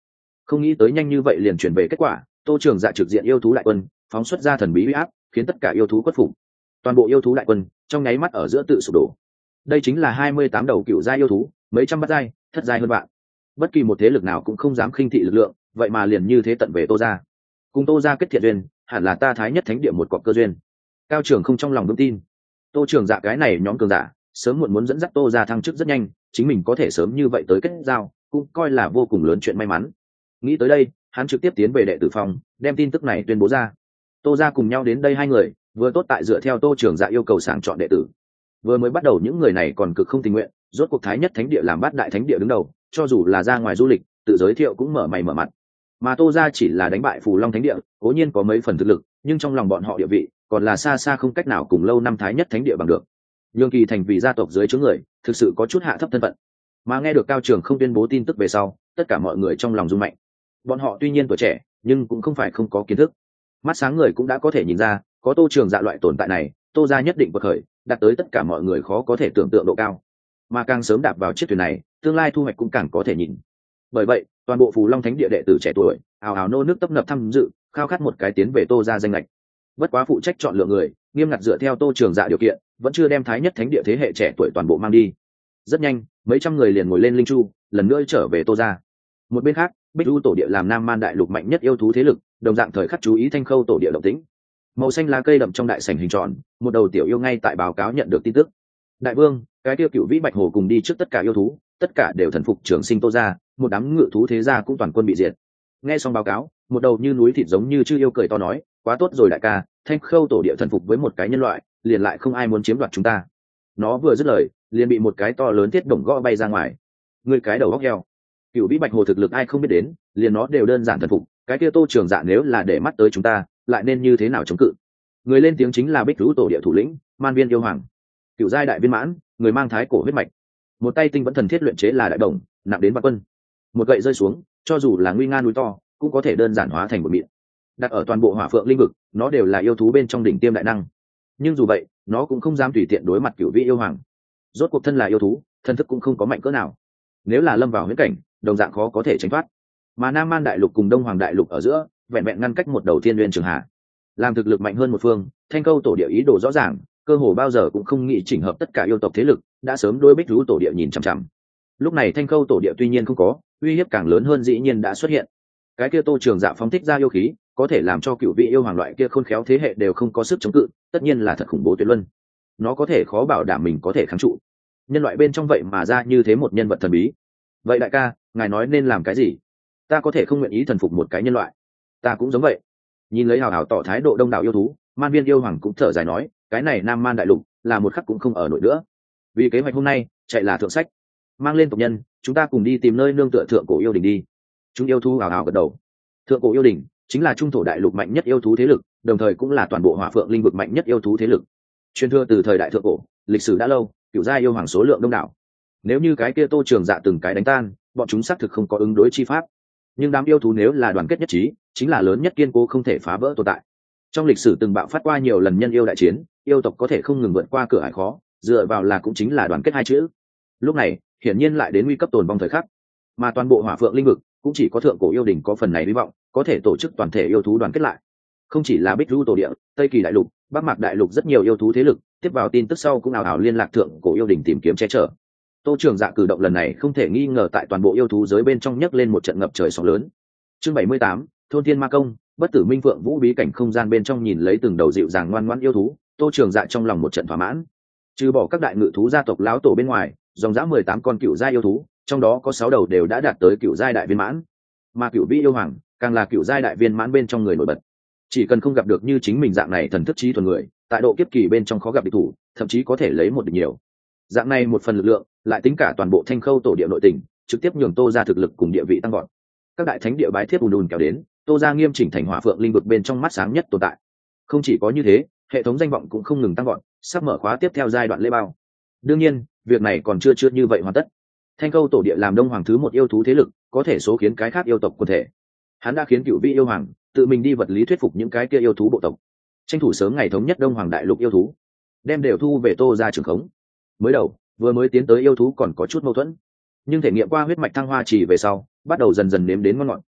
Không nghĩ tới nhanh như vậy liền chuyển về kết quả, Tô Trường Dạ trực diện yêu thú đại quân, phóng xuất ra thần bí uy áp, khiến tất cả yêu thú khuất phục. Toàn bộ yêu thú đại quân trong nháy mắt ở giữa tự sụp đổ. Đây chính là hai mươi tám đầu cựu giai yêu thú, mấy trăm bát giai, thất giai hơn vạn. Bất kỳ một thế lực nào cũng không dám khinh thị lực lượng, vậy mà liền như thế tận về Tô gia. Cùng Tô gia kết thiện duyên, hẳn là ta Thái Nhất Thánh Địa một cọc cơ duyên. Cao Trường không trong lòng vững tin. Tô Trường Dạ cái này nhóm cường giả, sớm muộn muốn dẫn dắt Tô gia thăng chức rất nhanh, chính mình có thể sớm như vậy tới kết giao, cũng coi là vô cùng lớn chuyện may mắn. Nghĩ tới đây, hắn trực tiếp tiến về đệ tử phòng, đem tin tức này tuyên bố ra. Tô gia cùng nhau đến đây hai người, vừa tốt tại dựa theo Tô Trường Dạ yêu cầu sàng chọn đệ tử. Vừa mới bắt đầu những người này còn cực không tình nguyện, rốt cuộc Thái Nhất Thánh Địa làm bát đại thánh địa đứng đầu, cho dù là ra ngoài du lịch, tự giới thiệu cũng mở mày mở mặt. Mà Tô gia chỉ là đánh bại Phù Long Thánh Địa, cố nhiên có mấy phần thực lực, nhưng trong lòng bọn họ địa vị còn là xa xa không cách nào cùng lâu năm Thái Nhất Thánh Địa bằng được. Nhường Kỳ thành vì gia tộc dưới chướng người, thực sự có chút hạ thấp thân phận. Mà nghe được Cao Trường không tuyên bố tin tức về sau, tất cả mọi người trong lòng rung mạnh. Bọn họ tuy nhiên tuổi trẻ, nhưng cũng không phải không có kiến thức. Mắt sáng người cũng đã có thể nhìn ra, có Tô Trường Dạ loại tồn tại này, Tô gia nhất định vượt khởi, đạt tới tất cả mọi người khó có thể tưởng tượng độ cao. Mà càng sớm đạp vào chiếc thuyền này, tương lai thu hoạch cũng càng có thể nhìn. Bởi vậy, toàn bộ Phù Long Thánh Địa đệ tử trẻ tuổi, ào ào nô nước tấp nập tham dự, khao khát một cái tiến về Tô gia danh lệch. Bất quá phụ trách chọn lựa người, nghiêm ngặt dựa theo Tô Trường Dạ điều kiện, vẫn chưa đem Thái Nhất Thánh Địa thế hệ trẻ tuổi toàn bộ mang đi. Rất nhanh, mấy trăm người liền ngồi lên linh chu, lần nữa trở về Tô gia. Một bên khác, Bích Du tổ địa làm Nam Man đại lục mạnh nhất yêu thú thế lực, đồng dạng thời khắc chú ý Thanh Khâu tổ địa động tĩnh. Màu xanh lá cây đậm trong đại sảnh hình tròn, một đầu tiểu yêu ngay tại báo cáo nhận được tin tức. Đại vương, cái tiêu cựu vĩ bạch hồ cùng đi trước tất cả yêu thú, tất cả đều thần phục trường sinh Tô gia, một đám ngự thú thế gia cũng toàn quân bị diệt. Nghe xong báo cáo, một đầu như núi thịt giống như chư yêu cười to nói, quá tốt rồi đại ca, Thanh Khâu tổ địa thần phục với một cái nhân loại, liền lại không ai muốn chiếm đoạt chúng ta. Nó vừa dứt lời, liền bị một cái to lớn thiết đồng gõ bay ra ngoài. Người cái đầu góc heo. Cựu vĩ bạch hồ thực lực ai không biết đến, liền nó đều đơn giản thần phục, cái kia Tô Trường Dạ nếu là để mắt tới chúng ta, lại nên như thế nào chống cự? Người lên tiếng chính là Bích Du tổ địa thủ lĩnh, Man Viên yêu hoàng. Cựu giai đại viên mãn, người mang thái cổ huyết mạch. Một tay tinh vẫn thần thiết luyện chế là đại đồng, nặng đến vạn quân. Một gậy rơi xuống, cho dù là nguy nga núi to, cũng có thể đơn giản hóa thành một mịn. Đặt ở toàn bộ Hỏa Phượng linh vực, nó đều là yêu thú bên trong đỉnh tiêm đại năng. Nhưng dù vậy, nó cũng không dám tùy tiện đối mặt cựu vĩ yêu hoàng. Rốt cuộc thân là yêu thú, thân thức cũng không có mạnh cỡ nào. Nếu là lâm vào huyễn cảnh, đồng dạng khó có thể tránh thoát. Mà Nam Man đại lục cùng Đông Hoàng đại lục ở giữa, vẹn vẹn ngăn cách một đầu thiên nguyên trường hạ. Làm thực lực mạnh hơn một phương, Thanh Câu tổ địa ý đồ rõ ràng, cơ hồ bao giờ cũng không nghĩ chỉnh hợp tất cả yêu tộc thế lực, đã sớm đối Bích Du tổ địa nhìn chằm chằm. Lúc này Thanh Câu tổ địa tuy nhiên không có, uy hiếp càng lớn hơn dĩ nhiên đã xuất hiện. Cái kia Tô Trường Dạ phóng thích ra yêu khí, có thể làm cho cựu vị yêu hoàng loại kia khôn khéo thế hệ đều không có sức chống cự, tất nhiên là thật khủng bố tuyệt luân. Nó có thể khó bảo đảm mình có thể kháng trụ. Nhân loại bên trong vậy mà ra như thế một nhân vật thần bí. Vậy đại ca, ngài nói nên làm cái gì? Ta có thể không nguyện ý thần phục một cái nhân loại. Ta cũng giống vậy. Nhìn lấy hào hào tỏ thái độ đông đảo yêu thú, Man Viên yêu hoàng cũng thở dài nói, cái này Nam Man đại lục là một khắc cũng không ở nổi nữa. Vì kế hoạch hôm nay, chạy là thượng sách. Mang lên tộc nhân, chúng ta cùng đi tìm nơi nương tựa thượng cổ yêu đình đi. Chúng yêu thú hào hào gật đầu. Thượng cổ yêu đình chính là trung thổ đại lục mạnh nhất yêu thú thế lực, đồng thời cũng là toàn bộ Hỏa Phượng linh vực mạnh nhất yêu thú thế lực. Truyền thừa từ thời đại thượng cổ, lịch sử đã lâu, cửu gia yêu hoàng số lượng đông đảo. Nếu như cái kia Tô Trường Dạ từng cái đánh tan, bọn chúng xác thực không có ứng đối chi pháp. Nhưng đám yêu thú nếu là đoàn kết nhất trí, chính là lớn nhất kiên cố không thể phá vỡ tồn tại. Trong lịch sử từng bạo phát qua nhiều lần nhân yêu đại chiến, yêu tộc có thể không ngừng vượt qua cửa ải khó, dựa vào là cũng chính là đoàn kết hai chữ. Lúc này, hiển nhiên lại đến nguy cấp tồn vong thời khắc. Mà toàn bộ Hỏa Phượng linh vực cũng chỉ có thượng cổ yêu đình có phần này hy vọng, có thể tổ chức toàn thể yêu thú đoàn kết lại. Không chỉ là Bích Du tổ địa, Tây Kỳ đại lục, Bắc Mạc đại lục rất nhiều yêu thú thế lực, tiếp vào tin tức sau cũng ào ào liên lạc thượng cổ yêu đình tìm kiếm che chở. Tô Trường Dạ cử động lần này không thể nghi ngờ tại toàn bộ yêu thú giới bên trong nhấc lên một trận ngập trời sóng lớn. Chương bảy mươi tám, thôn thiên ma công, bất tử minh phượng vũ bí cảnh không gian bên trong nhìn lấy từng đầu dịu dàng ngoan ngoãn yêu thú, Tô Trường Dạ trong lòng một trận thỏa mãn. Trừ bỏ các đại ngự thú gia tộc lão tổ bên ngoài, dòng dã mười tám con cựu giai yêu thú, trong đó có sáu đầu đều đã đạt tới cựu giai đại viên mãn. Mà cựu vĩ yêu hoàng càng là cựu giai đại viên mãn bên trong người nổi bật. Chỉ cần không gặp được như chính mình dạng này thần thức trí thuần người, tại độ kiếp kỳ bên trong khó gặp địch thủ, thậm chí có thể lấy một địch nhiều. Dạng này một phần lực lượng, lại tính cả toàn bộ Thanh Khâu tổ địa nội tình, trực tiếp nhường Tô gia thực lực cùng địa vị tăng vọt. Các đại thánh địa bái thiếp ùn ùn kéo đến, Tô gia nghiêm chỉnh thành Hỏa Phượng linh vực bên trong mắt sáng nhất tồn tại. Không chỉ có như thế, hệ thống danh vọng cũng không ngừng tăng vọt, sắp mở khóa tiếp theo giai đoạn lễ bao. Đương nhiên, việc này còn chưa chưa như vậy hoàn tất. Thanh Khâu tổ địa làm Đông Hoàng thứ một yêu thú thế lực, có thể số khiến cái khác yêu tộc quần thể. Hắn đã khiến cựu vị yêu hoàng tự mình đi vật lý thuyết phục những cái kia yêu thú bộ tộc, tranh thủ sớm ngày thống nhất Đông Hoàng đại lục yêu thú, đem đều thu về Tô gia trường khống. Mới đầu, vừa mới tiến tới yêu thú còn có chút mâu thuẫn, nhưng thể nghiệm qua huyết mạch thăng hoa chỉ về sau, bắt đầu dần dần nếm đến ngon ngọt,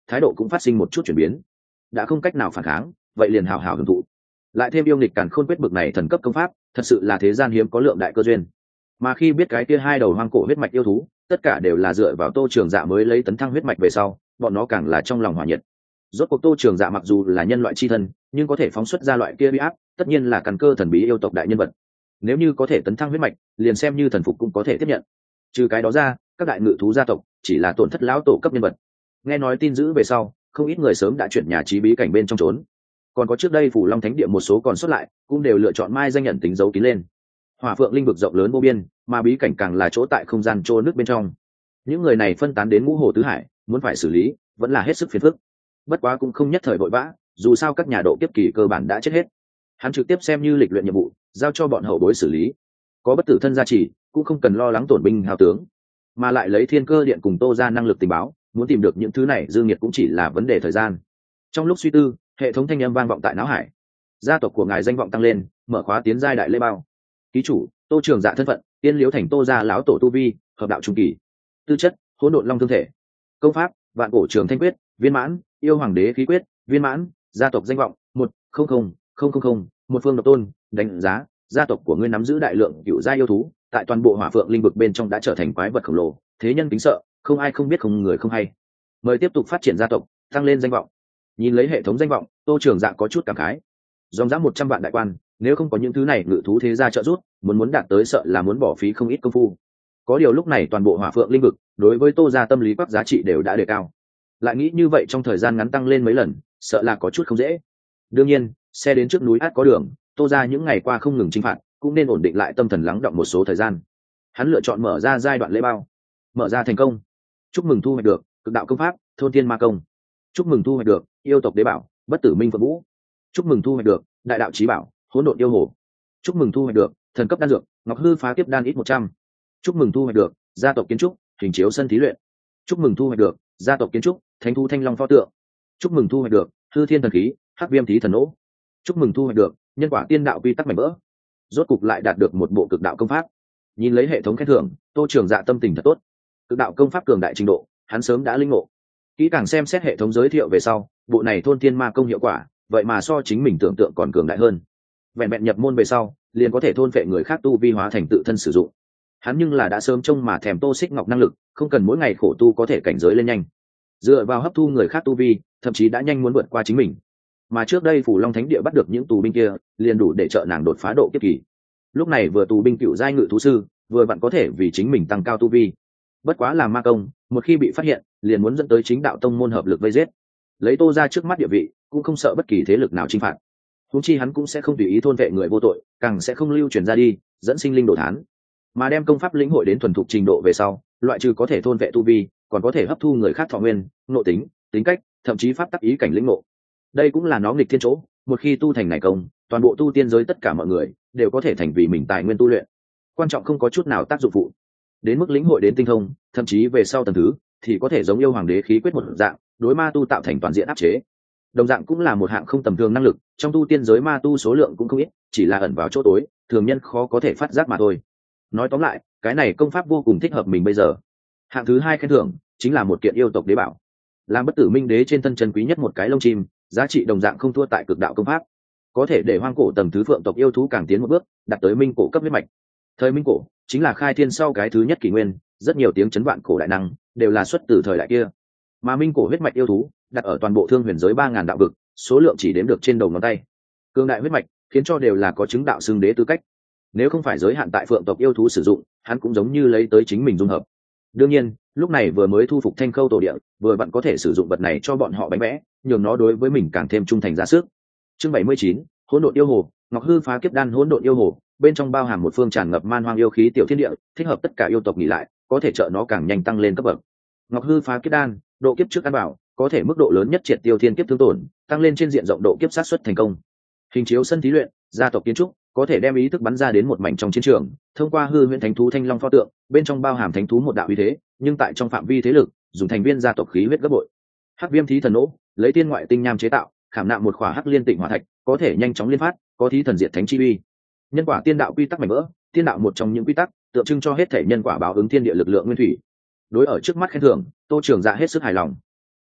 thái độ cũng phát sinh một chút chuyển biến. Đã không cách nào phản kháng, vậy liền hào hào hưởng thụ. Lại thêm yêu nghịch càn khôn quyết bực này thần cấp công pháp, thật sự là thế gian hiếm có lượng đại cơ duyên. Mà khi biết cái kia hai đầu hoang cổ huyết mạch yêu thú, tất cả đều là dựa vào Tô Trường Dạ mới lấy tấn thăng huyết mạch về sau, bọn nó càng là trong lòng hỏa nhiệt. Rốt cuộc Tô Trường Dạ mặc dù là nhân loại chi thân, nhưng có thể phóng xuất ra loại kia uy áp, tất nhiên là căn cơ thần bí yêu tộc đại nhân vật. Nếu như có thể tấn thăng huyết mạch, liền xem như thần phục cũng có thể tiếp nhận. Trừ cái đó ra, các đại ngự thú gia tộc chỉ là tổn thất lão tổ cấp nhân vật. Nghe nói tin dữ về sau, không ít người sớm đã chuyển nhà trí bí cảnh bên trong trốn. Còn có trước đây Phủ Long Thánh Địa một số còn xuất lại, cũng đều lựa chọn mai danh nhận tính dấu kín lên. Hỏa Phượng linh vực rộng lớn vô biên, mà bí cảnh càng là chỗ tại không gian trô nước bên trong. Những người này phân tán đến ngũ hồ tứ hải, muốn phải xử lý, vẫn là hết sức phiền phức. Bất quá cũng không nhất thời vội vã, dù sao các nhà độ kiếp kỳ cơ bản đã chết hết. Hắn trực tiếp xem như lịch luyện nhiệm vụ, giao cho bọn hậu bối xử lý. Có bất tử thân gia trì, cũng không cần lo lắng tổn binh hao tướng, mà lại lấy Thiên Cơ Điện cùng Tô ra năng lực tình báo, muốn tìm được những thứ này Dương Nghiệt cũng chỉ là vấn đề thời gian. Trong lúc suy tư, hệ thống thanh âm vang vọng tại não hải. Gia tộc của ngài danh vọng tăng lên, mở khóa tiến giai đại lễ bao. Ký chủ Tô Trường Dạ thân phận, Tiên Liếu Thành Tô gia lão tổ tu vi, hợp đạo trung kỳ. Tư chất hỗn độn long thương thể. Công pháp vạn cổ trường thanh quyết viên mãn, yêu hoàng đế khí quyết viên mãn. Gia tộc danh vọng một không không không không không, một phương độc tôn. Đánh giá gia tộc của ngươi nắm giữ đại lượng cựu gia yêu thú, tại toàn bộ Hỏa Phượng linh vực bên trong đã trở thành quái vật khổng lồ, thế nhân kính sợ, không ai không biết không người không hay. Mời tiếp tục phát triển gia tộc, tăng lên danh vọng. Nhìn lấy hệ thống danh vọng, Tô Trường Dạ có chút cảm khái. Dòng dã một trăm vạn đại quan, nếu không có những thứ này ngự thú thế gia trợ giúp, muốn muốn đạt tới sợ là muốn bỏ phí không ít công phu. Có điều lúc này toàn bộ Hỏa Phượng linh vực, đối với Tô gia tâm lý các giá trị đều đã đề cao. Lại nghĩ như vậy trong thời gian ngắn tăng lên mấy lần, sợ là có chút không dễ. Đương nhiên, xe đến trước núi át có đường, Tô gia những ngày qua không ngừng chinh phạt, cũng nên ổn định lại tâm thần lắng động một số thời gian. Hắn lựa chọn mở ra giai đoạn lễ bao. Mở ra thành công. Chúc mừng thu hoạch được cực đạo công pháp Thôn Tiên Ma Công. Chúc mừng thu hoạch được yêu tộc đế bảo Bất Tử Minh Phượng Vũ. Chúc mừng thu hoạch được đại đạo chí bảo Hỗn Độn Yêu Hồ. Chúc mừng thu hoạch được thần cấp đan dược Ngọc Hư Phá Kiếp Đan ít một trăm. Chúc mừng thu hoạch được gia tộc kiến trúc Hình Chiếu Sân Thí Luyện. Chúc mừng thu hoạch được gia tộc kiến trúc Thánh Thú Thanh Long Pho Tượng. Chúc mừng thu hoạch được Hư Thiên Thần Khí Hắc Viêm Thí Thần Nỗ. Chúc mừng thu hoạch được nhân quả tiên đạo quy tắc mảnh vỡ. Rốt cục lại đạt được một bộ cực đạo công pháp. Nhìn lấy hệ thống khen thưởng, Tô Trường Dạ tâm tình thật tốt. Cực đạo công pháp cường đại trình độ, hắn sớm đã linh ngộ. Kỹ càng xem xét hệ thống giới thiệu về sau, bộ này Thôn Tiên Ma Công hiệu quả, vậy mà so chính mình tưởng tượng còn cường đại hơn. Vẹn vẹn nhập môn về sau, liền có thể thôn phệ người khác tu vi hóa thành tự thân sử dụng. Hắn nhưng là đã sớm trông mà thèm Tô Xích Ngọc năng lực, không cần mỗi ngày khổ tu có thể cảnh giới lên nhanh. Dựa vào hấp thu người khác tu vi, thậm chí đã nhanh muốn vượt qua chính mình. Mà trước đây Phủ Long Thánh Địa bắt được những tù binh kia, liền đủ để trợ nàng đột phá độ kiếp kỳ. Lúc này vừa tù binh cựu giai ngự thú sư, vừa vặn có thể vì chính mình tăng cao tu vi. Bất quá làm ma công, một khi bị phát hiện, liền muốn dẫn tới chính đạo tông môn hợp lực vây giết. Lấy Tô ra trước mắt địa vị, cũng không sợ bất kỳ thế lực nào chinh phạt. Huống chi hắn cũng sẽ không tùy ý thôn vệ người vô tội, càng sẽ không lưu truyền ra đi, dẫn sinh linh đồ thán. Mà đem công pháp lĩnh hội đến thuần thục trình độ về sau, loại trừ có thể thôn vệ tu vi, còn có thể hấp thu người khác thọ nguyên, nội tính, tính cách, thậm chí pháp tắc ý cảnh lĩnh ngộ. Đây cũng là nó nghịch thiên chỗ, một khi tu thành này công, toàn bộ tu tiên giới tất cả mọi người đều có thể thành vì mình tài nguyên tu luyện. Quan trọng không có chút nào tác dụng phụ. Đến mức lĩnh hội đến tinh thông, thậm chí về sau tầng thứ, thì có thể giống yêu hoàng đế khí quyết một dạng, đối ma tu tạo thành toàn diện áp chế. Đồng dạng cũng là một hạng không tầm thường năng lực, trong tu tiên giới ma tu số lượng cũng không ít, chỉ là ẩn vào chỗ tối, thường nhân khó có thể phát giác mà thôi. Nói tóm lại, cái này công pháp vô cùng thích hợp mình bây giờ. Hạng thứ hai khen thưởng chính là một kiện yêu tộc đế bảo, làm Bất Tử Minh Đế trên thân chân quý nhất một cái lông chim, giá trị đồng dạng không thua tại cực đạo công pháp, có thể để hoang cổ tầng thứ phượng tộc yêu thú càng tiến một bước, đạt tới minh cổ cấp huyết mạch. Thời minh cổ chính là khai thiên sau cái thứ nhất kỷ nguyên, rất nhiều tiếng chấn vạn cổ đại năng đều là xuất từ thời đại kia. Mà minh cổ huyết mạch yêu thú đặt ở toàn bộ thương huyền giới ba ngàn đạo vực, số lượng chỉ đếm được trên đầu ngón tay. Cương đại huyết mạch khiến cho đều là có chứng đạo xưng đế tư cách. Nếu không phải giới hạn tại phượng tộc yêu thú sử dụng, hắn cũng giống như lấy tới chính mình dung hợp. Đương nhiên, lúc này vừa mới thu phục Thanh Khâu tổ địa, vừa vặn có thể sử dụng vật này cho bọn họ bánh vẽ, nhường nó đối với mình càng thêm trung thành ra sức. Chương bảy mươi chín, Hỗn Độn Yêu Hồ, Ngọc Hư Phá Kiếp Đan. Hỗn Độn Yêu Hồ bên trong bao hàm một phương tràn ngập man hoang yêu khí tiểu thiên địa, thích hợp tất cả yêu tộc nghỉ lại, có thể trợ nó càng nhanh tăng lên cấp bậc. Ngọc Hư Phá Kiếp Đan, độ kiếp trước ăn bảo, có thể mức độ lớn nhất triệt tiêu thiên kiếp thương tổn, tăng lên trên diện rộng độ kiếp sát suất thành công. Hình Chiếu Sân Thí Luyện, gia tộc kiến trúc, có thể đem ý thức bắn ra đến một mảnh trong chiến trường, thông qua hư huyễn thánh thú Thanh Long pho tượng, bên trong bao hàm thánh thú một đạo uy thế, nhưng tại trong phạm vi thế lực, dùng thành viên gia tộc khí huyết gấp bội. Hắc Viêm Thí Thần Nỗ, lấy tiên ngoại tinh nham chế tạo, khảm nạm một khỏa hắc liên tịnh hỏa thạch, có thể nhanh chóng liên phát, có thí thần diệt thánh chi uy. Nhân quả tiên đạo quy tắc mảnh vỡ, tiên đạo một trong những quy tắc, tượng trưng cho hết thể nhân quả báo ứng thiên địa lực lượng nguyên thủy. Đối ở trước mắt khen thưởng, Tô Trường Dạ hết sức hài lòng.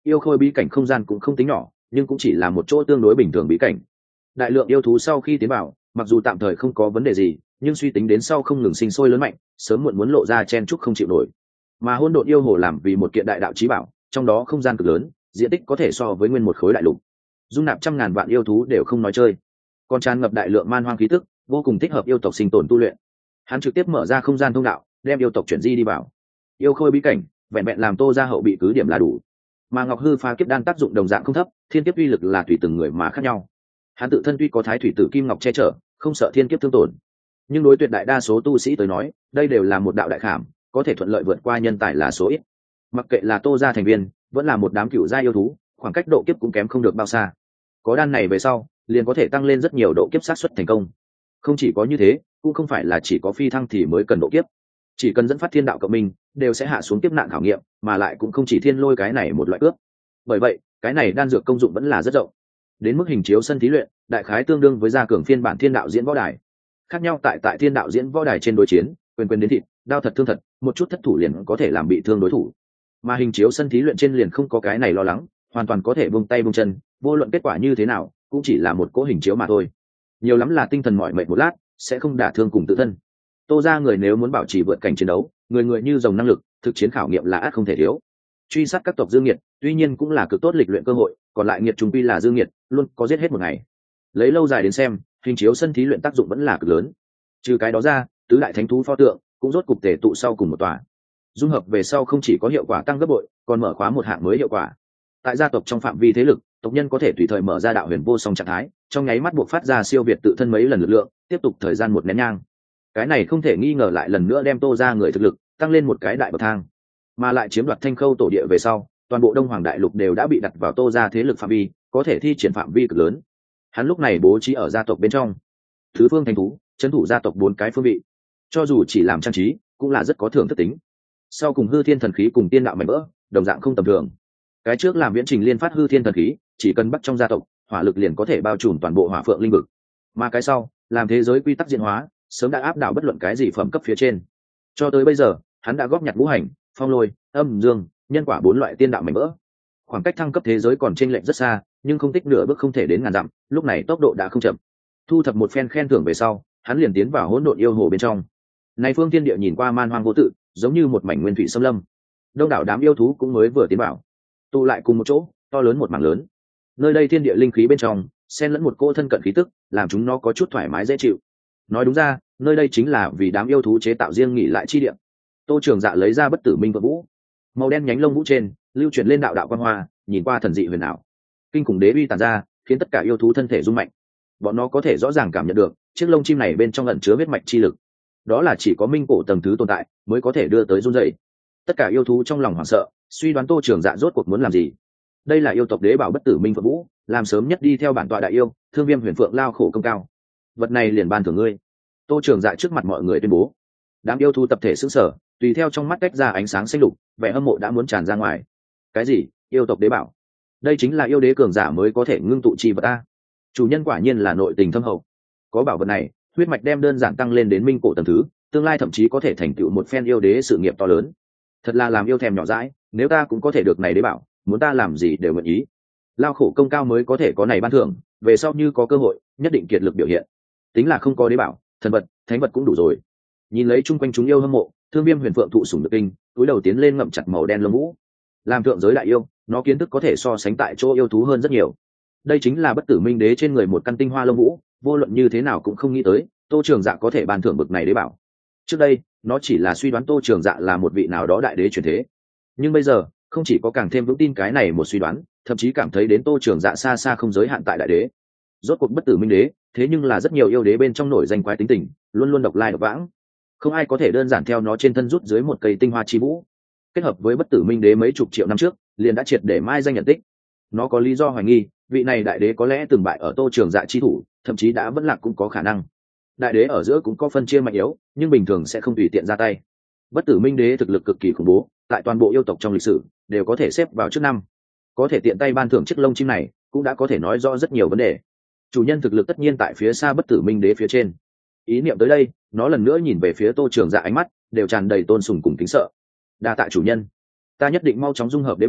Yêu khôi bí cảnh không gian cũng không tính nhỏ, nhưng cũng chỉ là một chỗ tương đối bình thường bí cảnh. Đại lượng yêu thú sau khi tiến vào, mặc dù tạm thời không có vấn đề gì, nhưng suy tính đến sau không ngừng sinh sôi lớn mạnh, sớm muộn muốn lộ ra chen chúc không chịu nổi. Mà hỗn độn yêu hồ làm vì một kiện đại đạo chí bảo, trong đó không gian cực lớn, diện tích có thể so với nguyên một khối đại lục, dung nạp trăm ngàn vạn yêu thú đều không nói chơi, còn tràn ngập đại lượng man hoang khí tức, vô cùng thích hợp yêu tộc sinh tồn tu luyện. Hắn trực tiếp mở ra không gian thông đạo, đem yêu tộc chuyển di đi vào. Yêu khôi bí cảnh, vẹn vẹn làm Tô ra hậu bị cứ điểm là đủ. Mà Ngọc Hư Phá Kiếp đan tác dụng đồng dạng không thấp, thiên kiếp uy lực là tùy từng người mà khác nhau. Hắn tự thân tuy có Thái Thủy Tử Kim Ngọc che chở, không sợ thiên kiếp thương tổn, nhưng đối tuyệt đại đa số tu sĩ tới nói, đây đều là một đạo đại khảm, có thể thuận lợi vượt qua nhân tài là số ít. Mặc kệ là Tô gia thành viên, vẫn là một đám cựu gia yêu thú, khoảng cách độ kiếp cũng kém không được bao xa. Có đan này về sau, liền có thể tăng lên rất nhiều độ kiếp xác suất thành công. Không chỉ có như thế, cũng không phải là chỉ có phi thăng thì mới cần độ kiếp, chỉ cần dẫn phát thiên đạo cộng minh, đều sẽ hạ xuống kiếp nạn khảo nghiệm, mà lại cũng không chỉ thiên lôi cái này một loại cướp. Bởi vậy, cái này đan dược công dụng vẫn là rất rộng. Đến mức hình chiếu sân thí luyện, đại khái tương đương với gia cường phiên bản thiên đạo diễn võ đài. Khác nhau tại tại thiên đạo diễn võ đài trên đối chiến, quyền quyền đến thịt, đao thật thương thật, một chút thất thủ liền có thể làm bị thương đối thủ. Mà hình chiếu sân thí luyện trên liền không có cái này lo lắng, hoàn toàn có thể buông tay buông chân, vô luận kết quả như thế nào, cũng chỉ là một cỗ hình chiếu mà thôi. Nhiều lắm là tinh thần mỏi mệt một lát, sẽ không đả thương cùng tự thân. Tô ra người nếu muốn bảo trì vượt cảnh chiến đấu, người người như rồng năng lực, thực chiến khảo nghiệm là ắt không thể thiếu. Truy sát các tộc dương nghiệt, tuy nhiên cũng là cực tốt lịch luyện cơ hội, còn lại nghiệt trùng quy là dương nghiệt, luôn có giết hết một ngày. Lấy lâu dài đến xem, hình chiếu sân thí luyện tác dụng vẫn là cực lớn. Trừ cái đó ra, tứ đại thánh thú pho tượng cũng rốt cục tề tụ sau cùng một tòa. Dung hợp về sau không chỉ có hiệu quả tăng gấp bội, còn mở khóa một hạng mới hiệu quả. Tại gia tộc trong phạm vi thế lực, tộc nhân có thể tùy thời mở ra đạo huyền vô song trạng thái, trong nháy mắt buộc phát ra siêu việt tự thân mấy lần lực lượng, tiếp tục thời gian một nén nhang. Cái này không thể nghi ngờ lại lần nữa đem Tô ra người thực lực tăng lên một cái đại bậc thang, mà lại chiếm đoạt Thanh Khâu tổ địa về sau, toàn bộ Đông Hoàng đại lục đều đã bị đặt vào Tô ra thế lực phạm vi, có thể thi triển phạm vi cực lớn. Hắn lúc này bố trí ở gia tộc bên trong thứ phương thánh thú, trấn thủ gia tộc bốn cái phương vị, cho dù chỉ làm trang trí, cũng là rất có thưởng thức tính. Sau cùng hư thiên thần khí cùng tiên đạo mạnh vỡ, đồng dạng không tầm thường. Cái trước làm viễn trình liên phát hư thiên thần khí, chỉ cần bắt trong gia tộc, hỏa lực liền có thể bao trùm toàn bộ hỏa phượng linh vực. Mà cái sau, làm thế giới quy tắc diễn hóa, sớm đã áp đảo bất luận cái gì phẩm cấp phía trên. Cho tới bây giờ, hắn đã góp nhặt ngũ hành, phong lôi, âm dương, nhân quả bốn loại tiên đạo mạnh vỡ. Khoảng cách thăng cấp thế giới còn chênh lệch rất xa, nhưng không tích nửa bước không thể đến ngàn dặm, lúc này tốc độ đã không chậm. Thu thập một phen khen thưởng về sau, hắn liền tiến vào hỗn độn yêu hồ bên trong. Này phương thiên địa nhìn qua man hoang vô tự, giống như một mảnh nguyên thủy xâm lâm. Đông đảo đám yêu thú cũng mới vừa tiến vào, tụ lại cùng một chỗ, to lớn một mảng lớn. Nơi đây thiên địa linh khí bên trong, xen lẫn một cô thân cận khí tức, làm chúng nó có chút thoải mái dễ chịu. Nói đúng ra, nơi đây chính là vì đám yêu thú chế tạo riêng nghỉ lại chi địa. Tô Trường Dạ lấy ra bất tử minh vợ vũ, màu đen nhánh lông vũ trên lưu chuyển lên đạo đạo quan hoa, nhìn qua thần dị huyền ảo. Kinh khủng đế uy tàn ra, khiến tất cả yêu thú thân thể rung mạnh. Bọn nó có thể rõ ràng cảm nhận được chiếc lông chim này bên trong ẩn chứa huyết mạch chi lực. Đó là chỉ có minh cổ tầng thứ tồn tại mới có thể đưa tới run rẩy. Tất cả yêu thú trong lòng hoảng sợ, suy đoán Tô Trường Dạ rốt cuộc muốn làm gì. Đây là yêu tộc đế bảo bất tử minh phượng vũ, làm sớm nhất đi theo bản tọa đại yêu thương viêm huyền phượng lao khổ công cao, vật này liền ban thưởng ngươi. Tô Trường Dạ trước mặt mọi người tuyên bố. Đám yêu thú tập thể sững sờ, tùy theo trong mắt cách ra ánh sáng xanh lục, vẻ hâm mộ đã muốn tràn ra ngoài. Cái gì? Yêu tộc đế bảo? Đây chính là yêu đế cường giả mới có thể ngưng tụ chi vật a. Chủ nhân quả nhiên là nội tình thâm hậu. Có bảo vật này, huyết mạch đem đơn giản tăng lên đến minh cổ tầng thứ, tương lai thậm chí có thể thành tựu một phen yêu đế sự nghiệp to lớn. Thật là làm yêu thèm nhỏ dãi, nếu ta cũng có thể được này đế bảo, muốn ta làm gì đều nguyện ý. Lao khổ công cao mới có thể có này ban thưởng, về sau như có cơ hội, nhất định kiệt lực biểu hiện. Tính là không có đế bảo, thần vật, thánh vật cũng đủ rồi. Nhìn lấy chung quanh chúng yêu hâm mộ, thương viêm huyền phượng thụ sủng được kinh, túi đầu tiến lên ngậm chặt màu đen lông vũ. Làm thượng giới đại yêu, nó kiến thức có thể so sánh tại chỗ yêu thú hơn rất nhiều. Đây chính là bất tử minh đế trên người một căn tinh hoa lông vũ, vô luận như thế nào cũng không nghĩ tới Tô Trường Dạ có thể ban thưởng bực này đế bảo. Trước đây nó chỉ là suy đoán Tô Trường Dạ là một vị nào đó đại đế truyền thế, nhưng bây giờ không chỉ có càng thêm vững tin cái này một suy đoán, thậm chí cảm thấy đến Tô Trường Dạ xa xa không giới hạn tại đại đế. Rốt cuộc bất tử minh đế, thế nhưng là rất nhiều yêu đế bên trong nổi danh quái tính tình, luôn luôn độc lai độc vãng, không ai có thể đơn giản theo nó trên thân rút dưới một cây tinh hoa chi vũ. Kết hợp với bất tử minh đế mấy chục triệu năm trước liền đã triệt để mai danh nhận tích, nó có lý do hoài nghi vị này đại đế có lẽ từng bại ở Tô Trường Dạ chi thủ, thậm chí đã vẫn lạc cũng có khả năng. Đại đế ở giữa cũng có phân chia mạnh yếu, nhưng bình thường sẽ không tùy tiện ra tay. Bất tử minh đế thực lực cực kỳ khủng bố, tại toàn bộ yêu tộc trong lịch sử đều có thể xếp vào trước năm. Có thể tiện tay ban thưởng chiếc lông chim này, cũng đã có thể nói rõ rất nhiều vấn đề. Chủ nhân thực lực tất nhiên tại phía xa bất tử minh đế phía trên. Ý niệm tới đây, nó lần nữa nhìn về phía Tô Trường Dạ, ánh mắt đều tràn đầy tôn sùng cùng kính sợ. Đa tạ chủ nhân, ta nhất định mau chóng dung hợp đế bảo,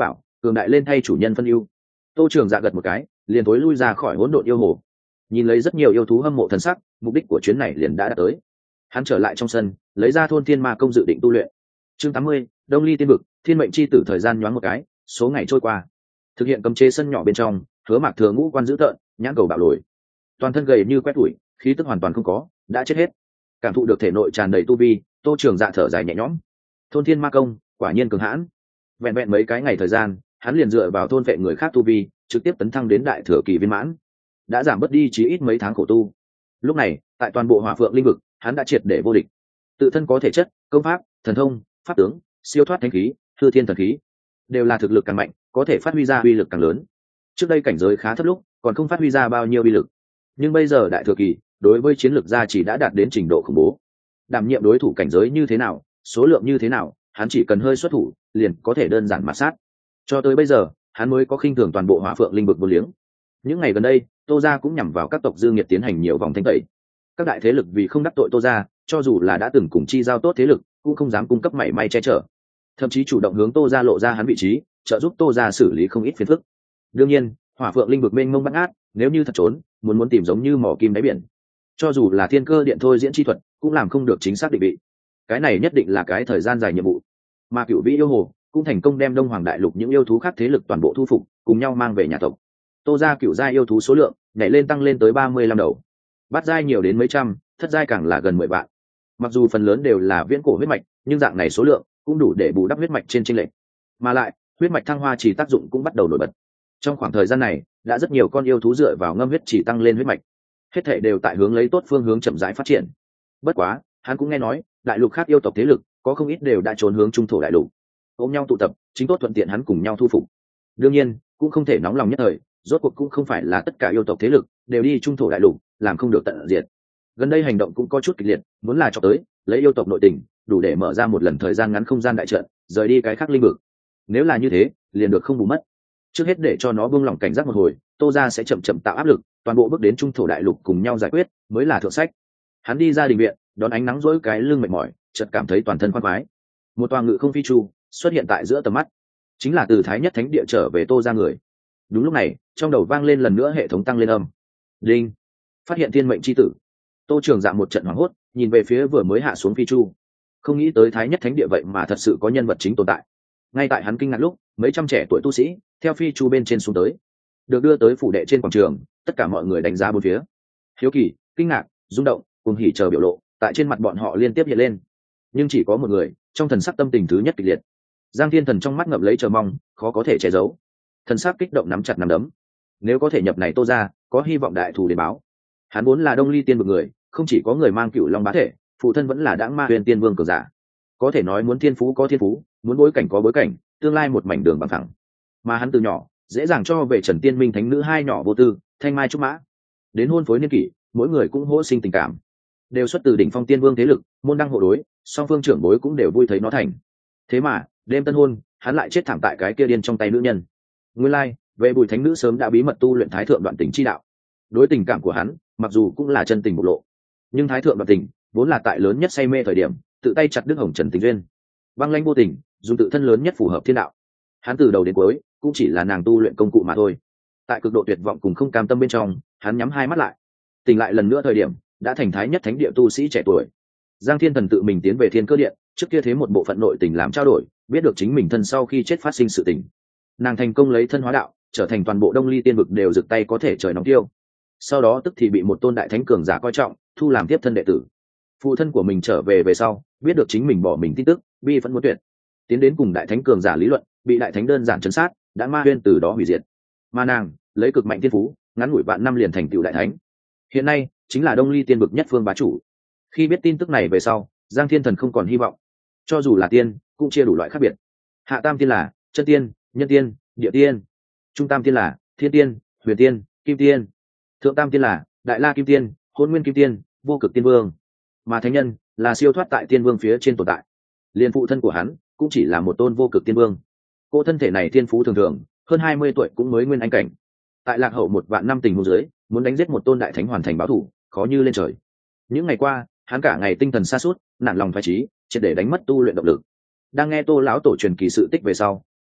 cường đại lên thay chủ nhân phân ưu. Tô Trường Dạ gật một cái, liền tối lui ra khỏi hỗn độn yêu hồ. Nhìn lấy rất nhiều yêu thú hâm mộ thần sắc, mục đích của chuyến này liền đã đạt tới. Hắn trở lại trong sân, lấy ra thôn thiên ma công dự định tu luyện. Chương tám mươi, Đông Ly Tiên Vực, thiên mệnh chi tử. Thời gian nhoáng một cái, số ngày trôi qua. Thực hiện cấm chế sân nhỏ bên trong, Hứa Mạc Thừa ngũ quan dữ tợn, nhãn cầu bạo lồi, toàn thân gầy như quét tủi, khí tức hoàn toàn không có, đã chết hết. Cảm thụ được thể nội tràn đầy tu vi, Tô Trường Dạ thở dài nhẹ nhõm. Thôn thiên ma công, quả nhiên cường hãn. Vẹn vẹn mấy cái ngày thời gian, hắn liền dựa vào thôn vệ người khác tu vi, trực tiếp tấn thăng đến đại thừa kỳ viên mãn, đã giảm bớt đi chí ít mấy tháng khổ tu. Lúc này, tại toàn bộ Hỏa Phượng linh vực, hắn đã triệt để vô địch. Tự thân có thể chất, công pháp, thần thông, pháp tướng, siêu thoát thánh khí, hư thiên thần khí, đều là thực lực càng mạnh, có thể phát huy ra uy lực càng lớn. Trước đây cảnh giới khá thấp lúc, còn không phát huy ra bao nhiêu uy lực, nhưng bây giờ đại thừa kỳ, đối với chiến lược gia chỉ đã đạt đến trình độ khủng bố. Đảm nhiệm đối thủ cảnh giới như thế nào, số lượng như thế nào, hắn chỉ cần hơi xuất thủ, liền có thể đơn giản mà sát. Cho tới bây giờ, hắn mới có khinh thường toàn bộ Hỏa Phượng linh vực vô liếng. Những ngày gần đây, Tô gia cũng nhằm vào các tộc dư nghiệt tiến hành nhiều vòng thanh tẩy. Các đại thế lực vì không đắc tội Tô gia, cho dù là đã từng cùng chi giao tốt thế lực, cũng không dám cung cấp mảy may che chở, thậm chí chủ động hướng Tô gia lộ ra hắn vị trí, trợ giúp Tô gia xử lý không ít phiền phức. Đương nhiên, Hỏa Phượng linh vực mênh mông bát ngát, nếu như thật trốn, muốn muốn tìm giống như mỏ kim đáy biển, cho dù là thiên cơ điện thôi diễn chi thuật, cũng làm không được chính xác định vị. Cái này nhất định là cái thời gian dài nhiệm vụ. Mà Cửu Vĩ yêu hồ cũng thành công đem Đông Hoàng đại lục những yêu thú khác thế lực toàn bộ thu phục, cùng nhau mang về nhà tộc. Tô gia cửu giai yêu thú số lượng nhảy lên tăng lên tới ba mươi lăm đầu, bát giai nhiều đến mấy trăm, thất giai càng là gần mười vạn. Mặc dù phần lớn đều là viễn cổ huyết mạch, nhưng dạng này số lượng cũng đủ để bù đắp huyết mạch trên chênh lệch. Mà lại, huyết mạch thăng hoa chỉ tác dụng cũng bắt đầu nổi bật. Trong khoảng thời gian này, đã rất nhiều con yêu thú dựa vào ngâm huyết chỉ tăng lên huyết mạch, hết thảy đều tại hướng lấy tốt phương hướng chậm rãi phát triển. Bất quá, hắn cũng nghe nói, đại lục khác yêu tộc thế lực có không ít đều đã trốn hướng trung thổ đại lục, ôm nhau tụ tập, chính tốt thuận tiện hắn cùng nhau thu phục. Đương nhiên, cũng không thể nóng lòng nhất thời, rốt cuộc cũng không phải là tất cả yêu tộc thế lực đều đi trung thổ đại lục, làm không được tận diệt. Gần đây hành động cũng có chút kịch liệt, muốn là cho tới lấy yêu tộc nội tình, đủ để mở ra một lần thời gian ngắn không gian đại trận, rời đi cái khác linh vực. Nếu là như thế, liền được không bù mất. Trước hết để cho nó buông lỏng cảnh giác một hồi, Tô gia sẽ chậm chậm tạo áp lực, toàn bộ bước đến trung thổ đại lục cùng nhau giải quyết, mới là thượng sách. Hắn đi ra đình viện, đón ánh nắng rỗi cái lưng mệt mỏi, chợt cảm thấy toàn thân khoan khoái. Một toa ngự không phi chu xuất hiện tại giữa tầm mắt, chính là từ Thái Nhất Thánh Địa trở về Tô gia người. Đúng lúc này, trong đầu vang lên lần nữa hệ thống tăng lên âm. Đinh, phát hiện thiên mệnh chi tử. Tô Trường Dạ một trận hoảng hốt, nhìn về phía vừa mới hạ xuống phi chu, không nghĩ tới Thái Nhất Thánh Địa vậy mà thật sự có nhân vật chính tồn tại. Ngay tại hắn kinh ngạc lúc, mấy trăm trẻ tuổi tu sĩ theo phi chu bên trên xuống tới, được đưa tới phủ đệ trên quảng trường. Tất cả mọi người đánh giá bốn phía, hiếu kỳ, kinh ngạc, rung động, cùng hỉ chờ biểu lộ tại trên mặt bọn họ liên tiếp hiện lên. Nhưng chỉ có một người trong thần sắc tâm tình thứ nhất kịch liệt. Giang Thiên Thần trong mắt ngậm lấy chờ mong, khó có thể che giấu, thần sắc kích động nắm chặt nắm đấm. Nếu có thể nhập này Tô gia, có hy vọng đại thù để báo. Hắn vốn là Đông Ly Tiên Vực người, không chỉ có người mang Cửu Long bá thể, phụ thân vẫn là Đãng Ma Huyền Tiên Vương cường giả. Có thể nói muốn thiên phú có thiên phú, muốn bối cảnh có bối cảnh, tương lai một mảnh đường bằng phẳng. Mà hắn từ nhỏ dễ dàng cho về Trần Tiên Minh thánh nữ hai nhỏ vô tư, thanh mai trúc mã. Đến hôn phối niên kỷ, mỗi người cũng hỗ sinh tình cảm, đều xuất từ đỉnh phong tiên vương thế lực, môn đăng hộ đối, song phương trưởng bối cũng đều vui thấy nó thành. Thế mà đêm tân hôn, hắn lại chết thảm tại cái kia điên trong tay nữ nhân. Nguyên lai, về Bùi thánh nữ sớm đã bí mật tu luyện Thái thượng đoạn tình chi đạo. Đối tình cảm của hắn, mặc dù cũng là chân tình bộc lộ, nhưng Thái thượng đoạn tình vốn là tại lớn nhất say mê thời điểm, tự tay chặt đứt hồng trần tình duyên, băng lãnh vô tình, dùng tự thân lớn nhất phù hợp thiên đạo. Hắn từ đầu đến cuối cũng chỉ là nàng tu luyện công cụ mà thôi. Tại cực độ tuyệt vọng cùng không cam tâm bên trong, hắn nhắm hai mắt lại, tỉnh lại lần nữa thời điểm đã thành Thái Nhất Thánh Địa tu sĩ trẻ tuổi. Giang Thiên Thần tự mình tiến về Thiên Cơ Điện, trước kia thế một bộ phận nội tình làm trao đổi, biết được chính mình thân sau khi chết phát sinh sự tình. Nàng thành công lấy thân hóa đạo, trở thành toàn bộ Đông Ly Tiên vực đều rực tay có thể trời nóng tiêu. Sau đó tức thì bị một tôn đại thánh cường giả coi trọng, thu làm tiếp thân đệ tử. Phụ thân của mình trở về về sau, biết được chính mình bỏ mình tin tức, bi phẫn muốn tuyệt, tiến đến cùng đại thánh cường giả lý luận, bị đại thánh đơn giản trấn sát, đã ma huyên từ đó hủy diệt. Mà nàng lấy cực mạnh tiên phú, ngắn ngủi vạn năm liền thành tựu đại thánh, hiện nay chính là Đông Ly Tiên vực nhất phương bá chủ. Khi biết tin tức này về sau, Giang Thiên Thần không còn hy vọng. Cho dù là tiên, cũng chia đủ loại khác biệt. Hạ tam tiên là chân tiên, nhân tiên, địa tiên. Trung tam tiên là thiên tiên, huyền tiên, kim tiên. Thượng tam tiên là đại la kim tiên, hôn nguyên kim tiên, vô cực tiên vương. Mà thánh nhân là siêu thoát tại tiên vương phía trên tồn tại. Liên phụ thân của hắn cũng chỉ là một tôn vô cực tiên vương. Cô thân thể này thiên phú thường thường, hơn hai mươi tuổi cũng mới nguyên anh cảnh. Tại lạc hậu một vạn năm tình huống dưới, muốn đánh giết một tôn đại thánh hoàn thành báo thủ, khó như lên trời. Những ngày qua, hắn cả ngày tinh thần sa sút, nản lòng phái trí, triệt để đánh mất tu luyện động lực. Đang nghe Tô lão tổ truyền kỳ sự tích về sau,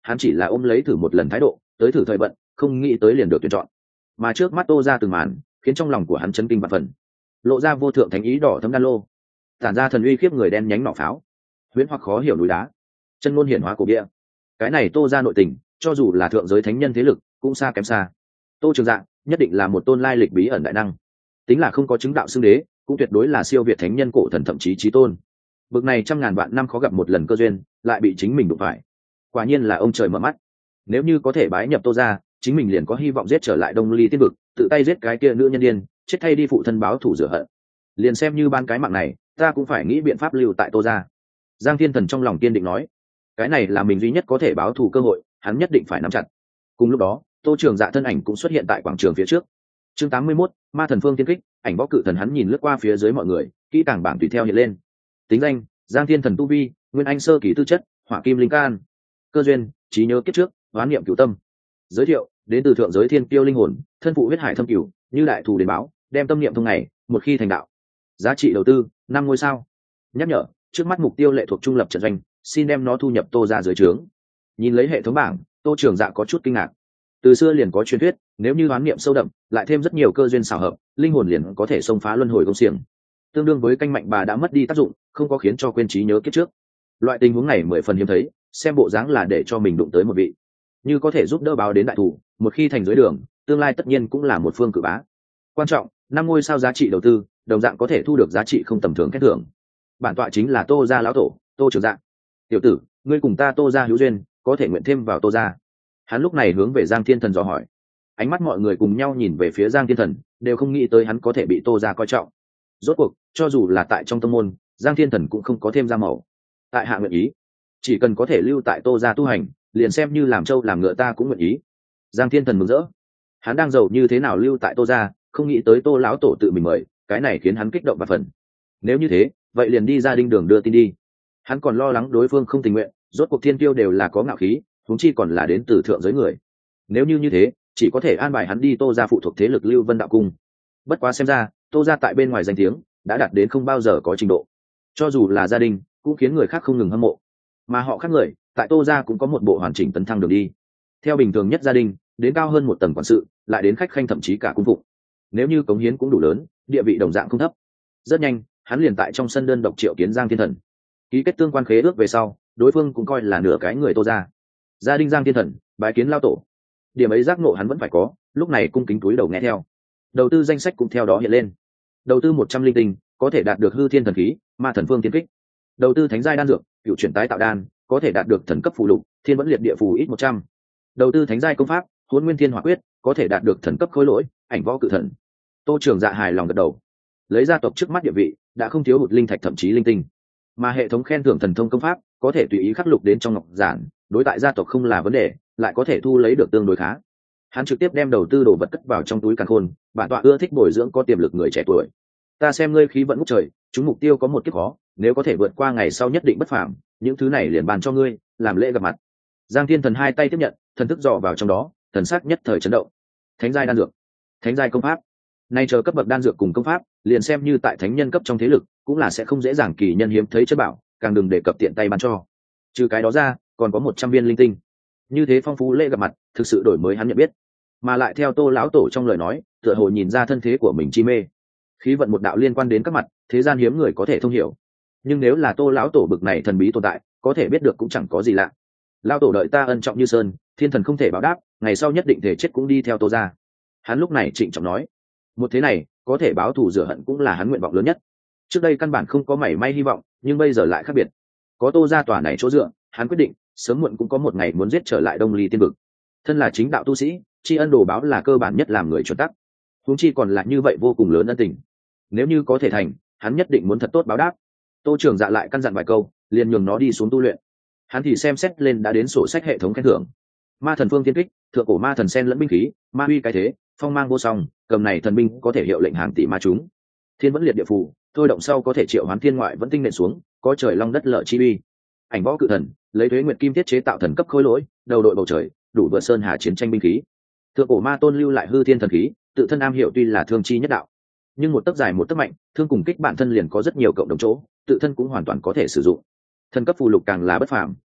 hắn chỉ là ôm lấy thử một lần thái độ tới thử thời vận, không nghĩ tới liền được tuyển chọn. Mà trước mắt Tô ra từng màn khiến trong lòng của hắn chấn kinh vạn phần, lộ ra vô thượng thánh ý đỏ thấm đan lô, tản ra thần uy khiếp người đen nhánh nỏ pháo, huyễn hoặc khó hiểu núi đá, chân ngôn hiển hóa cổ bia. Cái này Tô ra nội tình, cho dù là thượng giới thánh nhân thế lực cũng xa kém xa. Tô Trường Dạ nhất định là một tôn lai lịch bí ẩn đại năng, tính là không có chứng đạo xưng đế cũng tuyệt đối là siêu việt thánh nhân cổ thần, thậm chí chí tôn. Bực này trăm ngàn vạn năm khó gặp một lần cơ duyên lại bị chính mình đụng phải, quả nhiên là ông trời mở mắt. Nếu như có thể bái nhập Tô ra, chính mình liền có hy vọng giết trở lại Đông Ly tiên vực, tự tay giết cái kia nữ nhân điên, chết thay đi phụ thân báo thủ rửa hận. Liền xem như ban cái mạng này, ta cũng phải nghĩ biện pháp lưu tại Tô ra. Giang Thiên Thần trong lòng kiên định nói, cái này là mình duy nhất có thể báo thù cơ hội, hắn nhất định phải nắm chặt. Cùng lúc đó, Tô Trường Dạ thân ảnh cũng xuất hiện tại quảng trường phía trước. Chương tám mươi mốt, Ma Thần Phương Tiên Kích, ảnh võ cự thần. Hắn nhìn lướt qua phía dưới mọi người, kỹ càng bảng tùy theo hiện lên. Tính danh: Giang Thiên Thần tu vi, Nguyên Anh sơ kỳ tư chất, Hỏa Kim Linh Can. Cơ duyên: trí nhớ kiếp trước, đoán niệm cửu tâm. Giới thiệu: đến từ thượng giới thiên tiêu linh hồn, thân phụ huyết hải thâm cửu, như đại thù đến báo, đem tâm niệm thông ngày, một khi thành đạo. Giá trị đầu tư: năm ngôi sao. Nhắc nhở: trước mắt mục tiêu lệ thuộc trung lập trận doanh, xin đem nó thu nhập Tô ra dưới trướng. Nhìn lấy hệ thống bảng, Tô Trường Dạ có chút kinh ngạc. Từ xưa liền có truyền thuyết, nếu như đoán niệm sâu đậm, lại thêm rất nhiều cơ duyên xảo hợp, linh hồn liền có thể xông phá luân hồi công xiềng. Tương đương với canh mạnh bà đã mất đi tác dụng, không có khiến cho quên trí nhớ kiếp trước. Loại tình huống này mười phần hiếm thấy, xem bộ dáng là để cho mình đụng tới một vị như có thể giúp đỡ báo đến đại thủ, một khi thành dưới đường, tương lai tất nhiên cũng là một phương cử bá. Quan trọng, năm ngôi sao giá trị đầu tư, đồng dạng có thể thu được giá trị không tầm thường khen thưởng. Bản tọa chính là Tô gia lão tổ, Tô Trường Dạ. Tiểu tử, ngươi cùng ta Tô gia hữu duyên, có thể nguyện thêm vào Tô gia. Hắn lúc này hướng về Giang Thiên Thần dò hỏi. Ánh mắt mọi người cùng nhau nhìn về phía Giang Thiên Thần, đều không nghĩ tới hắn có thể bị Tô gia coi trọng. Rốt cuộc, cho dù là tại trong tông môn, Giang Thiên Thần cũng không có thêm ra màu. Tại hạ nguyện ý, chỉ cần có thể lưu tại Tô gia tu hành, liền xem như làm trâu làm ngựa ta cũng nguyện ý. Giang Thiên Thần mừng rỡ. Hắn đang giàu như thế nào lưu tại Tô gia, không nghĩ tới Tô lão tổ tự mình mời, cái này khiến hắn kích động và phần. Nếu như thế, vậy liền đi ra đinh đường đưa tin đi. Hắn còn lo lắng đối phương không tình nguyện, rốt cuộc thiên tiêu đều là có ngạo khí, huống chi còn là đến từ thượng giới người. Nếu như như thế, chỉ có thể an bài hắn đi Tô gia phụ thuộc thế lực Lưu Vân đạo cung. Bất quá xem ra, Tô gia tại bên ngoài danh tiếng đã đạt đến không bao giờ có trình độ, cho dù là gia đình cũng khiến người khác không ngừng hâm mộ. Mà họ khác người, tại Tô gia cũng có một bộ hoàn chỉnh tấn thăng đường đi. Theo bình thường nhất gia đình, đến cao hơn một tầng quản sự, lại đến khách khanh thậm chí cả cung phụng. Nếu như cống hiến cũng đủ lớn, địa vị đồng dạng không thấp. Rất nhanh, hắn liền tại trong sân đơn độc triệu kiến Giang Thiên Thần. Ký kết tương quan khế ước về sau, đối phương cũng coi là nửa cái người Tô gia. Gia đình Giang Thiên Thần bái kiến lao tổ. Điểm ấy giác ngộ hắn vẫn phải có, lúc này cung kính túi đầu nghe theo. Đầu tư danh sách cũng theo đó hiện lên. Đầu tư một trăm linh tinh, có thể đạt được hư thiên thần khí, Ma Thần Phương Tiên Kích. Đầu tư thánh giai đan dược, cựu chuyển tái tạo đan, có thể đạt được thần cấp phù lục, thiên vẫn liệt địa phù ít một trăm. Đầu tư thánh giai công pháp, Hỗn Nguyên Thiên Hỏa Quyết, có thể đạt được thần cấp khối lỗi, ảnh võ cự thần. Tô Trường Dạ hài lòng gật đầu. Lấy gia tộc trước mắt địa vị, đã không thiếu hụt linh thạch thậm chí linh tinh. Mà hệ thống khen thưởng thần thông công pháp, có thể tùy ý khắc lục đến trong ngọc giản, đối tại gia tộc không là vấn đề, lại có thể thu lấy được tương đối khá. Hắn trực tiếp đem đầu tư đồ vật cất vào trong túi càn khôn, bản tọa ưa thích bồi dưỡng có tiềm lực người trẻ tuổi. Ta xem ngươi khí vận ngút trời, chúng mục tiêu có một kiếp khó, nếu có thể vượt qua ngày sau nhất định bất phàm, những thứ này liền bàn cho ngươi, làm lễ gặp mặt. Giang Thiên Thần hai tay tiếp nhận, thần thức dò vào trong đó, thần sắc nhất thời chấn động. Thánh giai đan dược, thánh giai công pháp, nay chờ cấp bậc đan dược cùng công pháp, liền xem như tại thánh nhân cấp trong thế lực, cũng là sẽ không dễ dàng kỳ nhân hiếm thấy chất bảo, càng đừng đề cập tiện tay bán cho. Trừ cái đó ra, còn có một trăm viên linh tinh. Như thế phong phú lễ gặp mặt, thực sự đổi mới hắn nhận biết. Mà lại theo Tô lão tổ trong lời nói, tựa hồ nhìn ra thân thế của mình chi mê. Khí vận một đạo liên quan đến các mặt, thế gian hiếm người có thể thông hiểu. Nhưng nếu là Tô lão tổ bực này thần bí tồn tại, có thể biết được cũng chẳng có gì lạ. Lão tổ đợi ta ân trọng như sơn, thiên thần không thể báo đáp, ngày sau nhất định thể chết cũng đi theo Tô gia. Hắn lúc này trịnh trọng nói, một thế này, có thể báo thù rửa hận cũng là hắn nguyện vọng lớn nhất. Trước đây căn bản không có mảy may hy vọng, nhưng bây giờ lại khác biệt. Có Tô gia tòa này chỗ dựa, hắn quyết định, sớm muộn cũng có một ngày muốn giết trở lại Đông Ly tiên vực. Thân là chính đạo tu sĩ, tri ân đồ báo là cơ bản nhất làm người chuẩn tắc. Huống chi còn là như vậy vô cùng lớn ân tình. Nếu như có thể thành, hắn nhất định muốn thật tốt báo đáp. Tô Trường Dạ lại căn dặn vài câu, liền nhường nó đi xuống tu luyện. Hắn thì xem xét lên đã đến sổ sách hệ thống khen thưởng. Ma Thần Phương Tiên Kích, thượng cổ ma thần sen lẫn binh khí, ma uy cái thế, phong mang vô song, cầm này thần binh có thể hiệu lệnh hàng tỷ ma chúng. Thiên vẫn liệt địa phù, thôi động sau có thể triệu hoán thiên ngoại vẫn tinh nện xuống, có trời long đất lợi chi uy. Ảnh võ cự thần, lấy thuế nguyệt kim thiết chế tạo thần cấp khối lỗi, đầu đội bầu trời, đủ vượt sơn hà chiến tranh binh khí. Thượng cổ ma tôn lưu lại hư thiên thần khí, tự thân am hiểu tuy là thương chi nhất đạo, nhưng một tấc dài một tấc mạnh, thương cùng kích bản thân liền có rất nhiều cộng đồng chỗ, tự thân cũng hoàn toàn có thể sử dụng. Thần cấp phù lục càng là bất phàm,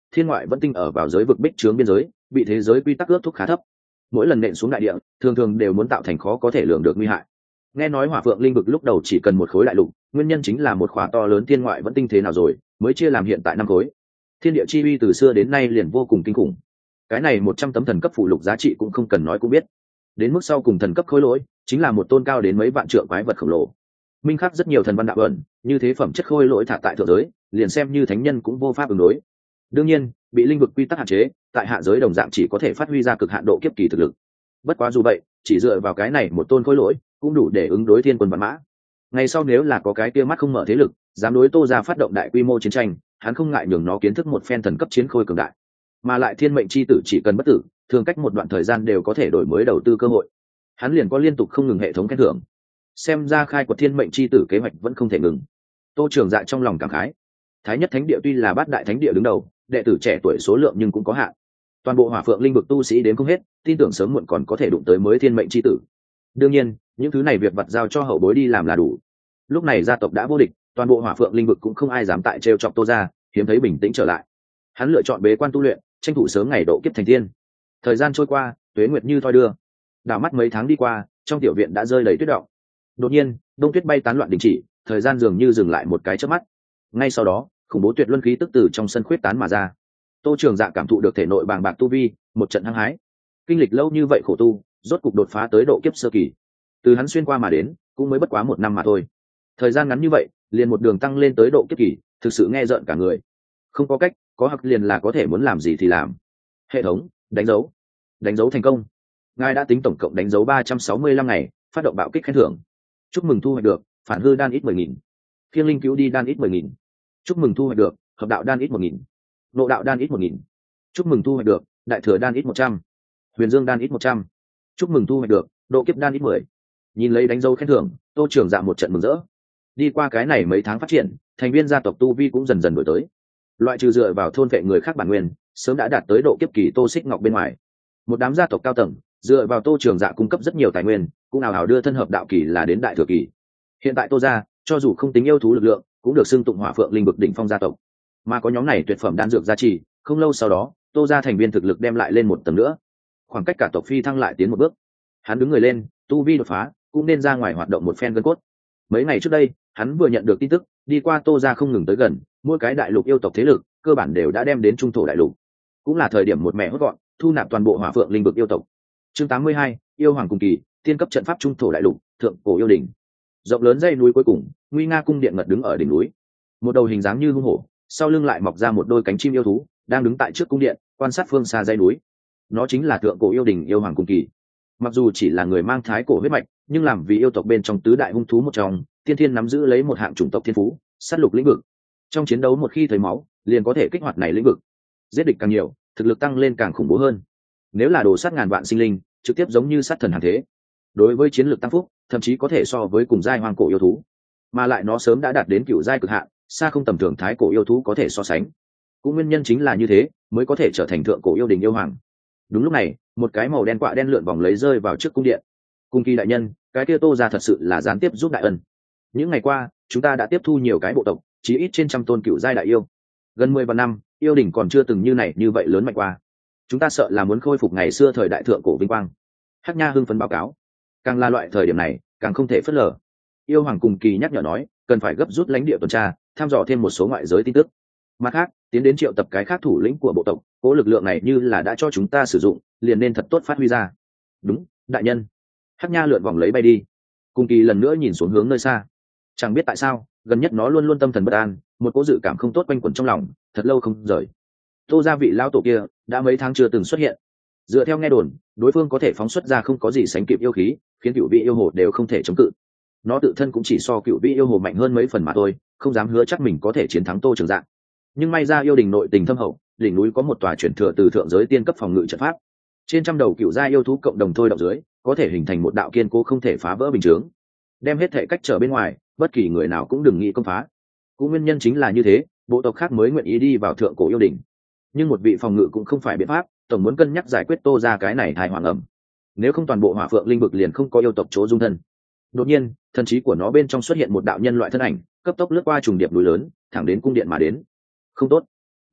thiên ngoại vẫn tinh ở vào giới vực bích trướng biên giới, bị thế giới quy tắc ước thúc khá thấp, mỗi lần nện xuống đại địa thường thường đều muốn tạo thành khó có thể lường được nguy hại. Nghe nói hỏa phượng linh vực lúc đầu chỉ cần một khối đại lục, nguyên nhân chính là một khỏa to lớn thiên ngoại vẫn tinh thế nào rồi mới chia làm hiện tại năm khối. Thiên địa chi uy từ xưa đến nay liền vô cùng kinh khủng, cái này một trăm tấm thần cấp phụ lục giá trị cũng không cần nói cũng biết. Đến mức sau cùng thần cấp khối lỗi chính là một tôn cao đến mấy vạn trượng quái vật khổng lồ, minh khắc rất nhiều thần văn đạo ẩn, như thế phẩm chất khôi lỗi thả tại thượng giới liền xem như thánh nhân cũng vô pháp ứng đối. Đương nhiên bị linh vực quy tắc hạn chế, tại hạ giới đồng dạng chỉ có thể phát huy ra cực hạn độ kiếp kỳ thực lực. Bất quá dù vậy, chỉ dựa vào cái này một tôn khối lỗi cũng đủ để ứng đối thiên quân vạn mã. Ngày sau nếu là có cái kia mắt không mở thế lực dám đối Tô ra phát động đại quy mô chiến tranh, hắn không ngại nhường nó kiến thức một phen thần cấp chiến khôi cường đại. Mà lại thiên mệnh chi tử chỉ cần bất tử, thường cách một đoạn thời gian đều có thể đổi mới đầu tư cơ hội, hắn liền có liên tục không ngừng hệ thống khen thưởng. Xem ra khai quật thiên mệnh chi tử kế hoạch vẫn không thể ngừng. Tô Trường Dạ trong lòng cảm khái, thái nhất thánh địa tuy là bát đại thánh địa đứng đầu, đệ tử trẻ tuổi số lượng nhưng cũng có hạn, toàn bộ hỏa phượng linh vực tu sĩ đến không hết, tin tưởng sớm muộn còn có thể đụng tới mới thiên mệnh chi tử. Đương nhiên những thứ này việc vặt giao cho hậu bối đi làm là đủ. Lúc này gia tộc đã vô địch, toàn bộ hỏa phượng linh vực cũng không ai dám tại trêu chọc Tô ra, hiếm thấy bình tĩnh trở lại. Hắn lựa chọn bế quan tu luyện, tranh thủ sớm ngày độ kiếp thành tiên. Thời gian trôi qua, tuế nguyệt như thoi đưa, đảo mắt mấy tháng đi qua, trong tiểu viện đã rơi đầy tuyết động. Đột nhiên đông tuyết bay tán loạn đình chỉ, thời gian dường như dừng lại một cái chớp mắt. Ngay sau đó khủng bố tuyệt luân khí tức từ trong sân khuyết tán mà ra. Tô Trường Dạ cảm thụ được thể nội bàng bạc tu vi, một trận hăng hái. Kinh lịch lâu như vậy khổ tu, rốt cục đột phá tới độ kiếp sơ kỳ. Từ hắn xuyên qua mà đến, cũng mới bất quá một năm mà thôi. Thời gian ngắn như vậy, liền một đường tăng lên tới độ kiếp kỳ, thực sự nghe rợn cả người. Không có cách, có hặc liền là có thể muốn làm gì thì làm. Hệ thống đánh dấu, đánh dấu thành công. Ngài đã tính tổng cộng đánh dấu ba trăm sáu mươi lăm ngày, phát động bạo kích khen thưởng. Chúc mừng thu hoạch được phản hư đan ít mười nghìn, phiên linh cứu đi đan ít mười nghìn. Chúc mừng thu hoạch được hợp đạo đan ít một nghìn, nộ đạo đan ít một nghìn. Chúc mừng thu hoạch được đại thừa đan ít một trăm, huyền dương đan ít một trăm. Chúc mừng thu hoạch được độ kiếp đan ít mười. Nhìn lấy đánh dấu khen thưởng, Tô Trường Dạ một trận mừng rỡ. Đi qua cái này mấy tháng phát triển, thành viên gia tộc tu vi cũng dần dần đổi tới. Loại trừ dựa vào thôn vệ người khác bản nguyên, sớm đã đạt tới độ kiếp kỳ Tô Xích Ngọc bên ngoài. Một đám gia tộc cao tầng dựa vào Tô Trường Dạ cung cấp rất nhiều tài nguyên, cũng nào hào đưa thân hợp đạo kỳ là đến đại thừa kỳ. Hiện tại Tô gia cho dù không tính yêu thú lực lượng, cũng được xưng tụng hỏa phượng linh vực đỉnh phong gia tộc. Mà có nhóm này tuyệt phẩm đan dược gia trì, không lâu sau đó, Tô gia thành viên thực lực đem lại lên một tầng nữa, khoảng cách cả tộc phi thăng lại tiến một bước. Hắn đứng người lên, tu vi đột phá, cũng nên ra ngoài hoạt động một phen gân cốt. Mấy ngày trước đây, hắn vừa nhận được tin tức, đi qua Tô gia không ngừng tới gần, mỗi cái đại lục yêu tộc thế lực, cơ bản đều đã đem đến trung thổ đại lục. Cũng là thời điểm một mẹ hốt gọn, thu nạp toàn bộ hỏa phượng linh vực yêu tộc. Chương tám mươi hai, yêu hoàng cùng kỳ, tiên cấp trận pháp trung thổ đại lục, thượng cổ yêu đỉnh. Rộng lớn dãy núi cuối cùng, nguy nga cung điện ngật đứng ở đỉnh núi. Một đầu hình dáng như hung hổ, sau lưng lại mọc ra một đôi cánh chim yêu thú, đang đứng tại trước cung điện, quan sát phương xa dãy núi. Nó chính là thượng cổ yêu đỉnh yêu hoàng cùng kỳ. Mặc dù chỉ là người mang thái cổ huyết mạch, nhưng làm vì yêu tộc bên trong tứ đại hung thú một trong, tiên thiên nắm giữ lấy một hạng chủng tộc thiên phú, sát lục lĩnh vực. Trong chiến đấu một khi thấy máu, liền có thể kích hoạt này lĩnh vực. Giết địch càng nhiều, thực lực tăng lên càng khủng bố hơn. Nếu là đồ sát ngàn vạn sinh linh, trực tiếp giống như sát thần hàng thế. Đối với chiến lược tăng phúc, thậm chí có thể so với cùng giai hoang cổ yêu thú, mà lại nó sớm đã đạt đến cựu giai cực hạn, xa không tầm thường thái cổ yêu thú có thể so sánh. Cũng nguyên nhân chính là như thế, mới có thể trở thành thượng cổ yêu đình yêu hoàng. Đúng lúc này, một cái màu đen quạ đen lượn vòng lấy rơi vào trước cung điện. Cung kỳ đại nhân, cái kia Tô gia thật sự là gián tiếp giúp đại ân. Những ngày qua, chúng ta đã tiếp thu nhiều cái bộ tộc, chí ít trên trăm tôn cựu giai đại yêu. Gần mười vạn năm, yêu đình còn chưa từng như này như vậy lớn mạnh qua. Chúng ta sợ là muốn khôi phục ngày xưa thời đại thượng cổ vinh quang. Hắc Nha hưng phấn báo cáo. Càng là loại thời điểm này, càng không thể phớt lờ. Yêu hoàng cùng kỳ nhắc nhở nói, cần phải gấp rút lãnh địa tuần tra, thăm dò thêm một số ngoại giới tin tức. Mặt khác, tiến đến triệu tập cái khác thủ lĩnh của bộ tộc, cố lực lượng này như là đã cho chúng ta sử dụng, liền nên thật tốt phát huy ra. Đúng, đại nhân. Hắc Nha lượn vòng lấy bay đi. Cùng kỳ lần nữa nhìn xuống hướng nơi xa. Chẳng biết tại sao, gần nhất nó luôn luôn tâm thần bất an, một cố dự cảm không tốt quanh quẩn trong lòng, thật lâu không rời. Tô gia vị lão tổ kia đã mấy tháng chưa từng xuất hiện. Dựa theo nghe đồn, đối phương có thể phóng xuất ra không có gì sánh kịp yêu khí, khiến cựu vị yêu hồ đều không thể chống cự. Nó tự thân cũng chỉ so cựu vị yêu hồ mạnh hơn mấy phần mà thôi, không dám hứa chắc mình có thể chiến thắng Tô Trường Dạ. Nhưng may ra yêu đình nội tình thâm hậu, đỉnh núi có một tòa truyền thừa từ thượng giới tiên cấp phòng ngự trận pháp. Trên trăm đầu cựu gia yêu thú cộng đồng thôi động dưới, có thể hình thành một đạo kiên cố không thể phá vỡ bình chướng, đem hết thể cách trở bên ngoài, bất kỳ người nào cũng đừng nghĩ công phá. Cũng nguyên nhân chính là như thế, bộ tộc khác mới nguyện ý đi vào thượng cổ yêu đình. Nhưng một vị phòng ngự cũng không phải biện pháp, tổng muốn cân nhắc giải quyết Tô ra cái này hài hoàng ẩm. Nếu không toàn bộ hỏa phượng linh vực liền không có yêu tộc chỗ dung thân. Đột nhiên, thần trí của nó bên trong xuất hiện một đạo nhân loại thân ảnh, cấp tốc lướt qua trùng điệp núi lớn, thẳng đến cung điện mà đến. Không tốt,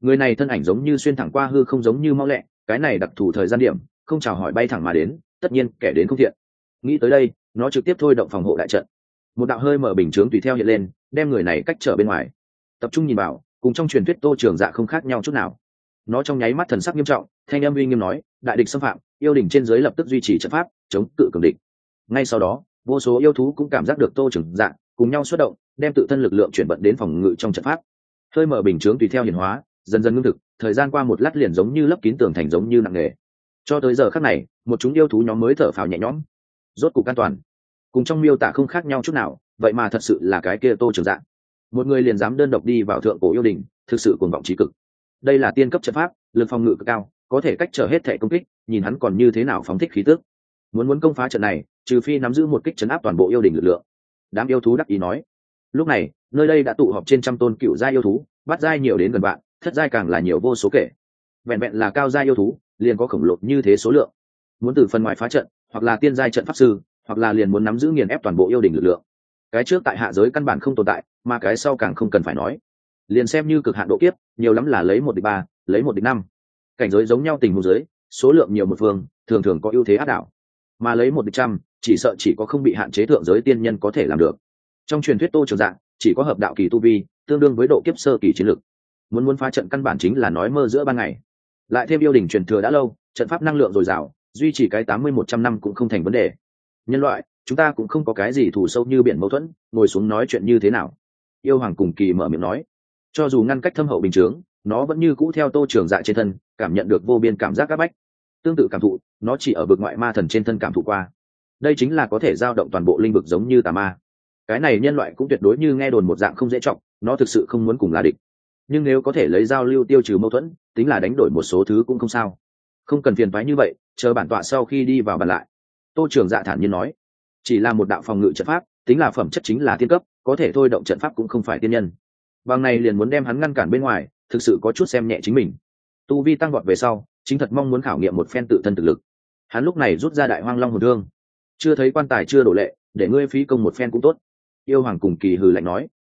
người này thân ảnh giống như xuyên thẳng qua hư không, giống như mau lẹ, cái này đặc thù thời gian điểm không chào hỏi bay thẳng mà đến, tất nhiên kẻ đến không thiện. Nghĩ tới đây, nó trực tiếp thôi động phòng hộ đại trận. Một đạo hơi mở bình chướng tùy theo hiện lên, đem người này cách trở bên ngoài. Tập trung nhìn vào, cùng trong truyền thuyết Tô Trường Dạ không khác nhau chút nào. Nó trong nháy mắt thần sắc nghiêm trọng, thanh âm uy nghiêm nói, đại địch xâm phạm, yêu đỉnh trên dưới lập tức duy trì trận pháp chống cự cường địch. Ngay sau đó, vô số yêu thú cũng cảm giác được Tô Trường Dạ cùng nhau xuất động, đem tự thân lực lượng chuyển vận đến phòng ngự trong trận pháp. Hơi mở bình chướng tùy theo hiển hóa, dần dần ngưng thực, thời gian qua một lát liền giống như lấp kín tường thành, giống như nặng nề. Cho tới giờ khắc này, một chúng yêu thú nhóm mới thở phào nhẹ nhõm, rốt cục an toàn. Cùng trong miêu tả không khác nhau chút nào, vậy mà thật sự là cái kia Tô Trường Dạ. Một người liền dám đơn độc đi vào thượng cổ yêu đình, thực sự cuồng vọng trí cực. Đây là tiên cấp trận pháp, lực phòng ngự cực cao, có thể cách trở hết thể công kích, nhìn hắn còn như thế nào phóng thích khí tức. Muốn muốn công phá trận này, trừ phi nắm giữ một kích trấn áp toàn bộ yêu đình lực lượng. Đám yêu thú đắc ý nói. Lúc này, nơi đây đã tụ họp trên trăm tôn cựu giai yêu thú, bát giai nhiều đến gần vạn, thất giai càng là nhiều vô số kể. Vẹn vẹn là cao giai yêu thú, liền có khổng lồ như thế số lượng. Muốn từ phần ngoài phá trận, hoặc là tiên giai trận pháp sư, hoặc là liền muốn nắm giữ nghiền ép toàn bộ yêu đình lực lượng. Cái trước tại hạ giới căn bản không tồn tại, mà cái sau càng không cần phải nói. Liền xem như cực hạn độ kiếp, nhiều lắm là lấy một địch ba, lấy một địch năm. Cảnh giới giống nhau tình huống giới, số lượng nhiều một phương, thường thường có ưu thế áp đảo. Mà lấy một địch trăm, chỉ sợ chỉ có không bị hạn chế thượng giới tiên nhân có thể làm được. Trong truyền thuyết Tô Trường Dạ chỉ có hợp đạo kỳ tu vi, tương đương với độ kiếp sơ kỳ chiến lực. Muốn muốn phá trận căn bản chính là nói mơ giữa ban ngày. Lại thêm yêu đình truyền thừa đã lâu, trận pháp năng lượng dồi dào, duy trì cái tám mươi một trăm năm cũng không thành vấn đề. Nhân loại, chúng ta cũng không có cái gì thù sâu như biển mâu thuẫn, ngồi xuống nói chuyện như thế nào? Yêu hoàng cùng kỳ mở miệng nói. Cho dù ngăn cách thâm hậu bình chướng, nó vẫn như cũ theo Tô Trường Dạ trên thân, cảm nhận được vô biên cảm giác áp bách. Tương tự cảm thụ, nó chỉ ở vực ngoại ma thần trên thân cảm thụ qua. Đây chính là có thể dao động toàn bộ linh vực, giống như tà ma. Cái này nhân loại cũng tuyệt đối như nghe đồn một dạng không dễ trọng, nó thực sự không muốn cùng là địch. Nhưng nếu có thể lấy giao lưu tiêu trừ mâu thuẫn, tính là đánh đổi một số thứ cũng không sao. Không cần phiền toái như vậy, chờ bản tọa sau khi đi vào bàn lại. Tô Trường Dạ thản nhiên nói. Chỉ là một đạo phòng ngự trận pháp, tính là phẩm chất chính là tiên cấp, có thể thôi động trận pháp cũng không phải tiên nhân. Bằng này liền muốn đem hắn ngăn cản bên ngoài, thực sự có chút xem nhẹ chính mình. Tu vi tăng vọt về sau, chính thật mong muốn khảo nghiệm một phen tự thân thực lực. Hắn lúc này rút ra đại hoang long hồn thương. Chưa thấy quan tài chưa đổ lệ, để ngươi phí công một phen cũng tốt. Yêu hoàng cùng kỳ hừ lạnh nói.